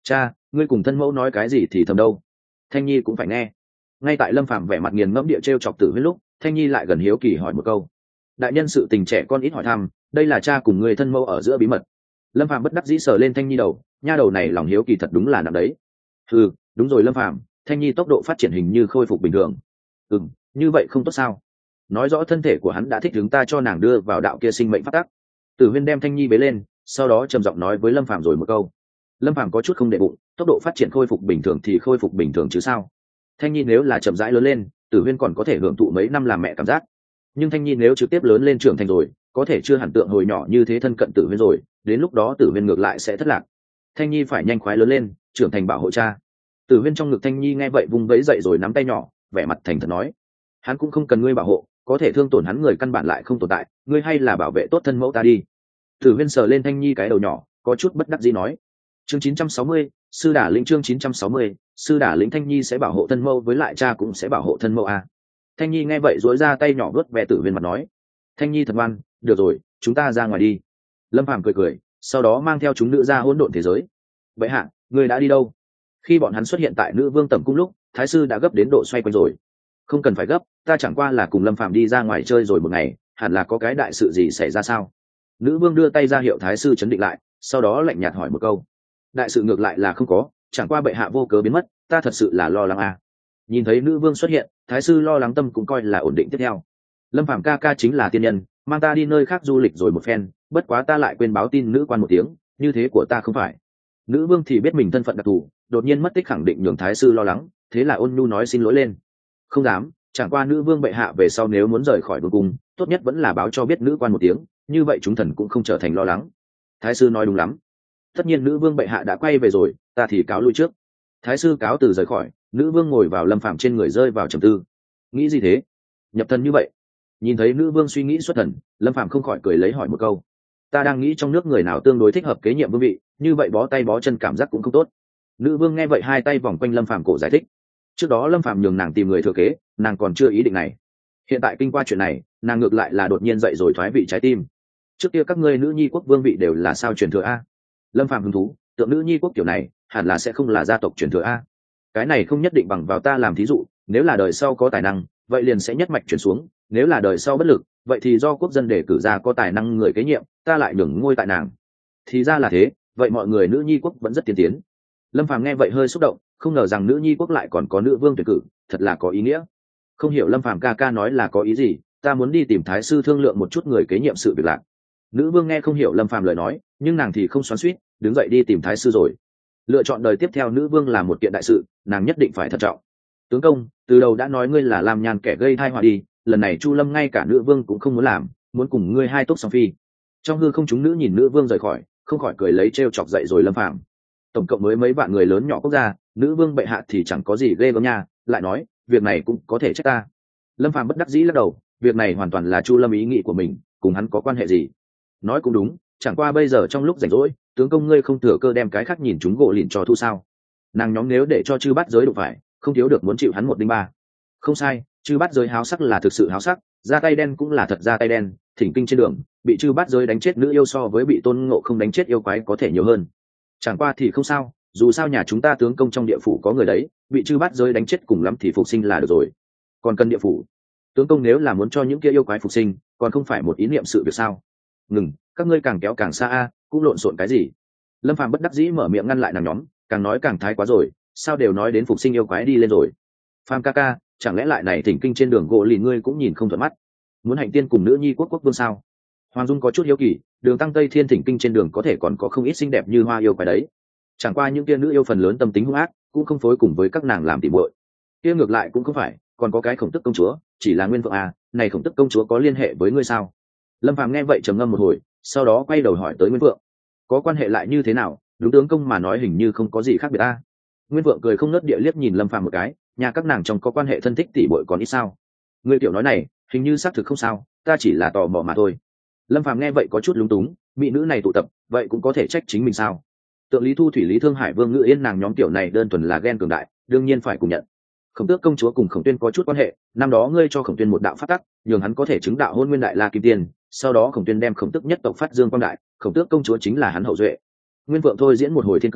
[SPEAKER 1] ngươi cùng thân mẫu nói cái gì thì thầm đâu, Thanh Nhi cũng phải nghe. Ngay tại Lâm Phàm vẻ mặt nghiền ngẫm địa trêu chọc Tử Huyên lúc, Thanh Nhi lại gần hiếu kỳ hỏi một câu. Đại nhân sự tình trẻ con ít hỏi thăm, đây là cha cùng người thân mẫu ở giữa bí mật. Lâm Phàm bất đắc dĩ sờ lên Thanh Nhi đầu, nha đầu này lòng hiếu kỳ thật đúng là nặng đấy. Ừ, đúng rồi Lâm Phàm, Thanh Nhi tốc độ phát triển hình như khôi phục bình thường. Ừ, như vậy không tốt sao? Nói rõ thân thể của hắn đã thích ứng ta cho nàng đưa vào đạo kia sinh mệnh phát tắc. Tử Huyên đem Thanh Nhi bế lên, sau đó trầm giọng nói với Lâm Phàm rồi một câu. Lâm Phàm có chút không để bụng, tốc độ phát triển khôi phục bình thường thì khôi phục bình thường chứ sao? Thanh Nhi nếu là chậm rãi lớn lên, Tử Huyên còn có thể hưởng thụ mấy năm làm mẹ cảm giác. Nhưng Thanh Nhi nếu trực tiếp lớn lên trưởng thành rồi, có thể chưa hẳn tượng hồi nhỏ như thế thân cận Tử Huyên rồi, đến lúc đó Tử Huyên ngược lại sẽ thất lạc. Thanh Nhi phải nhanh khoái lớn lên, trưởng thành bảo hộ cha. Tử Huyên trong ngực Thanh Nhi nghe vậy vung vẫy dậy rồi nắm tay nhỏ, vẻ mặt thành thật nói: hắn cũng không cần ngươi bảo hộ, có thể thương tổn hắn người căn bản lại không tồn tại, ngươi hay là bảo vệ tốt thân mẫu ta đi. Tử Huyên sờ lên Thanh Nhi cái đầu nhỏ, có chút bất đắc dĩ nói. Chương chín trăm sáu mươi, sư đả lĩnh. Chương chín trăm sáu mươi, sư đả lĩnh. Thanh Nhi sẽ bảo hộ thân mẫu, với lại cha cũng sẽ bảo hộ thân mẫu à? Thanh Nhi nghe vậy duỗi ra tay nhỏ vuốt ve Tử Huyên mặt nói. Thanh Nhi thật ngoan, được rồi, chúng ta ra ngoài đi. Lâm Phàm cười cười, sau đó mang theo chúng nữ ra hỗn độn thế giới. Vậy hạ, ngươi đã đi đâu? Khi bọn hắn xuất hiện tại nữ vương tẩm cung lúc, thái sư đã gấp đến độ xoay quanh rồi. Không cần phải gấp, ta chẳng qua là cùng Lâm Phàm đi ra ngoài chơi rồi một ngày, hẳn là có cái đại sự gì xảy ra sao? Nữ vương đưa tay ra hiệu thái sư chấn định lại, sau đó lạnh nhạt hỏi một câu. Đại sự ngược lại là không có, chẳng qua bệ hạ vô cớ biến mất, ta thật sự là lo lắng à. Nhìn thấy nữ vương xuất hiện, thái sư lo lắng tâm cũng coi là ổn định tiếp theo. Lâm Phàm ca ca chính là tiên nhân, mang ta đi nơi khác du lịch rồi một phen, bất quá ta lại quên báo tin nữ quan một tiếng, như thế của ta không phải. Nữ vương thì biết mình thân phận đặc thù, đột nhiên mất tích khẳng định nhường thái sư lo lắng, thế là ôn nhu nói xin lỗi lên. Không dám, chẳng qua nữ vương bệ hạ về sau nếu muốn rời khỏi vương cung, tốt nhất vẫn là báo cho biết nữ quan một tiếng, như vậy chúng thần cũng không trở thành lo lắng. Thái sư nói đúng lắm. Tất nhiên nữ vương bệ hạ đã quay về rồi, ta thì cáo lui trước. Thái sư cáo từ rời khỏi, nữ vương ngồi vào Lâm Phàm trên người rơi vào trầm tư. Nghĩ gì thế? Nhập thần như vậy? Nhìn thấy nữ vương suy nghĩ xuất thần, Lâm Phàm không khỏi cười lấy hỏi một câu. Ta đang nghĩ trong nước người nào tương đối thích hợp kế nhiệm vương vị, như vậy bó tay bó chân cảm giác cũng không tốt. Nữ vương nghe vậy hai tay vòng quanh Lâm Phàm cổ giải thích. Trước đó Lâm Phàm nhường nàng tìm người thừa kế, nàng còn chưa ý định này. Hiện tại kinh qua chuyện này, nàng ngược lại là đột nhiên dậy rồi thoái vị trái tim. Trước kia các ngươi nữ nhi quốc vương vị đều là sao truyền thừa a? Lâm Phàm hứng thú, tượng nữ nhi quốc kiểu này hẳn là sẽ không là gia tộc truyền thừa a. Cái này không nhất định bằng vào ta làm thí dụ, nếu là đời sau có tài năng, vậy liền sẽ nhất mạch chuyển xuống, nếu là đời sau bất lực, vậy thì do quốc dân để cử ra có tài năng người kế nhiệm, ta lại nhường ngôi tại nàng. Thì ra là thế, vậy mọi người nữ nhi quốc vẫn rất tiên tiến. Lâm Phàm nghe vậy hơi xúc động, không ngờ rằng nữ nhi quốc lại còn có nữ vương tuyển cử, thật là có ý nghĩa. Không hiểu Lâm Phàm ca ca nói là có ý gì, ta muốn đi tìm thái sư thương lượng một chút người kế nhiệm sự việc lạc. Nữ vương nghe không hiểu Lâm Phàm lời nói, nhưng nàng thì không xoắn xuýt, đứng dậy đi tìm thái sư rồi. Lựa chọn đời tiếp theo nữ vương là một kiện đại sự, nàng nhất định phải thận trọng. Tướng công, từ đầu đã nói ngươi là làm nhàn kẻ gây tai họa đi, lần này Chu Lâm ngay cả nữ vương cũng không muốn làm, muốn cùng ngươi hai tốt song phi. Trong hư không chúng nữ nhìn nữ vương rời khỏi, không khỏi cười lấy trêu chọc dậy rồi Lâm Phàm. Tổng cộng mới mấy vạn người lớn nhỏ quốc gia, nữ vương bệ hạ thì chẳng có gì ghê gớm nha, lại nói, việc này cũng có thể trách ta. Lâm Phàm bất đắc dĩ lắc đầu, việc này hoàn toàn là Chu Lâm ý nghĩ của mình, cùng hắn có quan hệ gì? Nói cũng đúng, chẳng qua bây giờ trong lúc rảnh rỗi, tướng công ngươi không thừa cơ đem cái khác nhìn chúng gỗ lìn cho thu sao? Nàng nhóm nếu để cho chư bát giới đụng phải, không thiếu được muốn chịu hắn một đinh ba. Không sai, chư bát giới háo sắc là thực sự háo sắc, ra tay đen cũng là thật ra tay đen. Thỉnh kinh trên đường, bị chư bát giới đánh chết nữ yêu so với bị tôn ngộ không đánh chết yêu quái có thể nhiều hơn. Chẳng qua thì không sao, dù sao nhà chúng ta tướng công trong địa phủ có người đấy, bị chư bát giới đánh chết cùng lắm thì phục sinh là được rồi. Còn cần địa phủ, tướng công nếu là muốn cho những kia yêu quái phục sinh, còn không phải một ý niệm sự việc sao? Ngừng, các ngươi càng kéo càng xa a, cũng lộn xộn cái gì? Lâm Phàm bất đắc dĩ mở miệng ngăn lại nàng nhóm, càng nói càng thái quá rồi, sao đều nói đến phục sinh yêu quái đi lên rồi. Phàm ca ca, chẳng lẽ lại này thỉnh kinh trên đường gỗ lìn ngươi cũng nhìn không thuận mắt? Muốn hạnh tiên cùng nữ nhi quốc quốc vương sao? Hoàng Dung có chút hiếu kỳ, đường tăng tây thiên thỉnh kinh trên đường có thể còn có không ít xinh đẹp như hoa yêu quái đấy. Chẳng qua những kia nữ yêu phần lớn tâm tính hung ác, cũng không phối cùng với các nàng làm tỉ muội. Kia ngược lại cũng không phải, còn có cái khổng tức công chúa, chỉ là nguyên vợ à, này khổng tức công chúa có liên hệ với ngươi sao? Lâm Phàm nghe vậy trầm ngâm một hồi, sau đó quay đầu hỏi tới Nguyên Vượng, có quan hệ lại như thế nào? Đúng tướng công mà nói hình như không có gì khác biệt a. Nguyên Vượng cười không nớt địa liếc nhìn Lâm Phàm một cái, nhà các nàng trong có quan hệ thân thích tỷ muội còn ít sao? Ngươi tiểu nói này, hình như xác thực không sao, ta chỉ là tò mò mà thôi. Lâm Phàm nghe vậy có chút lúng túng, mỹ nữ này tụ tập, vậy cũng có thể trách chính mình sao? Tượng Lý Thu Thủy Lý Thương Hải Vương Ngự Yên nàng nhóm tiểu này đơn thuần là ghen cường đại, đương nhiên phải cùng nhận. Khổng Tước công chúa cùng Khổng Tuyên có chút quan hệ, năm đó ngươi cho Khổng Tuyên một đạo pháp tắc, nhường hắn có thể chứng đạo Hôn Nguyên Đại La Kim Tiên, sau đó Khổng Tuyên đem Khổng Tước nhất tộc phát dương quang đại, Khổng Tước công chúa chính là hắn hậu duệ. Nguyên Vượng thôi diễn một hồi thiên cơ,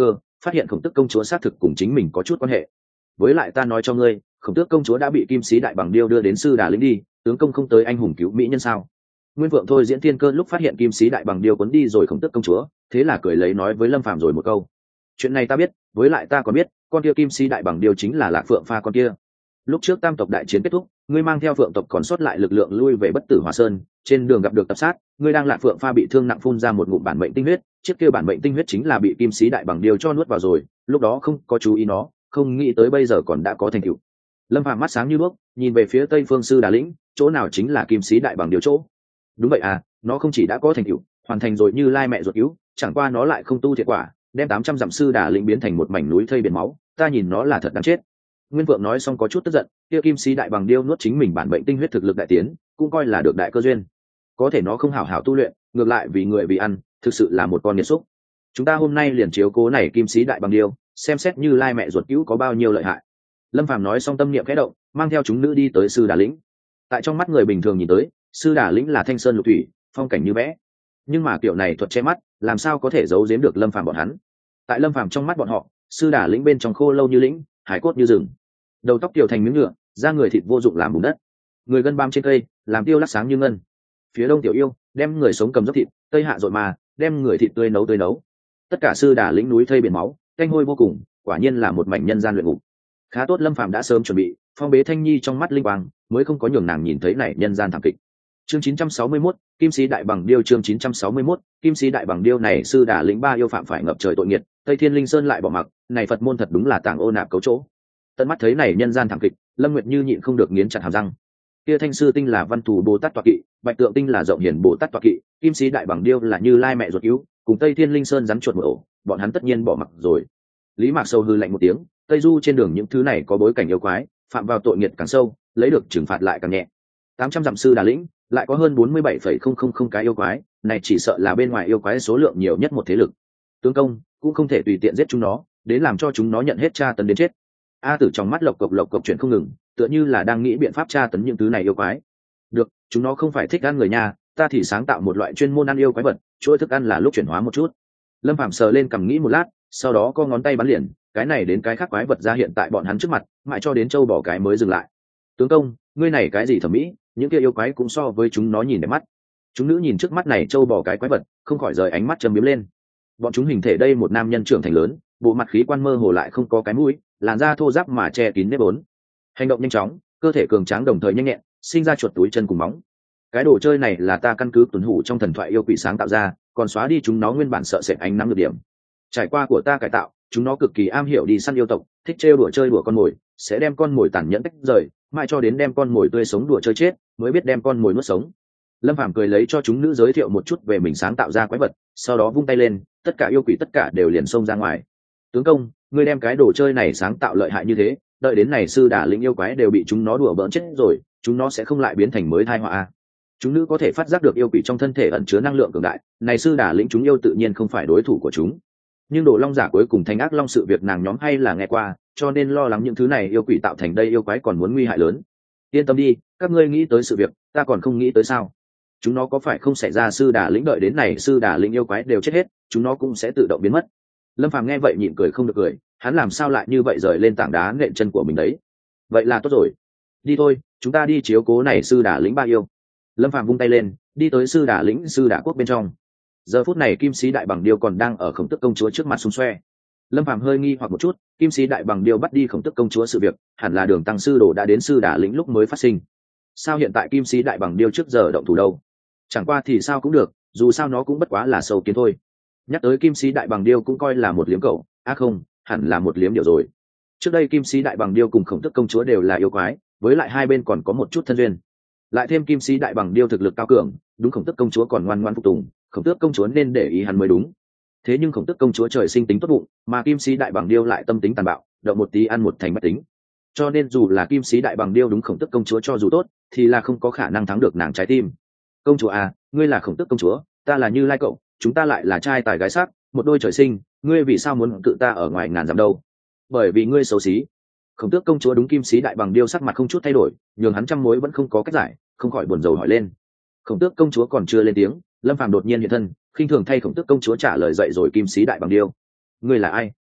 [SPEAKER 1] phát hiện khổng tước công chúa xác thực cùng chính mình có chút quan hệ. Với lại ta nói cho ngươi, khổng tước công chúa đã bị kim sĩ đại bằng điêu đưa đến sư đà lĩnh đi, tướng công không tới anh hùng cứu mỹ nhân sao? Nguyên Vượng thôi diễn thiên cơ lúc phát hiện kim sĩ đại bằng điêu cuốn đi rồi khổng tước công chúa, thế là cười lấy nói với Lâm Phàm rồi một câu. Chuyện này ta biết, với lại ta còn biết, con kia kim sĩ đại bằng điêu chính là Lạc Phượng pha con kia. Lúc trước tam tộc đại chiến kết thúc, ngươi mang theo Phượng tộc còn sót lại lực lượng lui về Bất Tử Hỏa Sơn, trên đường gặp được tập sát, ngươi đang Lạc Phượng pha bị thương nặng phun ra một ngụm bản mệnh tinh huyết, chiếc kia bản mệnh tinh huyết chính là bị kim sĩ đại bằng điêu cho nuốt vào rồi, lúc đó không có chú ý nó, không nghĩ tới bây giờ còn đã có thành tựu. Lâm Phàm mắt sáng như đuốc, nhìn về phía Tây Phương Sư Đà lĩnh, chỗ nào chính là kim sĩ đại bằng điêu chỗ. Đúng vậy à, nó không chỉ đã có thành tựu, hoàn thành rồi Như Lai mẹ ruột cứu, chẳng qua nó lại không tu thiệt quả, đem tám trăm dặm Sư Đà lĩnh biến thành một mảnh núi thây biển máu, ta nhìn nó là thật đáng chết. Nguyên Vượng nói xong có chút tức giận, kia kim sĩ đại bằng điêu nuốt chính mình bản mệnh tinh huyết thực lực đại tiến, cũng coi là được đại cơ duyên. Có thể nó không hảo hảo tu luyện, ngược lại vì người vì ăn, thực sự là một con nghiệt xúc. Chúng ta hôm nay liền chiếu cố này kim sĩ đại bằng điêu, xem xét Như Lai mẹ ruột cứu có bao nhiêu lợi hại. Lâm Phàm nói xong tâm niệm khẽ động, mang theo chúng nữ đi tới Sư Đà lĩnh. Tại trong mắt người bình thường nhìn tới, Sư Đà lĩnh là thanh sơn lục thủy, phong cảnh như vẽ. Nhưng mà kiểu này thuật che mắt, làm sao có thể giấu giếm được Lâm Phàm bọn hắn? Tại Lâm Phàm trong mắt bọn họ, Sư Đà lĩnh bên trong khô lâu như lĩnh, hải cốt như rừng, đầu tóc tiểu thành miếng nhựa, da người thịt vô dụng làm bùn đất, người gân bám trên cây, làm tiêu lắc sáng như ngân. Phía đông tiểu yêu đem người sống cầm dốc thịt, tây hạ dội mà đem người thịt tươi nấu tươi nấu. Tất cả Sư Đà lĩnh núi thây biển máu, canh hôi vô cùng, quả nhiên là một mảnh nhân gian luyện ngục. Khá tốt Lâm Phàm đã sớm chuẩn bị, phong bế Thanh Nhi trong mắt linh quang, mới không có nhường nàng nhìn thấy này nhân gian thảm kịch. Chương chín trăm sáu mươi mốt, Kim sĩ đại bằng điêu. Chương chín trăm sáu mươi mốt, Kim sĩ đại bằng điêu này Sư Đà lĩnh ba yêu phạm phải ngập trời tội nghiệt, Tây Thiên Linh Sơn lại bỏ mặc, này Phật môn thật đúng là tàng ô nạp cấu chỗ. Tận mắt thấy này nhân gian thảm kịch, Lâm Nguyệt Như nhịn không được nghiến chặt hàm răng. Kia Thanh Sư tinh là Văn Thù Bồ Tát tọa kỵ, Bạch Tượng tinh là Rộng Hiển Bồ Tát tọa kỵ, Kim sĩ đại bằng điêu là Như Lai mẹ ruột cứu, cùng Tây Thiên Linh Sơn rắn chuột một ổ, bọn hắn tất nhiên bỏ mặc rồi. Lý Mạc Sâu hư lạnh một tiếng, Tây Du trên đường những thứ này có bối cảnh yêu quái, phạm vào tội nghiệt càng sâu, lấy được trừng phạt lại càng nhẹ. tám trăm dặm Sư Đà lĩnh, lại có hơn bốn mươi bảy phẩy không không không cái yêu quái, này chỉ sợ là bên ngoài yêu quái số lượng nhiều nhất một thế lực. Tướng công cũng không thể tùy tiện giết chúng nó, đến làm cho chúng nó nhận hết tra tấn đến chết. A Tử trong mắt lộc cộc lộc cộc chuyển không ngừng, tựa như là đang nghĩ biện pháp tra tấn những thứ này yêu quái. Được, chúng nó không phải thích ăn người nhà, ta thì sáng tạo một loại chuyên môn ăn yêu quái vật, chuỗi thức ăn là lúc chuyển hóa một chút. Lâm Phàm sờ lên cằm nghĩ một lát, sau đó co ngón tay bắn liền, cái này đến cái khác quái vật ra hiện tại bọn hắn trước mặt, mãi cho đến châu bỏ cái mới dừng lại. Tướng công, ngươi này cái gì thẩm mỹ, những kia yêu quái cũng so với chúng nó nhìn đẹp mắt. Chúng nữ nhìn trước mắt này châu bỏ cái quái vật, không khỏi rời ánh mắt châm biếm lên. Bọn chúng hình thể đây một nam nhân trưởng thành lớn, bộ mặt khí quan mơ hồ lại không có cái mũi, làn da thô ráp mà che kín nếp vốn, hành động nhanh chóng, cơ thể cường tráng đồng thời nhanh nhẹn, sinh ra chuột túi chân cùng móng. Cái đồ chơi này là ta căn cứ tuần hủ trong thần thoại yêu quỷ sáng tạo ra, còn xóa đi chúng nó nguyên bản sợ sệt ánh nắng được điểm. Trải qua của ta cải tạo, chúng nó cực kỳ am hiểu đi săn yêu tộc, thích trêu đùa chơi đùa con mồi, sẽ đem con mồi tàn nhẫn tách rời, mãi cho đến đem con mồi tươi sống đùa chơi chết, mới biết đem con mồi nuốt sống. Lâm Phàm cười lấy cho chúng nữ giới thiệu một chút về mình sáng tạo ra quái vật, sau đó vung tay lên, tất cả yêu quỷ tất cả đều liền xông ra ngoài. Tướng công, ngươi đem cái đồ chơi này sáng tạo lợi hại như thế, đợi đến này Sư Đà lĩnh yêu quái đều bị chúng nó đùa bỡn chết rồi, chúng nó sẽ không lại biến thành mới tai họa a. Chúng nữ có thể phát giác được yêu quỷ trong thân thể ẩn chứa năng lượng cường đại, này Sư Đà lĩnh chúng yêu tự nhiên không phải đối thủ của chúng. Nhưng Đồ Long giả cuối cùng thành ác long sự việc nàng nhóm hay là nghe qua, cho nên lo lắng những thứ này yêu quỷ tạo thành đây yêu quái còn muốn nguy hại lớn. Yên tâm đi, các ngươi nghĩ tới sự việc, ta còn không nghĩ tới sao? Chúng nó có phải không xảy ra Sư Đà lĩnh đợi đến này Sư Đà lĩnh yêu quái đều chết hết, chúng nó cũng sẽ tự động biến mất. Lâm Phàm nghe vậy nhịn cười không được cười, hắn làm sao lại như vậy rời lên tảng đá nện chân của mình đấy. Vậy là tốt rồi, đi thôi, chúng ta đi chiếu cố này Sư Đà lĩnh ba yêu. Lâm Phàm vung tay lên, đi tới Sư Đà lĩnh Sư Đà quốc bên trong. Giờ phút này Kim sĩ đại bằng điêu còn đang ở Khổng Tước công chúa trước mặt xung xoe. Lâm Phàm hơi nghi hoặc một chút, Kim sĩ đại bằng điêu bắt đi Khổng Tước công chúa sự việc, hẳn là Đường Tăng sư đồ đã đến Sư Đà lĩnh lúc mới phát sinh. Sao hiện tại Kim sĩ đại bằng điêu trước giờ động thủ đâu? Chẳng qua thì sao cũng được, dù sao nó cũng bất quá là sâu kiến thôi. Nhắc tới Kim sĩ đại bằng điêu cũng coi là một liếm cẩu, á à không, hẳn là một liếm điệu rồi. Trước đây Kim sĩ đại bằng điêu cùng Khổng Tước công chúa đều là yêu quái, với lại hai bên còn có một chút thân duyên. Lại thêm Kim sĩ đại bằng điêu thực lực cao cường, đúng Khổng Tước công chúa còn ngoan ngoãn phục tùng, Khổng Tước công chúa nên để ý hắn mới đúng. Thế nhưng Khổng Tước công chúa trời sinh tính tốt bụng, mà Kim sĩ đại bằng điêu lại tâm tính tàn bạo, động một tí ăn một thành bách tính. Cho nên dù là Kim sĩ đại bằng điêu đúng Khổng Tước công chúa cho dù tốt, thì là không có khả năng thắng được nàng trái tim. Công chúa à, ngươi là Khổng Tước công chúa, ta là Như Lai cậu, chúng ta lại là trai tài gái sắc, một đôi trời sinh, ngươi vì sao muốn cự ta ở ngoài ngàn dặm đâu? Bởi vì ngươi xấu xí. Khổng Tước công chúa đúng Kim sĩ đại bằng điêu sắc mặt không chút thay đổi, nhường hắn trăm mối vẫn không có cách giải, không khỏi buồn rầu hỏi lên. Khổng Tước công chúa còn chưa lên tiếng, Lâm Phàm đột nhiên hiện thân, khinh thường thay Khổng Tước công chúa trả lời dậy rồi Kim sĩ đại bằng điêu. Ngươi là ai?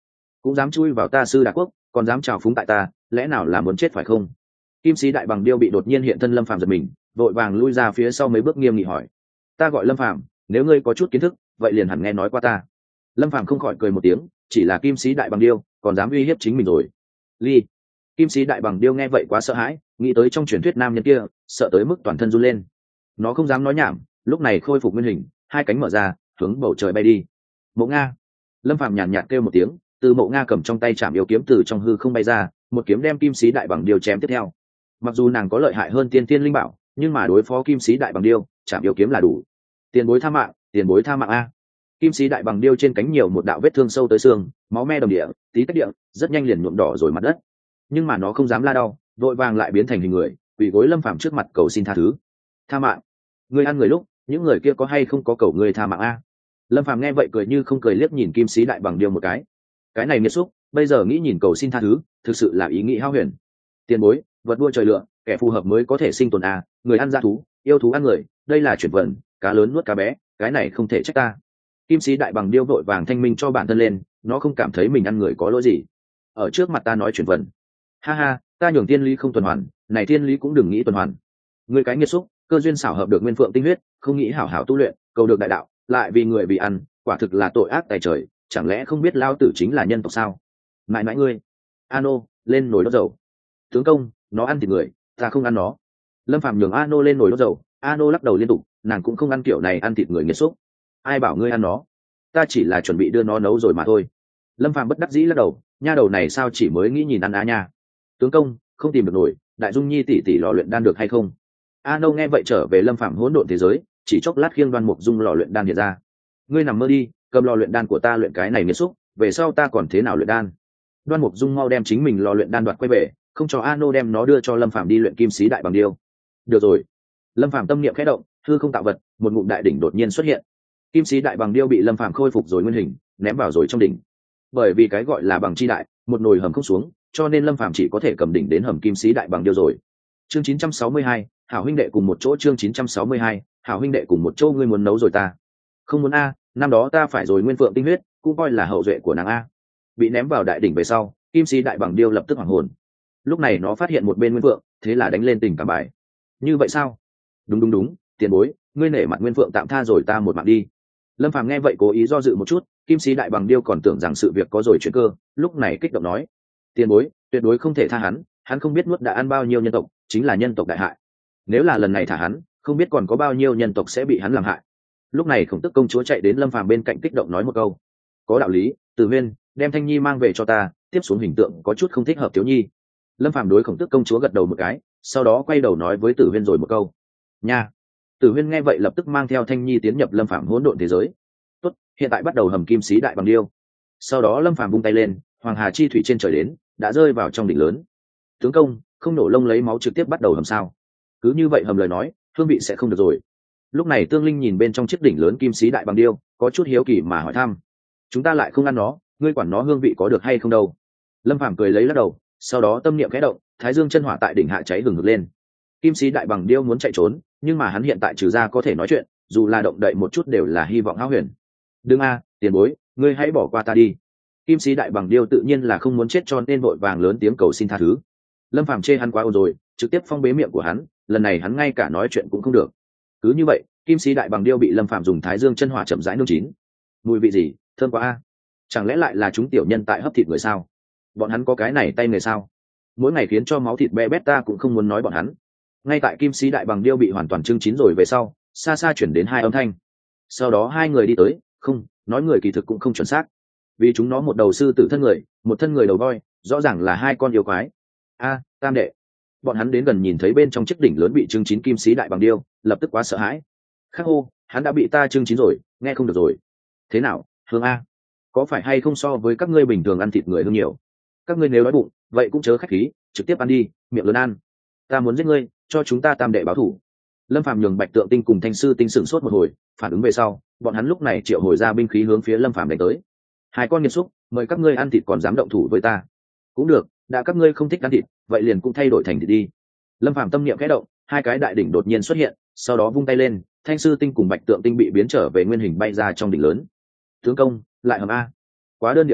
[SPEAKER 1] cũng dám chui vào ta sư đà quốc, còn dám trào phúng tại ta, lẽ nào là muốn chết phải không? Kim sĩ đại bằng điêu bị đột nhiên hiện thân lâm phàm giật mình, vội vàng lui ra phía sau mấy bước nghiêm nghị hỏi: ta gọi lâm phàm, nếu ngươi có chút kiến thức vậy liền hẳn nghe nói qua ta. Lâm phàm không khỏi cười một tiếng, chỉ là kim sĩ đại bằng điêu còn dám uy hiếp chính mình rồi. Ly. Kim sĩ đại bằng điêu nghe vậy quá sợ hãi, nghĩ tới trong truyền thuyết nam nhân kia, sợ tới mức toàn thân run lên. Nó không dám nói nhảm, lúc này khôi phục nguyên hình, hai cánh mở ra, hướng bầu trời bay đi. Mộ Nga. Lâm phàm nhàn nhạt kêu một tiếng, từ Mộ Nga cầm trong tay chạm yêu kiếm từ trong hư không bay ra, một kiếm đem kim sĩ đại bằng điêu chém tiếp theo. Mặc dù nàng có lợi hại hơn tiên tiên linh bảo, nhưng mà đối phó kim sĩ đại bằng điêu, chạm yêu kiếm là đủ. Tiền bối tha mạng, tiền bối tha mạng a. Kim sĩ đại bằng điêu trên cánh nhiều một đạo vết thương sâu tới xương, máu me đồng địa, tí tách địa, rất nhanh liền nhuộm đỏ rồi mặt đất. Nhưng mà nó không dám la đau, vội vàng lại biến thành hình người, quỳ gối lâm phàm trước mặt cầu xin tha thứ. Tha mạng? Ngươi ăn người lúc, những người kia có hay không có cầu ngươi tha mạng a? Lâm phàm nghe vậy cười như không cười liếc nhìn kim sĩ đại bằng điêu một cái. Cái này nghiệt xúc, bây giờ nghĩ nhìn cầu xin tha thứ, thực sự là ý nghĩ hao huyền. Tiền bối, vật đua trời lựa, kẻ phù hợp mới có thể sinh tồn a, người ăn dã thú, yêu thú ăn người, đây là chuyển vận, cá lớn nuốt cá bé, cái này không thể trách ta. Kim sĩ đại bằng điêu vội vàng thanh minh cho bản thân lên, nó không cảm thấy mình ăn người có lỗi gì. Ở trước mặt ta nói chuyển vận, ha ha, ta nhường thiên lý không tuần hoàn, này thiên lý cũng đừng nghĩ tuần hoàn. Người cái nghiệt xúc, cơ duyên xảo hợp được nguyên phượng tinh huyết, không nghĩ hảo hảo tu luyện, cầu được đại đạo, lại vì người vì ăn, quả thực là tội ác tày trời, chẳng lẽ không biết lao tử chính là nhân tộc sao? Mãi mãi ngươi, Ano, lên nồi đốt dầu. Tướng công, nó ăn thịt người, ta không ăn nó. Lâm Phàm nhường Ano lên nồi đốt dầu, Ano lắc đầu liên tục, nàng cũng không ăn kiểu này ăn thịt người nghiệt xúc. Ai bảo ngươi ăn nó? Ta chỉ là chuẩn bị đưa nó nấu rồi mà thôi. Lâm Phàm bất đắc dĩ lắc đầu, nha đầu này sao chỉ mới nghĩ nhìn ăn á nha. Tướng công, không tìm được nổi, đại dung nhi tỷ tỷ lò luyện đan được hay không? Ano nghe vậy trở về Lâm Phàm hỗn độn thế giới, chỉ chốc lát khiêng Đoan Mục Dung lò luyện đan hiện ra. Ngươi nằm mơ đi, cầm lò luyện đan của ta luyện cái này nghiệt xúc, về sau ta còn thế nào luyện đan? Đoan Mục Dung mau đem chính mình lò luyện đan đoạt quay về, không cho Ano đem nó đưa cho Lâm Phàm đi luyện kim sĩ đại bằng điêu. Được rồi. Lâm Phàm tâm niệm khẽ động, hư không tạo vật, một ngụm đại đỉnh đột nhiên xuất hiện. Kim sĩ đại bằng điêu bị Lâm Phàm khôi phục rồi nguyên hình, ném vào rồi trong đỉnh. Bởi vì cái gọi là bằng chi đại, một nồi hầm không xuống, cho nên Lâm Phàm chỉ có thể cầm đỉnh đến hầm kim sĩ đại bằng điêu rồi. Chương chín trăm sáu mươi hai, hảo huynh đệ cùng một chỗ. Chương chín trăm sáu mươi hai, hảo huynh đệ cùng một chỗ. Ngươi muốn nấu rồi ta? Không muốn a, năm đó ta phải rồi nguyên phượng tinh huyết, cũng coi là hậu duệ của nàng a. Bị ném vào đại đỉnh về sau, kim sĩ đại bằng điêu lập tức hoảng hồn. Lúc này nó phát hiện một bên nguyên phượng, thế là đánh lên tình cảm bài. Như vậy sao? Đúng đúng đúng, tiền bối, ngươi nể mặt nguyên phượng tạm tha rồi ta một mạng đi. Lâm Phàm nghe vậy cố ý do dự một chút, kim sĩ đại bằng điêu còn tưởng rằng sự việc có rồi chuyển cơ, lúc này kích động nói: tiền bối, tuyệt đối không thể tha hắn, hắn không biết nuốt đã ăn bao nhiêu nhân tộc, chính là nhân tộc đại hại. Nếu là lần này thả hắn, không biết còn có bao nhiêu nhân tộc sẽ bị hắn làm hại. Lúc này Khổng Tước công chúa chạy đến Lâm Phàm bên cạnh kích động nói một câu: có đạo lý, Tử Huyên, đem Thanh Nhi mang về cho ta, tiếp xuống hình tượng có chút không thích hợp thiếu nhi. Lâm Phàm đối Khổng Tước công chúa gật đầu một cái, sau đó quay đầu nói với Tử Huyên rồi một câu: nha. Tử Huyên nghe vậy lập tức mang theo Thanh Nhi tiến nhập Lâm Phàm hỗn độn thế giới. Tốt, hiện tại bắt đầu hầm kim sĩ đại bằng điêu. Sau đó Lâm Phàm vung tay lên, hoàng hà chi thủy trên trời đến, đã rơi vào trong đỉnh lớn. Tướng công, không nổ lông lấy máu trực tiếp bắt đầu hầm sao? Cứ như vậy hầm lời nói, hương vị sẽ không được rồi. Lúc này Tương Linh nhìn bên trong chiếc đỉnh lớn kim sĩ đại bằng điêu, có chút hiếu kỳ mà hỏi thăm: chúng ta lại không ăn nó, ngươi quản nó hương vị có được hay không đâu? Lâm Phàm cười lấy lắc đầu, sau đó tâm niệm khẽ động, thái dương chân hỏa tại đỉnh hạ cháy hừng hực lên. Kim sĩ đại bằng điêu muốn chạy trốn, nhưng mà hắn hiện tại trừ ra có thể nói chuyện, dù là động đậy một chút đều là hy vọng hão huyền. Đừng a, tiền bối, ngươi hãy bỏ qua ta đi. Kim sĩ đại bằng điêu tự nhiên là không muốn chết cho nên vội vàng lớn tiếng cầu xin tha thứ. Lâm Phàm chê hắn quá ồn rồi, trực tiếp phong bế miệng của hắn, lần này hắn ngay cả nói chuyện cũng không được. Cứ như vậy, kim sĩ đại bằng điêu bị Lâm Phàm dùng thái dương chân hỏa chậm rãi nung chín. Mùi vị gì, thơm quá a. Chẳng lẽ lại là chúng tiểu nhân tại hấp thịt người sao? Bọn hắn có cái này tay người sao? Mỗi ngày khiến cho máu thịt be bét ta cũng không muốn nói bọn hắn. Ngay tại kim sĩ đại bằng điêu bị hoàn toàn trưng chín rồi về sau, xa xa chuyển đến hai âm thanh. Sau đó hai người đi tới, không, nói người kỳ thực cũng không chuẩn xác, vì chúng nó một đầu sư tử thân người, một thân người đầu voi, rõ ràng là hai con yêu quái. A, tam đệ. Bọn hắn đến gần nhìn thấy bên trong chiếc đỉnh lớn bị trưng chín kim sĩ đại bằng điêu, lập tức quá sợ hãi. Khắc hô, hắn đã bị ta trưng chín rồi, nghe không được rồi. Thế nào, Hương a, có phải hay không so với các ngươi bình thường ăn thịt người hơn nhiều? Các ngươi nếu đói bụng, vậy cũng chớ khách khí, trực tiếp ăn đi, miệng lớn ăn. Ta muốn giết ngươi, cho chúng ta tam đệ báo thủ. Lâm Phàm nhường Bạch Tượng Tinh cùng Thanh Sư Tinh sửng sốt một hồi, phản ứng về sau, bọn hắn lúc này triệu hồi ra binh khí hướng phía Lâm Phàm đánh tới. Hai con nghiệt xúc, mời các ngươi ăn thịt còn dám động thủ với ta? Cũng được, đã các ngươi không thích ăn thịt, vậy liền cũng thay đổi thành thịt đi. Lâm Phàm tâm niệm khẽ động, hai cái đại đỉnh đột nhiên xuất hiện, sau đó vung tay lên, Thanh Sư Tinh cùng Bạch Tượng Tinh bị biến trở về nguyên hình bay ra trong đỉnh lớn. Tướng công, lại hầm a. Quá đơn điệu rồi,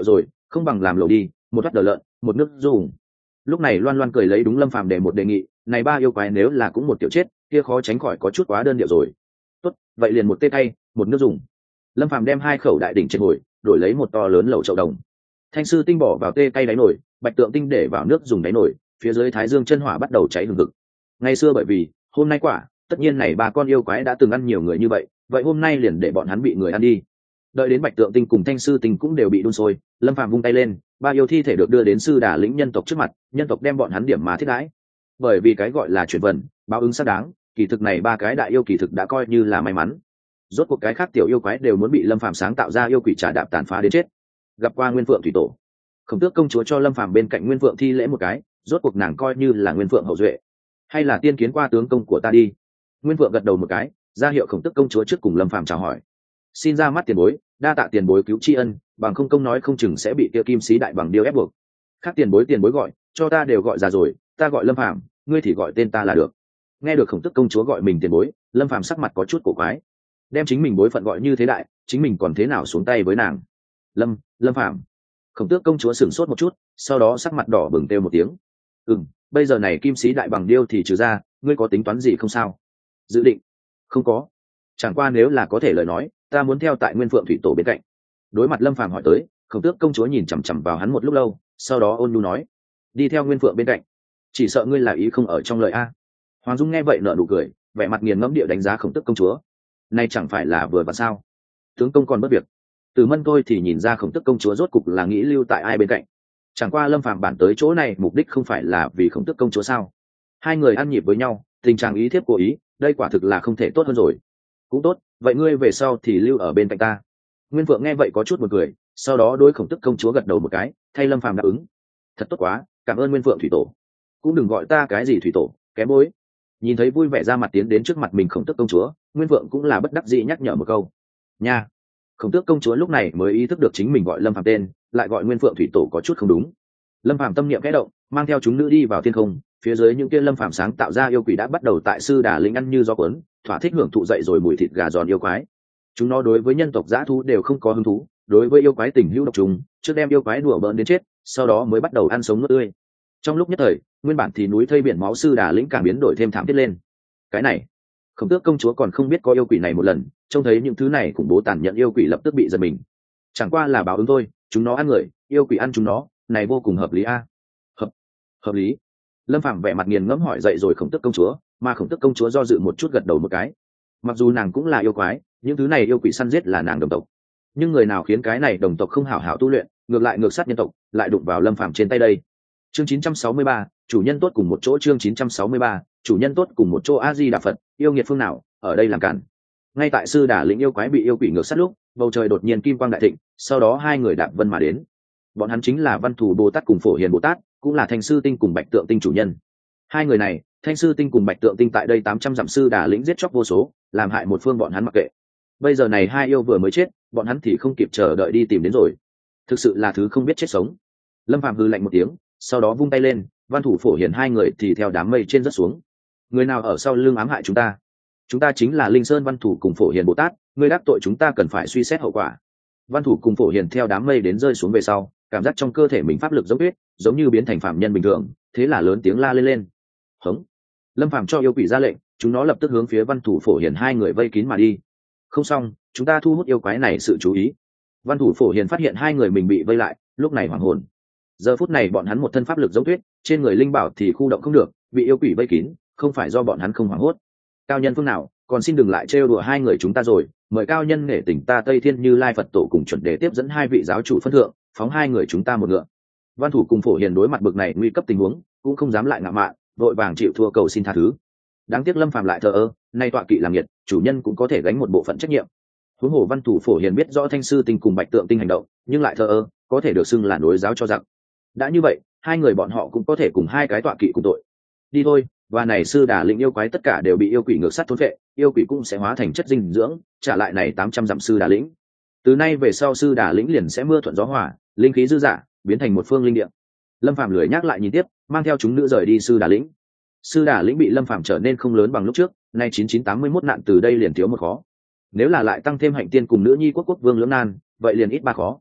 [SPEAKER 1] không bằng làm lộ đi, một vắt đờ lợn, một nước dùng. Lúc này Loan Loan cười lấy đúng Lâm Phàm để một đề nghị, này ba yêu quái nếu là cũng một tiểu chết, kia khó tránh khỏi có chút quá đơn điệu rồi. Tốt, vậy liền một tê tay, một nước dùng. Lâm Phàm đem hai khẩu đại đỉnh trên nồi, đổi lấy một to lớn lẩu chậu đồng. Thanh sư tinh bỏ vào tê cay đáy nồi, bạch tượng tinh để vào nước dùng đáy nồi, phía dưới thái dương chân hỏa bắt đầu cháy hừng hực. Ngày xưa bởi vì hôm nay quả, tất nhiên này ba con yêu quái đã từng ăn nhiều người như vậy, vậy hôm nay liền để bọn hắn bị người ăn đi. Đợi đến bạch tượng tinh cùng thanh sư tinh cũng đều bị đun sôi, Lâm Phàm vung tay lên, ba yêu thi thể được đưa đến sư đà lĩnh nhân tộc trước mặt, nhân tộc đem bọn hắn điểm mà thiết đãi. Bởi vì cái gọi là chuyển vận, báo ứng xác đáng, kỳ thực này ba cái đại yêu kỳ thực đã coi như là may mắn. Rốt cuộc cái khác tiểu yêu quái đều muốn bị Lâm Phàm sáng tạo ra yêu quỷ trả đạp tàn phá đến chết. Gặp qua Nguyên Phượng thủy tổ, Khổng Tước công chúa cho Lâm Phàm bên cạnh Nguyên Phượng thi lễ một cái, rốt cuộc nàng coi như là Nguyên Phượng hậu duệ, hay là tiên kiến qua tướng công của ta đi. Nguyên Phượng gật đầu một cái, ra hiệu Khổng Tước công chúa trước cùng Lâm Phàm chào hỏi. Xin ra mắt tiền bối, đa tạ tiền bối cứu tri ân, bằng không công nói không chừng sẽ bị kia kim sĩ đại bằng điêu ép buộc. Khác tiền bối tiền bối gọi, cho ta đều gọi ra rồi, ta gọi Lâm Phàm, ngươi thì gọi tên ta là được. Nghe được Khổng Tước công chúa gọi mình tiền bối, Lâm Phàm sắc mặt có chút cổ quái, đem chính mình bối phận gọi như thế đại, chính mình còn thế nào xuống tay với nàng. Lâm, Lâm Phàm. Khổng Tước công chúa sửng sốt một chút, sau đó sắc mặt đỏ bừng kêu một tiếng. Ừm, bây giờ này kim sĩ đại bằng điêu thì trừ ra, ngươi có tính toán gì không sao? Dự định? Không có. Chẳng qua nếu là có thể lời nói, ta muốn theo tại Nguyên Phượng thủy tổ bên cạnh. Đối mặt Lâm Phàm hỏi tới, Khổng Tước công chúa nhìn chằm chằm vào hắn một lúc lâu, sau đó ôn nhu nói: đi theo Nguyên Phượng bên cạnh, chỉ sợ ngươi là ý không ở trong lời a. Hoàng Dung nghe vậy nở nụ cười, vẻ mặt nghiền ngẫm địa đánh giá Khổng Tước công chúa. Này chẳng phải là vừa và sao? Tướng công còn bất việc. Từ Mân tôi thì nhìn ra Khổng Tước công chúa rốt cục là nghĩ lưu tại ai bên cạnh. Chẳng qua Lâm Phàm bản tới chỗ này mục đích không phải là vì Khổng Tước công chúa sao? Hai người ăn nhịp với nhau, tình trạng ý thiếp cố ý, đây quả thực là không thể tốt hơn rồi. Cũng tốt, vậy ngươi về sau thì lưu ở bên cạnh ta. Nguyên Phượng nghe vậy có chút một cười, sau đó đối Khổng Tước công chúa gật đầu một cái, thay Lâm Phàm đáp ứng. Thật tốt quá, cảm ơn Nguyên Phượng thủy tổ. Cũng đừng gọi ta cái gì thủy tổ, kém bối. Nhìn thấy vui vẻ ra mặt tiến đến trước mặt mình Khổng Tước công chúa, Nguyên Phượng cũng là bất đắc dĩ nhắc nhở một câu. Nha. Khổng Tước công chúa lúc này mới ý thức được chính mình gọi Lâm Phàm tên, lại gọi Nguyên Phượng thủy tổ có chút không đúng. Lâm Phàm tâm niệm khẽ động, mang theo chúng nữ đi vào thiên không, phía dưới những kia Lâm Phàm sáng tạo ra yêu quỷ đã bắt đầu tại sư đà lĩnh ăn như gió cuốn, thỏa thích hưởng thụ dậy rồi mùi thịt gà giòn yêu quái. Chúng nó đối với nhân tộc dã thú đều không có hứng thú, đối với yêu quái tình hữu độc trùng, trước đem yêu quái đùa bỡn đến chết, sau đó mới bắt đầu ăn sống nuốt tươi. Trong lúc nhất thời, nguyên bản thì núi thây biển máu sư đà lĩnh càng biến đổi thêm thảm thiết lên. Cái này, Khổng Tước công chúa còn không biết có yêu quỷ này một lần, trông thấy những thứ này khủng bố tàn nhẫn yêu quỷ lập tức bị giật mình. Chẳng qua là báo ứng thôi, chúng nó ăn người, yêu quỷ ăn chúng nó, này vô cùng hợp lý a. Hợp, hợp lý. Lâm Phàm vẻ mặt nghiền ngẫm hỏi dậy rồi Khổng Tước công chúa, mà Khổng Tước công chúa do dự một chút gật đầu một cái. Mặc dù nàng cũng là yêu quái, những thứ này yêu quỷ săn giết là nàng đồng tộc, nhưng người nào khiến cái này đồng tộc không hảo hảo tu luyện, ngược lại ngược sát nhân tộc, lại đụng vào Lâm Phàm trên tay đây. Chương chín trăm sáu mươi ba, chủ nhân tốt cùng một chỗ. Chương chín trăm sáu mươi ba, chủ nhân tốt cùng một chỗ. A Di Đà Phật, yêu nghiệt phương nào ở đây làm cản? Ngay tại sư đà lĩnh yêu quái bị yêu quỷ ngược sát lúc, bầu trời đột nhiên kim quang đại thịnh, sau đó hai người đạp vân mà đến. Bọn hắn chính là Văn Thù Bồ Tát cùng Phổ Hiền Bồ Tát, cũng là Thanh Sư Tinh cùng Bạch Tượng Tinh chủ nhân. Hai người này, Thanh Sư Tinh cùng Bạch Tượng Tinh tại đây tám trăm dặm sư đà lĩnh giết chóc vô số, làm hại một phương bọn hắn mặc kệ. Bây giờ này hai yêu vừa mới chết, bọn hắn thì không kịp chờ đợi đi tìm đến rồi. Thực sự là thứ không biết chết sống. Lâm Phàm hừ lạnh một tiếng, sau đó vung tay lên, Văn Thủ Phổ Hiền hai người thì theo đám mây trên rất xuống. Người nào ở sau lưng ám hại chúng ta? Chúng ta chính là Linh Sơn Văn Thủ cùng Phổ Hiền Bồ Tát, người đắc tội chúng ta cần phải suy xét hậu quả. Văn Thủ cùng Phổ Hiền theo đám mây đến rơi xuống về sau, cảm giác trong cơ thể mình pháp lực dốc tuyết, giống như biến thành phạm nhân bình thường, thế là lớn tiếng la lên lên. Hống! Lâm Phàm cho yêu quỷ ra lệnh, chúng nó lập tức hướng phía Văn Thủ Phổ Hiền hai người vây kín mà đi. Không xong, chúng ta thu hút yêu quái này sự chú ý. Văn Thủ Phổ Hiền phát hiện hai người mình bị vây lại, lúc này hoảng hồn. Giờ phút này bọn hắn một thân pháp lực giống tuyết, trên người linh bảo thì khu động không được, bị yêu quỷ vây kín, không phải do bọn hắn không hoảng hốt. Cao nhân phương nào, còn xin đừng lại trêu đùa hai người chúng ta rồi, mời cao nhân nể tình ta Tây Thiên Như Lai Phật tổ cùng chuẩn đề tiếp dẫn hai vị giáo chủ phân thượng, phóng hai người chúng ta một ngựa. Văn Thủ cùng Phổ Hiền đối mặt bực này nguy cấp tình huống, cũng không dám lại ngạo mạn, vội vàng chịu thua cầu xin tha thứ. Đáng tiếc Lâm Phàm lại thờ ơ, nay tọa kỵ làm nhiệt, chủ nhân cũng có thể gánh một bộ phận trách nhiệm. Huống hồ Văn Thủ Phổ Hiền biết rõ Thanh Sư Tinh cùng Bạch Tượng Tinh hành động, nhưng lại thờ ơ, có thể được xưng là đối giáo cho giặc. Đã như vậy, hai người bọn họ cũng có thể cùng hai cái tọa kỵ cùng tội. Đi thôi, và này sư đà lĩnh yêu quái tất cả đều bị yêu quỷ ngược sát thôn phệ, yêu quỷ cũng sẽ hóa thành chất dinh dưỡng, trả lại này tám trăm dặm sư đà lĩnh. Từ nay về sau sư đà lĩnh liền sẽ mưa thuận gió hòa, linh khí dư dả, biến thành một phương linh địa. Lâm Phàm lười nhắc lại nhìn tiếp, mang theo chúng nữ rời đi sư đà lĩnh. Sư đà lĩnh bị Lâm Phàm trở nên không lớn bằng lúc trước, nay chín chín tám mươi mốt nạn từ đây liền thiếu một khó. Nếu là lại tăng thêm hạnh tiên cùng nữ nhi quốc quốc vương lưỡng nan, vậy liền ít ba khó.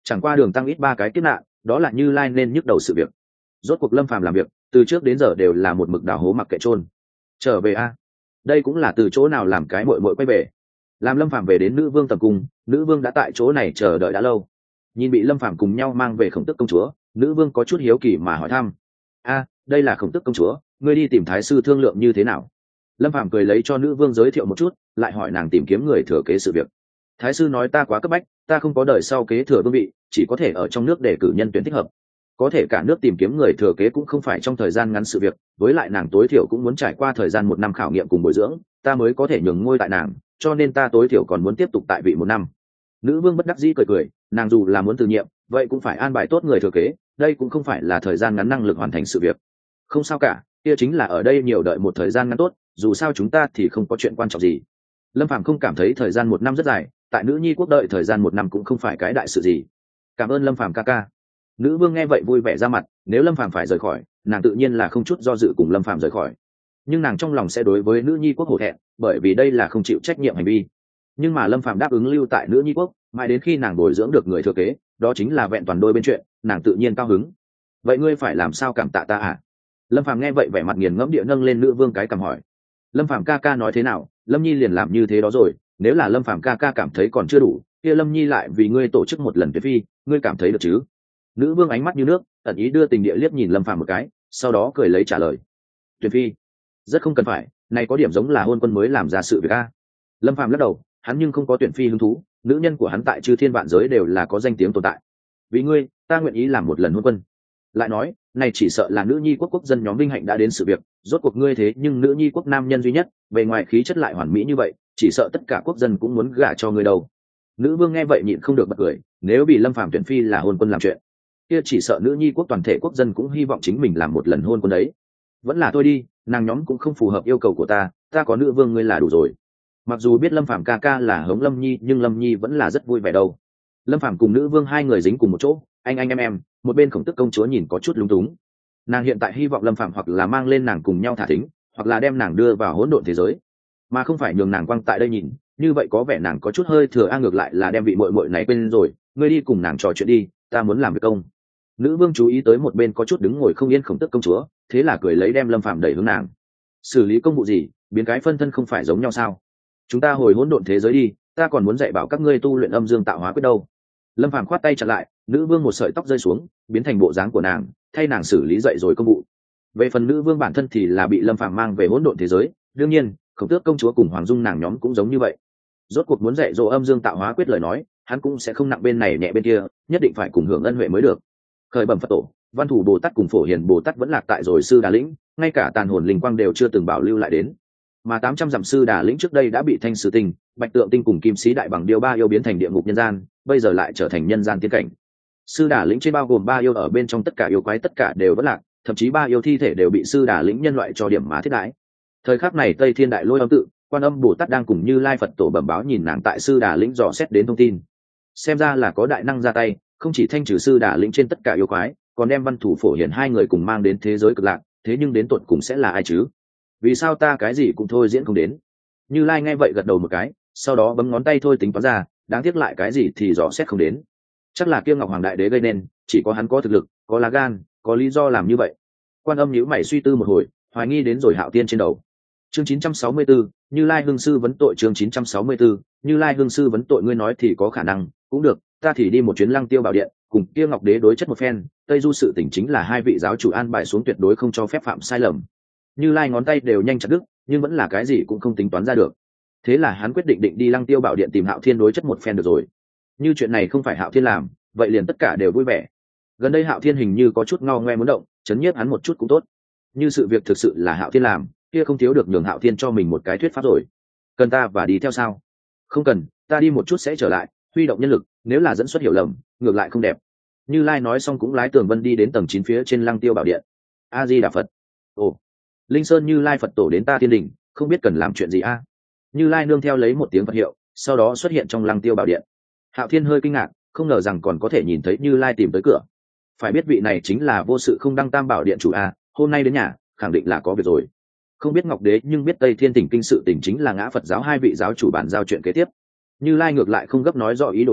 [SPEAKER 1] chẳng qua đường tăng ít ba cái kiếp nạn, đó là Như Lai nên nhức đầu sự việc. Rốt cuộc Lâm Phàm làm việc từ trước đến giờ đều là một mực đào hố mặc kệ trôn. Trở về a, đây cũng là từ chỗ nào làm cái muội muội quay về. Làm Lâm Phàm về đến nữ vương tầm cung, nữ vương đã tại chỗ này chờ đợi đã lâu. Nhìn bị Lâm Phàm cùng nhau mang về Khổng Tước công chúa, nữ vương có chút hiếu kỳ mà hỏi thăm: a, đây là Khổng Tước công chúa, ngươi đi tìm thái sư thương lượng như thế nào? Lâm Phàm cười lấy cho nữ vương giới thiệu một chút, lại hỏi nàng tìm kiếm người thừa kế sự việc. Thái sư nói ta quá cấp bách, ta không có đời sau kế thừa vương vị, chỉ có thể ở trong nước để cử nhân tuyển thích hợp. Có thể cả nước tìm kiếm người thừa kế cũng không phải trong thời gian ngắn sự việc, với lại nàng tối thiểu cũng muốn trải qua thời gian một năm khảo nghiệm cùng bồi dưỡng, ta mới có thể nhường ngôi tại nàng, cho nên ta tối thiểu còn muốn tiếp tục tại vị một năm. Nữ vương bất đắc dĩ cười cười, nàng dù là muốn từ nhiệm, vậy cũng phải an bài tốt người thừa kế, đây cũng không phải là thời gian ngắn năng lực hoàn thành sự việc. Không sao cả, kia chính là ở đây nhiều đợi một thời gian ngắn tốt, dù sao chúng ta thì không có chuyện quan trọng gì. Lâm Phàm không cảm thấy thời gian một năm rất dài, tại nữ nhi quốc đợi thời gian một năm cũng không phải cái đại sự gì. Cảm ơn Lâm Phàm ca ca. Nữ vương nghe vậy vui vẻ ra mặt, nếu Lâm Phàm phải rời khỏi, nàng tự nhiên là không chút do dự cùng Lâm Phàm rời khỏi. Nhưng nàng trong lòng sẽ đối với nữ nhi quốc hổ thẹn, bởi vì đây là không chịu trách nhiệm hành vi. Nhưng mà Lâm Phàm đáp ứng lưu tại nữ nhi quốc, mãi đến khi nàng bồi dưỡng được người thừa kế, đó chính là vẹn toàn đôi bên chuyện, nàng tự nhiên cao hứng. Vậy ngươi phải làm sao cảm tạ ta à? Lâm Phàm nghe vậy vẻ mặt nghiền ngẫm địa nâng lên nữ vương cái cằm hỏi. Lâm Phàm ca ca nói thế nào, Lâm Nhi liền làm như thế đó rồi, nếu là Lâm Phàm ca ca cảm thấy còn chưa đủ, kia Lâm Nhi lại vì ngươi tổ chức một lần tuyệt phi, ngươi cảm thấy được chứ? Nữ vương ánh mắt như nước, ẩn ý đưa tình địa liếc nhìn Lâm Phàm một cái, sau đó cười lấy trả lời: tuyệt phi rất không cần phải, này có điểm giống là hôn quân mới làm ra sự việc a. Lâm Phàm lắc đầu, hắn nhưng không có tuyển phi hứng thú, nữ nhân của hắn tại chư thiên vạn giới đều là có danh tiếng tồn tại. Vì ngươi, ta nguyện ý làm một lần hôn quân. Lại nói, này chỉ sợ là nữ nhi quốc quốc dân nhóm vinh hạnh đã đến sự việc, rốt cuộc ngươi thế nhưng nữ nhi quốc nam nhân duy nhất, bề ngoài khí chất lại hoàn mỹ như vậy, chỉ sợ tất cả quốc dân cũng muốn gả cho ngươi đâu. Nữ vương nghe vậy nhịn không được bật cười, nếu bị Lâm Phàm tuyển phi là hôn quân làm chuyện, kia chỉ sợ nữ nhi quốc toàn thể quốc dân cũng hy vọng chính mình làm một lần hôn quân đấy. Vẫn là thôi đi, nàng nhóm cũng không phù hợp yêu cầu của ta, ta có nữ vương ngươi là đủ rồi. Mặc dù biết Lâm Phàm ca ca là hống Lâm Nhi, nhưng Lâm Nhi vẫn là rất vui vẻ đâu. Lâm Phàm cùng nữ vương hai người dính cùng một chỗ, anh anh em em, một bên Khổng Tước công chúa nhìn có chút lúng túng. Nàng hiện tại hy vọng Lâm Phàm hoặc là mang lên nàng cùng nhau thả thính, hoặc là đem nàng đưa vào hỗn độn thế giới, mà không phải nhường nàng quăng tại đây nhìn, như vậy có vẻ nàng có chút hơi thừa a. Ngược lại là đem vị muội muội này quên rồi, ngươi đi cùng nàng trò chuyện đi, ta muốn làm việc công. Nữ vương chú ý tới một bên có chút đứng ngồi không yên Khổng Tước công chúa, thế là cười lấy đem Lâm Phàm đẩy hướng nàng. Xử lý công vụ gì, biến cái phân thân không phải giống nhau sao? Chúng ta hồi hỗn độn thế giới đi, ta còn muốn dạy bảo các ngươi tu luyện âm dương tạo hóa quyết đâu. Lâm Phàm khoát tay chặn lại, nữ vương một sợi tóc rơi xuống, biến thành bộ dáng của nàng, thay nàng xử lý dậy rồi công vụ. Về phần nữ vương bản thân thì là bị Lâm Phàm mang về hỗn độn thế giới, đương nhiên Khổng Tước công chúa cùng Hoàng Dung nàng nhóm cũng giống như vậy. Rốt cuộc muốn dạy dỗ âm dương tạo hóa quyết lời nói, hắn cũng sẽ không nặng bên này nhẹ bên kia, nhất định phải cùng hưởng ân huệ mới được. Khởi bẩm Phật tổ, Văn Thủ Bồ Tát cùng Phổ Hiền Bồ Tát vẫn lạc tại rồi Sư Đà Lĩnh, ngay cả tàn hồn linh quang đều chưa từng bảo lưu lại đến. Mà tám trăm dặm Sư Đà Lĩnh trước đây đã bị Thanh Sử Tinh, Bạch Tượng Tinh cùng Kim Sĩ Đại Bằng Điêu ba yêu biến thành địa ngục nhân gian, bây giờ lại trở thành nhân gian tiên cảnh. Sư Đà Lĩnh trên bao gồm ba yêu, ở bên trong tất cả yêu quái tất cả đều vẫn lạc, thậm chí ba yêu thi thể đều bị Sư Đà Lĩnh nhân loại cho điểm má thiết đãi. Thời khắc này Tây Thiên Đại Lôi Âm tự, Quan Âm Bồ Tát đang cùng Như Lai Phật tổ bẩm báo nhìn nàng tại Sư Đà Lĩnh dò xét đến thông tin. Xem ra là có đại năng ra tay, không chỉ thanh trừ Sư Đà Lĩnh trên tất cả yêu quái, còn đem Văn Thủ Phổ Hiền hai người cùng mang đến thế giới cực lạc. Thế nhưng đến tột cùng sẽ là ai chứ? Vì sao ta cái gì cũng thôi diễn không đến? Như Lai nghe vậy gật đầu một cái, sau đó bấm ngón tay thôi tính toán ra, đáng tiếc lại cái gì thì dò xét không đến. Chắc là Kiêng Ngọc Hoàng Đại Đế gây nên, chỉ có hắn có thực lực, có lá gan, có lý do làm như vậy. Quan Âm nhíu mày suy tư một hồi, hoài nghi đến rồi Hạo Tiên trên đầu. Chương chín trăm sáu mươi tư, Như Lai Hương sư vấn tội. Chương chín trăm sáu mươi tư, Như Lai Hương sư vấn tội. Ngươi nói thì có khả năng, cũng được, ta thì đi một chuyến Lăng Tiêu Bảo Điện, cùng Kiêng Ngọc Đế đối chất một phen. Tây Du sự tình chính là hai vị giáo chủ an bài xuống, tuyệt đối không cho phép phạm sai lầm. Như Lai ngón tay đều nhanh chặt đứt, nhưng vẫn là cái gì cũng không tính toán ra được. Thế là hắn quyết định định đi Lăng Tiêu Bảo Điện tìm Hạo Thiên đối chất một phen được rồi. Như chuyện này không phải Hạo Thiên làm, vậy liền tất cả đều vui vẻ. Gần đây Hạo Thiên hình như có chút ngao ngoe muốn động, chấn nhiếp hắn một chút cũng tốt. Như sự việc thực sự là Hạo Thiên làm, kia không thiếu được nhường Hạo Thiên cho mình một cái thuyết pháp rồi. Cần ta và đi theo sao? Không cần, ta đi một chút sẽ trở lại, huy động nhân lực, nếu là dẫn xuất hiểu lầm, ngược lại không đẹp. Như Lai nói xong cũng lái Tường Vân đi đến tầng chín phía trên Lăng Tiêu Bảo Điện. A Di Đà Phật. Ồ, Linh Sơn Như Lai Phật tổ đến ta Thiên Đình, không biết cần làm chuyện gì a? Như Lai nương theo lấy một tiếng Phật hiệu, sau đó xuất hiện trong Lăng Tiêu Bảo Điện. Hạo Thiên hơi kinh ngạc, không ngờ rằng còn có thể nhìn thấy Như Lai tìm tới cửa. Phải biết vị này chính là vô sự không đăng tam bảo điện chủ a, hôm nay đến nhà, khẳng định là có việc rồi. Không biết Ngọc Đế nhưng biết Tây Thiên Tỉnh kinh sự tình chính là Ngã Phật giáo hai vị giáo chủ bàn giao chuyện kế tiếp. Như Lai ngược lại không gấp nói rõ ý đồ đến,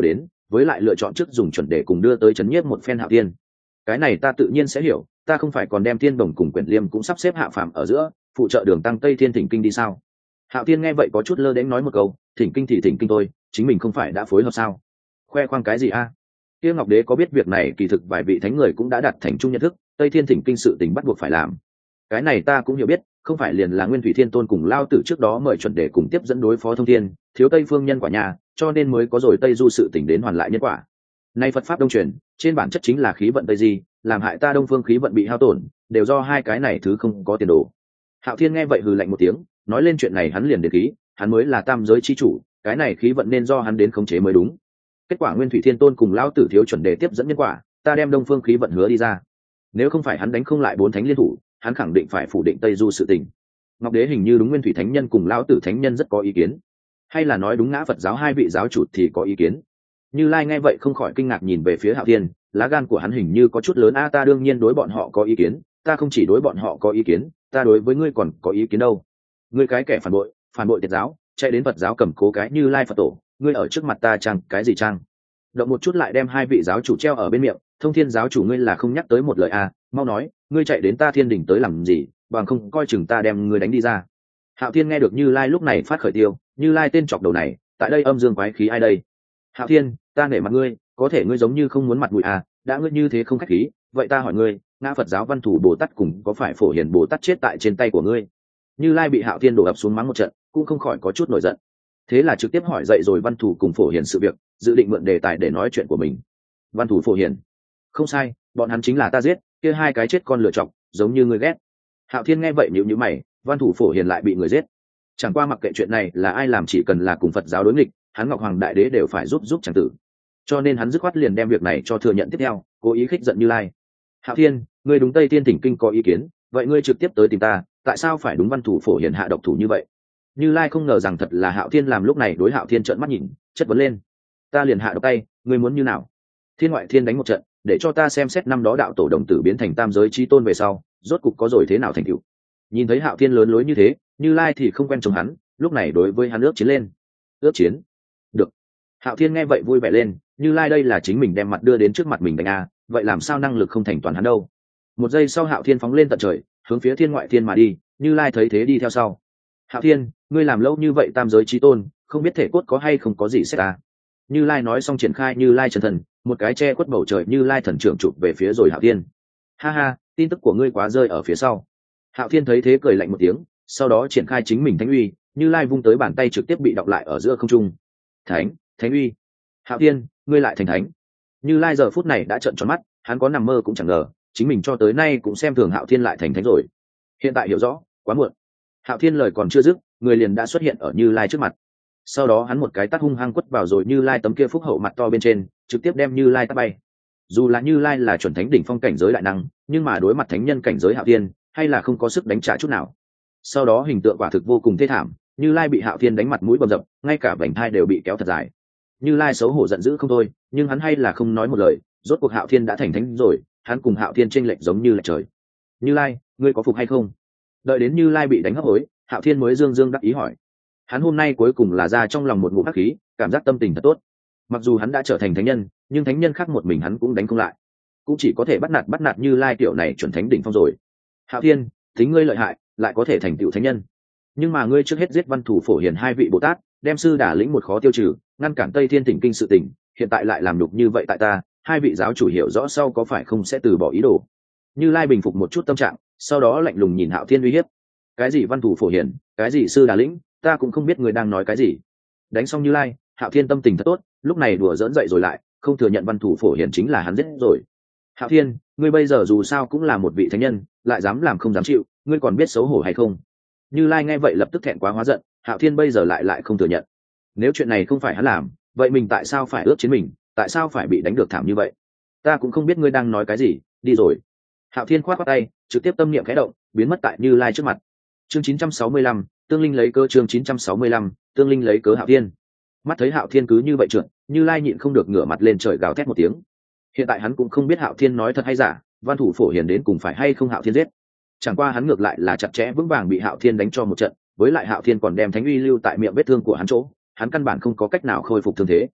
[SPEAKER 1] với lại lựa chọn trước dùng chuẩn đề cùng đưa tới chấn nhiếp một phen Hạo Thiên. Cái này ta tự nhiên sẽ hiểu, ta không phải còn đem Thiên Đồng cùng Quyển Liêm cũng sắp xếp hạ phàm ở giữa, phụ trợ đường tăng Tây Thiên Thỉnh Kinh đi sao? Hạo Thiên nghe vậy có chút lơ đễnh nói một câu, thỉnh kinh thì thỉnh kinh thôi, chính mình không phải đã phối hợp sao? Khoe khoang cái gì a? Kia Ngọc Đế có biết việc này kỳ thực vài vị thánh người cũng đã đặt thành chung nhận thức, Tây Thiên Thỉnh Kinh sự tình bắt buộc phải làm. Cái này ta cũng hiểu biết, không phải liền là Nguyên Thủy Thiên Tôn cùng Lao Tử trước đó mời chuẩn đề cùng tiếp dẫn đối phó Thông Thiên, thiếu Tây Phương nhân quả nhà, cho nên mới có rồi Tây Du sự tình đến hoàn lại nhân quả. Nay Phật pháp đông truyền, trên bản chất chính là khí vận Tây Di, làm hại ta Đông Phương khí vận bị hao tổn, đều do hai cái này thứ không có tiền đồ. Hạo Thiên nghe vậy hừ lạnh một tiếng, nói lên chuyện này hắn liền đến khí, hắn mới là tam giới chi chủ, cái này khí vận nên do hắn đến khống chế mới đúng. Kết quả Nguyên Thủy Thiên Tôn cùng Lão Tử thiếu chuẩn đề tiếp dẫn nhân quả, ta đem Đông Phương khí vận hứa đi ra. Nếu không phải hắn đánh không lại bốn thánh liên thủ, hắn khẳng định phải phủ định Tây Du sự tình. Ngọc Đế hình như đúng Nguyên Thủy Thánh Nhân cùng Lão Tử Thánh Nhân rất có ý kiến, hay là nói đúng Ngã Phật giáo hai vị giáo chủ thì có ý kiến. Như Lai nghe vậy không khỏi kinh ngạc nhìn về phía Hạo Thiên, lá gan của hắn hình như có chút lớn a, ta đương nhiên đối bọn họ có ý kiến, ta không chỉ đối bọn họ có ý kiến, ta đối với ngươi còn có ý kiến đâu. Ngươi cái kẻ phản bội, phản bội Tiệt giáo, chạy đến Phật giáo cầm cố cái Như Lai Phật tổ, ngươi ở trước mặt ta trang cái gì trang? Động một chút lại đem hai vị giáo chủ treo ở bên miệng, Thông Thiên giáo chủ ngươi là không nhắc tới một lời a, mau nói, ngươi chạy đến ta Thiên Đình tới làm gì, bằng không coi chừng ta đem ngươi đánh đi ra. Hạo Thiên nghe được Như Lai lúc này phát khởi tiêu, Như Lai tên chọc đầu này, tại đây âm dương quái khí ai đây? Hạo Thiên, ta nể mặt ngươi, có thể ngươi giống như không muốn mặt mũi à, đã ngươi như thế không khách khí, vậy ta hỏi ngươi, Ngã Phật giáo Văn Thủ Bồ Tát cùng có phải Phổ Hiền Bồ Tát chết tại trên tay của ngươi? Như Lai bị Hạo Thiên đổ ập xuống mắng một trận, cũng không khỏi có chút nổi giận. Thế là trực tiếp hỏi dậy rồi Văn Thủ cùng Phổ Hiền sự việc, dự định mượn đề tài để nói chuyện của mình. Văn Thủ Phổ Hiền, không sai, bọn hắn chính là ta giết, kia hai cái chết con lựa chọc, giống như ngươi ghét. Hạo Thiên nghe vậy nhíu nhíu mày, Văn Thủ Phổ Hiền lại bị người giết. Chẳng qua mặc kệ chuyện này là ai làm, chỉ cần là cùng Phật giáo đối nghịch, hắn Ngọc Hoàng Đại Đế đều phải giúp giúp chẳng tử. Cho nên hắn dứt khoát liền đem việc này cho thừa nhận tiếp theo, cố ý khích giận Như Lai. Hạo Thiên, ngươi đúng Tây Thiên Thỉnh Kinh có ý kiến, vậy ngươi trực tiếp tới tìm ta, tại sao phải đúng Văn Thủ Phổ Hiền hạ độc thủ như vậy? Như Lai không ngờ rằng thật là Hạo Thiên làm, lúc này đối Hạo Thiên trợn mắt nhìn, chất vấn lên. Ta liền hạ độc tay, ngươi muốn như nào? Thiên ngoại thiên đánh một trận, để cho ta xem xét năm đó đạo tổ đồng tử biến thành tam giới chi tôn về sau, rốt cục có rồi thế nào thành tựu. Nhìn thấy Hạo Thiên lớn lối như thế, Như Lai thì không quen chồng hắn, lúc này đối với hắn ước chiến lên. Ước chiến? Được. Hạo Thiên nghe vậy vui vẻ lên, Như Lai đây là chính mình đem mặt đưa đến trước mặt mình đánh a, vậy làm sao năng lực không thành toàn hắn đâu. Một giây sau Hạo Thiên phóng lên tận trời, hướng phía thiên ngoại thiên mà đi, Như Lai thấy thế đi theo sau. Hạo Thiên, ngươi làm lâu như vậy tam giới chí tôn, không biết thể cốt có hay không có gì xét ta. Như Lai nói xong triển khai Như Lai chân thần, một cái che khuất bầu trời Như Lai thần trưởng chụp về phía rồi Hạo Thiên. Ha ha, tin tức của ngươi quá rơi ở phía sau. Hạo Thiên thấy thế cười lạnh một tiếng, sau đó triển khai chính mình thánh uy, Như Lai vung tới bàn tay trực tiếp bị đọc lại ở giữa không trung. Thánh, thánh uy. Hạo Thiên, ngươi lại thành thánh. Như Lai giờ phút này đã trợn tròn mắt, hắn có nằm mơ cũng chẳng ngờ, chính mình cho tới nay cũng xem thường Hạo Thiên lại thành thánh rồi. Hiện tại hiểu rõ, quá muộn. Hạo Thiên lời còn chưa dứt, người liền đã xuất hiện ở Như Lai trước mặt. Sau đó hắn một cái tát hung hăng quất vào rồi Như Lai tấm kia phúc hậu mặt to bên trên, trực tiếp đem Như Lai tát bay. Dù là Như Lai là chuẩn thánh đỉnh phong cảnh giới đại năng, nhưng mà đối mặt thánh nhân cảnh giới Hạo Thiên, hay là không có sức đánh trả chút nào. Sau đó hình tượng quả thực vô cùng thê thảm, Như Lai bị Hạo Thiên đánh mặt mũi bầm dập, ngay cả vành thai đều bị kéo thật dài. Như Lai xấu hổ giận dữ không thôi, nhưng hắn hay là không nói một lời, rốt cuộc Hạo Thiên đã thành thánh rồi, hắn cùng Hạo Thiên chênh lệch giống như là trời. Như Lai, ngươi có phục hay không? Đợi đến Như Lai bị đánh hấp hối, Hạo Thiên mới dương dương đắc ý hỏi. Hắn hôm nay cuối cùng là ra trong lòng một ngụm hắc khí, cảm giác tâm tình thật tốt. Mặc dù hắn đã trở thành thánh nhân, nhưng thánh nhân khác một mình hắn cũng đánh không lại, cũng chỉ có thể bắt nạt bắt nạt Như Lai tiểu này chuẩn thánh đỉnh phong rồi. Hạo Thiên, tính ngươi lợi hại, lại có thể thành tựu thánh nhân, nhưng mà ngươi trước hết giết Văn Thủ Phổ Hiền hai vị Bồ Tát, đem sư đả lĩnh một khó tiêu trừ, ngăn cản Tây Thiên Thỉnh Kinh sự tình, hiện tại lại làm nhục như vậy tại ta, hai vị giáo chủ hiểu rõ sau có phải không sẽ từ bỏ ý đồ? Như Lai bình phục một chút tâm trạng, sau đó lạnh lùng nhìn Hạo Thiên uy hiếp. Cái gì Văn Thủ Phổ Hiền, cái gì sư đả lĩnh, ta cũng không biết người đang nói cái gì. Đánh xong Như Lai, Hạo Thiên tâm tình thật tốt, lúc này đùa dỡn dậy rồi lại, không thừa nhận Văn Thủ Phổ Hiền chính là hắn giết rồi. Hạo Thiên, ngươi bây giờ dù sao cũng là một vị thánh nhân, lại dám làm không dám chịu, ngươi còn biết xấu hổ hay không? Như Lai nghe vậy lập tức thẹn quá hóa giận, Hạo Thiên bây giờ lại lại không thừa nhận. Nếu chuyện này không phải hắn làm, vậy mình tại sao phải ước chiến mình, tại sao phải bị đánh được thảm như vậy? Ta cũng không biết ngươi đang nói cái gì, đi rồi. Hạo Thiên khoát khoát tay, trực tiếp tâm niệm khẽ động, biến mất tại Như Lai trước mặt. Chương chín trăm sáu mươi lăm, Tương Linh lấy cớ chương chín trăm sáu mươi lăm, Tương Linh lấy cớ Hạo Thiên. Mắt thấy Hạo Thiên cứ như vậy trượt, Như Lai nhịn không được ngửa mặt lên trời gào thét một tiếng. Hiện tại hắn cũng không biết Hạo Thiên nói thật hay giả, Văn Thủ Phổ Hiền đến cùng phải hay không Hạo Thiên giết. Chẳng qua hắn ngược lại là chặt chẽ vững vàng bị Hạo Thiên đánh cho một trận, với lại Hạo Thiên còn đem thánh uy lưu tại miệng vết thương của hắn chỗ, hắn căn bản không có cách nào khôi phục thương thế.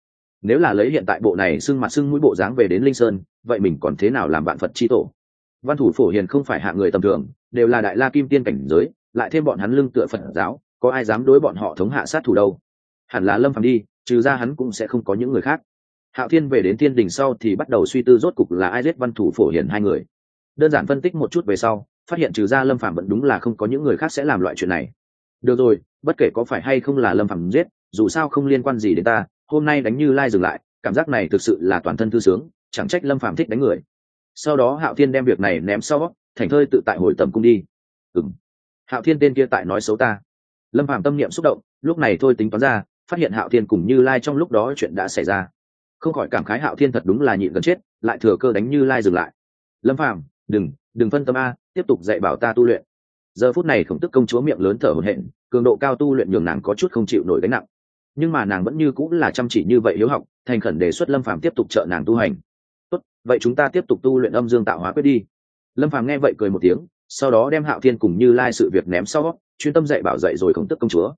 [SPEAKER 1] nếu là lấy hiện tại bộ này xưng mặt xưng mũi bộ dáng về đến linh sơn vậy mình còn thế nào làm bạn phật chi tổ. Văn thủ phổ hiền không phải hạ người tầm thường, đều là đại la kim tiên cảnh giới, lại thêm bọn hắn lưng tựa phật giáo, có ai dám đối bọn họ thống hạ sát thủ đâu. Hẳn là Lâm Phàm đi, trừ ra hắn cũng sẽ không có những người khác. Hạo Thiên về đến thiên đình sau thì bắt đầu suy tư rốt cục là ai giết Văn thủ phổ hiền hai người. Đơn giản phân tích một chút về sau, phát hiện trừ ra Lâm Phàm vẫn đúng là không có những người khác sẽ làm loại chuyện này. Được rồi, bất kể có phải hay không là Lâm Phàm giết, dù sao không liên quan gì đến ta, hôm nay đánh Như Lai dừng lại, cảm giác này thực sự là toàn thân thư sướng, chẳng trách Lâm Phàm thích đánh người. Sau đó Hạo Thiên đem việc này ném sau, thành thơi tự tại hồi tầm cung đi. Ừm, Hạo Thiên tên kia tại nói xấu ta. Lâm Phàm tâm niệm xúc động, lúc này thôi tính toán ra, phát hiện Hạo Thiên cùng Như Lai trong lúc đó chuyện đã xảy ra, không khỏi cảm khái Hạo Thiên thật đúng là nhịn gần chết, lại thừa cơ đánh Như Lai dừng lại. Lâm Phàm, đừng, đừng phân tâm a, tiếp tục dạy bảo ta tu luyện. Giờ phút này Khổng Tức công chúa miệng lớn thở hổn hển, cường độ cao tu luyện nhường nàng có chút không chịu nổi gánh nặng, nhưng mà nàng vẫn như cũng là chăm chỉ như vậy hiếu học, thành khẩn đề xuất Lâm Phàm tiếp tục trợ nàng tu hành. Tốt, vậy chúng ta tiếp tục tu luyện âm dương tạo hóa quyết đi. Lâm Phàm nghe vậy cười một tiếng, sau đó đem Hạo Thiên cùng Như Lai sự việc ném sau, chuyên tâm dạy bảo dạy rồi Khổng Tức công chúa.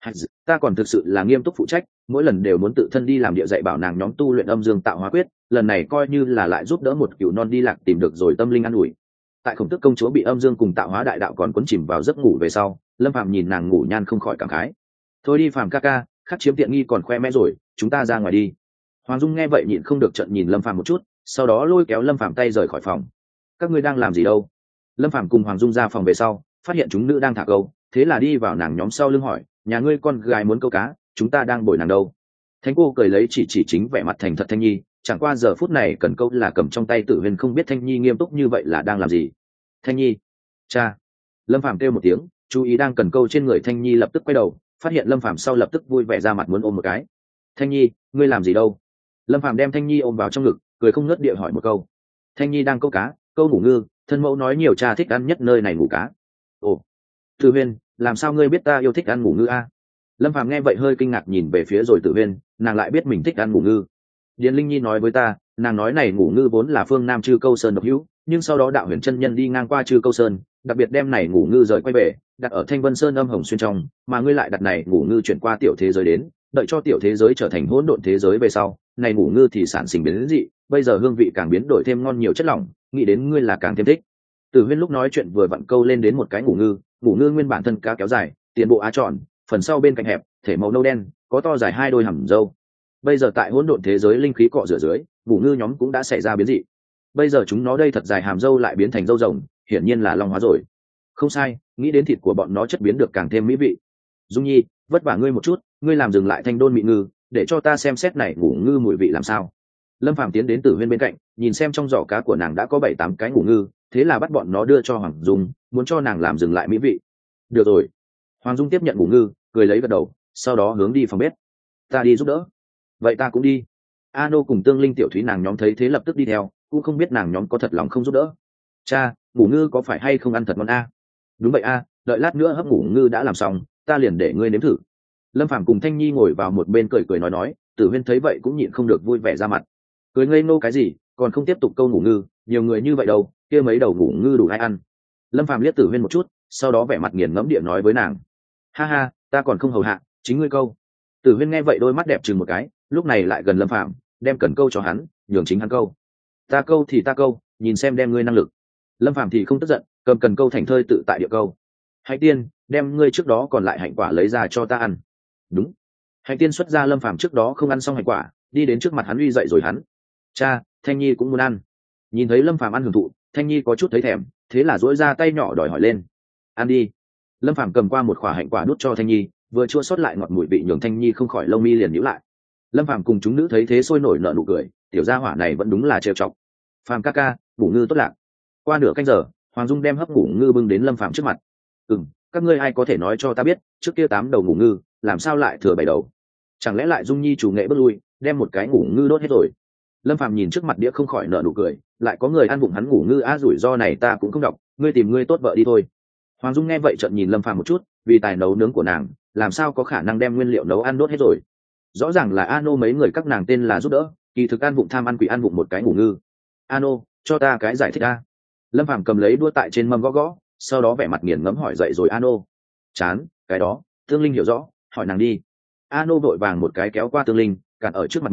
[SPEAKER 1] Ta còn thực sự là nghiêm túc phụ trách, mỗi lần đều muốn tự thân đi làm địa dạy bảo nàng nhóm tu luyện âm dương tạo hóa quyết, lần này coi như là lại giúp đỡ một cửu non đi lạc tìm được rồi tâm linh an ủi. Tại Khổng Tức công chúa bị âm dương cùng tạo hóa đại đạo còn cuốn chìm vào giấc ngủ về sau, Lâm Phàm nhìn nàng ngủ nhan không khỏi cảm khái. Thôi đi Phàm ca ca, khắc chiếm tiện nghi còn khoe mẽ rồi, chúng ta ra ngoài đi. Hoàng Dung nghe vậy nhịn không được trợn nhìn Lâm Phàm một chút, sau đó lôi kéo Lâm Phàm tay rời khỏi phòng. Các ngươi đang làm gì đâu? Lâm Phàm cùng Hoàng Dung ra phòng về sau, phát hiện chúng nữ đang thả câu, thế là đi vào nàng nhóm sau lưng hỏi, nhà ngươi con gái muốn câu cá, chúng ta đang bồi nàng đâu. Thánh cô cười lấy chỉ chỉ chính vẻ mặt thành thật Thanh Nhi, chẳng qua giờ phút này cần câu là cầm trong tay Tử Huyên, không biết Thanh Nhi nghiêm túc như vậy là đang làm gì. Thanh Nhi, cha. Lâm Phàm kêu một tiếng, chú ý đang cần câu trên người Thanh Nhi lập tức quay đầu, phát hiện Lâm Phàm sau lập tức vui vẻ ra mặt muốn ôm một cái. Thanh Nhi, ngươi làm gì đâu? Lâm Phàm đem Thanh Nhi ôm vào trong ngực, cười không ngớt địa hỏi một câu. Thanh Nhi đang câu cá, câu ngủ ngư, thân mẫu nói nhiều cha thích ăn nhất nơi này ngủ cá. Ồ, Tử Huyên, làm sao ngươi biết ta yêu thích ăn ngủ ngư a? Lâm Phàm nghe vậy hơi kinh ngạc nhìn về phía rồi Tử Huyên, nàng lại biết mình thích ăn ngủ ngư. Điền Linh Nhi nói với ta, nàng nói này ngủ ngư vốn là phương Nam Chư Câu Sơn độc hữu, nhưng sau đó đạo huyền chân nhân đi ngang qua Chư Câu Sơn, đặc biệt đem này ngủ ngư rời quay về, đặt ở Thanh Vân Sơn âm hồng xuyên trong, mà ngươi lại đặt này ngủ ngư chuyển qua tiểu thế giới đến, đợi cho tiểu thế giới trở thành hỗn độn thế giới về sau, này ngủ ngư thì sản sinh biến dị, bây giờ hương vị càng biến đổi thêm ngon nhiều chất lỏng, nghĩ đến ngươi là càng thêm thích. Tử Huyên lúc nói chuyện vừa vặn câu lên đến một cái ngủ ngư, ngủ ngư nguyên bản thân cá kéo dài, tiền bộ á tròn, phần sau bên cạnh hẹp, thể màu nâu đen, có to dài hai đôi hàm râu. Bây giờ tại hỗn độn thế giới linh khí cọ rửa dưới, ngủ ngư nhóm cũng đã xảy ra biến dị. Bây giờ chúng nó đây thật dài hàm râu lại biến thành râu rồng, hiển nhiên là long hóa rồi. Không sai, nghĩ đến thịt của bọn nó chất biến được càng thêm mỹ vị. Dung Nhi, vất vả ngươi một chút, ngươi làm dừng lại thanh đôn mị ngư, để cho ta xem xét này ngủ ngư mùi vị làm sao. Lâm Phàm tiến đến Tử Huyên bên cạnh, nhìn xem trong giỏ cá của nàng đã có bảy tám cái ngủ ngư, thế là bắt bọn nó đưa cho Hoàng Dung, muốn cho nàng làm dừng lại mỹ vị. Được rồi. Hoàng Dung tiếp nhận ngủ ngư, cười lấy gật đầu, sau đó hướng đi phòng bếp. Ta đi giúp đỡ. Vậy ta cũng đi. A Nô cùng Tương Linh tiểu thúy nàng nhóm thấy thế lập tức đi theo, cũng không biết nàng nhóm có thật lòng không giúp đỡ. Cha, ngủ ngư có phải hay không ăn thật ngon a? Đúng vậy a, đợi lát nữa hấp ngủ ngư đã làm xong, ta liền để ngươi nếm thử. Lâm Phàm cùng Thanh Nhi ngồi vào một bên cười cười nói nói, Tử Huyên thấy vậy cũng nhịn không được vui vẻ ra mặt. Cười ngây nô cái gì, còn không tiếp tục câu ngủ ngư, nhiều người như vậy đâu, kia mấy đầu ngủ ngư đủ ai ăn. Lâm Phàm liếc Tử Huyên một chút, sau đó vẻ mặt nghiền ngẫm địa nói với nàng, ha ha, ta còn không hầu hạ, chính ngươi câu. Tử Huyên nghe vậy đôi mắt đẹp chừng một cái, lúc này lại gần Lâm Phàm, đem cần câu cho hắn, nhường chính hắn câu. Ta câu thì ta câu, nhìn xem đem ngươi năng lực. Lâm Phàm thì không tức giận, cầm cần câu thành thơi tự tại địa câu. Hạnh Tiên, đem ngươi trước đó còn lại hạnh quả lấy ra cho ta ăn. Đúng. Hạnh Tiên xuất ra Lâm Phàm trước đó không ăn xong hạnh quả, đi đến trước mặt hắn uy dậy rồi hắn. Cha, Thanh Nhi cũng muốn ăn. Nhìn thấy Lâm Phàm ăn hưởng thụ, Thanh Nhi có chút thấy thèm, thế là duỗi ra tay nhỏ đòi hỏi lên. Ăn đi. Lâm Phàm cầm qua một quả hạnh quả đút cho Thanh Nhi, vừa chua xót lại ngọt mùi vị nhường Thanh Nhi không khỏi lông mi liền nhíu lại. Lâm Phàm cùng chúng nữ thấy thế sôi nổi nở nụ cười, tiểu gia hỏa này vẫn đúng là trêu chọc. Phàm ca ca, ngủ ngư tốt lạc. Qua nửa canh giờ, Hoàng Dung đem hấp ngủ ngư bưng đến Lâm Phàm trước mặt. Ừm, các ngươi ai có thể nói cho ta biết, trước kia tám đầu ngủ ngư, làm sao lại thừa bảy đầu? Chẳng lẽ lại Dung Nhi chủ nghệ bất lui, đem một cái ngủ ngư đốt hết rồi? Lâm Phàm nhìn trước mặt đĩa không khỏi nở nụ cười, lại có người ăn vụng hắn ngủ ngư a, rủi ro này ta cũng không đọc, ngươi tìm ngươi tốt vợ đi thôi. Hoàng Dung nghe vậy trợn nhìn Lâm Phàm một chút, vì tài nấu nướng của nàng, làm sao có khả năng đem nguyên liệu nấu ăn đốt hết rồi? Rõ ràng là Ano mấy người các nàng tên là giúp đỡ, kỳ thực ăn vụng tham ăn quỷ ăn vụng một cái ngủ ngư. Ano, cho ta cái giải thích a. Lâm Phàm cầm lấy đũa tại trên mâm gõ gõ, sau đó vẻ mặt nghiền ngẫm hỏi dậy rồi Ano. Chán, cái đó, Tương Linh hiểu rõ, hỏi nàng đi. Ano vội vàng một cái kéo qua Tương Linh, cản ở trước mặt mình,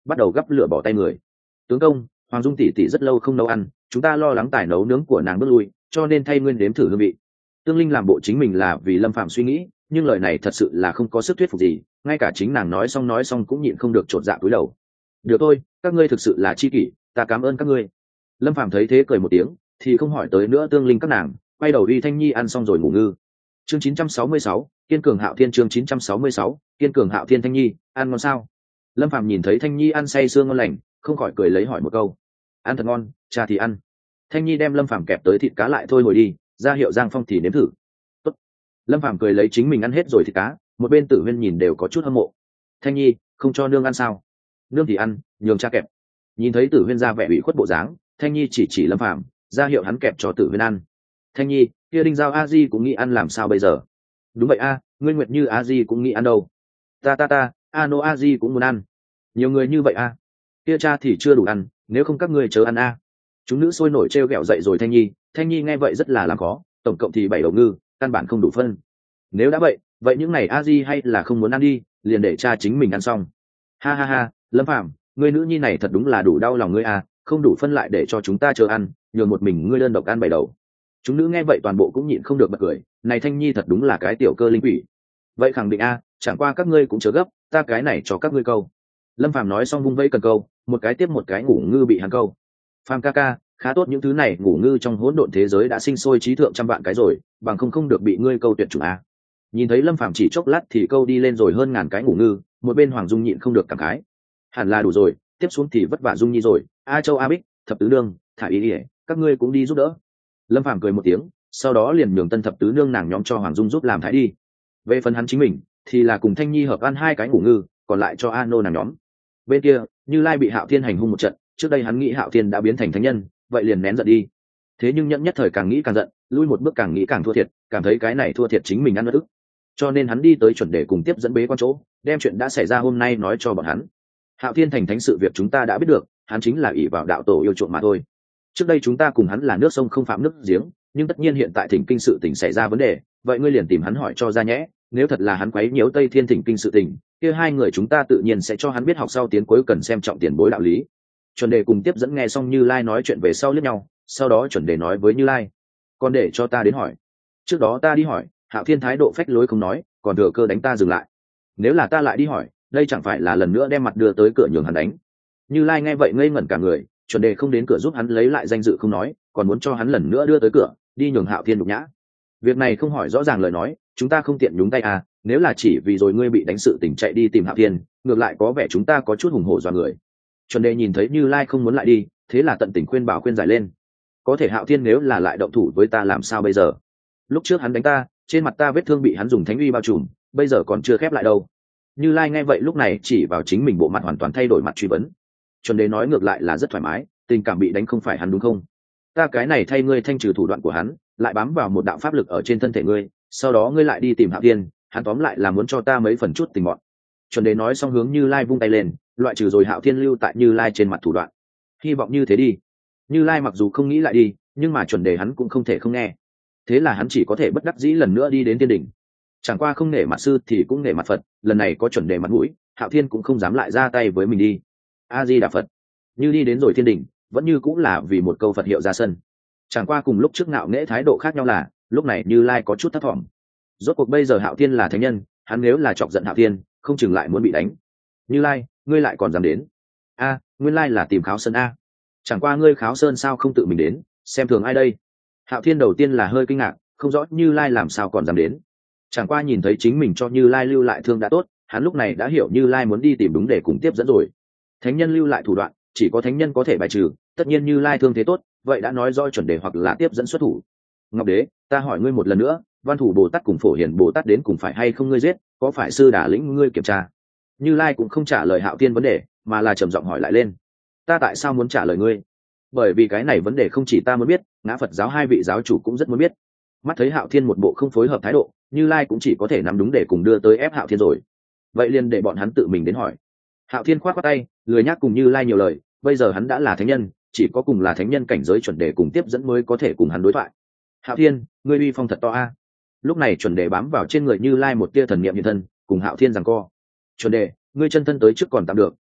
[SPEAKER 1] bắt đầu gắp lửa bỏ tay người. Tướng công, Hoàng Dung tỷ tỷ rất lâu không nấu ăn, chúng ta lo lắng tài nấu nướng của nàng bước lui, cho nên thay nguyên đếm thử hương vị. Tương Linh làm bộ chính mình là vì Lâm Phàm suy nghĩ, nhưng lời này thật sự là không có sức thuyết phục gì, ngay cả chính nàng nói xong nói xong cũng nhịn không được chột dạ cúi đầu. Được thôi, các ngươi thực sự là chi kỷ, ta cảm ơn các ngươi. Lâm Phàm thấy thế cười một tiếng, thì không hỏi tới nữa Tương Linh các nàng, quay đầu đi Thanh Nhi ăn xong rồi ngủ ngư. Chương chín trăm sáu mươi sáu, Kiên cường Hạo Thiên. Chương chín trăm sáu mươi sáu, Kiên cường Hạo Thiên. Thanh Nhi, ăn ngon sao? Lâm Phàm nhìn thấy Thanh Nhi ăn say sương ngon lành, không khỏi cười lấy hỏi một câu. Ăn thật ngon, cha thì ăn. Thanh Nhi đem Lâm Phàm kẹp tới thịt cá lại thôi hồi đi, ra hiệu Giang Phong thì nếm thử. Tốt. Lâm Phàm cười lấy chính mình ăn hết rồi thịt cá, một bên Tử Huyên nhìn đều có chút hâm mộ. Thanh Nhi, không cho nương ăn sao? Nương thì ăn, nhường cha kẹp. Nhìn thấy Tử Huyên ra vẻ ủy khuất bộ dáng, Thanh Nhi chỉ chỉ Lâm Phàm, ra hiệu hắn kẹp cho Tử Huyên ăn. Thanh Nhi, kia Đinh Giao A Di cũng nghĩ ăn làm sao bây giờ? Đúng vậy a, ngươi Nguyệt Như A Di cũng nghĩ ăn đâu. Ta ta ta, Ano A Di cũng muốn ăn. Nhiều người như vậy a. Kia cha thì chưa đủ ăn, nếu không các ngươi chớ ăn a. Chúng nữ sôi nổi trêu ghẹo dậy rồi Thanh Nhi, Thanh Nhi nghe vậy rất là làm khó, tổng cộng thì bảy đầu ngư, căn bản không đủ phân. Nếu đã vậy, vậy những này A Di hay là không muốn ăn đi, liền để cha chính mình ăn xong. Ha ha ha, Lâm Phàm, ngươi nữ nhi này thật đúng là đủ đau lòng ngươi a, không đủ phân lại để cho chúng ta chờ ăn, nhường một mình ngươi đơn độc ăn bảy đầu. Chúng nữ nghe vậy toàn bộ cũng nhịn không được bật cười, này Thanh Nhi thật đúng là cái tiểu cơ linh quỷ. Vậy khẳng định a, chẳng qua các ngươi cũng chớ gấp, ta cái này cho các ngươi câu. Lâm Phàm nói xong vung vẫy cần câu, một cái tiếp một cái ngủ ngư bị hắn câu. Phàm ca ca, khá tốt, những thứ này ngủ ngư trong hỗn độn thế giới đã sinh sôi trí thượng trăm vạn cái rồi, bằng không không được bị ngươi câu tuyệt chủng a. Nhìn thấy Lâm Phàm chỉ chốc lát thì câu đi lên rồi hơn ngàn cái ngủ ngư, một bên Hoàng Dung nhịn không được cảm khái. Hẳn là đủ rồi, tiếp xuống thì vất vả Dung Nhi rồi, A Châu A Bích, thập tứ nương, thả ý ỉa, các ngươi cũng đi giúp đỡ. Lâm Phàm cười một tiếng, sau đó liền nhường tân thập tứ nương nàng nhóm cho Hoàng Dung giúp làm thái đi. Về phần hắn chính mình thì là cùng Thanh Nhi hợp ăn hai cái ngủ ngư, còn lại cho Ano nàng nhóm. Bên kia Như Lai bị Hạo Thiên hành hung một trận, trước đây hắn nghĩ Hạo Thiên đã biến thành thánh nhân, vậy liền nén giận đi. Thế nhưng nhẫn nhất thời càng nghĩ càng giận, lui một bước càng nghĩ càng thua thiệt, cảm thấy cái này thua thiệt chính mình ăn mất ức. Cho nên hắn đi tới chuẩn đề cùng tiếp dẫn bế quan chỗ, đem chuyện đã xảy ra hôm nay nói cho bọn hắn. Hạo Thiên thành thánh sự việc chúng ta đã biết được, hắn chính là ỷ vào đạo tổ yêu chuộng mà thôi. Trước đây chúng ta cùng hắn là nước sông không phạm nước giếng, nhưng tất nhiên hiện tại thỉnh kinh sự tình xảy ra vấn đề, vậy ngươi liền tìm hắn hỏi cho ra nhẽ, nếu thật là hắn quấy nhiễu Tây Thiên thỉnh kinh sự tình, kia hai người chúng ta tự nhiên sẽ cho hắn biết học sau tiến cuối cần xem trọng tiền bối đạo lý. Chuẩn đề cùng tiếp dẫn nghe xong Như Lai nói chuyện về sau liếc nhau, sau đó chuẩn đề nói với Như Lai, còn để cho ta đến hỏi. Trước đó ta đi hỏi, Hạo Thiên thái độ phách lối không nói, còn thừa cơ đánh ta dừng lại. Nếu là ta lại đi hỏi, đây chẳng phải là lần nữa đem mặt đưa tới cửa nhường hắn đánh. Như Lai nghe vậy ngây ngẩn cả người, chuẩn đề không đến cửa giúp hắn lấy lại danh dự không nói, còn muốn cho hắn lần nữa đưa tới cửa, đi nhường Hạo Thiên nhục nhã. Việc này không hỏi rõ ràng lời nói, chúng ta không tiện nhúng tay à, nếu là chỉ vì rồi ngươi bị đánh sự tình chạy đi tìm Hạo Thiên, ngược lại có vẻ chúng ta có chút hùng hổ do người. Chuẩn đề nhìn thấy Như Lai không muốn lại đi, thế là tận tình khuyên bảo khuyên giải lên. Có thể Hạo Thiên nếu là lại động thủ với ta làm sao bây giờ? Lúc trước hắn đánh ta, trên mặt ta vết thương bị hắn dùng thánh uy bao trùm, bây giờ còn chưa khép lại đâu. Như Lai nghe vậy lúc này chỉ vào chính mình bộ mặt hoàn toàn thay đổi mặt truy vấn. Chuẩn đề nói ngược lại là rất thoải mái, tình cảm bị đánh không phải hắn đúng không? Ta cái này thay ngươi thanh trừ thủ đoạn của hắn, lại bám vào một đạo pháp lực ở trên thân thể ngươi, sau đó ngươi lại đi tìm Hạo Thiên, hắn tóm lại là muốn cho ta mấy phần chút tình mọn. Chuẩn đề nói xong hướng Như Lai vung tay lên, loại trừ rồi Hạo Thiên lưu tại Như Lai trên mặt thủ đoạn. Hy vọng như thế đi. Như Lai mặc dù không nghĩ lại đi, nhưng mà chuẩn đề hắn cũng không thể không nghe. Thế là hắn chỉ có thể bất đắc dĩ lần nữa đi đến thiên đỉnh. Chẳng qua không nể mặt sư thì cũng nể mặt Phật, lần này có chuẩn đề mặt mũi, Hạo Thiên cũng không dám lại ra tay với mình đi. A Di Đà Phật. Như đi đến rồi thiên đỉnh, vẫn như cũng là vì một câu Phật hiệu ra sân. Chẳng qua cùng lúc trước ngạo nghễ thái độ khác nhau là, lúc này Như Lai có chút thất vọng. Rốt cuộc bây giờ Hạo Thiên là thánh nhân, hắn nếu là chọc giận Hạo Thiên, không chừng lại muốn bị đánh. Như Lai, ngươi lại còn dám đến? A, nguyên lai là tìm Kháo Sơn a. Chẳng qua ngươi Kháo Sơn sao không tự mình đến, xem thường ai đây? Hạo Thiên đầu tiên là hơi kinh ngạc, không rõ Như Lai làm sao còn dám đến. Chẳng qua nhìn thấy chính mình cho Như Lai lưu lại thương đã tốt, hắn lúc này đã hiểu Như Lai muốn đi tìm đúng để cùng tiếp dẫn rồi. Thánh nhân lưu lại thủ đoạn, chỉ có thánh nhân có thể bài trừ, tất nhiên Như Lai thương thế tốt, vậy đã nói rõ chuẩn đề hoặc là tiếp dẫn xuất thủ. Ngọc Đế, ta hỏi ngươi một lần nữa, Văn Thủ Bồ Tát cùng Phổ Hiền Bồ Tát đến cùng phải hay không ngươi giết, có phải sư đả lĩnh ngươi kiểm tra? Như Lai cũng không trả lời Hạo Thiên vấn đề, mà là trầm giọng hỏi lại lên. Ta tại sao muốn trả lời ngươi? Bởi vì cái này vấn đề không chỉ ta muốn biết, Ngã Phật giáo hai vị giáo chủ cũng rất muốn biết. Mắt thấy Hạo Thiên một bộ không phối hợp thái độ, Như Lai cũng chỉ có thể nắm đúng để cùng đưa tới ép Hạo Thiên rồi. Vậy liền để bọn hắn tự mình đến hỏi. Hạo Thiên khoát khoát tay, lười nhác cùng Như Lai nhiều lời, bây giờ hắn đã là thánh nhân, chỉ có cùng là thánh nhân cảnh giới chuẩn đề cùng tiếp dẫn mới có thể cùng hắn đối thoại. Hạo Thiên, ngươi uy phong thật to a. Lúc này chuẩn đề bám vào trên người Như Lai một tia thần niệm hiện thân, cùng Hạo Thiên giằng co. Chuẩn đề, ngươi chân thân tới trước còn tạm được,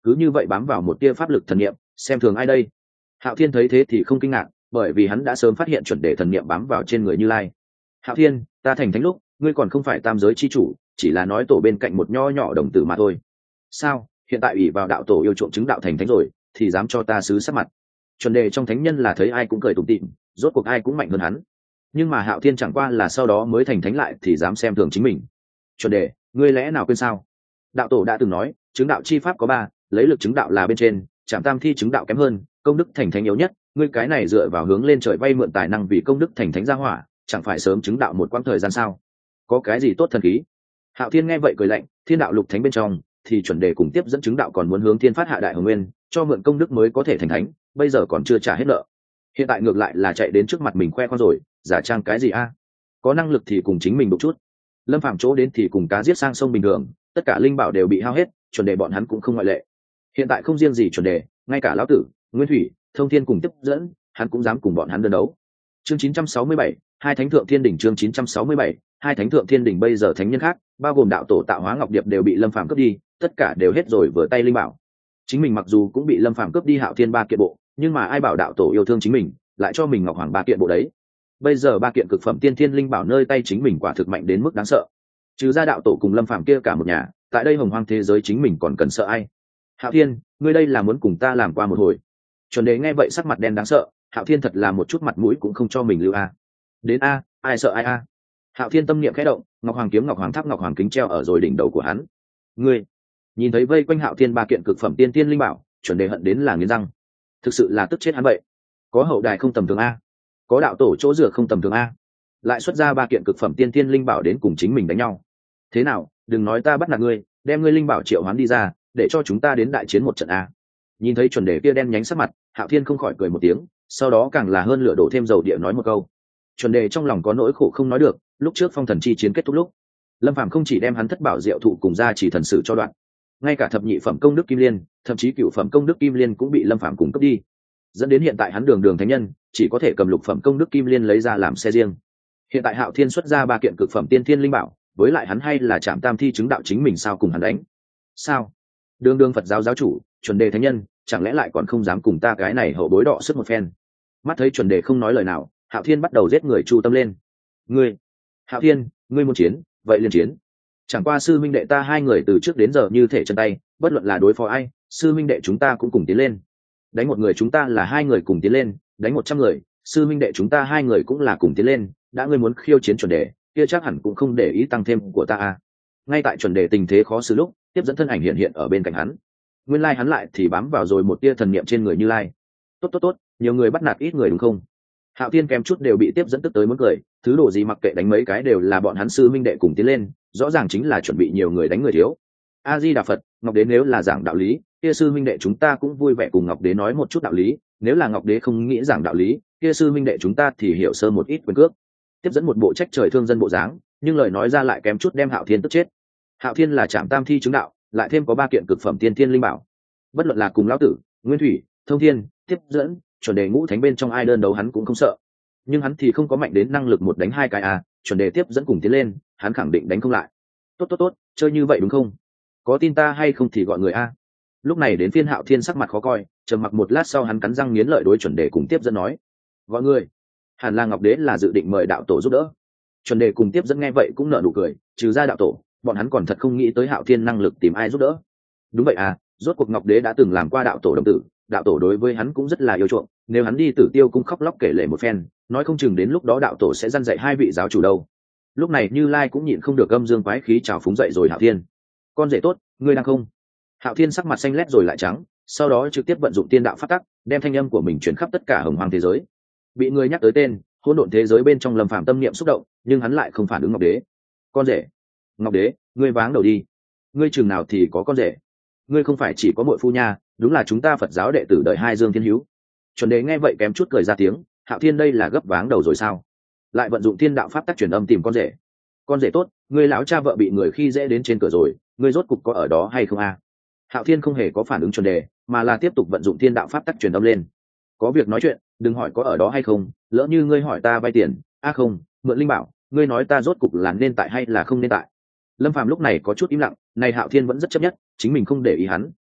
[SPEAKER 1] cứ như vậy bám vào một tia pháp lực thần niệm, xem thường ai đây? Hạo Thiên thấy thế thì không kinh ngạc, bởi vì hắn đã sớm phát hiện chuẩn đề thần niệm bám vào trên người Như Lai. Hạo Thiên, ta thành thánh lúc, ngươi còn không phải tam giới chi chủ, chỉ là nói tổ bên cạnh một nho nhỏ đồng tử mà thôi. Sao, hiện tại ủy vào đạo tổ yêu chuộng chứng đạo thành thánh rồi, thì dám cho ta xứ sắc mặt? Chuẩn đề trong thánh nhân là thấy ai cũng cười tủm tỉm, rốt cuộc ai cũng mạnh hơn hắn. Nhưng mà Hạo Thiên chẳng qua là sau đó mới thành thánh lại thì dám xem thường chính mình. Chuẩn đề, ngươi lẽ nào quên sao? Đạo tổ đã từng nói, chứng đạo chi pháp có ba, lấy lực chứng đạo là bên trên, chạm tam thi chứng đạo kém hơn, công đức thành thánh yếu nhất. Ngươi cái này dựa vào hướng lên trời vay mượn tài năng vì công đức thành thánh gia hỏa, chẳng phải sớm chứng đạo một quãng thời gian sao? Có cái gì tốt thần khí? Hạo Thiên nghe vậy cười lạnh, thiên đạo lục thánh bên trong thì chuẩn đề cùng tiếp dẫn chứng đạo còn muốn hướng thiên phát hạ đại hồng nguyên, cho mượn công đức mới có thể thành thánh, bây giờ còn chưa trả hết nợ. Hiện tại ngược lại là chạy đến trước mặt mình khoe khoang rồi, giả trang cái gì a? Có năng lực thì cùng chính mình đụng chút. Lâm Phàm chỗ đến thì cùng cá giết sang sông bình thường, tất cả linh bảo đều bị hao hết, chuẩn đề bọn hắn cũng không ngoại lệ. Hiện tại không riêng gì chuẩn đề, ngay cả lão tử, Nguyên Thủy, Thông Thiên cùng tiếp dẫn, hắn cũng dám cùng bọn hắn đơn đấu. Chương chín trăm sáu mươi bảy, hai thánh thượng thiên đỉnh. Chương chín trăm sáu mươi bảy, hai thánh thượng thiên đỉnh. Bây giờ thánh nhân khác, bao gồm đạo tổ Tạo Hóa Ngọc Điệp đều bị Lâm Phàm cướp đi, tất cả đều hết rồi vừa tay linh bảo. Chính mình mặc dù cũng bị Lâm Phàm cướp đi Hạo Thiên ba kiện bộ, nhưng mà ai bảo đạo tổ yêu thương chính mình, lại cho mình Ngọc Hoàng ba kiện bộ đấy. Bây giờ ba kiện cực phẩm tiên thiên linh bảo nơi tay chính mình quả thực mạnh đến mức đáng sợ. Trừ ra đạo tổ cùng Lâm Phàm kia cả một nhà, tại đây hồng hoang thế giới chính mình còn cần sợ ai? Hạo Thiên, ngươi đây là muốn cùng ta làm qua một hồi? Chuẩn đề nghe vậy sắc mặt đen đáng sợ, Hạo Thiên thật là một chút mặt mũi cũng không cho mình lưu a. Đến a, ai sợ ai a? Hạo Thiên tâm niệm khẽ động, Ngọc Hoàng kiếm, Ngọc Hoàng tháp, Ngọc Hoàng kính treo ở rồi đỉnh đầu của hắn. Ngươi, nhìn thấy vây quanh Hạo Thiên ba kiện cực phẩm tiên tiên linh bảo, chuẩn đề hận đến là nghiến răng. Thực sự là tức chết hắn vậy. Có hậu đài không tầm thường a, có đạo tổ chỗ dựa không tầm thường a, lại xuất ra ba kiện cực phẩm tiên tiên linh bảo đến cùng chính mình đánh nhau. Thế nào, đừng nói ta bắt nạt ngươi, đem ngươi linh bảo triệu hoán đi ra, để cho chúng ta đến đại chiến một trận a. Nhìn thấy chuẩn đề kia đen nhánh sắc mặt, Hạo Thiên không khỏi cười một tiếng, sau đó càng là hơn lửa đổ thêm dầu địa nói một câu. Chuẩn đề trong lòng có nỗi khổ không nói được, lúc trước phong thần chi chiến kết thúc lúc, Lâm Phàm không chỉ đem hắn thất bảo diệu thụ cùng ra chỉ thần sử cho đoạn, ngay cả thập nhị phẩm công đức kim liên, thậm chí cửu phẩm công đức kim liên cũng bị Lâm Phàm cung cấp đi, dẫn đến hiện tại hắn đường đường thánh nhân chỉ có thể cầm lục phẩm công đức kim liên lấy ra làm xe riêng. Hiện tại Hạo Thiên xuất ra ba kiện cực phẩm tiên thiên linh bảo, với lại hắn hay là chạm tam thi chứng đạo chính mình, sao cùng hắn đánh? Sao? Đường đường Phật giáo giáo chủ, chuẩn đề thánh nhân, chẳng lẽ lại còn không dám cùng ta cái này hậu bối đọ sức một phen? Mắt thấy chuẩn đề không nói lời nào, Hạo Thiên bắt đầu giết người chu tâm lên. Ngươi, Hạo Thiên, ngươi muốn chiến, vậy liền chiến. Chẳng qua sư minh đệ ta hai người từ trước đến giờ như thể chân tay, bất luận là đối phó ai, sư minh đệ chúng ta cũng cùng tiến lên. Đánh một người chúng ta là hai người cùng tiến lên, đánh một trăm người, sư minh đệ chúng ta hai người cũng là cùng tiến lên. Đã ngươi muốn khiêu chiến chuẩn đề, kia chắc hẳn cũng không để ý tăng thêm của ta à? Ngay tại chuẩn đề tình thế khó xử lúc, tiếp dẫn thân ảnh hiện hiện ở bên cạnh hắn. Nguyên lai hắn lại thì bám vào rồi một tia thần niệm trên người Như Lai. Tốt tốt tốt, nhiều người bắt nạt ít người đúng không? Hạo Thiên kém chút đều bị tiếp dẫn tức tới muốn cười, thứ đồ gì mặc kệ đánh mấy cái đều là bọn hắn sư minh đệ cùng tiến lên, rõ ràng chính là chuẩn bị nhiều người đánh người thiếu. A Di Đà Phật, Ngọc Đế nếu là giảng đạo lý, kia sư minh đệ chúng ta cũng vui vẻ cùng Ngọc Đế nói một chút đạo lý, nếu là Ngọc Đế không nghĩ giảng đạo lý, kia sư minh đệ chúng ta thì hiểu sơ một ít quyền cước. Tiếp dẫn một bộ trách trời thương dân bộ dáng, nhưng lời nói ra lại kém chút đem Hạo Thiên tức chết. Hạo Thiên là trạm tam thi chứng đạo, lại thêm có ba kiện cực phẩm tiên thiên linh bảo, bất luận là cùng lão tử, Nguyên Thủy, Thông Thiên, tiếp dẫn, chuẩn đề ngũ thánh bên trong ai đơn đấu hắn cũng không sợ. Nhưng hắn thì không có mạnh đến năng lực một đánh hai cái à, chuẩn đề tiếp dẫn cùng tiến lên, hắn khẳng định đánh không lại. Tốt tốt tốt, chơi như vậy đúng không? Có tin ta hay không thì gọi người a. Lúc này đến phiên Hạo Thiên sắc mặt khó coi, trầm mặc một lát sau hắn cắn răng nghiến lợi đối chuẩn đề cùng tiếp dẫn nói: gọi người. Hàn là Ngọc Đế là dự định mời đạo tổ giúp đỡ. Chuẩn đề cùng tiếp dẫn nghe vậy cũng nở nụ cười, trừ ra đạo tổ, bọn hắn còn thật không nghĩ tới Hạo Thiên năng lực tìm ai giúp đỡ. Đúng vậy à, rốt cuộc Ngọc Đế đã từng làm qua đạo tổ đồng tử, đạo tổ đối với hắn cũng rất là yêu chuộng, nếu hắn đi Tử Tiêu cung khóc lóc kể lể một phen, nói không chừng đến lúc đó đạo tổ sẽ dăn dạy hai vị giáo chủ đâu. Lúc này Như Lai cũng nhịn không được âm dương quái khí trào phúng dậy rồi: Hạo Thiên, con rể tốt, ngươi đang không? Hạo Thiên sắc mặt xanh lét rồi lại trắng, sau đó trực tiếp vận dụng tiên đạo pháp tắc, đem thanh âm của mình truyền khắp tất cả hồng hoang thế giới. Bị người nhắc tới tên, hỗn độn thế giới bên trong Lâm Phàm tâm niệm xúc động, nhưng hắn lại không phản ứng Ngọc Đế. Con rể? Ngọc Đế, ngươi váng đầu đi, ngươi chừng nào thì có con rể? Ngươi không phải chỉ có muội phu nha, đúng là chúng ta Phật giáo đệ tử đợi hai Dương Thiên Hữu. Chuẩn Đế nghe vậy kém chút cười ra tiếng, Hạo Thiên đây là gấp váng đầu rồi sao? Lại vận dụng tiên đạo pháp tắc truyền âm tìm con rể. Con rể tốt, ngươi lão cha vợ bị người khi dễ đến trên cửa rồi, ngươi rốt cục có ở đó hay không a? Hạo Thiên không hề có phản ứng Chuẩn Đề, mà là tiếp tục vận dụng tiên đạo pháp tắc truyền âm lên. Có việc nói chuyện, đừng hỏi có ở đó hay không, lỡ như ngươi hỏi ta vay tiền, a à không, mượn linh bảo, ngươi nói ta rốt cục là nên tại hay là không nên tại. Lâm Phàm lúc này có chút im lặng, này Hạo Thiên vẫn rất chấp nhất, chính mình không để ý hắn,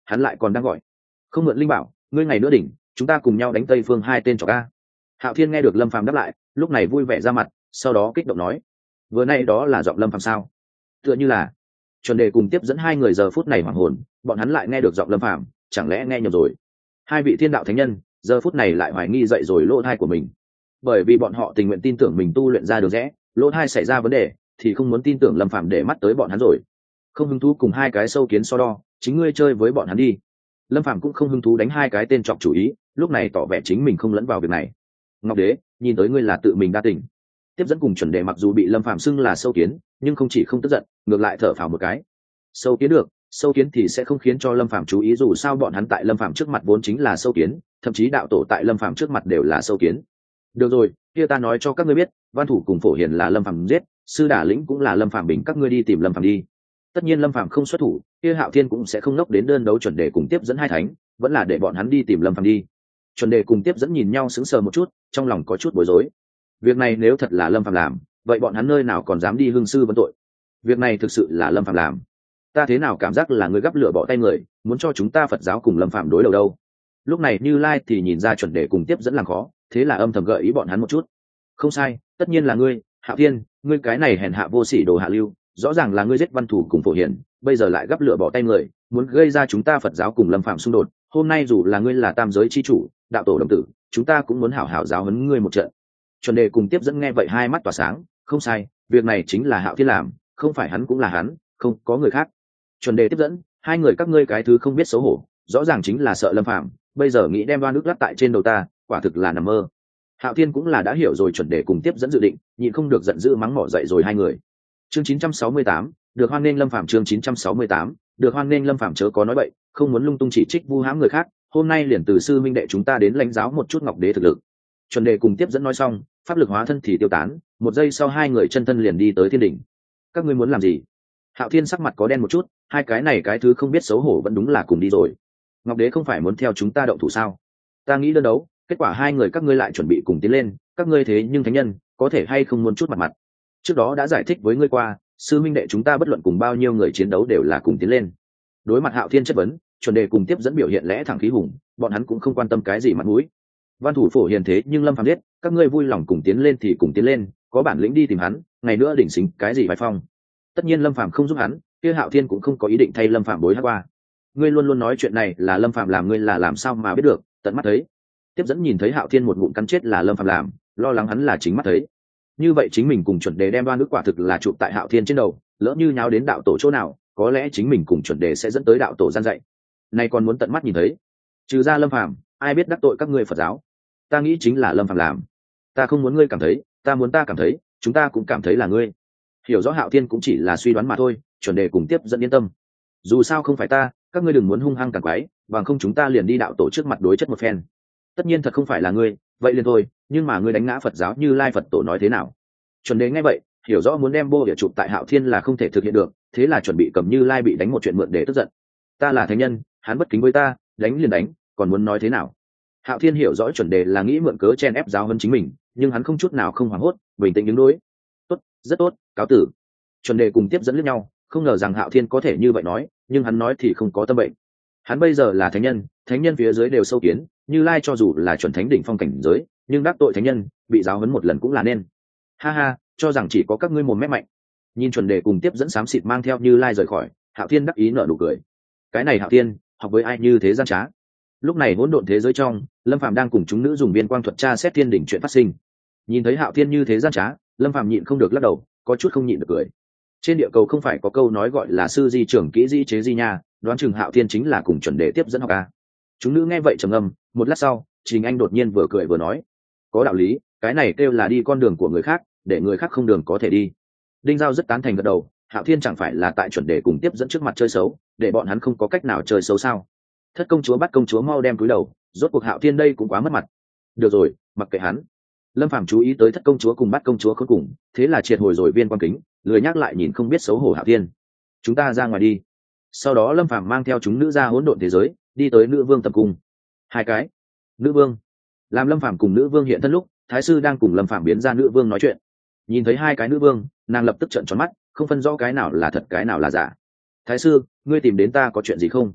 [SPEAKER 1] hắn lại còn đang gọi. Không mượn linh bảo, ngươi ngày nữa đỉnh, chúng ta cùng nhau đánh tây phương hai tên trò ca. Hạo Thiên nghe được Lâm Phàm đáp lại, lúc này vui vẻ ra mặt, sau đó kích động nói, vừa nay đó là giọng Lâm Phàm sao? Tựa như là. Chuẩn đề cùng tiếp dẫn hai người giờ phút này hoảng hồn, bọn hắn lại nghe được giọng Lâm Phàm, chẳng lẽ nghe nhầm rồi? Hai vị thiên đạo thánh nhân giờ phút này lại hoài nghi dậy rồi lỗ thai của mình, bởi vì bọn họ tình nguyện tin tưởng mình tu luyện ra được rẽ, lỗ thai xảy ra vấn đề thì không muốn tin tưởng Lâm Phàm để mắt tới bọn hắn rồi. Không hứng thú cùng hai cái sâu kiến so đo, chính ngươi chơi với bọn hắn đi. Lâm Phàm cũng không hứng thú đánh hai cái tên chọc chủ ý, lúc này tỏ vẻ chính mình không lẫn vào việc này. Ngọc Đế, nhìn tới ngươi là tự mình đa tình. Tiếp dẫn cùng chuẩn đề mặc dù bị Lâm Phàm xưng là sâu kiến, nhưng không chỉ không tức giận, ngược lại thở phào một cái. Sâu kiến được, sâu kiến thì sẽ không khiến cho Lâm Phàm chú ý, dù sao bọn hắn tại Lâm Phàm trước mặt vốn chính là sâu kiến, thậm chí đạo tổ tại Lâm Phàm trước mặt đều là sâu kiến. Được rồi, kia ta nói cho các ngươi biết, Văn Thủ cùng Phổ Hiền là Lâm Phàm giết, Sư Đả Lĩnh cũng là Lâm Phàm bình, các ngươi đi tìm Lâm Phàm đi. Tất nhiên Lâm Phàm không xuất thủ, kia Hạo Thiên cũng sẽ không nốc đến đơn đấu chuẩn đề cùng tiếp dẫn hai thánh, vẫn là để bọn hắn đi tìm Lâm Phàm đi. Chuẩn đề cùng tiếp dẫn nhìn nhau sững sờ một chút, trong lòng có chút bối rối. Việc này nếu thật là Lâm Phàm làm, vậy bọn hắn nơi nào còn dám đi hương sư vấn tội? Việc này thực sự là Lâm Phàm làm, ta thế nào cảm giác là người gắp lửa bỏ tay người, muốn cho chúng ta Phật giáo cùng Lâm Phàm đối đầu đâu? Lúc này Như Lai thì nhìn ra chuẩn đề cùng tiếp dẫn làm khó, thế là âm thầm gợi ý bọn hắn một chút. Không sai, tất nhiên là ngươi, Hạo Thiên, ngươi cái này hèn hạ vô sỉ đồ hạ lưu, rõ ràng là ngươi giết Văn Thủ cùng Phổ Hiền, bây giờ lại gắp lửa bỏ tay người, muốn gây ra chúng ta Phật giáo cùng Lâm Phàm xung đột. Hôm nay dù là ngươi là tam giới chi chủ, đạo tổ đồng tử, chúng ta cũng muốn hảo hảo giáo huấn ngươi một trận. Chuẩn đề cùng tiếp dẫn nghe vậy hai mắt tỏa sáng, không sai, việc này chính là Hạo Thiên làm, không phải hắn cũng là hắn, không có người khác. Chuẩn đề tiếp dẫn, hai người các ngươi cái thứ không biết xấu hổ, rõ ràng chính là sợ Lâm Phàm, bây giờ nghĩ đem đoan ức lắc tại trên đầu ta, quả thực là nằm mơ. Hạo Thiên cũng là đã hiểu rồi chuẩn đề cùng tiếp dẫn dự định, nhịn không được giận dữ mắng mỏ dậy rồi hai người. Chương chín trăm sáu mươi tám, được hoan nghênh Lâm Phàm. Chương chín trăm sáu mươi tám, được hoan nghênh Lâm Phàm. Chớ có nói bậy, không muốn lung tung chỉ trích vu hãm người khác, hôm nay liền từ sư minh đệ chúng ta đến lãnh giáo một chút Ngọc Đế thực lực. Chuẩn đề cùng tiếp dẫn nói xong, pháp lực hóa thân thì tiêu tán, một giây sau hai người chân thân liền đi tới thiên đỉnh. Các ngươi muốn làm gì? Hạo Thiên sắc mặt có đen một chút, hai cái này cái thứ không biết xấu hổ vẫn đúng là cùng đi rồi. Ngọc Đế không phải muốn theo chúng ta động thủ sao? Ta nghĩ đơn đấu, kết quả hai người các ngươi lại chuẩn bị cùng tiến lên, các ngươi thế nhưng thánh nhân, có thể hay không muốn chút mặt mặt? Trước đó đã giải thích với ngươi qua, sư minh đệ chúng ta bất luận cùng bao nhiêu người chiến đấu đều là cùng tiến lên. Đối mặt Hạo Thiên chất vấn, chuẩn đề cùng tiếp dẫn biểu hiện lẽ thẳng khí hùng, bọn hắn cũng không quan tâm cái gì mặt mũi. Văn Thủ Phổ Hiền thế nhưng Lâm Phàm biết, các ngươi vui lòng cùng tiến lên thì cùng tiến lên, có bản lĩnh đi tìm hắn, ngày nữa đỉnh xính cái gì vai phong. Tất nhiên Lâm Phàm không giúp hắn, kia Hạo Thiên cũng không có ý định thay Lâm Phàm bối hát qua. Ngươi luôn luôn nói chuyện này là Lâm Phàm làm, ngươi là làm sao mà biết được? Tận mắt thấy. Tiếp dẫn nhìn thấy Hạo Thiên một ngụm cắn chết là Lâm Phàm làm, lo lắng hắn là chính mắt thấy. Như vậy chính mình cùng chuẩn đề đem đoan ức quả thực là chụp tại Hạo Thiên trên đầu, lỡ như nháo đến đạo tổ chỗ nào, có lẽ chính mình cùng chuẩn đề sẽ dẫn tới đạo tổ gian dạy. Nay còn muốn tận mắt nhìn thấy. Trừ ra Lâm Phàm, ai biết đắc tội các ngươi Phật giáo? Ta nghĩ chính là Lâm Phàm làm. Ta không muốn ngươi cảm thấy, ta muốn ta cảm thấy, chúng ta cũng cảm thấy là ngươi. Hiểu rõ Hạo Thiên cũng chỉ là suy đoán mà thôi, chuẩn đề cùng tiếp dẫn yên tâm. Dù sao không phải ta, các ngươi đừng muốn hung hăng càng quái, bằng không chúng ta liền đi đạo tổ trước mặt đối chất một phen. Tất nhiên thật không phải là ngươi, vậy liền thôi, nhưng mà ngươi đánh ngã Phật giáo Như Lai Phật tổ nói thế nào? Chuẩn đề nghe vậy, hiểu rõ muốn đem bô địa chụp tại Hạo Thiên là không thể thực hiện được, thế là chuẩn bị cầm Như Lai bị đánh một chuyện mượn để tức giận. Ta là thánh nhân, hắn bất kính với ta, đánh liền đánh, còn muốn nói thế nào? Hạo Thiên hiểu rõ chuẩn đề là nghĩ mượn cớ chen ép giáo hơn chính mình, nhưng hắn không chút nào không hoảng hốt, bình tĩnh đứng đối. Tốt, rất tốt, cáo tử. Chuẩn đề cùng tiếp dẫn lẫn nhau, không ngờ rằng Hạo Thiên có thể như vậy nói, nhưng hắn nói thì không có tâm bệnh. Hắn bây giờ là thánh nhân, thánh nhân phía dưới đều sâu kiến, Như Lai cho dù là chuẩn thánh đỉnh phong cảnh giới, nhưng đắc tội thánh nhân, bị giáo huấn một lần cũng là nên. Ha ha, cho rằng chỉ có các ngươi mồm mép mạnh. Nhìn chuẩn đề cùng tiếp dẫn xám xịt mang theo Như Lai rời khỏi, Hạo Thiên đắc ý nở nụ cười. Cái này Hạo Thiên, học với ai như thế gian trá. Lúc này hỗn độn thế giới trong, Lâm Phàm đang cùng chúng nữ dùng viên quang thuật tra xét thiên đỉnh chuyện phát sinh. Nhìn thấy Hạo Thiên như thế gian trá, Lâm Phàm nhịn không được lắc đầu, có chút không nhịn được cười. Trên địa cầu không phải có câu nói gọi là sư di trưởng kỹ di chế di nha, đoán chừng Hạo Thiên chính là cùng chuẩn đề tiếp dẫn học a. Chúng nữ nghe vậy trầm ngâm, một lát sau, Trình Anh đột nhiên vừa cười vừa nói, có đạo lý, cái này kêu là đi con đường của người khác, để người khác không đường có thể đi. Đinh Giao rất tán thành gật đầu, Hạo Thiên chẳng phải là tại chuẩn đề cùng tiếp dẫn trước mặt chơi xấu, để bọn hắn không có cách nào chơi xấu sao? Thất công chúa bắt công chúa mau đem cúi đầu, rốt cuộc Hạo Thiên đây cũng quá mất mặt. Được rồi, mặc kệ hắn. Lâm Phàm chú ý tới thất công chúa cùng bắt công chúa cuối cùng, thế là triệt hồi rồi viên quan kính, lười nhắc lại nhìn không biết xấu hổ Hạo Thiên. Chúng ta ra ngoài đi. Sau đó Lâm Phàm mang theo chúng nữ ra hỗn độn thế giới, đi tới nữ vương tập cung. Hai cái. Nữ vương. Làm Lâm Phàm cùng nữ vương hiện thân lúc, thái sư đang cùng Lâm Phàm biến ra nữ vương nói chuyện. Nhìn thấy hai cái nữ vương, nàng lập tức trợn tròn mắt, không phân rõ cái nào là thật cái nào là giả. Thái sư, ngươi tìm đến ta có chuyện gì không?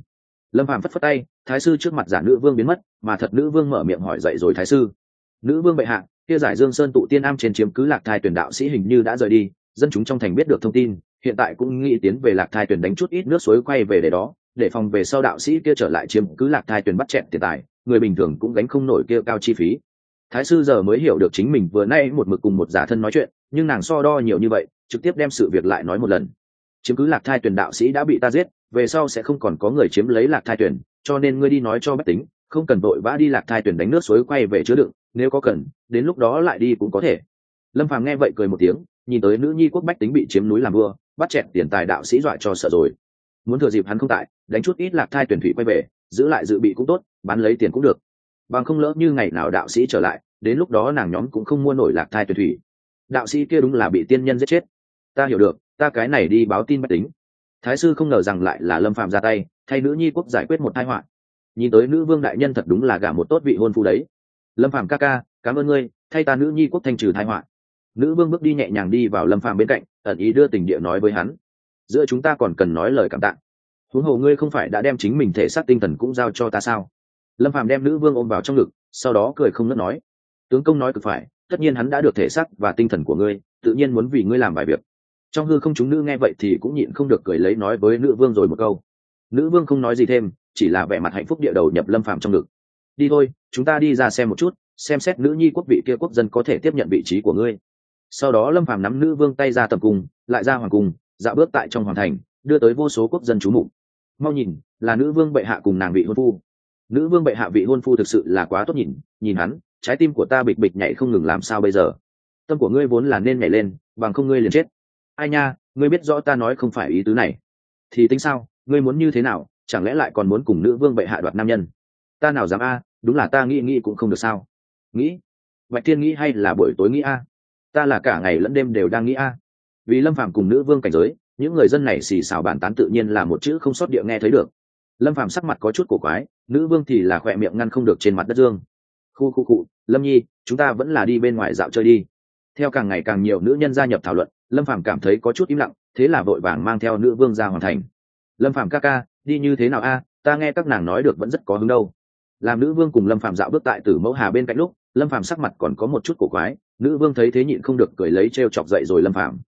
[SPEAKER 1] Lâm Phàm phất phất tay, thái sư trước mặt giả nữ vương biến mất, mà thật nữ vương mở miệng hỏi dậy rồi thái sư. Nữ vương bệ hạ, kia giải Dương Sơn tụ tiên am trên chiếm cứ Lạc Thai tuyển đạo sĩ hình như đã rời đi, dân chúng trong thành biết được thông tin, hiện tại cũng nghĩ tiến về Lạc Thai tuyển đánh chút ít nước suối quay về để đó, để phòng về sau đạo sĩ kia trở lại chiếm cứ Lạc Thai tuyển bắt chẹn tiền tài, người bình thường cũng gánh không nổi kia cao chi phí. Thái sư giờ mới hiểu được chính mình vừa nay một mực cùng một giả thân nói chuyện, nhưng nàng so đo nhiều như vậy, trực tiếp đem sự việc lại nói một lần. Chiếm cứ Lạc Thai tuyển đạo sĩ đã bị ta giết, về sau sẽ không còn có người chiếm lấy Lạc Thai tuyển, cho nên ngươi đi nói cho bách tính, không cần vội vã đi Lạc Thai tuyển đánh nước suối quay về chứa đựng, nếu có cần, đến lúc đó lại đi cũng có thể. Lâm Phàm nghe vậy cười một tiếng, nhìn tới nữ nhi quốc bách tính bị chiếm núi làm vua, bắt chẹt tiền tài đạo sĩ dọa cho sợ rồi. Muốn thừa dịp hắn không tại, đánh chút ít Lạc Thai tuyển thủy quay về, giữ lại dự bị cũng tốt, bán lấy tiền cũng được. Bằng không lỡ như ngày nào đạo sĩ trở lại, đến lúc đó nàng nhóm cũng không mua nổi Lạc Thai tuyển thủy. Đạo sĩ kia đúng là bị tiên nhân giết chết. Ta hiểu được, ta cái này đi báo tin bách tính. Thái sư không ngờ rằng lại là Lâm Phàm ra tay, thay nữ nhi quốc giải quyết một tai họa. Nhìn tới nữ vương đại nhân thật đúng là gả một tốt vị hôn phu đấy. Lâm Phàm ca ca, cảm ơn ngươi, thay ta nữ nhi quốc thanh trừ tai họa. Nữ vương bước đi nhẹ nhàng đi vào Lâm Phàm bên cạnh, ẩn ý đưa tình địa nói với hắn, giữa chúng ta còn cần nói lời cảm tạ. Huống hồ ngươi không phải đã đem chính mình thể xác tinh thần cũng giao cho ta sao? Lâm Phàm đem nữ vương ôm vào trong ngực, sau đó cười không ngớt nói, tướng công nói cực phải, tất nhiên hắn đã được thể xác và tinh thần của ngươi, tự nhiên muốn vì ngươi làm vài việc. Trong hư không chúng nữ nghe vậy thì cũng nhịn không được cười lấy nói với nữ vương rồi một câu. Nữ vương không nói gì thêm, chỉ là vẻ mặt hạnh phúc địa đầu nhập Lâm Phàm trong ngực. Đi thôi, chúng ta đi ra xem một chút, xem xét nữ nhi quốc vị kia quốc dân có thể tiếp nhận vị trí của ngươi. Sau đó Lâm Phàm nắm nữ vương tay ra tầm cung, lại ra hoàng cung, dạo bước tại trong hoàng thành, đưa tới vô số quốc dân chú mục. Mau nhìn, là nữ vương bệ hạ cùng nàng vị hôn phu. Nữ vương bệ hạ vị hôn phu thực sự là quá tốt nhìn, nhìn hắn, trái tim của ta bịch bịch nhảy không ngừng, làm sao bây giờ? Tâm của ngươi vốn là nên nhảy lên, bằng không ngươi liền chết. Ai nha, ngươi biết rõ ta nói không phải ý tứ này. Thì tính sao, ngươi muốn như thế nào, chẳng lẽ lại còn muốn cùng nữ vương bệ hạ đoạt nam nhân? Ta nào dám a, đúng là ta nghĩ nghĩ cũng không được sao? Nghĩ? Bạch Thiên nghĩ hay là buổi tối nghĩ a? Ta là cả ngày lẫn đêm đều đang nghĩ a. Vì Lâm Phàm cùng nữ vương cảnh giới, những người dân này xì xào bàn tán tự nhiên là một chữ không sót địa nghe thấy được. Lâm Phàm sắc mặt có chút cổ quái, nữ vương thì là khỏe miệng ngăn không được trên mặt đất dương. Khu khu cụ, Lâm Nhi, chúng ta vẫn là đi bên ngoài dạo chơi đi. Theo càng ngày càng nhiều nữ nhân gia nhập thảo luận, Lâm Phàm cảm thấy có chút im lặng, thế là vội vàng mang theo nữ vương ra hoàn thành. Lâm Phàm ca ca, đi như thế nào a? Ta nghe các nàng nói được vẫn rất có hứng đâu. Làm nữ vương cùng Lâm Phàm dạo bước tại Tử Mẫu Hà bên cạnh lúc, Lâm Phàm sắc mặt còn có một chút cổ quái, nữ vương thấy thế nhịn không được cười lấy trêu chọc dậy rồi Lâm Phàm.